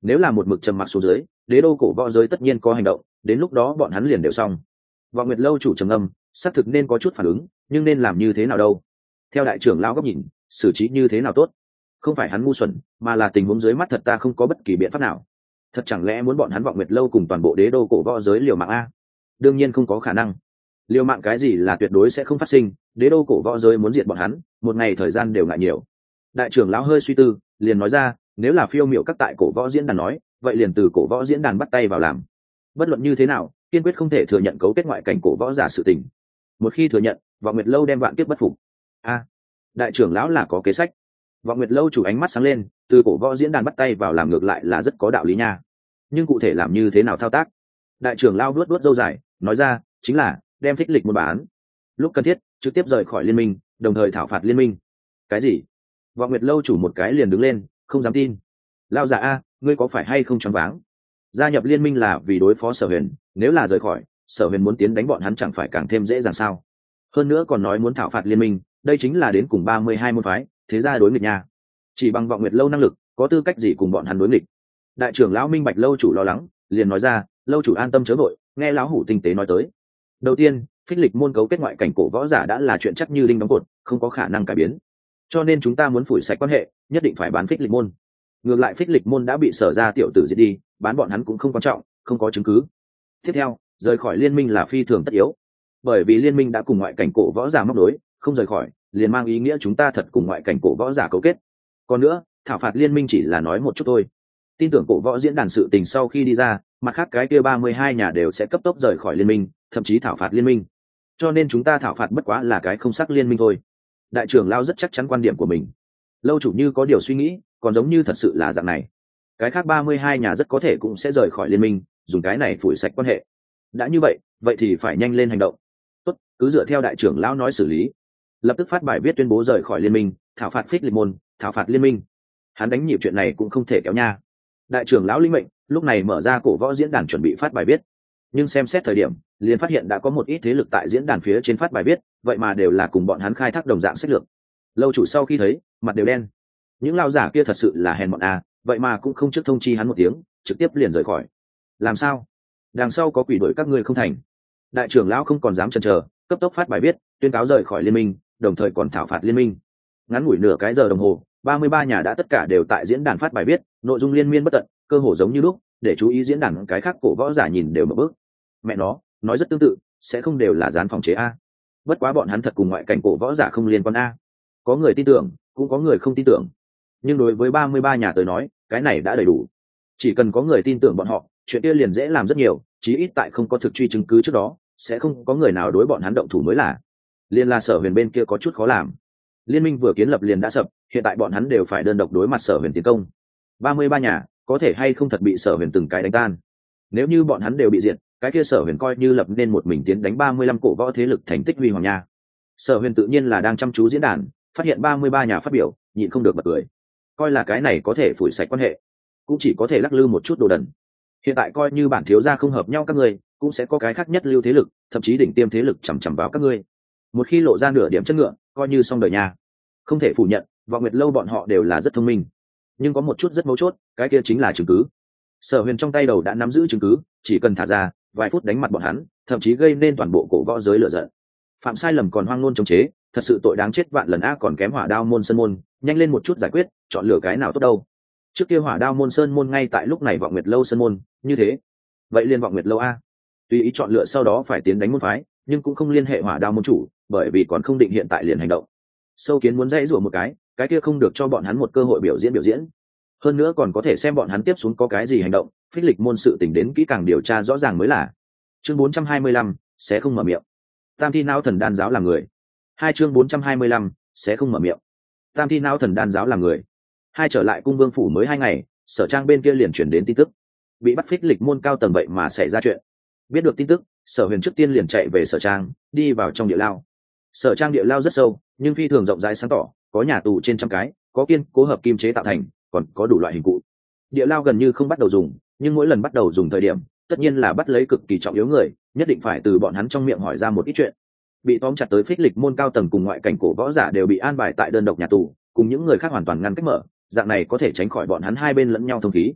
Nếu là một mực trầm mặc xuống dưới, đế đô cổ võ giới tất nhiên có hành động, đến lúc đó bọn hắn liền đều xong. Vọng Nguyệt lâu chủ trầm ngâm, xác thực nên có chút phản ứng, nhưng nên làm như thế nào đâu? Theo đại trưởng lão góc nhìn, xử trí như thế nào tốt? Không phải hắn ngu xuẩn, mà là tình huống dưới mắt thật ta không có bất kỳ biện pháp nào. Thật chẳng lẽ muốn bọn hắn Vọng Nguyệt lâu cùng toàn bộ đế đô cổ võ giới liều mạng a? Đương nhiên không có khả năng. Liều mạng cái gì là tuyệt đối sẽ không phát sinh, đế đô cổ võ giới muốn diệt bọn hắn, một ngày thời gian đều ngại nhiều. Đại trưởng lão hơi suy tư, liền nói ra, nếu là phiêu miểu các tại cổ võ diễn đàn nói, vậy liền từ cổ võ diễn đàn bắt tay vào làm. Bất luận như thế nào, kiên quyết không thể thừa nhận cấu kết ngoại cảnh cổ võ giả sự tình. Một khi thừa nhận, Vọng Nguyệt lâu đem vạn kiếp bất phục. A, đại trưởng lão là có kế sách. Vọng Nguyệt lâu chủ ánh mắt sáng lên, từ cổ võ diễn đàn bắt tay vào làm ngược lại là rất có đạo lý nha. Nhưng cụ thể làm như thế nào thao tác? Đại trưởng lão vuốt vuốt râu dài, nói ra, chính là đem phích lịch buôn bán, lúc cần thiết trực tiếp rời khỏi liên minh, đồng thời thảo phạt liên minh. Cái gì? Vọng Nguyệt lâu chủ một cái liền đứng lên, không dám tin. Lao giả a, ngươi có phải hay không choáng váng? Gia nhập liên minh là vì đối phó Sở Huyền, nếu là rời khỏi, Sở Huyền muốn tiến đánh bọn hắn chẳng phải càng thêm dễ dàng sao? Hơn nữa còn nói muốn thảo phạt liên minh, đây chính là đến cùng ba mươi hai môn phái, thế ra đối nghịch nha. Chỉ bằng Vọng Nguyệt lâu năng lực, có tư cách gì cùng bọn hắn đối nghịch? Đại trưởng lão minh bạch lâu chủ lo lắng, liền nói ra, lâu chủ an tâm chớ vội, nghe lão hủ tinh tế nói tới. Đầu tiên, phích lịch môn cấu kết ngoại cảnh cổ võ giả đã là chuyện chắc như đinh đóng cột, không có khả năng cải biến. Cho nên chúng ta muốn phủi sạch quan hệ, nhất định phải bán phích lịch môn. Ngược lại phích lịch môn đã bị Sở ra tiểu tử diệt đi, bán bọn hắn cũng không quan trọng, không có chứng cứ. Tiếp theo, rời khỏi liên minh là phi thường tất yếu, bởi vì liên minh đã cùng ngoại cảnh cổ võ giả móc đối, không rời khỏi liền mang ý nghĩa chúng ta thật cùng ngoại cảnh cổ võ giả cấu kết. Còn nữa, thảo phạt liên minh chỉ là nói một chút thôi. Tin tưởng cổ võ diễn đàn sự tình sau khi đi ra, mặt khác cái kia ba mươi hai nhà đều sẽ cấp tốc rời khỏi liên minh, thậm chí thảo phạt liên minh. Cho nên chúng ta thảo phạt bất quá là cái không sắc liên minh thôi. Đại trưởng lao rất chắc chắn quan điểm của mình. Lâu chủ như có điều suy nghĩ, còn giống như thật sự là dạng này. Cái khác ba mươi hai nhà rất có thể cũng sẽ rời khỏi liên minh, dùng cái này phủi sạch quan hệ. Đã như vậy, vậy thì phải nhanh lên hành động. Tốt, cứ dựa theo đại trưởng lão nói xử lý. Lập tức phát bài viết tuyên bố rời khỏi liên minh, thảo phạt phích lịch môn, thảo phạt liên minh. Hắn đánh nhịp chuyện này cũng không thể kéo nha. Đại trưởng lão linh mệnh, lúc này mở ra cổ võ diễn đàn chuẩn bị phát bài viết. Nhưng xem xét thời điểm, liền phát hiện đã có một ít thế lực tại diễn đàn phía trên phát bài viết, vậy mà đều là cùng bọn hắn khai thác đồng dạng sách lược. Lâu chủ sau khi thấy, mặt đều đen. Những lao giả kia thật sự là hèn bọn à, vậy mà cũng không trước thông chi hắn một tiếng, trực tiếp liền rời khỏi. Làm sao? Đằng sau có quỷ đuổi các ngươi không thành. Đại trưởng lão không còn dám chần chờ, cấp tốc phát bài viết, tuyên cáo rời khỏi liên minh, đồng thời còn thảo phạt liên minh. Ngắn ngủi nửa cái giờ đồng hồ, ba mươi ba nhà đã tất cả đều tại diễn đàn phát bài viết, nội dung liên miên bất tận, cơ hồ giống như lúc, để chú ý diễn đàn cái khác cổ võ giả nhìn đều mở bước. Mẹ nó, nói rất tương tự, sẽ không đều là dán phòng chế a. Bất quá bọn hắn thật cùng ngoại cảnh cổ võ giả không liên quan a. Có người tin tưởng, cũng có người không tin tưởng. Nhưng đối với ba mươi ba nhà tới nói, cái này đã đầy đủ. Chỉ cần có người tin tưởng bọn họ, chuyện kia liền dễ làm rất nhiều, chí ít tại không có thực truy chứng cứ trước đó, sẽ không có người nào đối bọn hắn động thủ mới là. Liên La Sở Huyền bên kia có chút khó làm. Liên minh vừa kiến lập liền đã sập, hiện tại bọn hắn đều phải đơn độc đối mặt Sở Huyền tiến công. ba mươi ba nhà, có thể hay không thật bị Sở Huyền từng cái đánh tan. Nếu như bọn hắn đều bị diệt, cái kia Sở Huyền coi như lập nên một mình tiến đánh ba mươi lăm cổ võ thế lực thành tích huy hoàng nha. Sở Huyền tự nhiên là đang chăm chú diễn đàn, phát hiện ba mươi ba nhà phát biểu, nhịn không được bật cười. Coi là cái này có thể phủi sạch quan hệ, cũng chỉ có thể lắc lư một chút đồ đần. Hiện tại coi như bản thiếu gia không hợp nhau các ngươi, cũng sẽ có cái khác nhất lưu thế lực, thậm chí đỉnh tiêm thế lực chằm chằm vào các ngươi. Một khi lộ ra nửa điểm chất ngựa, coi như xong đời nha. Không thể phủ nhận, Vọng Nguyệt lâu bọn họ đều là rất thông minh, nhưng có một chút rất mấu chốt, cái kia chính là chứng cứ. Sở Huyền trong tay đầu đã nắm giữ chứng cứ, chỉ cần thả ra, vài phút đánh mặt bọn hắn, thậm chí gây nên toàn bộ cổ võ giới lửa giận. Phạm sai lầm còn hoang ngôn chống chế, thật sự tội đáng chết vạn lần a, còn kém Hỏa Đao môn sơn môn, nhanh lên một chút giải quyết, chọn lựa cái nào tốt đâu. Trước kia Hỏa Đao môn sơn môn ngay tại lúc này Vọng Nguyệt lâu sơn môn, như thế, vậy liên Vọng Nguyệt lâu a. Tùy ý chọn lựa sau đó phải tiến đánh môn phái, nhưng cũng không liên hệ Hỏa Đao môn chủ, bởi vì còn không định hiện tại liền hành động. Sâu Kiến muốn dãy rủa một cái, cái kia không được cho bọn hắn một cơ hội biểu diễn biểu diễn. Hơn nữa còn có thể xem bọn hắn tiếp xuống có cái gì hành động, phích lịch môn sự tình đến kỹ càng điều tra rõ ràng mới là. Chương bốn trăm hai mươi lăm, sẽ không mở miệng. Tam thi não thần đan giáo là người. Hai chương bốn trăm hai mươi lăm, sẽ không mở miệng. Tam thi não thần đan giáo là người. Hai trở lại cung vương phủ mới hai ngày, Sở Trang bên kia liền chuyển đến tin tức, bị bắt phích lịch môn cao tầng vậy mà xảy ra chuyện. Biết được tin tức, Sở Huyền trước tiên liền chạy về Sở Trang, đi vào trong địa lao. Sở Trang địa lao rất sâu, nhưng phi thường rộng rãi sáng tỏ, có nhà tù trên trăm cái, có kiên cố hợp kim chế tạo thành, còn có đủ loại hình cụ. Địa lao gần như không bắt đầu dùng, nhưng mỗi lần bắt đầu dùng thời điểm, tất nhiên là bắt lấy cực kỳ trọng yếu người, nhất định phải từ bọn hắn trong miệng hỏi ra một ít chuyện. Bị tóm chặt tới phích lịch môn cao tầng cùng ngoại cảnh cổ võ giả đều bị an bài tại đơn độc nhà tù, cùng những người khác hoàn toàn ngăn cách mở, dạng này có thể tránh khỏi bọn hắn hai bên lẫn nhau thông khí.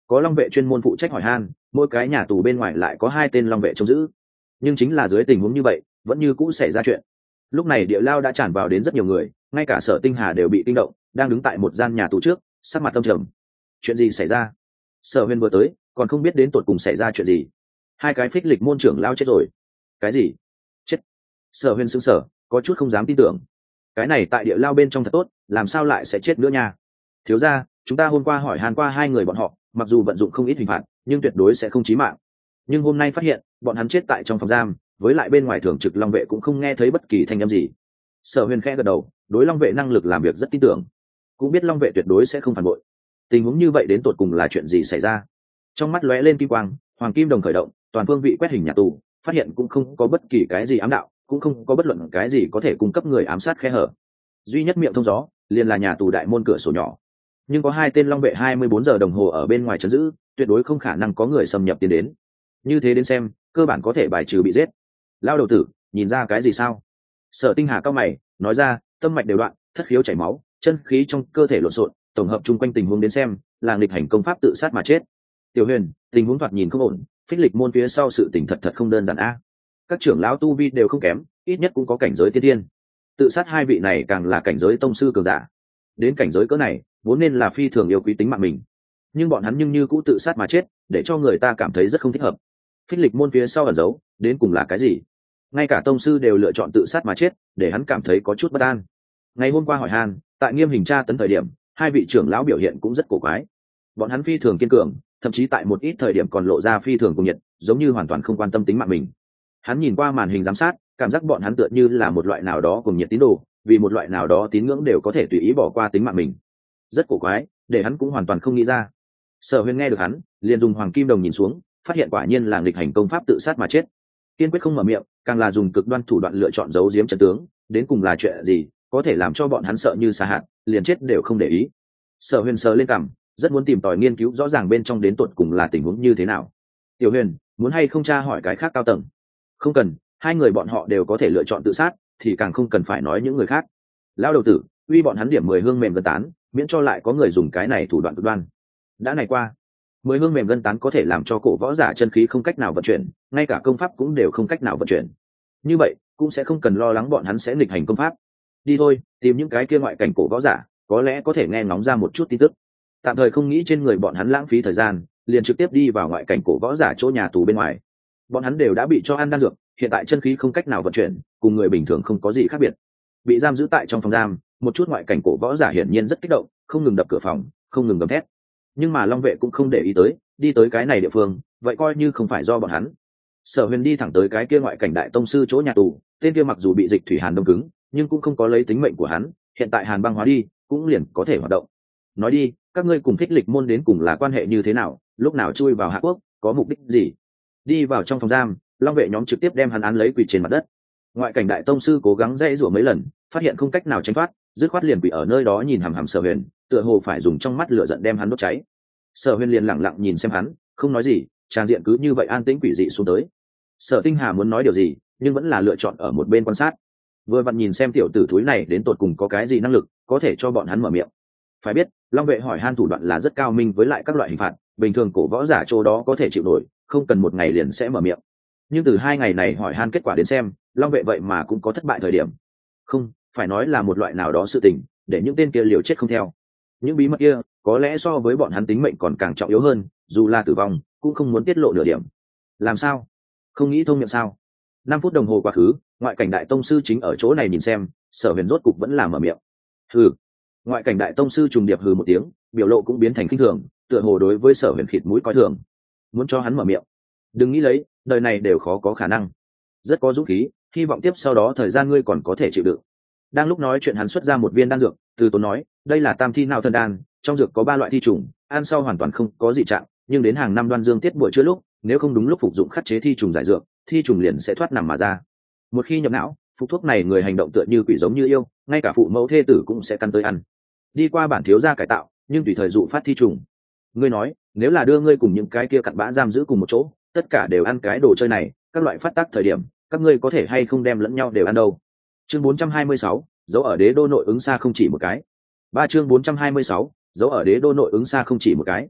có long vệ chuyên môn phụ trách hỏi han, mỗi cái nhà tù bên ngoài lại có hai tên long vệ trông giữ. Nhưng chính là dưới tình huống như vậy vẫn như cũ xảy ra chuyện. Lúc này địa lao đã tràn vào đến rất nhiều người, ngay cả Sở Tinh Hà đều bị kinh động, đang đứng tại một gian nhà tù trước, sắc mặt tâm trầm. Chuyện gì xảy ra? Sở Huyền vừa tới còn không biết đến tột cùng xảy ra chuyện gì. Hai cái phích lịch môn trưởng lao chết rồi. Cái gì? Chết? Sở Huyền sững sờ, có chút không dám tin tưởng. Cái này tại địa lao bên trong thật tốt, làm sao lại sẽ chết nữa nha? Thiếu gia, chúng ta hôm qua hỏi han qua hai người bọn họ, mặc dù vận dụng không ít hình phạt nhưng tuyệt đối sẽ không chí mạng. Nhưng hôm nay phát hiện bọn hắn chết tại trong phòng giam, với lại bên ngoài thường trực long vệ cũng không nghe thấy bất kỳ thanh âm gì. Sở Huyền khẽ gật đầu, đối long vệ năng lực làm việc rất tin tưởng, cũng biết long vệ tuyệt đối sẽ không phản bội. Tình huống như vậy đến tột cùng là chuyện gì xảy ra? Trong mắt lóe lên kim quang, hoàng kim đồng khởi động, toàn phương vị quét hình nhà tù, phát hiện cũng không có bất kỳ cái gì ám đạo, cũng không có bất luận cái gì có thể cung cấp người ám sát khe hở. Duy nhất miệng thông gió liền là nhà tù đại môn cửa sổ nhỏ. Nhưng có hai tên long vệ hai mươi bốn giờ đồng hồ ở bên ngoài trấn giữ, tuyệt đối không khả năng có người xâm nhập tiến đến. Như thế đến xem, cơ bản có thể bài trừ bị giết. Lao đầu tử, nhìn ra cái gì sao? Sở Tinh Hà cao mày nói ra, tâm mạch đều đoạn, thất khiếu chảy máu, chân khí trong cơ thể lộn xộn, tổng hợp chung quanh tình huống đến xem là nghịch hành công pháp tự sát mà chết. Tiểu Huyền, tình huống thoạt nhìn không ổn, phích lịch môn phía sau sự tình thật thật không đơn giản a. Các trưởng lão tu vi đều không kém, ít nhất cũng có cảnh giới tiên tiên. Tự sát hai vị này càng là cảnh giới tông sư cường giả. Đến cảnh giới cỡ này vốn nên là phi thường yêu quý tính mạng mình, nhưng bọn hắn nhưng như cũ tự sát mà chết, để cho người ta cảm thấy rất không thích hợp. Phích lịch môn phía sau ẩn giấu đến cùng là cái gì? Ngay cả tông sư đều lựa chọn tự sát mà chết, để hắn cảm thấy có chút bất an. Ngày hôm qua hỏi han, tại nghiêm hình tra tấn thời điểm, hai vị trưởng lão biểu hiện cũng rất cổ quái. Bọn hắn phi thường kiên cường, thậm chí tại một ít thời điểm còn lộ ra phi thường cuồng nhiệt, giống như hoàn toàn không quan tâm tính mạng mình. Hắn nhìn qua màn hình giám sát, cảm giác bọn hắn tựa như là một loại nào đó cuồng nhiệt tín đồ, vì một loại nào đó tín ngưỡng đều có thể tùy ý bỏ qua tính mạng mình. Rất cổ quái, để hắn cũng hoàn toàn không nghĩ ra. Sở Huyền nghe được hắn, liền dùng hoàng kim đồng nhìn xuống, phát hiện quả nhiên là nghịch hành công pháp tự sát mà chết. Kiên quyết không mở miệng, càng là dùng cực đoan thủ đoạn lựa chọn giấu giếm chân tướng, đến cùng là chuyện gì có thể làm cho bọn hắn sợ như sa hạt, liền chết đều không để ý. Sở Huyền sờ lên cằm, rất muốn tìm tòi nghiên cứu rõ ràng bên trong đến tột cùng là tình huống như thế nào. Tiểu Huyền, muốn hay không tra hỏi cái khác cao tầng? Không cần, hai người bọn họ đều có thể lựa chọn tự sát, thì càng không cần phải nói những người khác. Lão đầu tử, uy bọn hắn điểm mười hương mềm gần tán, miễn cho lại có người dùng cái này thủ đoạn cực đoan. Đã này qua, mười hương mềm gân tán có thể làm cho cổ võ giả chân khí không cách nào vận chuyển, ngay cả công pháp cũng đều không cách nào vận chuyển. Như vậy cũng sẽ không cần lo lắng bọn hắn sẽ nghịch hành công pháp. Đi thôi, tìm những cái kia ngoại cảnh cổ võ giả, có lẽ có thể nghe ngóng ra một chút tin tức. Tạm thời không nghĩ trên người bọn hắn lãng phí thời gian, liền trực tiếp đi vào ngoại cảnh cổ võ giả chỗ nhà tù bên ngoài. Bọn hắn đều đã bị cho ăn đan dược, hiện tại chân khí không cách nào vận chuyển, cùng người bình thường không có gì khác biệt. Bị giam giữ tại trong phòng giam, một chút ngoại cảnh cổ võ giả hiển nhiên rất kích động, không ngừng đập cửa phòng, không ngừng gầm thét. Nhưng mà long vệ cũng không để ý tới, đi tới cái này địa phương, vậy coi như không phải do bọn hắn. Sở Huyền đi thẳng tới cái kia ngoại cảnh đại tông sư chỗ nhà tù, tên kia mặc dù bị dịch thủy hàn đông cứng, nhưng cũng không có lấy tính mệnh của hắn, hiện tại hàn băng hóa đi, cũng liền có thể hoạt động. Nói đi, các ngươi cùng phích lịch môn đến cùng là quan hệ như thế nào, lúc nào chui vào Hạ Quốc, có mục đích gì? Đi vào trong phòng giam, long vệ nhóm trực tiếp đem hắn án lấy quỳ trên mặt đất. Ngoại cảnh đại tông sư cố gắng dãy rủa mấy lần, phát hiện không cách nào tránh thoát, dứt khoát liền quỳ ở nơi đó nhìn hằm hằm Sở Huyền, tựa hồ phải dùng trong mắt lửa giận đem hắn đốt cháy. Sở Huyền liền lặng lặng nhìn xem hắn, không nói gì, trang diện cứ như vậy an tĩnh quỷ dị xuống tới. Sở Tinh Hà muốn nói điều gì, nhưng vẫn là lựa chọn ở một bên quan sát. Vừa vặn nhìn xem tiểu tử thúi này đến tột cùng có cái gì năng lực, có thể cho bọn hắn mở miệng. Phải biết, long vệ hỏi han thủ đoạn là rất cao minh với lại các loại hình phạt, bình thường cổ võ giả chỗ đó có thể chịu nổi, không cần một ngày liền sẽ mở miệng. Nhưng từ hai ngày này hỏi han kết quả đến xem, long vệ vậy mà cũng có thất bại thời điểm. Không, phải nói là một loại nào đó sự tình, để những tên kia liều chết không theo. Những bí mật kia có lẽ so với bọn hắn tính mệnh còn càng trọng yếu hơn, dù là tử vong cũng không muốn tiết lộ nửa điểm. Làm sao? Không nghĩ thông miệng sao? Năm phút đồng hồ quá khứ, ngoại cảnh đại tông sư chính ở chỗ này nhìn xem, Sở Huyền rốt cục vẫn là mở miệng. Hừ. Ngoại cảnh đại tông sư trùng điệp hừ một tiếng, biểu lộ cũng biến thành khinh thường, tựa hồ đối với Sở Huyền khịt mũi coi thường. Muốn cho hắn mở miệng? Đừng nghĩ lấy, đời này đều khó có khả năng. Rất có dũng khí, hy vọng tiếp sau đó thời gian ngươi còn có thể chịu đựng. Đang lúc nói chuyện hắn xuất ra một viên đan dược, từ tốn nói, đây là tam thi nào thần đan, trong dược có ba loại thi trùng, ăn sau hoàn toàn không có gì trạng, nhưng đến hàng năm đoan dương tiết buổi trưa lúc, nếu không đúng lúc phục dụng khắc chế thi trùng giải dược, thi trùng liền sẽ thoát nằm mà ra. Một khi nhập não, phục thuốc này người hành động tựa như quỷ giống như yêu, ngay cả phụ mẫu thê tử cũng sẽ căn tới ăn. Đi qua bản thiếu gia cải tạo, nhưng tùy thời dụ phát thi trùng. Ngươi nói, nếu là đưa ngươi cùng những cái kia cặn bã giam giữ cùng một chỗ, tất cả đều ăn cái đồ chơi này, các loại phát tác thời điểm, các ngươi có thể hay không đem lẫn nhau đều ăn đâu. Chương bốn trăm hai mươi sáu, dấu ở đế đô nội ứng xa không chỉ một cái. Ba chương bốn trăm hai mươi sáu, dấu ở đế đô nội ứng xa không chỉ một cái.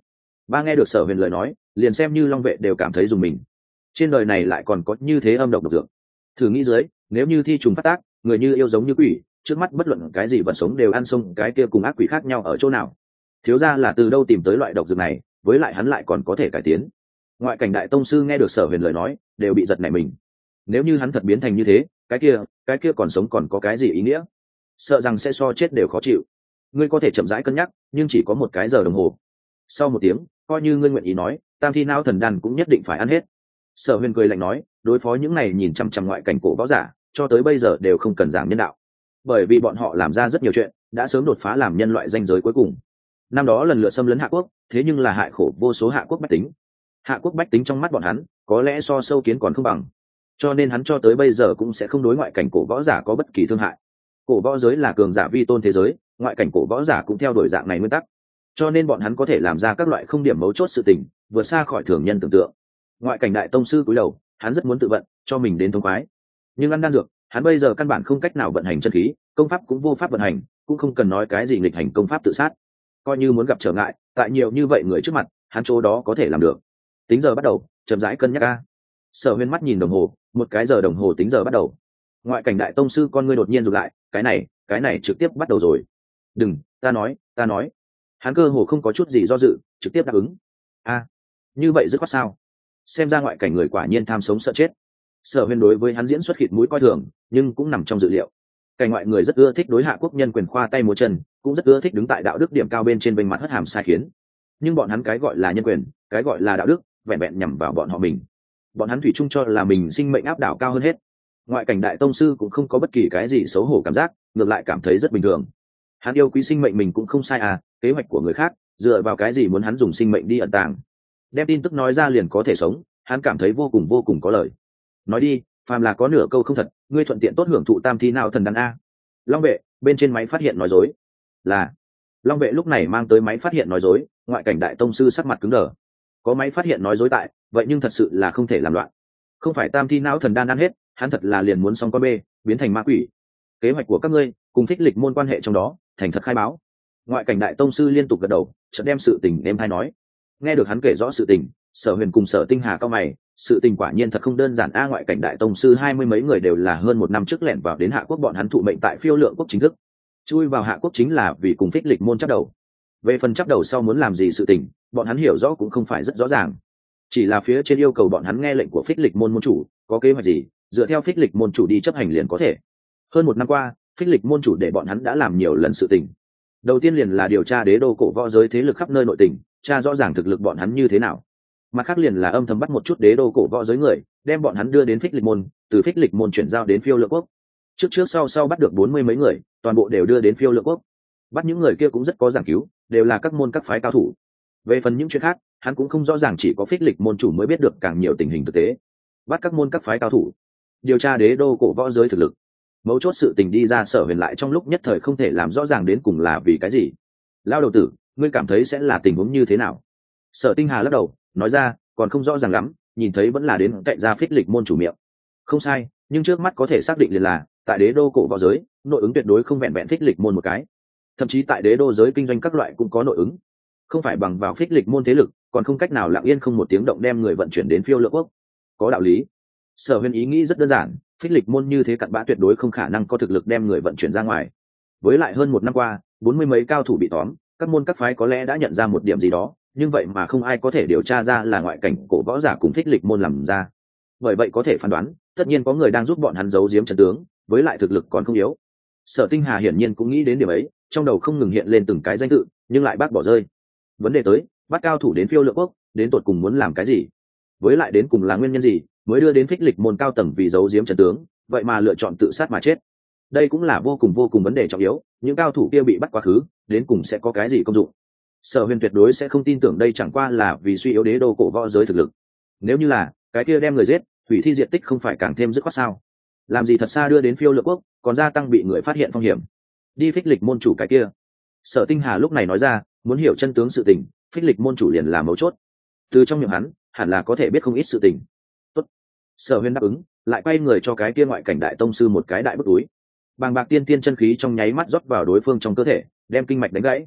Ba nghe được Sở Huyền lời nói, liền xem như long vệ đều cảm thấy dùng mình. Trên đời này lại còn có như thế âm độc độc dược. Thử nghĩ dưới, nếu như thi trùng phát tác, người như yêu giống như quỷ, trước mắt bất luận cái gì vật sống đều ăn xông cái kia cùng ác quỷ khác nhau ở chỗ nào. Thiếu gia là từ đâu tìm tới loại độc dược này, với lại hắn lại còn có thể cải tiến. Ngoại cảnh đại tông sư nghe được Sở Huyền lời nói, đều bị giật nảy mình. Nếu như hắn thật biến thành như thế, cái kia, cái kia còn sống còn có cái gì ý nghĩa? Sợ rằng sẽ so chết đều khó chịu. Ngươi có thể chậm rãi cân nhắc, nhưng chỉ có một cái giờ đồng hồ. Sau một tiếng, coi như ngươi nguyện ý nói, tam thi não thần đan cũng nhất định phải ăn hết. Sở Huyền cười lạnh nói, đối phó những này nhìn chằm chằm ngoại cảnh cổ võ giả, cho tới bây giờ đều không cần giảng nhân đạo, bởi vì bọn họ làm ra rất nhiều chuyện, đã sớm đột phá làm nhân loại danh giới cuối cùng. Năm đó lần lượt xâm lấn Hạ Quốc, thế nhưng là hại khổ vô số Hạ Quốc bách tính. Hạ Quốc bách tính trong mắt bọn hắn, có lẽ so sâu kiến còn không bằng, cho nên hắn cho tới bây giờ cũng sẽ không đối ngoại cảnh cổ võ giả có bất kỳ thương hại. Cổ võ giới là cường giả vi tôn thế giới, ngoại cảnh cổ võ giả cũng theo đuổi dạng này nguyên tắc, cho nên bọn hắn có thể làm ra các loại không điểm mấu chốt sự tình, vượt xa khỏi thường nhân tưởng tượng. Ngoại cảnh đại tông sư cúi đầu, hắn rất muốn tự vận cho mình đến thông khoái, nhưng ăn đan dược, hắn bây giờ căn bản không cách nào vận hành chân khí, công pháp cũng vô pháp vận hành, cũng không cần nói cái gì nghịch hành công pháp tự sát. Coi như muốn gặp trở ngại, tại nhiều như vậy người trước mặt, hắn chỗ đó có thể làm được. Tính giờ bắt đầu, chậm rãi cân nhắc a. Sở Huyên mắt nhìn đồng hồ, một cái giờ đồng hồ tính giờ bắt đầu. Ngoại cảnh đại tông sư con ngươi đột nhiên rụt lại, cái này, cái này trực tiếp bắt đầu rồi. Đừng, ta nói, ta nói. Hắn cơ hồ không có chút gì do dự, trực tiếp đáp ứng. A, như vậy dứt khoát sao? Xem ra ngoại cảnh người quả nhiên tham sống sợ chết. Sở Huyên đối với hắn diễn xuất khịt mũi coi thường, nhưng cũng nằm trong dự liệu. Cảnh ngoại người rất ưa thích đối hạ quốc nhân quyền khoa tay múa chân, cũng rất ưa thích đứng tại đạo đức điểm cao bên trên vênh mặt hất hàm sai khiến. Nhưng bọn hắn cái gọi là nhân quyền, cái gọi là đạo đức, vẹn vẹn nhằm vào bọn họ mình. Bọn hắn thủy chung cho là mình sinh mệnh áp đảo cao hơn hết. Ngoại cảnh đại tông sư cũng không có bất kỳ cái gì xấu hổ cảm giác, ngược lại cảm thấy rất bình thường. Hắn yêu quý sinh mệnh mình cũng không sai à, kế hoạch của người khác, dựa vào cái gì muốn hắn dùng sinh mệnh đi ẩn tàng? Đem tin tức nói ra liền có thể sống, hắn cảm thấy vô cùng vô cùng có lợi. Nói đi, phàm là có nửa câu không thật, ngươi thuận tiện tốt hưởng thụ tam thi nào thần đan a. Long vệ bên trên máy phát hiện nói dối. Là Long vệ lúc này mang tới máy phát hiện nói dối, ngoại cảnh đại tông sư sắc mặt cứng đờ. Có máy phát hiện nói dối tại, vậy nhưng thật sự là không thể làm loạn. Không phải tam thi não thần đan ăn hết, hắn thật là liền muốn xong con bê, biến thành ma quỷ. Kế hoạch của các ngươi cùng phích lịch môn quan hệ trong đó, thành thật khai báo. Ngoại cảnh đại tông sư liên tục gật đầu, chợt đem sự tình em hay nói. Nghe được hắn kể rõ sự tình, Sở Huyền cùng Sở Tinh Hà cao mày, sự tình quả nhiên thật không đơn giản a. Ngoại cảnh đại tông sư hai mươi mấy người đều là hơn một năm trước lẻn vào đến Hạ Quốc, bọn hắn thụ mệnh tại Phiêu Lượng Quốc chính thức chui vào Hạ Quốc chính là vì cùng phích lịch môn chấp đầu. Về phần chấp đầu sau muốn làm gì sự tình, bọn hắn hiểu rõ cũng không phải rất rõ ràng, chỉ là phía trên yêu cầu bọn hắn nghe lệnh của phích lịch môn môn chủ, có kế hoạch gì dựa theo phích lịch môn chủ đi chấp hành liền có thể. Hơn một năm qua, phích lịch môn chủ để bọn hắn đã làm nhiều lần sự tình. Đầu tiên liền là điều tra đế đô cổ võ giới thế lực khắp nơi nội tình, tra rõ ràng thực lực bọn hắn như thế nào. Mặt khác liền là âm thầm bắt một chút đế đô cổ võ giới người, đem bọn hắn đưa đến phích lịch môn, từ phích lịch môn chuyển giao đến Phiêu Lượng Quốc. Trước trước sau sau bắt được bốn mươi mấy người, toàn bộ đều đưa đến Phiêu Lượng Quốc. Bắt những người kia cũng rất có giảng cứu, đều là các môn các phái cao thủ. Về phần những chuyện khác, hắn cũng không rõ ràng, chỉ có phích lịch môn chủ mới biết được càng nhiều tình hình thực tế. Bắt các môn các phái cao thủ, điều tra đế đô cổ võ giới thực lực. Mấu chốt sự tình đi ra, Sở Huyền lại trong lúc nhất thời không thể làm rõ ràng đến cùng là vì cái gì. Lao đầu tử, ngươi cảm thấy sẽ là tình huống như thế nào? Sở Tinh Hà lắc đầu, nói ra, còn không rõ ràng lắm, nhìn thấy vẫn là đến cạnh ra phích lịch môn chủ miệng. Không sai, nhưng trước mắt có thể xác định liền là, tại đế đô cổ võ giới, nội ứng tuyệt đối không vẹn vẹn phích lịch môn một cái. Thậm chí tại đế đô giới kinh doanh các loại cũng có nội ứng. Không phải bằng vào phích lịch môn thế lực, còn không cách nào lặng yên không một tiếng động đem người vận chuyển đến Phiêu Lượng Quốc. Có đạo lý. Sở Huyền ý nghĩ rất đơn giản, phích lịch môn như thế cặn bã tuyệt đối không khả năng có thực lực đem người vận chuyển ra ngoài. Với lại hơn một năm qua, bốn mươi mấy cao thủ bị tóm, các môn các phái có lẽ đã nhận ra một điểm gì đó, nhưng vậy mà không ai có thể điều tra ra là ngoại cảnh cổ võ giả cùng phích lịch môn làm ra. Bởi vậy có thể phán đoán, tất nhiên có người đang giúp bọn hắn giấu giếm trận tướng, với lại thực lực còn không yếu. Sở Tinh Hà hiển nhiên cũng nghĩ đến điểm ấy, trong đầu không ngừng hiện lên từng cái danh tự, nhưng lại bác bỏ rơi. Vấn đề tới, bắt cao thủ đến Phiêu Lượng Quốc, đến tột cùng muốn làm cái gì? Với lại đến cùng là nguyên nhân gì mới đưa đến phích lịch môn cao tầng vì giấu giếm trận tướng, vậy mà lựa chọn tự sát mà chết? Đây cũng là vô cùng vô cùng vấn đề trọng yếu, những cao thủ kia bị bắt quá khứ, đến cùng sẽ có cái gì công dụng? Sở Huyền tuyệt đối sẽ không tin tưởng đây chẳng qua là vì suy yếu đế đô cổ võ giới thực lực. Nếu như là, cái kia đem người giết, hủy thi diệt tích không phải càng thêm dứt khoát sao? Làm gì thật xa đưa đến Phiêu Lượng Quốc, còn gia tăng bị người phát hiện phong hiểm. Đi phích lịch môn chủ cái kia. Sở Tinh Hà lúc này nói ra, muốn hiểu chân tướng sự tình, phích lịch môn chủ liền là mấu chốt. Từ trong miệng hắn, hẳn là có thể biết không ít sự tình. Tốt. Sở Huyền đáp ứng, lại quay người cho cái kia ngoại cảnh đại tông sư một cái đại bức túi. Bàng bạc tiên tiên chân khí trong nháy mắt rót vào đối phương trong cơ thể, đem kinh mạch đánh gãy.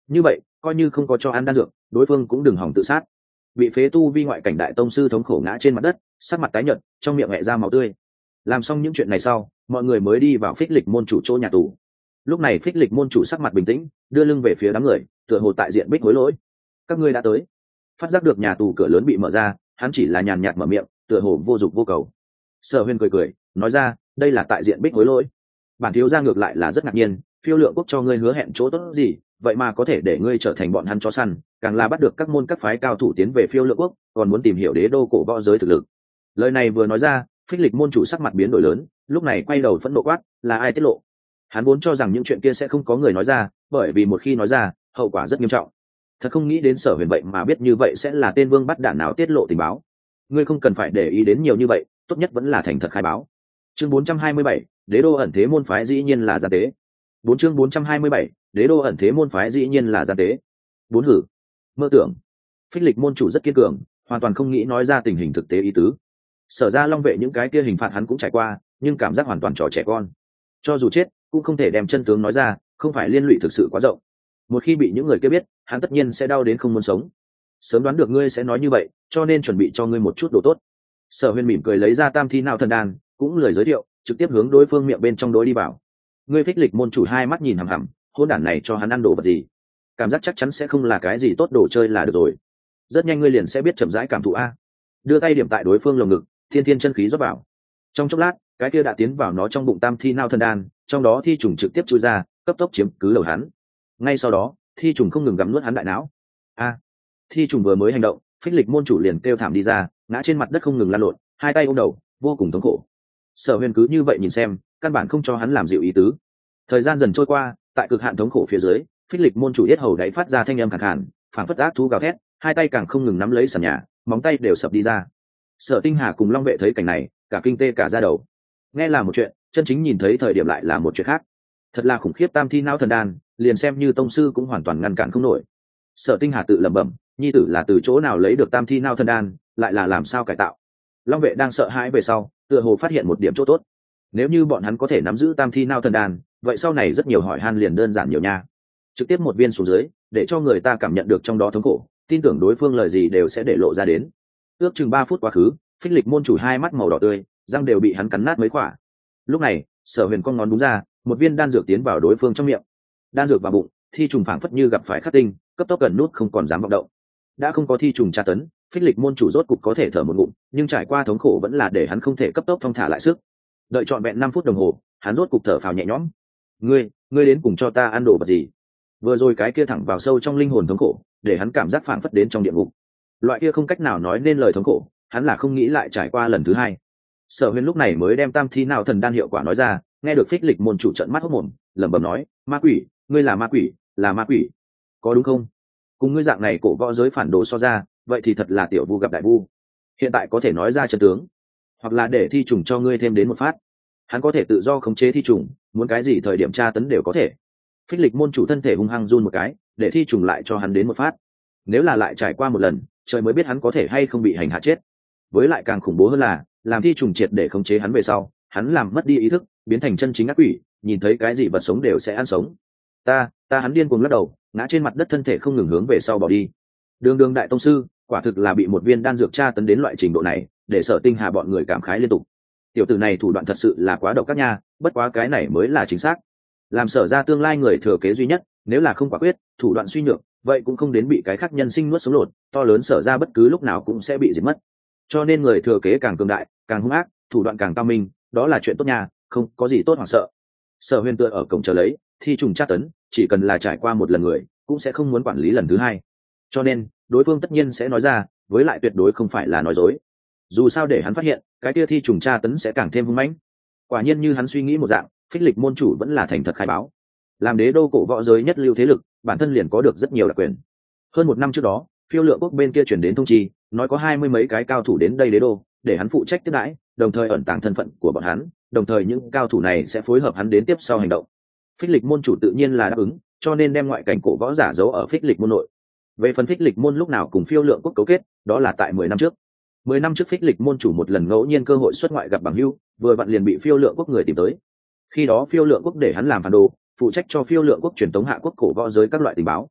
như vậy coi như không có cho ăn đan dược, đối phương cũng đừng hỏng tự sát. Bị phế tu vi ngoại cảnh đại tông sư thống khổ ngã trên mặt đất, sắc mặt tái nhợt, trong miệng mẹ ra máu tươi. Làm xong những chuyện này sau, mọi người mới đi vào phích lịch môn chủ chỗ nhà tù. Lúc này phích lịch môn chủ sắc mặt bình tĩnh, đưa lưng về phía đám người, tựa hồ tại diện bích hối lỗi. Các ngươi đã tới. Phát giác được nhà tù cửa lớn bị mở ra, hắn chỉ là nhàn nhạt mở miệng, tựa hồ vô dụng vô cầu. Sở Huyên cười cười, nói ra, đây là tại diện bích hối lỗi. Bản thiếu gia ngược lại là rất ngạc nhiên, Phiêu Lượng Quốc cho ngươi hứa hẹn chỗ tốt gì, vậy mà có thể để ngươi trở thành bọn hắn chó săn, càng là bắt được các môn các phái cao thủ tiến về Phiêu Lượng Quốc, còn muốn tìm hiểu đế đô cổ võ giới thực lực. Lời này vừa nói ra, phích lịch môn chủ sắc mặt biến đổi lớn, lúc này quay đầu phẫn nộ quát, là ai tiết lộ? Hắn vốn cho rằng những chuyện kia sẽ không có người nói ra, bởi vì một khi nói ra, hậu quả rất nghiêm trọng. Thật không nghĩ đến Sở Huyền vậy mà biết như vậy sẽ là tên vương bắt đản nào tiết lộ tình báo. Ngươi không cần phải để ý đến nhiều như vậy, tốt nhất vẫn là thành thật khai báo. Chương bốn trăm hai mươi bảy, Đế đô ẩn thế môn phái dĩ nhiên là gian tế. Bốn chương bốn trăm hai mươi bảy, Đế đô ẩn thế môn phái dĩ nhiên là gian tế. Bốn hử. Mơ tưởng. Phích lịch môn chủ rất kiên cường, hoàn toàn không nghĩ nói ra tình hình thực tế ý tứ. Sở ra Long vệ những cái kia hình phạt hắn cũng trải qua, nhưng cảm giác hoàn toàn trò trẻ con. Cho dù chết, cũng không thể đem chân tướng nói ra, không phải liên lụy thực sự quá rộng. Một khi bị những người kia biết, hắn tất nhiên sẽ đau đến không muốn sống. Sớm đoán được ngươi sẽ nói như vậy, cho nên chuẩn bị cho ngươi một chút đồ tốt. Sở Huyền mỉm cười lấy ra tam thi não thần đan, cũng lời giới thiệu, trực tiếp hướng đối phương miệng bên trong đối đi vào. Ngươi phích lịch môn chủ hai mắt nhìn hằm hằm, hôn đản này cho hắn ăn đồ vật gì? Cảm giác chắc chắn sẽ không là cái gì tốt đồ chơi là được rồi. Rất nhanh ngươi liền sẽ biết chậm rãi cảm thụ a. Đưa tay điểm tại đối phương lồng ngực, thiên thiên chân khí rót vào. Trong chốc lát, cái kia đã tiến vào nó trong bụng tam thi não thần đan, trong đó thi trùng trực tiếp chui ra, cấp tốc chiếm cứ đầu hắn. Ngay sau đó, thi trùng không ngừng gặm nuốt hắn đại não. A. Thi trùng vừa mới hành động, phích lịch môn chủ liền kêu thảm đi ra, ngã trên mặt đất không ngừng lăn lộn, hai tay ôm đầu, vô cùng thống khổ. Sở Huyền cứ như vậy nhìn xem, căn bản không cho hắn làm dịu ý tứ. Thời gian dần trôi qua, tại cực hạn thống khổ phía dưới, phích lịch môn chủ yết hầu đáy phát ra thanh âm khàn khàn, phảng phất ác thú gào thét, hai tay càng không ngừng nắm lấy sàn nhà, móng tay đều sập đi ra. Sở Tinh Hà cùng Long vệ thấy cảnh này, cả kinh tê cả da đầu. Nghe là một chuyện, chân chính nhìn thấy thời điểm lại là một chuyện khác. Thật là khủng khiếp tam thi não thần đan, liền xem như tông sư cũng hoàn toàn ngăn cản không nổi. Sở Tinh Hà tự lẩm bẩm, nhi tử là từ chỗ nào lấy được tam thi não thần đan, lại là làm sao cải tạo. Long vệ đang sợ hãi về sau, tựa hồ phát hiện một điểm chỗ tốt. Nếu như bọn hắn có thể nắm giữ tam thi não thần đan, vậy sau này rất nhiều hỏi han liền đơn giản nhiều nha. Trực tiếp một viên xuống dưới, để cho người ta cảm nhận được trong đó thống khổ, tin tưởng đối phương lời gì đều sẽ để lộ ra đến. Ước chừng ba phút quá khứ, phích lịch môn chủ hai mắt màu đỏ tươi, răng đều bị hắn cắn nát mấy quả. Lúc này, Sở Huyền con ngón đúng ra, một viên đan dược tiến vào đối phương trong miệng. Đan dược vào bụng, thi trùng phảng phất như gặp phải khắc tinh, cấp tốc gần nút không còn dám vọng động. Đã không có thi trùng tra tấn, phích lịch môn chủ rốt cục có thể thở một ngụm, nhưng trải qua thống khổ vẫn là để hắn không thể cấp tốc thong thả lại sức. Đợi trọn vẹn năm phút đồng hồ, hắn rốt cục thở phào nhẹ nhõm. Ngươi, ngươi đến cùng cho ta ăn đồ vật gì? Vừa rồi cái kia thẳng vào sâu trong linh hồn thống khổ, để hắn cảm giác phảng phất đến trong địa ngục. Loại kia không cách nào nói nên lời thống khổ, hắn là không nghĩ lại trải qua lần thứ hai. Sở Huyền lúc này mới đem tam thi não thần đan hiệu quả nói ra, nghe được phích lịch môn chủ trợn mắt hốt mồm, lẩm bẩm nói, ma quỷ, ngươi là ma quỷ, là ma quỷ, có đúng không? Cùng ngươi dạng này cổ võ giới phản đồ so ra, vậy thì thật là tiểu vu gặp đại vu. Hiện tại có thể nói ra chân tướng, hoặc là để thi trùng cho ngươi thêm đến một phát. Hắn có thể tự do khống chế thi trùng, muốn cái gì thời điểm tra tấn đều có thể. Phích lịch môn chủ thân thể hung hăng run một cái, để thi trùng lại cho hắn đến một phát. Nếu là lại trải qua một lần, trời mới biết hắn có thể hay không bị hành hạ chết. Với lại càng khủng bố hơn là, làm thi trùng triệt để khống chế hắn về sau, hắn làm mất đi ý thức, biến thành chân chính ác quỷ, nhìn thấy cái gì vật sống đều sẽ ăn sống. Ta, ta hắn điên cuồng lắc đầu, ngã trên mặt đất thân thể không ngừng hướng về sau bỏ đi. Đường Đường đại tông sư, quả thực là bị một viên đan dược tra tấn đến loại trình độ này, để Sở Tinh Hà bọn người cảm khái liên tục. Tiểu tử này thủ đoạn thật sự là quá độc các nha, bất quá cái này mới là chính xác. Làm Sở ra tương lai người thừa kế duy nhất, nếu là không quả quyết, thủ đoạn suy nhược, vậy cũng không đến bị cái khác nhân sinh nuốt sống lột, to lớn Sở ra bất cứ lúc nào cũng sẽ bị diệt mất. Cho nên người thừa kế càng cường đại, càng hung ác, thủ đoạn càng cao minh, đó là chuyện tốt nha, không có gì tốt hoảng sợ. Sở Huyền tựa ở cổng chờ lấy, thi trùng tra tấn, chỉ cần là trải qua một lần người, cũng sẽ không muốn quản lý lần thứ hai. Cho nên, đối phương tất nhiên sẽ nói ra, với lại tuyệt đối không phải là nói dối. Dù sao để hắn phát hiện, cái kia thi trùng tra tấn sẽ càng thêm hung mãnh. Quả nhiên như hắn suy nghĩ một dạng, phích lịch môn chủ vẫn là thành thật khai báo. Làm đế đô cổ võ giới nhất lưu thế lực, bản thân liền có được rất nhiều đặc quyền. Hơn một năm trước đó, Phiêu Lượng Quốc bên kia truyền đến thông chi, nói có hai mươi mấy cái cao thủ đến đây đế đô, để hắn phụ trách tiếp đãi, đồng thời ẩn tàng thân phận của bọn hắn, đồng thời những cao thủ này sẽ phối hợp hắn đến tiếp sau hành động. Phích lịch môn chủ tự nhiên là đáp ứng, cho nên đem ngoại cảnh cổ võ giả giấu ở phích lịch môn nội. Về phần phích lịch môn lúc nào cùng Phiêu Lượng Quốc cấu kết, đó là tại mười năm trước. Mười năm trước phích lịch môn chủ một lần ngẫu nhiên cơ hội xuất ngoại gặp bằng hữu, vừa vặn liền bị Phiêu Lượng Quốc người tìm tới. Khi đó Phiêu Lượng Quốc để hắn làm phản đồ, phụ trách cho Phiêu Lượng Quốc truyền tống hạ quốc cổ võ giới các loại tình báo.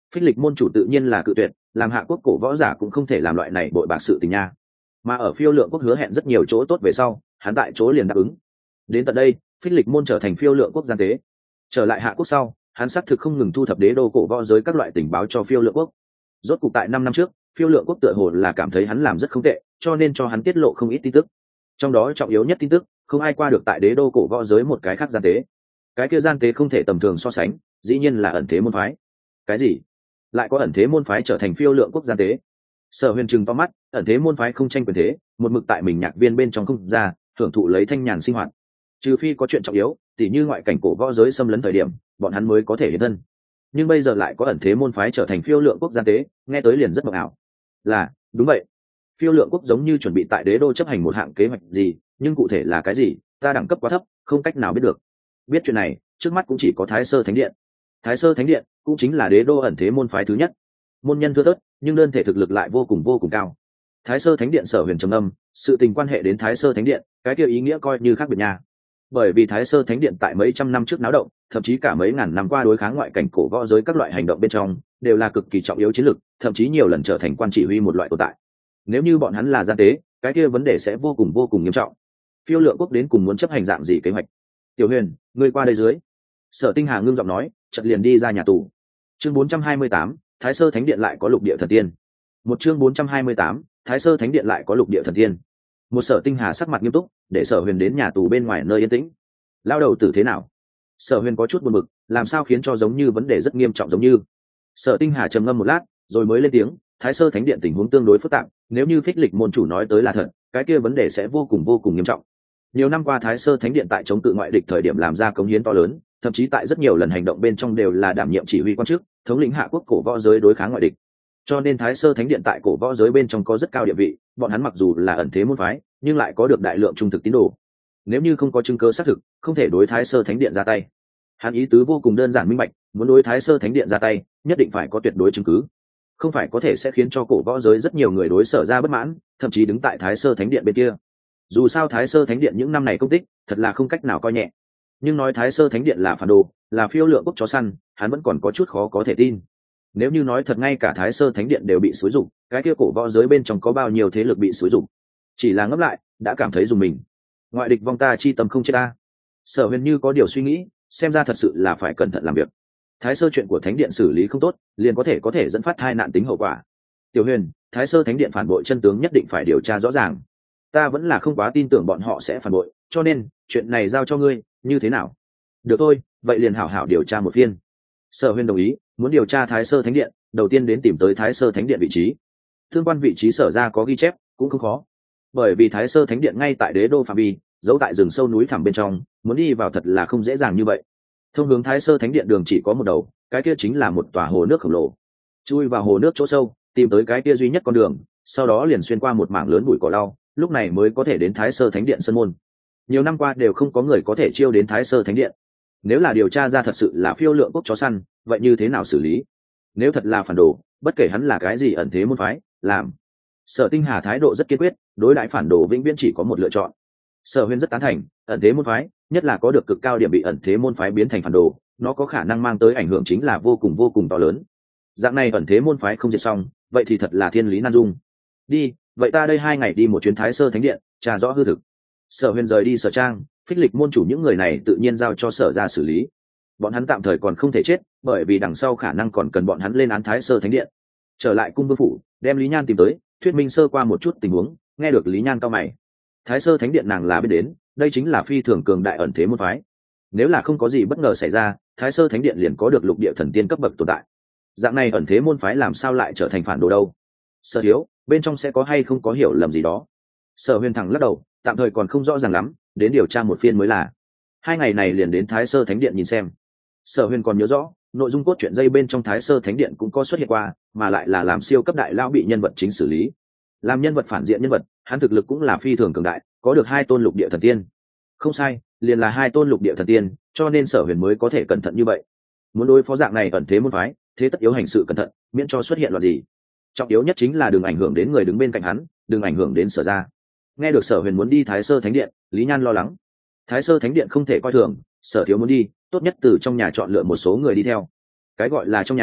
Phích lịch môn chủ tự nhiên là cự tuyệt, làm hạ quốc cổ võ giả cũng không thể làm loại này bội bạc sự tình nha. Mà ở phiêu lượng quốc hứa hẹn rất nhiều chỗ tốt về sau, hắn tại chỗ liền đáp ứng. Đến tận đây, phích lịch môn trở thành phiêu lượng quốc gian tế. Trở lại hạ quốc sau, hắn xác thực không ngừng thu thập đế đô cổ võ giới các loại tình báo cho phiêu lượng quốc. Rốt cục tại năm năm trước, phiêu lượng quốc tựa hồ là cảm thấy hắn làm rất không tệ, cho nên cho hắn tiết lộ không ít tin tức. Trong đó trọng yếu nhất tin tức, không ai qua được tại đế đô cổ võ giới một cái khác gian tế. Cái kia gian tế không thể tầm thường so sánh, dĩ nhiên là ẩn thế môn phái. Cái gì? Lại có ẩn thế môn phái trở thành phiêu lượng quốc gian tế? Sở Huyền trừng to mắt, ẩn thế môn phái không tranh quyền thế, một mực tại mình nhạc viên bên trong không ra, thưởng thụ lấy thanh nhàn sinh hoạt. Trừ phi có chuyện trọng yếu, tỉ như ngoại cảnh cổ võ giới xâm lấn thời điểm, bọn hắn mới có thể hiện thân. Nhưng bây giờ lại có ẩn thế môn phái trở thành phiêu lượng quốc gian tế, nghe tới liền rất mộng ảo. Là, đúng vậy. Phiêu lượng quốc giống như chuẩn bị tại đế đô chấp hành một hạng kế hoạch gì, nhưng cụ thể là cái gì, ta đẳng cấp quá thấp, không cách nào biết được. Biết chuyện này, trước mắt cũng chỉ có Thái Sơ Thánh Điện. Thái Sơ Thánh Điện cũng chính là đế đô ẩn thế môn phái thứ nhất. Môn nhân thưa thớt, nhưng đơn thể thực lực lại vô cùng vô cùng cao. Thái Sơ Thánh Điện Sở Huyền trầm âm, sự tình quan hệ đến Thái Sơ Thánh Điện, cái kia ý nghĩa coi như khác biệt nha. Bởi vì Thái Sơ Thánh Điện tại mấy trăm năm trước náo động, thậm chí cả mấy ngàn năm qua đối kháng ngoại cảnh cổ võ giới các loại hành động bên trong, đều là cực kỳ trọng yếu chiến lược, thậm chí nhiều lần trở thành quan chỉ huy một loại tồn tại. Nếu như bọn hắn là gian tế, cái kia vấn đề sẽ vô cùng vô cùng nghiêm trọng. Phiêu lượng quốc đến cùng muốn chấp hành dạng gì kế hoạch? Tiểu Huyền, ngươi qua đây dưới. Sở Tinh Hà ngưng giọng nói, chợt liền đi ra nhà tù. Chương bốn trăm hai mươi tám, Thái Sơ Thánh Điện lại có lục địa thần tiên. Một chương bốn trăm hai mươi tám, Thái Sơ Thánh Điện lại có lục địa thần tiên. Một Sở Tinh Hà sắc mặt nghiêm túc, để Sở Huyền đến nhà tù bên ngoài nơi yên tĩnh. Lao đầu tử thế nào? Sở Huyền có chút buồn bực, làm sao khiến cho giống như vấn đề rất nghiêm trọng giống như. Sở Tinh Hà trầm ngâm một lát, rồi mới lên tiếng, Thái Sơ Thánh Điện tình huống tương đối phức tạp, nếu như phích lịch môn chủ nói tới là thật, cái kia vấn đề sẽ vô cùng vô cùng nghiêm trọng. Nhiều năm qua Thái Sơ Thánh Điện tại chống cự ngoại địch thời điểm làm ra cống hiến to lớn, thậm chí tại rất nhiều lần hành động bên trong đều là đảm nhiệm chỉ huy quan chức, thống lĩnh hạ quốc cổ võ giới đối kháng ngoại địch. Cho nên Thái Sơ Thánh Điện tại cổ võ giới bên trong có rất cao địa vị, bọn hắn mặc dù là ẩn thế môn phái, nhưng lại có được đại lượng trung thực tín đồ. Nếu như không có chứng cứ xác thực, không thể đối Thái Sơ Thánh Điện ra tay. Hắn ý tứ vô cùng đơn giản minh bạch, muốn đối Thái Sơ Thánh Điện ra tay, nhất định phải có tuyệt đối chứng cứ. Không phải có thể sẽ khiến cho cổ võ giới rất nhiều người đối Sở ra bất mãn, thậm chí đứng tại Thái Sơ Thánh Điện bên kia. Dù sao Thái Sơ Thánh Điện những năm này công tích, thật là không cách nào coi nhẹ. Nhưng nói Thái Sơ Thánh Điện là phản đồ, là phiêu lượng quốc chó săn, hắn vẫn còn có chút khó có thể tin. Nếu như nói thật ngay cả Thái Sơ Thánh Điện đều bị xúi dụng, cái kia cổ võ giới bên trong có bao nhiêu thế lực bị xúi dụng? Chỉ là ngấp lại, đã cảm thấy dùng mình. Ngoại địch vong ta chi tâm không chết ta. Sở Huyền như có điều suy nghĩ, xem ra thật sự là phải cẩn thận làm việc. Thái Sơ chuyện của Thánh Điện xử lý không tốt, liền có thể có thể dẫn phát tai nạn tính hậu quả. Tiểu Huyền, Thái Sơ Thánh Điện phản bội chân tướng nhất định phải điều tra rõ ràng. Ta vẫn là không quá tin tưởng bọn họ sẽ phản bội, cho nên chuyện này giao cho ngươi, như thế nào? Được thôi, vậy liền hảo hảo điều tra một phiên. Sở Huyền đồng ý, muốn điều tra Thái Sơ Thánh Điện, đầu tiên đến tìm tới Thái Sơ Thánh Điện vị trí. Tương quan vị trí Sở ra có ghi chép, cũng không khó. Bởi vì Thái Sơ Thánh Điện ngay tại đế đô phạm vi, giấu tại rừng sâu núi thẳm bên trong, muốn đi vào thật là không dễ dàng như vậy. Thông hướng Thái Sơ Thánh Điện đường chỉ có một đầu, cái kia chính là một tòa hồ nước khổng lồ. Chui vào hồ nước chỗ sâu, tìm tới cái kia duy nhất con đường, sau đó liền xuyên qua một mảng lớn bụi cỏ lau, lúc này mới có thể đến Thái Sơ Thánh Điện sân môn. Nhiều năm qua đều không có người có thể chiêu đến Thái Sơ Thánh Điện. Nếu là điều tra ra thật sự là phiêu lượng quốc chó săn, vậy như thế nào xử lý? Nếu thật là phản đồ, bất kể hắn là cái gì ẩn thế môn phái, làm. Sở Tinh Hà thái độ rất kiên quyết, đối đãi phản đồ vĩnh viễn chỉ có một lựa chọn. Sở Huyền rất tán thành, ẩn thế môn phái, nhất là có được cực cao điểm bị ẩn thế môn phái biến thành phản đồ, nó có khả năng mang tới ảnh hưởng chính là vô cùng vô cùng to lớn. Dạng này ẩn thế môn phái không diệt xong, vậy thì thật là thiên lý nan dung. Đi, vậy ta đây hai ngày đi một chuyến Thái Sơ Thánh Điện, tra rõ hư thực. Sở Huyền rời đi Sở Trang, phích lịch môn chủ những người này tự nhiên giao cho Sở ra xử lý. Bọn hắn tạm thời còn không thể chết, bởi vì đằng sau khả năng còn cần bọn hắn lên án Thái Sơ Thánh Điện. Trở lại cung vương phủ, đem Lý Nhan tìm tới, thuyết minh sơ qua một chút tình huống, nghe được Lý Nhan cau mày. Thái Sơ Thánh Điện nàng là biết đến, đây chính là phi thường cường đại ẩn thế môn phái. Nếu là không có gì bất ngờ xảy ra, Thái Sơ Thánh Điện liền có được lục địa thần tiên cấp bậc tồn tại. Dạng này ẩn thế môn phái làm sao lại trở thành phản đồ đâu? Sở Thiếu, bên trong sẽ có hay không có hiểu lầm gì đó? Sở Huyền thẳng lắc đầu, tạm thời còn không rõ ràng lắm, đến điều tra một phiên mới là. Hai ngày này liền đến Thái Sơ Thánh Điện nhìn xem. Sở Huyền còn nhớ rõ, nội dung cốt truyện dây bên trong Thái Sơ Thánh Điện cũng có xuất hiện qua, mà lại là làm siêu cấp đại lao bị nhân vật chính xử lý. Làm nhân vật phản diện nhân vật, hắn thực lực cũng là phi thường cường đại, có được hai tôn lục địa thần tiên. Không sai, liền là hai tôn lục địa thần tiên, cho nên Sở Huyền mới có thể cẩn thận như vậy. Muốn đối phó dạng này ẩn thế môn phái, thế tất yếu hành sự cẩn thận, miễn cho xuất hiện loạn gì. Trọng yếu nhất chính là đừng ảnh hưởng đến người đứng bên cạnh hắn, đừng ảnh hưởng đến Sở ra. Nghe được Sở Huyền muốn đi Thái Sơ Thánh Điện, Lý Nhan lo lắng. Thái Sơ Thánh Điện không thể coi thường, Sở Thiếu muốn đi, tốt nhất từ trong nhà chọn lựa một số người đi theo. Cái gọi là trong nhà,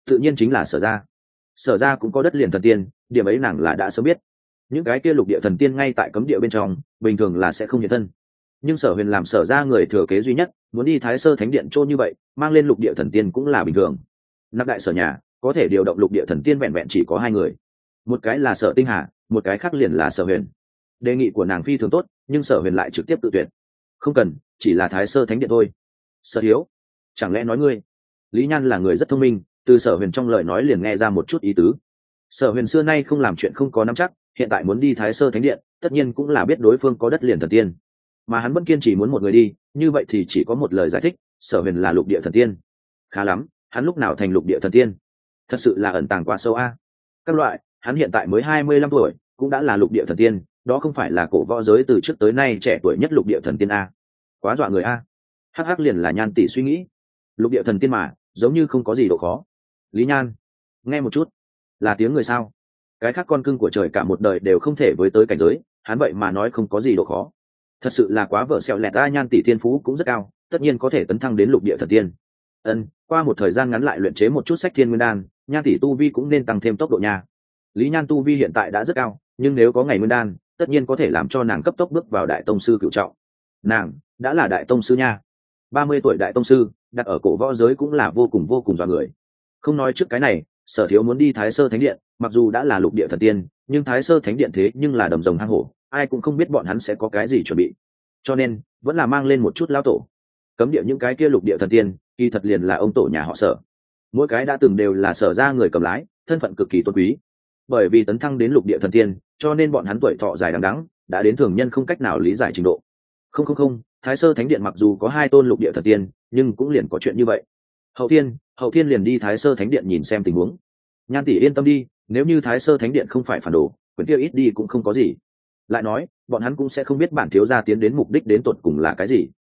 tự nhiên chính là Sở gia. Sở gia cũng có đất liền thần tiên, điểm ấy nàng là đã sớm biết. Những cái kia lục địa thần tiên ngay tại cấm địa bên trong, bình thường là sẽ không hiện thân. Nhưng Sở Huyền làm Sở gia người thừa kế duy nhất, muốn đi Thái Sơ Thánh Điện trôn như vậy, mang lên lục địa thần tiên cũng là bình thường. Nạp đại Sở nhà có thể điều động lục địa thần tiên vẹn vẹn chỉ có hai người, một cái là Sở Tinh Hà, một cái khác liền là Sở Huyền. Đề nghị của nàng phi thường tốt, nhưng Sở Huyền lại trực tiếp tự tuyển. Không cần, chỉ là Thái Sơ Thánh Điện thôi. Sở Thiếu, chẳng lẽ nói ngươi? Lý Nhan là người rất thông minh, từ Sở Huyền trong lời nói liền nghe ra một chút ý tứ. Sở Huyền xưa nay không làm chuyện không có nắm chắc, hiện tại muốn đi Thái Sơ Thánh Điện, tất nhiên cũng là biết đối phương có đất liền thần tiên, mà hắn vẫn kiên trì muốn một người đi, như vậy thì chỉ có một lời giải thích: Sở Huyền là lục địa thần tiên. Khá lắm, hắn lúc nào thành lục địa thần tiên? Thật sự là ẩn tàng quá sâu a. Các loại, hắn hiện tại mới hai mươi lăm tuổi, cũng đã là lục địa thần tiên, đó không phải là cổ võ giới từ trước tới nay trẻ tuổi nhất lục địa thần tiên a. Quá dọa người a. Hắc hắc, liền là Nhan tỷ suy nghĩ. Lục địa thần tiên mà, giống như không có gì độ khó. Lý Nhan, nghe một chút, là tiếng người sao? Cái khác con cưng của trời cả một đời đều không thể với tới cảnh giới, hắn vậy mà nói không có gì độ khó. Thật sự là quá vợ xẹo lẹt ta. Nhan tỷ thiên phú cũng rất cao, tất nhiên có thể tấn thăng đến lục địa thần tiên. Ân, qua một thời gian ngắn lại luyện chế một chút sách thiên nguyên đan, Nhan tỷ tu vi cũng nên tăng thêm tốc độ nha. Lý Nhan tu vi hiện tại đã rất cao, nhưng nếu có ngày nguyên đan, tất nhiên có thể làm cho nàng cấp tốc bước vào đại tông sư cửu trọng. Nàng đã là đại tông sư nha. Ba mươi tuổi đại tông sư, đặt ở cổ võ giới cũng là vô cùng vô cùng dọa người. Không nói trước cái này, Sở Thiếu muốn đi Thái Sơ Thánh Điện, mặc dù đã là lục địa thần tiên, nhưng Thái Sơ Thánh Điện thế nhưng là đầm rồng hang hổ, ai cũng không biết bọn hắn sẽ có cái gì chuẩn bị, cho nên vẫn là mang lên một chút lao tổ. Cấm địa những cái kia lục địa thần tiên, kỳ thật liền là ông tổ nhà họ Sở, mỗi cái đã từng đều là Sở gia người cầm lái, thân phận cực kỳ tôn quý. Bởi vì tấn thăng đến lục địa thần tiên, cho nên bọn hắn tuổi thọ dài đằng đẵng, đã đến thường nhân không cách nào lý giải trình độ. Không không không, Thái Sơ Thánh Điện mặc dù có hai tôn lục địa thần tiên, nhưng cũng liền có chuyện như vậy. Hậu Thiên, Hậu Thiên liền đi Thái Sơ Thánh Điện nhìn xem tình huống. Nhan tỷ yên tâm đi, nếu như Thái Sơ Thánh Điện không phải phản đồ, quyển kia ít đi cũng không có gì. Lại nói, bọn hắn cũng sẽ không biết bản thiếu gia tiến đến mục đích đến tột cùng là cái gì.